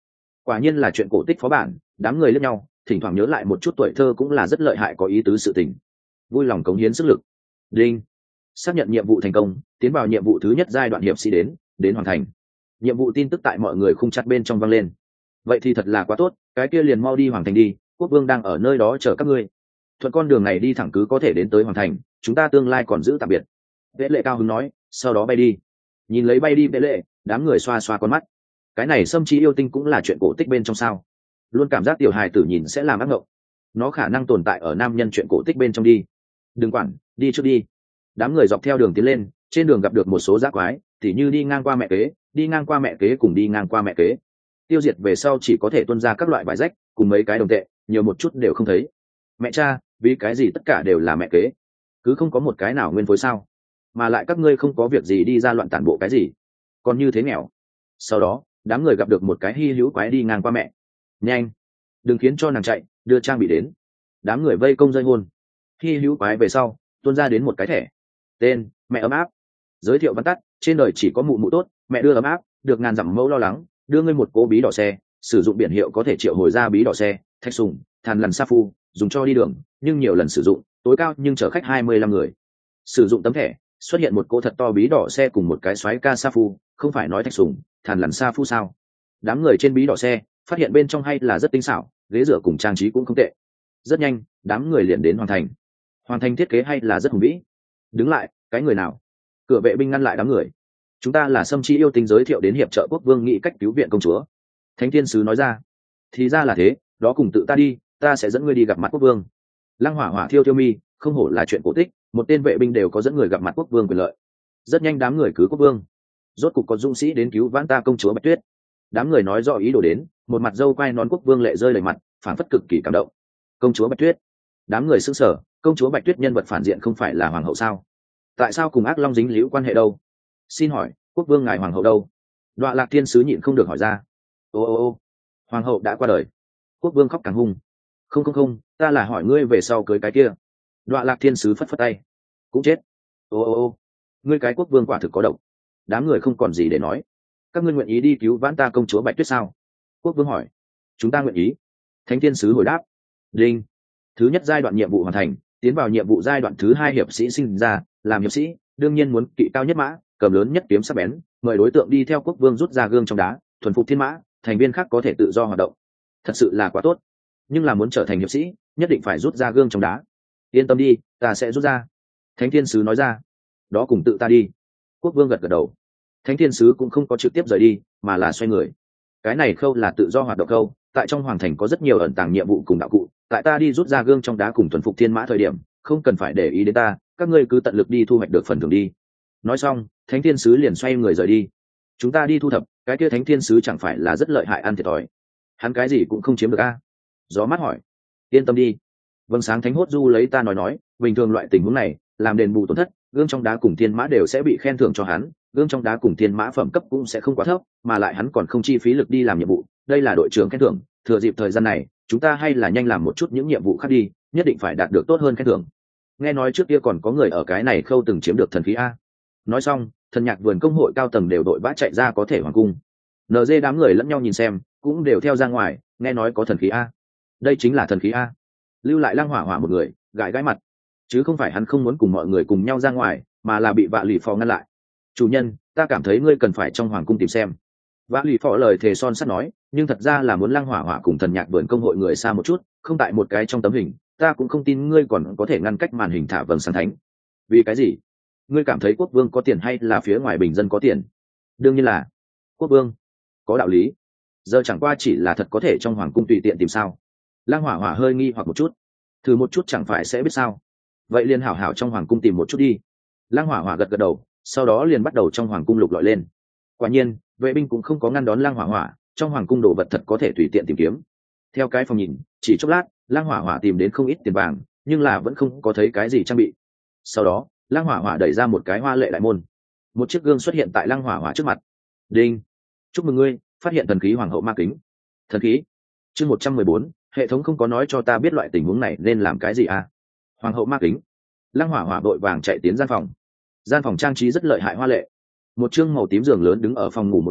Quả nhiên là chuyện cổ tích phó bản. Đám người lẫn nhau thỉnh thoảng nhớ lại một chút tuổi thơ cũng là rất lợi hại có ý tứ sự tình. Vui lòng cống hiến sức lực. Đinh. Xác nhận nhiệm vụ thành công, tiến vào nhiệm vụ thứ nhất giai đoạn hiệp sĩ đến đến hoàn thành. Nhiệm vụ tin tức tại mọi người khung chặt bên trong vang lên. Vậy thì thật là quá tốt, cái kia liền mau đi hoàng thành đi, quốc vương đang ở nơi đó chờ các ngươi. Thuận con đường này đi thẳng cứ có thể đến tới hoàng thành, chúng ta tương lai còn giữ tạm biệt. Vệ lệ cao hứng nói, sau đó bay đi. Nhìn lấy bay đi vệ lệ, đám người xoa xoa con mắt. Cái này xâm chi yêu tinh cũng là chuyện cổ tích bên trong sao? Luôn cảm giác tiểu hài tử nhìn sẽ làm ác mộng. Nó khả năng tồn tại ở nam nhân chuyện cổ tích bên trong đi. Đừng quản, đi trước đi. Đám người dọc theo đường tiến lên, trên đường gặp được một số giác quái, tỉ như đi ngang qua mẹ kế, đi ngang qua mẹ kế cùng đi ngang qua mẹ kế. Tiêu diệt về sau chỉ có thể tuân ra các loại vải rách cùng mấy cái đồng tệ, nhiều một chút đều không thấy. Mẹ cha, vì cái gì tất cả đều là mẹ kế, cứ không có một cái nào nguyên phối sao? Mà lại các ngươi không có việc gì đi ra loạn tản bộ cái gì, còn như thế nghèo. Sau đó đám người gặp được một cái hy hữu quái đi ngang qua mẹ. Nhanh, đừng khiến cho nàng chạy, đưa trang bị đến. Đám người vây công dây hôn. Hy hữu quái về sau tuôn ra đến một cái thẻ, tên mẹ ấm áp. Giới thiệu văn tắt, trên đời chỉ có mụ mụ tốt, mẹ đưa ấm áp, được ngàn dặm mẫu lo lắng, đưa ngươi một cố bí đỏ xe, sử dụng biển hiệu có thể triệu hồi ra bí đỏ xe, thạch sùng, thàn lằn sa phu, dùng cho đi đường, nhưng nhiều lần sử dụng, tối cao nhưng chở khách hai mươi lăm người. Sử dụng tấm thẻ, xuất hiện một cỗ thật to bí đỏ xe cùng một cái xoáy ca sa phu, không phải nói thạch sùng, thàn lằn sa phu sao? Đám người trên bí đỏ xe phát hiện bên trong hay là rất tinh xảo, ghế dựa cùng trang trí cũng không tệ. Rất nhanh, đám người liền đến hoàn thành. Hoàn thành thiết kế hay là rất hùng vĩ. Đứng lại, cái người nào? Cửa vệ binh ngăn lại đám người. Chúng ta là Sâm Chi yêu tinh giới thiệu đến hiệp trợ quốc vương nghĩ cách cứu viện công chúa. Thánh thiên sứ nói ra. Thì ra là thế, đó cùng tự ta đi, ta sẽ dẫn ngươi đi gặp mặt quốc vương. Lăng hỏa hỏa thiêu thiêu mi, không hổ là chuyện cổ tích, một tên vệ binh đều có dẫn người gặp mặt quốc vương quyền lợi. Rất nhanh đám người cứu quốc vương. Rốt cục có dũng sĩ đến cứu vãn ta công chúa Bạch Tuyết. Đám người nói rõ ý đồ đến, một mặt dâu quai nón quốc vương lệ rơi đầy mặt, phảng phất cực kỳ cảm động. Công chúa Bạch Tuyết. Đám người sững sờ, công chúa Bạch Tuyết nhân vật phản diện không phải là hoàng hậu sao? Tại sao cùng ác long dính líu quan hệ đâu? Xin hỏi, quốc vương ngài hoàng hậu đâu? Đoạ Lạc thiên sứ nhịn không được hỏi ra. Ô ô ô, hoàng hậu đã qua đời. Quốc vương khóc càng hung. Không không không, ta là hỏi ngươi về sau cưới cái kia. Đoạ Lạc thiên sứ phất phất tay. Cũng chết. Ô ô ô, ngươi cái quốc vương quả thực có độc. Đám người không còn gì để nói. Các ngươi nguyện ý đi cứu vãn ta công chúa Bạch Tuyết sao? Quốc vương hỏi. Chúng ta nguyện ý. Thánh thiên sứ hồi đáp. Đinh. Thứ nhất giai đoạn nhiệm vụ hoàn thành, tiến vào nhiệm vụ giai đoạn thứ hai hiệp sĩ sinh ra. Làm hiệp sĩ đương nhiên muốn kỵ cao nhất mã, cầm lớn nhất kiếm sắc bén, mời đối tượng đi theo quốc vương rút ra gương trong đá, thuần phục thiên mã, thành viên khác có thể tự do hoạt động. Thật sự là quá tốt, nhưng là muốn trở thành hiệp sĩ nhất định phải rút ra gương trong đá. Yên tâm đi, ta sẽ rút ra. Thánh thiên sứ nói ra. Đó cùng tự ta đi. Quốc vương gật gật đầu. Thánh thiên sứ cũng không có trực tiếp rời đi, mà là xoay người. Cái này khâu là tự do hoạt động khâu, tại trong hoàng thành có rất nhiều ẩn tàng nhiệm vụ cùng đạo cụ, tại ta đi rút ra gương trong đá cùng thuần phục thiên mã thời điểm, không cần phải để ý đến ta, các ngươi cứ tận lực đi thu hoạch được phần thưởng đi. Nói xong, thánh thiên sứ liền xoay người rời đi. Chúng ta đi thu thập, cái kia thánh thiên sứ chẳng phải là rất lợi hại ăn thiệt thòi? Hắn cái gì cũng không chiếm được a? Gió mắt hỏi. Yên tâm đi. Vâng sáng thánh hốt du lấy ta nói nói, bình thường loại tình huống này, làm đền bù tổn thất, gương trong đá cùng thiên mã đều sẽ bị khen thưởng cho hắn, gương trong đá cùng thiên mã phẩm cấp cũng sẽ không quá thấp, mà lại hắn còn không chi phí lực đi làm nhiệm vụ, đây là đội trưởng khen thưởng, thừa dịp thời gian này, chúng ta hay là nhanh làm một chút những nhiệm vụ khác đi, nhất định phải đạt được tốt hơn khen thưởng. Nghe nói trước kia còn có người ở cái này khâu từng chiếm được thần khí a. Nói xong, thần nhạc vườn công hội cao tầng đều đội vã chạy ra có thể hoàng cung. Nd đám người lẫn nhau nhìn xem, cũng đều theo ra ngoài, nghe nói có thần khí a. Đây chính là thần khí a. Lưu lại Lăng Hỏa Hỏa một người, gãi gãi mặt, chứ không phải hắn không muốn cùng mọi người cùng nhau ra ngoài, mà là bị Vạ Lì Phò ngăn lại. Chủ nhân, ta cảm thấy ngươi cần phải trong hoàng cung tìm xem. Vạ Lì Phò lời thề son sắt nói, nhưng thật ra là muốn Lăng Hỏa Hỏa cùng thần nhạc vườn công hội người xa một chút, không tại một cái trong tấm hình, ta cũng không tin ngươi còn có thể ngăn cách màn hình thả vầng sáng thánh. Vì cái gì? Ngươi cảm thấy quốc vương có tiền hay là phía ngoài bình dân có tiền? Đương nhiên là quốc vương. Có đạo lý. Giờ chẳng qua chỉ là thật có thể trong hoàng cung tùy tiện tìm sao? Lăng Hỏa Hỏa hơi nghi hoặc một chút. Thử một chút chẳng phải sẽ biết sao? Vậy liền hảo hảo trong hoàng cung tìm một chút đi. Lăng Hỏa Hỏa gật gật đầu, sau đó liền bắt đầu trong hoàng cung lục lọi lên. Quả nhiên, vệ binh cũng không có ngăn đón Lăng Hỏa Hỏa, trong hoàng cung đồ vật thật có thể tùy tiện tìm kiếm. Theo cái phòng nhìn, chỉ chốc lát, Lăng Hỏa Hỏa tìm đến không ít tiền vàng, nhưng là vẫn không có thấy cái gì trang bị. Sau đó, Lăng Hỏa Hỏa đẩy ra một cái hoa lệ đại môn. Một chiếc gương xuất hiện tại Lăng Hỏa Hỏa trước mặt. Đinh, chúc mừng ngươi phát hiện thần khí hoàng hậu ma kính. Thần khí? Chương một trăm mười bốn, hệ thống không có nói cho ta biết loại tình huống này nên làm cái gì à? Hoàng hậu ma kính. Lăng Hỏa Hỏa vội vàng chạy tiến gian phòng. Gian phòng trang trí rất lợi hại hoa lệ. Một chương màu tím giường lớn đứng ở phòng ngủ một bên,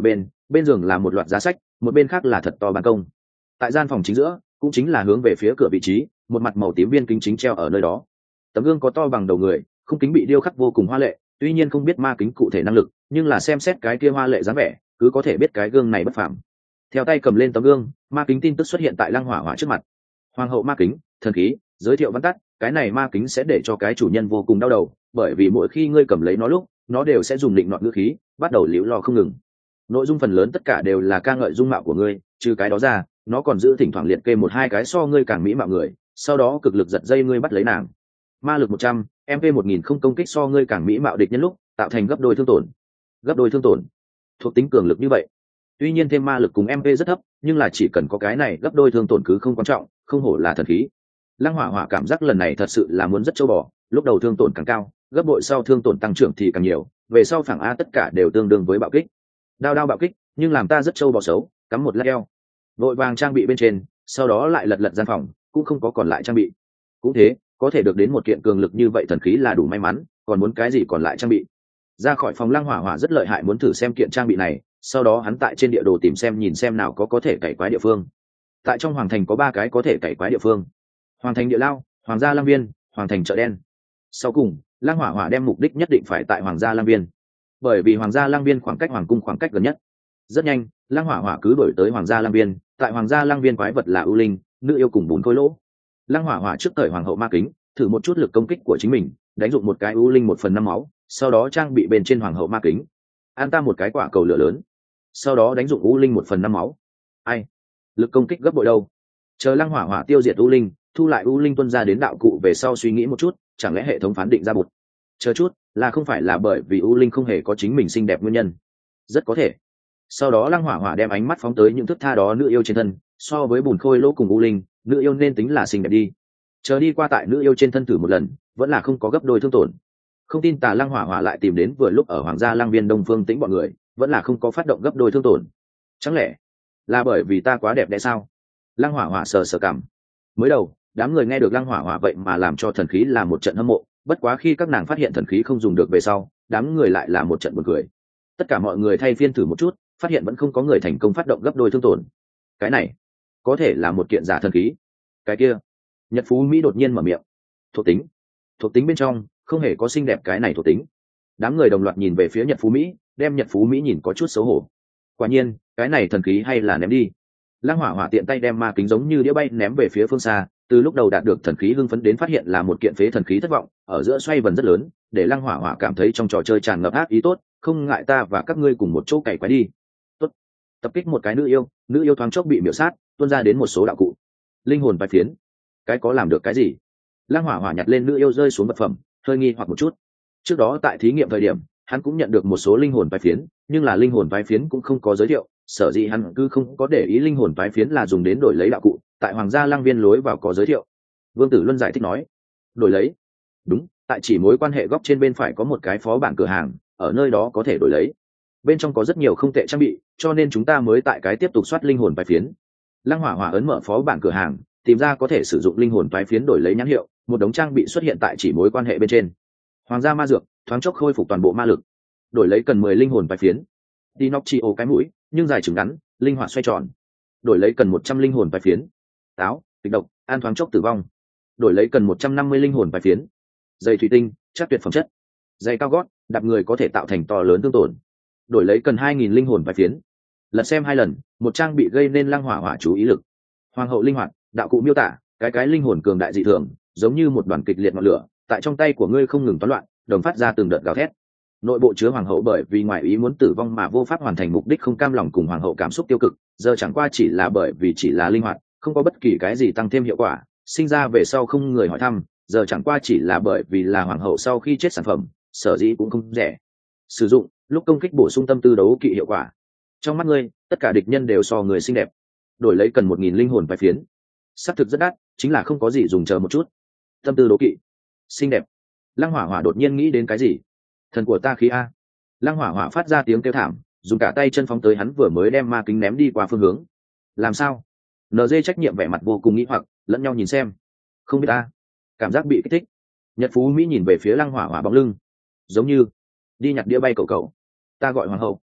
bên giường là một loạt giá sách, một bên khác là thật to ban công. Tại gian phòng chính giữa cũng chính là hướng về phía cửa vị trí, một mặt màu tím viên kính chính treo ở nơi đó. Tấm gương có to bằng đầu người, khung kính bị điêu khắc vô cùng hoa lệ, tuy nhiên không biết ma kính cụ thể năng lực, nhưng là xem xét cái kia hoa lệ dáng vẻ, cứ có thể biết cái gương này bất phàm. Theo tay cầm lên tấm gương, ma kính tin tức xuất hiện tại Lăng Hỏa Hỏa trước mặt. Hoàng hậu ma kính, thần khí, giới thiệu văn tắt, cái này ma kính sẽ để cho cái chủ nhân vô cùng đau đầu, bởi vì mỗi khi ngươi cầm lấy nó lúc, nó đều sẽ dùng định nọt ngữ khí, bắt đầu liễu lo không ngừng. Nội dung phần lớn tất cả đều là ca ngợi dung mạo của ngươi, trừ cái đó ra, nó còn giữ thỉnh thoảng liệt kê một hai cái so ngươi càng mỹ mạo người, sau đó cực lực giật dây ngươi bắt lấy nàng. Ma lực một trăm, em pê một nghìn không công kích so ngươi càng mỹ mạo địch nhân lúc, tạo thành gấp đôi thương tổn. Gấp đôi thương tổn. Thuộc tính cường lực như vậy. Tuy nhiên thêm ma lực cùng em pê rất thấp, nhưng là chỉ cần có cái này gấp đôi thương tổn cứ không quan trọng, không hổ là thần khí. Lăng Hỏa Hỏa cảm giác lần này thật sự là muốn rất châu bò, lúc đầu thương tổn càng cao, gấp bội sau thương tổn tăng trưởng thì càng nhiều, về sau phẳng a tất cả đều tương đương với bạo kích. Đao đao bạo kích, nhưng làm ta rất châu bò xấu, cắm một lát eo. Vội vàng trang bị bên trên, sau đó lại lật lật gian phòng, cũng không có còn lại trang bị. Cũng thế, có thể được đến một kiện cường lực như vậy thần khí là đủ may mắn, còn muốn cái gì còn lại trang bị. Ra khỏi phòng, Lăng Hỏa Hỏa rất lợi hại muốn thử xem kiện trang bị này, sau đó hắn tại trên địa đồ tìm xem nhìn xem nào có có thể cày quái địa phương. Tại trong hoàng thành có ba cái có thể cày quái địa phương: Hoàng thành địa lao, Hoàng gia lang viên, Hoàng thành chợ đen. Sau cùng, Lăng Hỏa Hỏa đem mục đích nhất định phải tại Hoàng gia lang viên, bởi vì Hoàng gia lang viên khoảng cách hoàng cung khoảng cách gần nhất. Rất nhanh, Lăng Hỏa Hỏa cứ đổi tới Hoàng gia lang viên, tại Hoàng gia lang viên quái vật là ưu linh, nữ yêu cùng bùn khôi lỗ. Lăng Hỏa Hỏa trước thời hoàng hậu ma kính, thử một chút lực công kích của chính mình, đánh dụng một cái ưu linh một phần năm máu, sau đó trang bị bên trên hoàng hậu ma kính, an ta một cái quả cầu lửa lớn, sau đó đánh dụng ưu linh một phần năm máu. Ai, lực công kích gấp bội đâu? Chờ Lăng Hỏa Hỏa tiêu diệt ưu linh, thu lại ưu linh tuân ra đến đạo cụ về sau suy nghĩ một chút, chẳng lẽ hệ thống phán định ra bụt? Chờ chút, là không phải là bởi vì ưu linh không hề có chính mình xinh đẹp nguyên nhân? Rất có thể. Sau đó Lăng Hỏa Hỏa đem ánh mắt phóng tới những thức tha đó nữ yêu trên thân, so với bùn khôi lỗ cùng ưu linh, nữ yêu nên tính là xinh đẹp đi. Chờ đi qua tại nữ yêu trên thân thử một lần, vẫn là không có gấp đôi thương tổn. Không tin tà Lăng Hỏa Hỏa lại tìm đến vừa lúc ở Hoàng gia lang viên Đông Phương Tĩnh bọn người, vẫn là không có phát động gấp đôi thương tổn. Chẳng lẽ là bởi vì ta quá đẹp đẽ sao? Lăng Hỏa Hỏa sờ sờ cằm. Mới đầu, đám người nghe được Lăng Hỏa Hỏa vậy mà làm cho thần khí là một trận hâm mộ, bất quá khi các nàng phát hiện thần khí không dùng được về sau, đám người lại là một trận buồn cười. Tất cả mọi người thay phiên thử một chút, phát hiện vẫn không có người thành công phát động gấp đôi thương tổn. Cái này có thể là một kiện giả thần khí. Cái kia, Nhật Phú Mỹ đột nhiên mở miệng. Thuộc tính. Thuộc tính bên trong không hề có xinh đẹp cái này thuộc tính. Đám người đồng loạt nhìn về phía Nhật Phú Mỹ, đem Nhật Phú Mỹ nhìn có chút xấu hổ. Quả nhiên, cái này thần khí hay là ném đi. Lăng Hỏa Hỏa tiện tay đem ma kính giống như đĩa bay ném về phía phương xa, từ lúc đầu đạt được thần khí hưng phấn đến phát hiện là một kiện phế thần khí thất vọng, ở giữa xoay vần rất lớn, để Lăng Hỏa Hỏa cảm thấy trong trò chơi tràn ngập ác ý tốt, không ngại ta và các ngươi cùng một chỗ cày quái đi. Tốt. Tập kích một cái nữ yêu, nữ yêu thoáng chốc bị miểu sát, tuôn ra đến một số đạo cụ. Linh hồn bài phiến. Cái có làm được cái gì? Lăng Hỏa Hỏa nhặt lên nữ yêu rơi xuống vật phẩm, hơi nghi hoặc một chút. Trước đó tại thí nghiệm thời điểm, hắn cũng nhận được một số linh hồn bài phiến, nhưng là linh hồn bài phiến cũng không có giới thiệu, sở dĩ hắn cứ không có để ý linh hồn bài phiến là dùng đến đổi lấy đạo cụ, tại Hoàng gia lang viên lối vào có giới thiệu. Vương Tử Luân giải thích nói, đổi lấy. Đúng, tại chỉ mối quan hệ góc trên bên phải có một cái phó bản cửa hàng, ở nơi đó có thể đổi lấy. Bên trong có rất nhiều không tệ trang bị, cho nên chúng ta mới tại cái tiếp tục soát linh hồn bài phiến. Lăng Hỏa Hỏa ấn mở phó bản cửa hàng, tìm ra có thể sử dụng linh hồn bài phiến đổi lấy nhãn hiệu, một đống trang bị xuất hiện tại chỉ mối quan hệ bên trên. Hoàng gia ma dược, thoáng chốc khôi phục toàn bộ ma lực. Đổi lấy cần mười linh hồn bài phiến. Dinoxio cái mũi, nhưng dài chừng ngắn, linh hoạt xoay tròn. Đổi lấy cần một trăm linh hồn bài phiến. Táo, kịch độc, an thoáng chốc tử vong. Đổi lấy cần một trăm năm mươi linh hồn bài phiến. Dây thủy tinh, chắc tuyệt phẩm chất. Giày cao gót, đạp người có thể tạo thành to lớn thương tổn. Đổi lấy cần hai nghìn linh hồn bài phiến. Lật xem hai lần, một trang bị gây nên Lăng Hỏa Hỏa chú ý lực. Hoàng hậu linh hoạt, đạo cụ miêu tả, cái cái linh hồn cường đại dị thường, giống như một đoàn kịch liệt ngọn lửa, tại trong tay của ngươi không ngừng toán loạn, đồng phát ra từng đợt gào thét. Nội bộ chứa hoàng hậu bởi vì ngoại ý muốn tử vong mà vô pháp hoàn thành mục đích, không cam lòng cùng hoàng hậu cảm xúc tiêu cực, giờ chẳng qua chỉ là bởi vì chỉ là linh hoạt, không có bất kỳ cái gì tăng thêm hiệu quả, sinh ra về sau không người hỏi thăm, giờ chẳng qua chỉ là bởi vì là hoàng hậu sau khi chết sản phẩm, sở dĩ cũng không rẻ. Sử dụng lúc công kích bổ sung tâm tư đấu kỵ hiệu quả. Trong mắt ngươi, tất cả địch nhân đều so người xinh đẹp. Đổi lấy cần một nghìn linh hồn bài phiến. Xác thực rất đắt, chính là không có gì dùng, chờ một chút. Tâm tư đấu kỵ, xinh đẹp. Lăng Hỏa Hỏa đột nhiên nghĩ đến cái gì. Thần của ta khí a. Lăng Hỏa Hỏa phát ra tiếng kêu thảm, dùng cả tay chân phóng tới hắn vừa mới đem ma kính ném đi qua phương hướng. Làm sao? en giê trách nhiệm vẻ mặt vô cùng nghĩ hoặc, lẫn nhau nhìn xem. Không biết a. Cảm giác bị kích thích. Nhật Phú Mỹ nhìn về phía Lăng Hỏa Hỏa bóng lưng, giống như đi nhặt đĩa bay cậu cậu. Ta gọi hoàng hậu.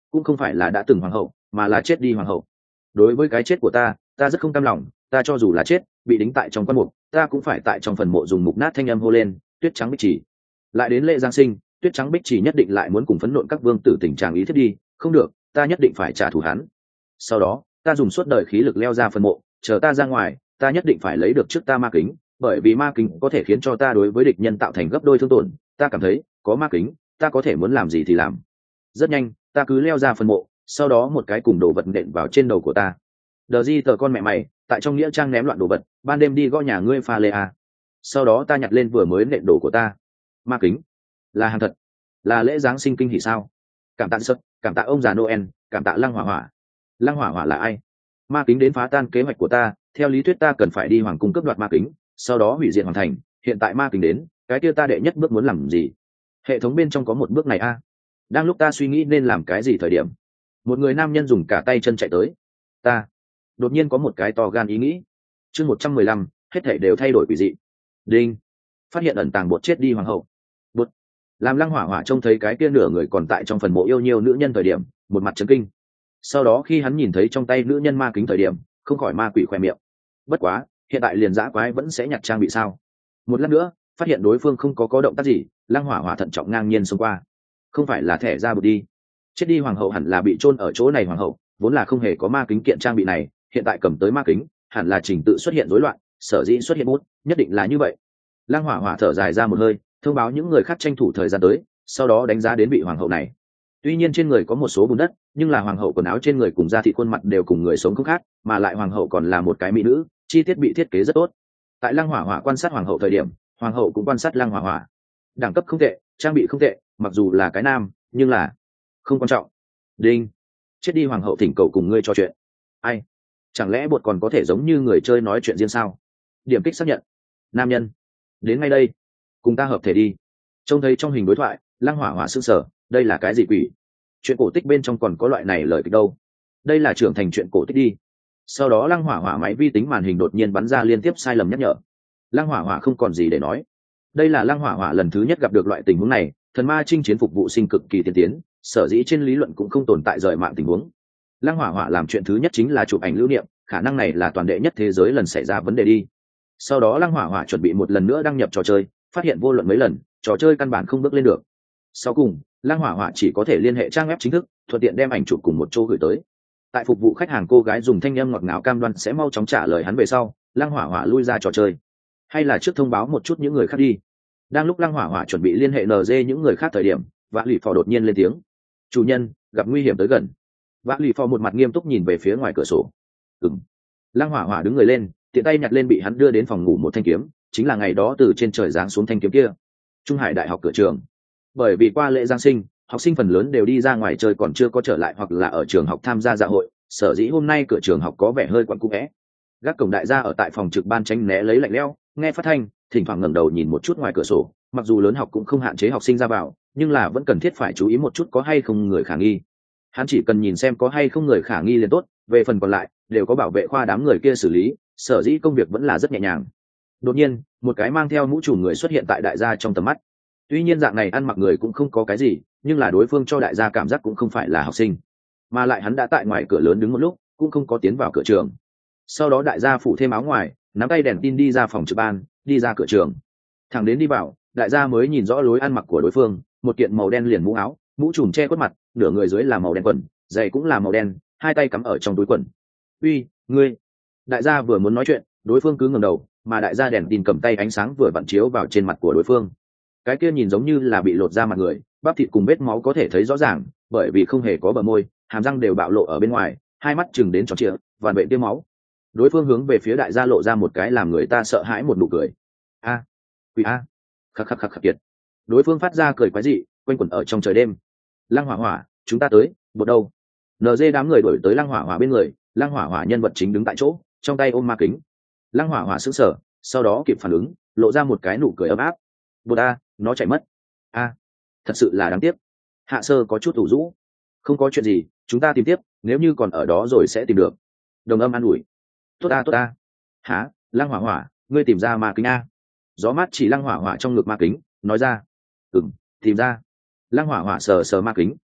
cũng không phải là đã từng hoàng hậu mà là chết đi hoàng hậu. Đối với cái chết của ta ta rất không cam lòng, ta cho dù là chết bị đính tại trong quan mục, ta cũng phải tại trong phần mộ dùng mục nát thanh âm hô lên tuyết trắng bích chỉ. Lại đến lễ giáng sinh, tuyết trắng bích chỉ nhất định lại muốn cùng phấn nộn các vương tử tình trạng ý thiết đi, không được, ta nhất định phải trả thù hắn. Sau đó ta dùng suốt đời khí lực leo ra phần mộ, chờ ta ra ngoài ta nhất định phải lấy được trước ta ma kính, bởi vì ma kính có thể khiến cho ta đối với địch nhân tạo thành gấp đôi thương tổn. Ta cảm thấy có ma kính ta có thể muốn làm gì thì làm. Rất nhanh ta cứ leo ra phần mộ, sau đó một cái cùng đồ vật nện vào trên đầu của ta. Đờ di tờ con mẹ mày, tại trong nghĩa trang ném loạn đồ vật, ban đêm đi gõ nhà ngươi pha lê à. Sau đó ta nhặt lên vừa mới nện đồ của ta. Ma kính là hàng thật, là lễ giáng sinh kinh hỉ sao? Cảm tạ sất, cảm tạ ông già Noel, cảm tạ lăng hỏa hỏa. Lăng hỏa hỏa là ai? Ma kính đến phá tan kế hoạch của ta, theo lý thuyết ta cần phải đi hoàng cung cướp đoạt ma kính, sau đó hủy diệt hoàn thành. Hiện tại ma kính đến, cái kia ta đệ nhất bước muốn làm gì? Hệ thống bên trong có một bước này a à? Đang lúc ta suy nghĩ nên làm cái gì thời điểm, một người nam nhân dùng cả tay chân chạy tới. Ta đột nhiên có một cái to gan ý nghĩ. Chương một trăm mười lăm, hết thảy đều thay đổi quỷ dị. Đinh, phát hiện ẩn tàng bột chết đi hoàng hậu. Bột. Làm lăng hỏa hỏa trông thấy cái kia nửa người còn tại trong phần mộ yêu nhiều nữ nhân thời điểm, một mặt chấn kinh. Sau đó khi hắn nhìn thấy trong tay nữ nhân ma kính thời điểm, không khỏi ma quỷ khoe miệng. Bất quá, hiện tại liền dã quái vẫn sẽ nhặt trang bị sao? Một lát nữa, phát hiện đối phương không có có động tác gì, lăng hỏa hỏa thận trọng ngang nhiên xông qua. Không phải là thẻ ra bột đi. Chết đi hoàng hậu hẳn là bị chôn ở chỗ này hoàng hậu, vốn là không hề có ma kính kiện trang bị này, hiện tại cầm tới ma kính, hẳn là trình tự xuất hiện rối loạn, sở dĩ xuất hiện bút, nhất định là như vậy. Lăng hỏa hỏa thở dài ra một hơi, thông báo những người khác tranh thủ thời gian tới, sau đó đánh giá đến vị hoàng hậu này. Tuy nhiên trên người có một số bùn đất, nhưng là hoàng hậu quần áo trên người cùng da thịt khuôn mặt đều cùng người sống không khác, mà lại hoàng hậu còn là một cái mỹ nữ, chi tiết bị thiết kế rất tốt. Tại lăng hỏa hỏa quan sát hoàng hậu thời điểm, hoàng hậu cũng quan sát lăng hỏa hỏa. Đẳng cấp không tệ, trang bị không tệ, mặc dù là cái nam, nhưng là không quan trọng. Đinh, chết đi hoàng hậu thỉnh cầu cùng ngươi trò chuyện. Ai? Chẳng lẽ bột còn có thể giống như người chơi nói chuyện riêng sao? Điểm kích xác nhận. Nam nhân, đến ngay đây, cùng ta hợp thể đi. Trông thấy trong hình đối thoại, lăng hỏa hỏa sững sờ, đây là cái gì quỷ? Chuyện cổ tích bên trong còn có loại này lời kịch đâu? Đây là trưởng thành chuyện cổ tích đi. Sau đó lăng hỏa hỏa máy vi tính màn hình đột nhiên bắn ra liên tiếp sai lầm nhắc nhở. Lăng hỏa hỏa không còn gì để nói. Đây là lăng hỏa hỏa lần thứ nhất gặp được loại tình huống này, thần ma chinh chiến phục vụ sinh cực kỳ tiên tiến, sở dĩ trên lý luận cũng không tồn tại rời mạng tình huống. Lăng hỏa hỏa làm chuyện thứ nhất chính là chụp ảnh lưu niệm, khả năng này là toàn đệ nhất thế giới lần xảy ra vấn đề đi. Sau đó lăng hỏa hỏa chuẩn bị một lần nữa đăng nhập trò chơi, phát hiện vô luận mấy lần trò chơi căn bản không bước lên được. Sau cùng lăng hỏa hỏa chỉ có thể liên hệ trang web chính thức, thuận tiện đem ảnh chụp cùng một chỗ gửi tới. Tại phục vụ khách hàng cô gái dùng thanh âm ngọt ngào cam đoan sẽ mau chóng trả lời hắn về sau, lăng hỏa hỏa lui ra trò chơi. Hay là trước thông báo một chút những người khác đi. Đang lúc lăng hỏa hỏa chuẩn bị liên hệ en giê những người khác thời điểm, vã lì phò đột nhiên lên tiếng. Chủ nhân, gặp nguy hiểm tới gần. Vã lì phò một mặt nghiêm túc nhìn về phía ngoài cửa sổ. Ừm. Lăng hỏa hỏa đứng người lên, tiện tay nhặt lên bị hắn đưa đến phòng ngủ một thanh kiếm, chính là ngày đó từ trên trời giáng xuống thanh kiếm kia. Trung Hải đại học cửa trường. Bởi vì qua lễ giáng sinh, học sinh phần lớn đều đi ra ngoài chơi còn chưa có trở lại hoặc là ở trường học tham gia dạ hội, sở dĩ hôm nay cửa trường học có vẻ hơi quặn cũ vẽ. Gác cổng đại gia ở tại phòng trực ban tránh né lấy lạnh lẽo, nghe phát thanh, thỉnh thoảng ngẩng đầu nhìn một chút ngoài cửa sổ. Mặc dù lớn học cũng không hạn chế học sinh ra vào, nhưng là vẫn cần thiết phải chú ý một chút có hay không người khả nghi. Hắn chỉ cần nhìn xem có hay không người khả nghi liền tốt, về phần còn lại đều có bảo vệ khoa đám người kia xử lý, sở dĩ công việc vẫn là rất nhẹ nhàng. Đột nhiên một cái mang theo mũ trùm người xuất hiện tại đại gia trong tầm mắt. Tuy nhiên dạng này ăn mặc người cũng không có cái gì, nhưng là đối phương cho đại gia cảm giác cũng không phải là học sinh, mà lại hắn đã tại ngoài cửa lớn đứng một lúc cũng không có tiến vào cửa trường. Sau đó đại gia phủ thêm áo ngoài, nắm tay đèn tin đi ra phòng trực ban, đi ra cửa trường. Thẳng đến đi vào, đại gia mới nhìn rõ lối ăn mặc của đối phương, một kiện màu đen liền mũ áo, mũ trùm che khuất mặt, nửa người dưới là màu đen quần, giày cũng là màu đen, hai tay cắm ở trong túi quần. Uy, ngươi! Đại gia vừa muốn nói chuyện, đối phương cứ ngẩng đầu, mà đại gia đèn tin cầm tay ánh sáng vừa vặn chiếu vào trên mặt của đối phương. Cái kia nhìn giống như là bị lột ra mặt người, bắp thịt cùng vết máu có thể thấy rõ ràng, bởi vì không hề có bờ môi, hàm răng đều bạo lộ ở bên ngoài, hai mắt chừng đến tròn trịa, vằn vện tiêm máu. Đối phương hướng về phía đại gia lộ ra một cái làm người ta sợ hãi một nụ cười. A, quỷ a, khắc khắc khắc khắc kiệt. Đối phương phát ra cười quái dị, quanh quẩn ở trong trời đêm. Lăng hỏa hỏa, chúng ta tới, bột đâu? en giê đám người đuổi tới lăng hỏa hỏa bên người, lăng hỏa hỏa nhân vật chính đứng tại chỗ, trong tay ôm ma kính. Lăng hỏa hỏa sững sờ, sau đó kịp phản ứng, lộ ra một cái nụ cười ấm áp. Bột a, nó chạy mất. A, thật sự là đáng tiếc. Hạ sơ có chút ủ rũ. Không có chuyện gì, chúng ta tìm tiếp, nếu như còn ở đó rồi sẽ tìm được. Đồng âm an ủi. Tốt a tốt a. Hả, lăng hỏa hỏa, ngươi tìm ra ma kính a? Gió mát chỉ lăng hỏa hỏa trong ngực ma kính, nói ra. Ừm, tìm ra. Lăng hỏa hỏa sờ sờ ma kính.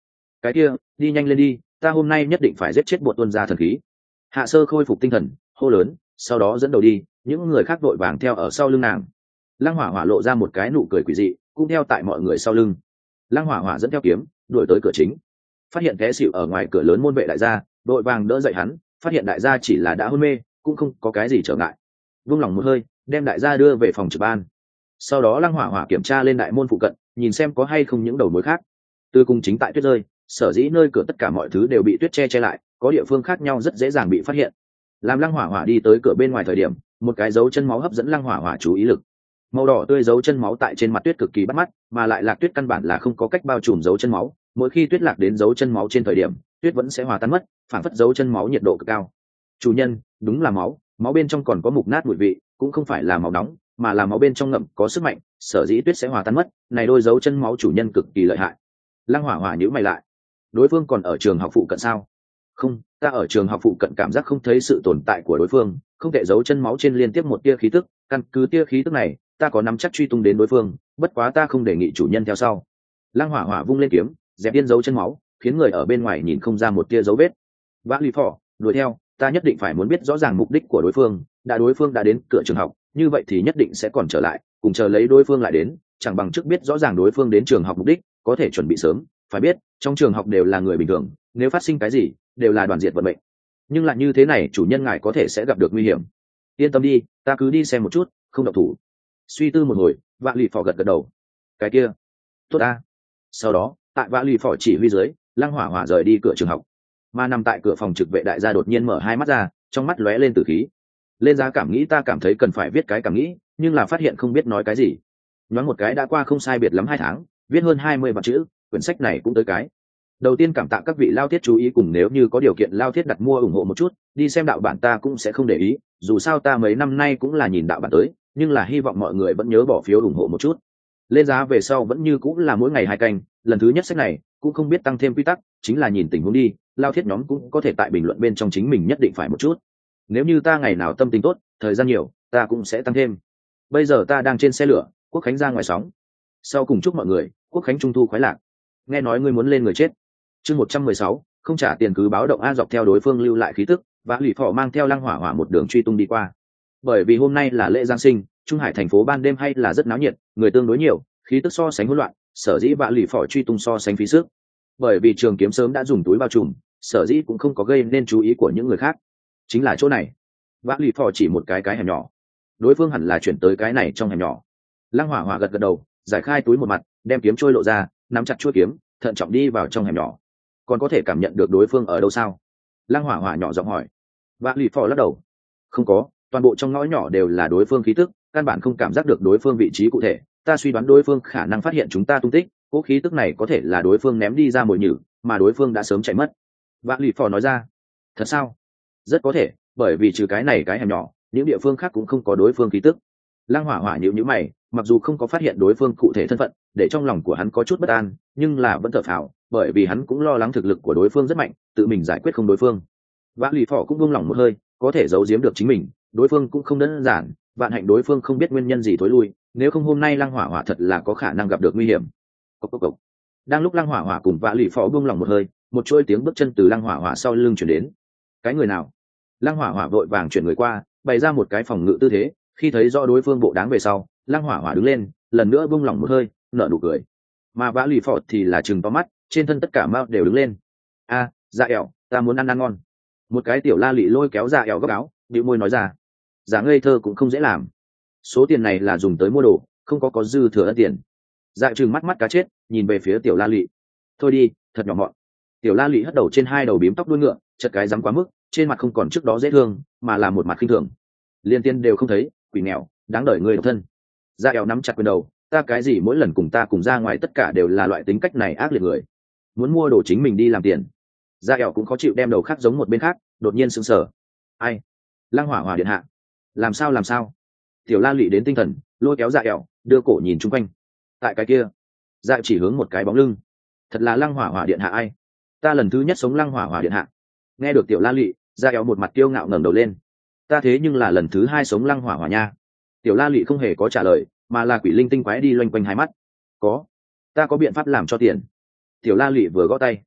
cái kia đi nhanh lên đi, ta hôm nay nhất định phải giết chết bột tuân gia thần khí. Hạ sơ khôi phục tinh thần hô lớn, sau đó dẫn đầu đi, những người khác vội vàng theo ở sau lưng nàng. Lăng hỏa hỏa lộ ra một cái nụ cười quỷ dị, cũng theo tại mọi người sau lưng. Lăng hỏa hỏa dẫn theo kiếm đuổi tới cửa chính, phát hiện té xịu ở ngoài cửa lớn môn vệ đại gia, vội vàng đỡ dậy hắn, phát hiện đại gia chỉ là đã hôn mê, cũng không có cái gì trở ngại. Vung lòng một hơi, đem đại gia đưa về phòng trực ban. Sau đó Lăng hỏa hỏa kiểm tra lên đại môn phụ cận, nhìn xem có hay không những đầu mối khác. Từ cùng chính tại tuyết rơi, sở dĩ nơi cửa tất cả mọi thứ đều bị tuyết che che lại, có địa phương khác nhau rất dễ dàng bị phát hiện. Làm Lăng hỏa hỏa đi tới cửa bên ngoài thời điểm, một cái dấu chân máu hấp dẫn Lăng hỏa hỏa chú ý lực. Màu đỏ tươi dấu chân máu tại trên mặt tuyết cực kỳ bắt mắt, mà lại lạc tuyết căn bản là không có cách bao trùm dấu chân máu, mỗi khi tuyết lạc đến dấu chân máu trên thời điểm, tuyết vẫn sẽ hòa tan mất, phản phất dấu chân máu nhiệt độ cực cao. Chủ nhân, đúng là máu, máu bên trong còn có mục nát mùi vị, cũng không phải là máu nóng, mà là máu bên trong ngậm có sức mạnh, sở dĩ tuyết sẽ hòa tan mất, này đôi dấu chân máu chủ nhân cực kỳ lợi hại. Lăng hỏa hỏa nhíu mày lại, đối phương còn ở trường học phụ cận sao? Không, ta ở trường học phụ cận cảm giác không thấy sự tồn tại của đối phương, không thể dấu chân máu trên liên tiếp một tia khí tức, căn cứ tia khí tức này, ta có nắm chắc truy tung đến đối phương, bất quá ta không đề nghị chủ nhân theo sau. Lăng hỏa hỏa vung lên kiếm, dẹp yên dấu chân máu, khiến người ở bên ngoài nhìn không ra một tia dấu vết. Vã lì phò đuổi theo, ta nhất định phải muốn biết rõ ràng mục đích của đối phương, đã đối phương đã đến cửa trường học, như vậy thì nhất định sẽ còn trở lại, cùng chờ lấy đối phương lại đến, chẳng bằng trước biết rõ ràng đối phương đến trường học mục đích, có thể chuẩn bị sớm. Phải biết, trong trường học đều là người bình thường, nếu phát sinh cái gì, đều là đoàn diệt vận mệnh. Nhưng lại như thế này, chủ nhân ngài có thể sẽ gặp được nguy hiểm. Yên tâm đi, ta cứ đi xem một chút, không động thủ. Suy tư một hồi, Vã lì phò gật gật đầu. Cái kia, tốt ta. Sau đó, tại Vã lì phò chỉ huy dưới, Lăng hỏa hỏa rời đi cửa trường học, mà nằm tại cửa phòng trực vệ đại gia đột nhiên mở hai mắt ra, trong mắt lóe lên tử khí. Lên giá cảm nghĩ, ta cảm thấy cần phải viết cái cảm nghĩ, nhưng là phát hiện không biết nói cái gì. Nói một cái đã qua không sai biệt lắm hai tháng, viết hơn hai mươi vạn chữ, quyển sách này cũng tới cái. Đầu tiên cảm tạ các vị lao thiết chú ý, cùng nếu như có điều kiện lao thiết đặt mua ủng hộ một chút, đi xem đạo bản ta cũng sẽ không để ý, dù sao ta mấy năm nay cũng là nhìn đạo bản tới, nhưng là hy vọng mọi người vẫn nhớ bỏ phiếu ủng hộ một chút. Lên giá về sau vẫn như cũng là mỗi ngày hai canh, lần thứ nhất sách này cũng không biết tăng thêm quy tắc, chính là nhìn tình huống đi, lao thiết nhóm cũng có thể tại bình luận bên trong chính mình nhất định phải một chút. Nếu như ta ngày nào tâm tình tốt, thời gian nhiều, ta cũng sẽ tăng thêm. Bây giờ ta đang trên xe lửa, Quốc khánh ra ngoài sóng. Sau cùng chúc mọi người Quốc khánh trung thu khoái lạc. Nghe nói ngươi muốn lên người chết. Chương một trăm mười sáu, không trả tiền cứ báo động a. Dọc theo đối phương lưu lại khí tức, Vã lì phò mang theo Lăng hỏa hỏa một đường truy tung đi qua. Bởi vì hôm nay là lễ Giáng sinh, Trung Hải thành phố ban đêm hay là rất náo nhiệt, người tương đối nhiều, khí tức so sánh hỗn loạn, sở dĩ Vã lì phò truy tung so sánh phí sức. Bởi vì trường kiếm sớm đã dùng túi bao trùm, sở dĩ cũng không có gây nên chú ý của những người khác. Chính là chỗ này. Vã lì phò chỉ một cái cái hẻm nhỏ, đối phương hẳn là chuyển tới cái này trong hẻm nhỏ. Lăng hỏa hỏa gật gật đầu, giải khai túi một mặt, đem kiếm trôi lộ ra, nắm chặt chuôi kiếm, thận trọng đi vào trong hẻm nhỏ. Còn có thể cảm nhận được đối phương ở đâu sao? Lăng hỏa hỏa nhỏ giọng hỏi. Vã lì phò lắc đầu, không có, toàn bộ trong ngõ nhỏ đều là đối phương khí tức, căn bản không cảm giác được đối phương vị trí cụ thể. Ta suy đoán đối phương khả năng phát hiện chúng ta tung tích, cố khí tức này có thể là đối phương ném đi ra mồi nhử, mà đối phương đã sớm chạy mất. Vã lì phò nói ra. Thật sao? Rất có thể, bởi vì trừ cái này cái hẻm nhỏ, những địa phương khác cũng không có đối phương khí tức. Lăng hỏa hỏa nhíu nhíu mày, mặc dù không có phát hiện đối phương cụ thể thân phận, để trong lòng của hắn có chút bất an, nhưng là vẫn thở phào, bởi vì hắn cũng lo lắng thực lực của đối phương rất mạnh, tự mình giải quyết không đối phương. Vã lì phò cũng buông lòng một hơi, có thể giấu giếm được chính mình, đối phương cũng không đơn giản, vạn hạnh đối phương không biết nguyên nhân gì thối lui, nếu không hôm nay Lăng hỏa hỏa thật là có khả năng gặp được nguy hiểm. Cốc cốc cốc. Đang lúc Lăng hỏa hỏa cùng Vã lì phò buông lòng một hơi, một chuỗi tiếng bước chân từ Lăng hỏa hỏa sau lưng truyền đến. Cái người nào? Lăng hỏa hỏa vội vàng chuyển người qua, bày ra một cái phòng ngự tư thế, khi thấy rõ đối phương bộ đáng về sau, Lăng hỏa hỏa đứng lên, lần nữa buông lỏng một hơi, nở nụ cười. Mà Vã lì phò thì là trừng to mắt, trên thân tất cả mao đều đứng lên. A, dạ ẻo, ta muốn ăn ăn ngon. Một cái tiểu la lị lôi kéo dạ ẻo góc áo, bĩu môi nói ra. Giả ngây thơ cũng không dễ làm. Số tiền này là dùng tới mua đồ, không có có dư thừa ân tiền. Dạ trừng mắt mắt cá chết, nhìn về phía tiểu la lị. Thôi đi, thật nhỏ mọn. Tiểu la lị hất đầu trên hai đầu bím tóc đuôi ngựa, chật cái dám quá mức, trên mặt không còn trước đó dễ thương, mà là một mặt khinh thường. Liên tiên đều không thấy, quỷ nghèo, đáng đời người độc thân. Dạ ẻo nắm chặt quyền đầu, ta cái gì mỗi lần cùng ta cùng ra ngoài tất cả đều là loại tính cách này ác liệt người, muốn mua đồ chính mình đi làm tiền. Dạ ẻo cũng khó chịu đem đầu khác giống một bên khác, đột nhiên sững sờ. Ai? Lăng hỏa hỏa điện hạ. Làm sao làm sao? Tiểu la lị đến tinh thần, lôi kéo dạ ẻo, đưa cổ nhìn chung quanh. Tại cái kia, dạ chỉ hướng một cái bóng lưng. Thật là Lăng hỏa hỏa điện hạ ai? Ta lần thứ nhất sống Lăng hỏa hỏa điện hạ. Nghe được tiểu la lị, dạ ẻo một mặt kiêu ngạo ngẩng đầu lên. Ta thế nhưng là lần thứ hai sống Lăng hỏa hỏa nha. Tiểu la lị không hề có trả lời, mà là quỷ linh tinh quái đi loanh quanh hai mắt. Có, ta có biện pháp làm cho tiền. Tiểu la lị vừa gõ tay,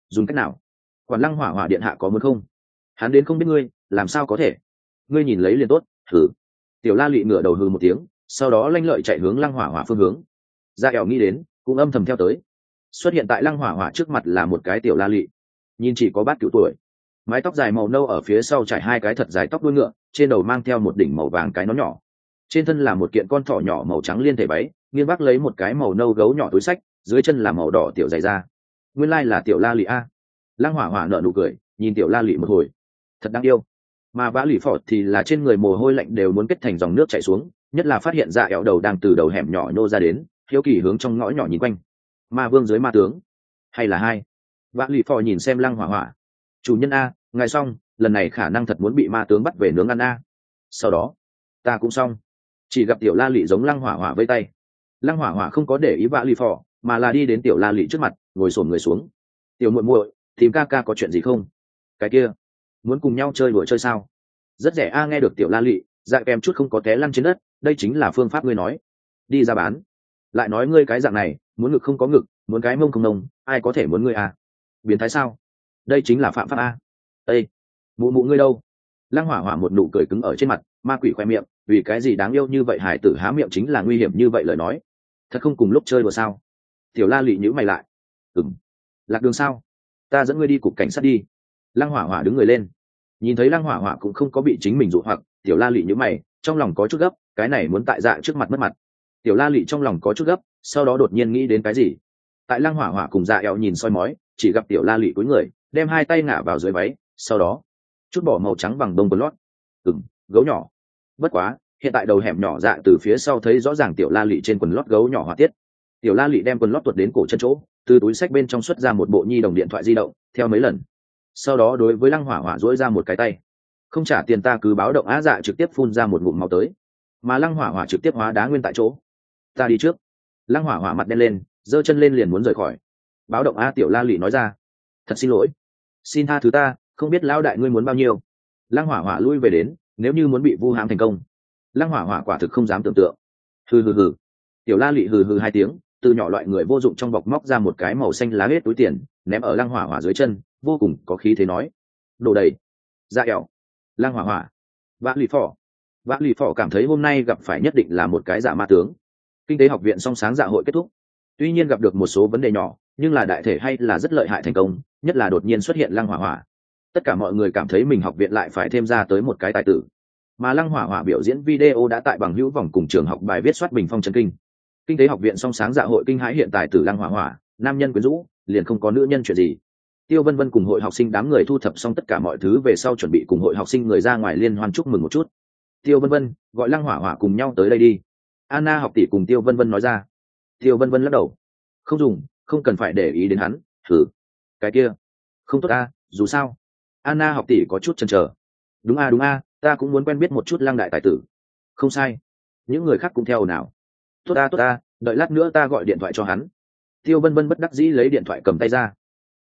dùng cách nào? Quản Lăng Hỏa Hỏa điện hạ có muốn không? Hắn đến không biết ngươi, làm sao có thể? Ngươi nhìn lấy liền tốt. Thử. Tiểu La Lị ngửa đầu hừ một tiếng, sau đó lanh lợi chạy hướng Lăng Hỏa Hỏa phương hướng. Dạ ẻo nghĩ đến, cũng âm thầm theo tới. Xuất hiện tại Lăng Hỏa Hỏa trước mặt là một cái tiểu La Lị, nhìn chỉ có bát cửu tuổi, mái tóc dài màu nâu ở phía sau trải hai cái thật dài tóc đuôi ngựa, trên đầu mang theo một đỉnh màu vàng cái nón nhỏ, trên thân là một kiện con thỏ nhỏ màu trắng liên thể váy, nghiêng vác lấy một cái màu nâu gấu nhỏ túi sách, dưới chân là màu đỏ tiểu giày da. Nguyên lai là tiểu La Lị a. Lăng Hỏa Hỏa nở nụ cười, nhìn tiểu La Lị một hồi, thật đáng yêu. Mà Vã Lì Phò thì là trên người mồ hôi lạnh đều muốn kết thành dòng nước chảy xuống, nhất là phát hiện Dạ ẻo đầu đang từ đầu hẻm nhỏ nhô ra đến, hiếu kỳ hướng trong ngõ nhỏ nhìn quanh. Ma vương dưới ma tướng, hay là hai? Vã Lì Phò nhìn xem Lăng Hỏa Hỏa, chủ nhân a, ngài xong, lần này khả năng thật muốn bị ma tướng bắt về nướng ăn a. Sau đó ta cũng xong. Chỉ gặp tiểu La Lị giống Lăng Hỏa Hỏa vây tay. Lăng Hỏa Hỏa không có để ý Vã Lì Phò, mà là đi đến tiểu La Lị trước mặt, ngồi xổm người xuống. Tiểu muội muội, tìm ca ca có chuyện gì không? Cái kia, muốn cùng nhau chơi đùa chơi sao? Rất rẻ a. Nghe được tiểu La Lị, Dạ kèm chút không có té lăn trên đất. Đây chính là phương pháp ngươi nói, đi ra bán. Lại nói ngươi cái dạng này, muốn ngực không có ngực, muốn cái mông không nông, ai có thể muốn ngươi a? Biến thái sao? Đây chính là phạm pháp a. Ê, mụ mụ ngươi đâu? Lăng Hỏa Hỏa một nụ cười cứng ở trên mặt, ma quỷ khoe miệng, vì cái gì đáng yêu như vậy hải tử há miệng chính là nguy hiểm như vậy lời nói. Thật không cùng lúc chơi đùa sao? Tiểu La Lị nhíu mày lại. Ừm. Lạc đường sao? Ta dẫn ngươi đi cục cảnh sát đi. Lăng Hỏa Hỏa đứng người lên. Nhìn thấy Lăng Hỏa Hỏa cũng không có bị chính mình dụ hoặc, tiểu La Lị nhíu mày, trong lòng có chút gấp, cái này muốn tại Dạ trước mặt mất mặt. Tiểu La Lị trong lòng có chút gấp, sau đó đột nhiên nghĩ đến cái gì. Tại Lăng Hỏa Hỏa cùng Dạ eo nhìn soi mói, chỉ gặp tiểu La Lị cúi người, đem hai tay ngả vào dưới váy, sau đó chút bỏ màu trắng bằng đông quần lót. Ừm, gấu nhỏ. Bất quá, hiện tại đầu hẻm nhỏ Dạ từ phía sau thấy rõ ràng tiểu La Lị trên quần lót gấu nhỏ họa tiết. Tiểu La Lị đem quần lót tuột đến cổ chân chỗ, từ túi xách bên trong xuất ra một bộ nhi đồng điện thoại di động, theo mấy lần. Sau đó đối với Lăng Hỏa Hỏa duỗi ra một cái tay. Không trả tiền ta cứ báo động á. Dạ trực tiếp phun ra một ngụm máu tới, mà Lăng Hỏa Hỏa trực tiếp hóa đá nguyên tại chỗ. Ta đi trước. Lăng Hỏa Hỏa mặt đen lên, giơ chân lên liền muốn rời khỏi. Báo động a. Tiểu La Lị nói ra, thật xin lỗi, xin tha thứ ta, không biết lão đại ngươi muốn bao nhiêu. Lăng Hỏa Hỏa lui về đến, nếu như muốn bị vu hãm thành công. Lăng Hỏa Hỏa quả thực không dám tưởng tượng. Hừ hừ hừ. Tiểu La Lị hừ hừ hai tiếng, từ nhỏ loại người vô dụng trong bọc móc ra một cái màu xanh lá hết túi tiền, ném ở Lăng Hỏa Hỏa dưới chân, vô cùng có khí thế nói, đồ đầy. Dạ ẻo. Lăng Hỏa Hỏa. Vã Lì Phò. Vã Lì Phò cảm thấy hôm nay gặp phải nhất định là một cái giả ma tướng. Kinh tế học viện song sáng dạ hội kết thúc, tuy nhiên gặp được một số vấn đề nhỏ, nhưng là đại thể hay là rất lợi hại thành công, nhất là đột nhiên xuất hiện Lăng Hỏa Hỏa. Tất cả mọi người cảm thấy mình học viện lại phải thêm ra tới một cái tài tử, mà Lăng Hỏa Hỏa biểu diễn video đã tại bằng hữu vòng cùng trường học bài viết soát bình phong chân kinh. Kinh tế học viện song sáng dạ hội kinh hãi hiện tài tử Lăng Hỏa Hỏa, nam nhân quyến rũ, liền không có nữ nhân chuyện gì. Tiêu Vân Vân cùng hội học sinh đám người thu thập xong tất cả mọi thứ về sau chuẩn bị cùng hội học sinh người ra ngoài liên hoan chúc mừng một chút. Tiêu Vân Vân, gọi Lăng Hỏa Hỏa cùng nhau tới đây đi. Anna học tỷ cùng Tiêu Vân Vân nói ra. Tiêu Vân Vân lắc đầu, không dùng, không cần phải để ý đến hắn. Thử cái kia không tốt a, dù sao. Anna học tỷ có chút chần chờ. Đúng a đúng a, ta cũng muốn quen biết một chút Lăng đại tài tử. Không sai, những người khác cũng theo nào. Tốt a tốt a, đợi lát nữa ta gọi điện thoại cho hắn. Tiêu Vân Vân bất đắc dĩ lấy điện thoại cầm tay ra.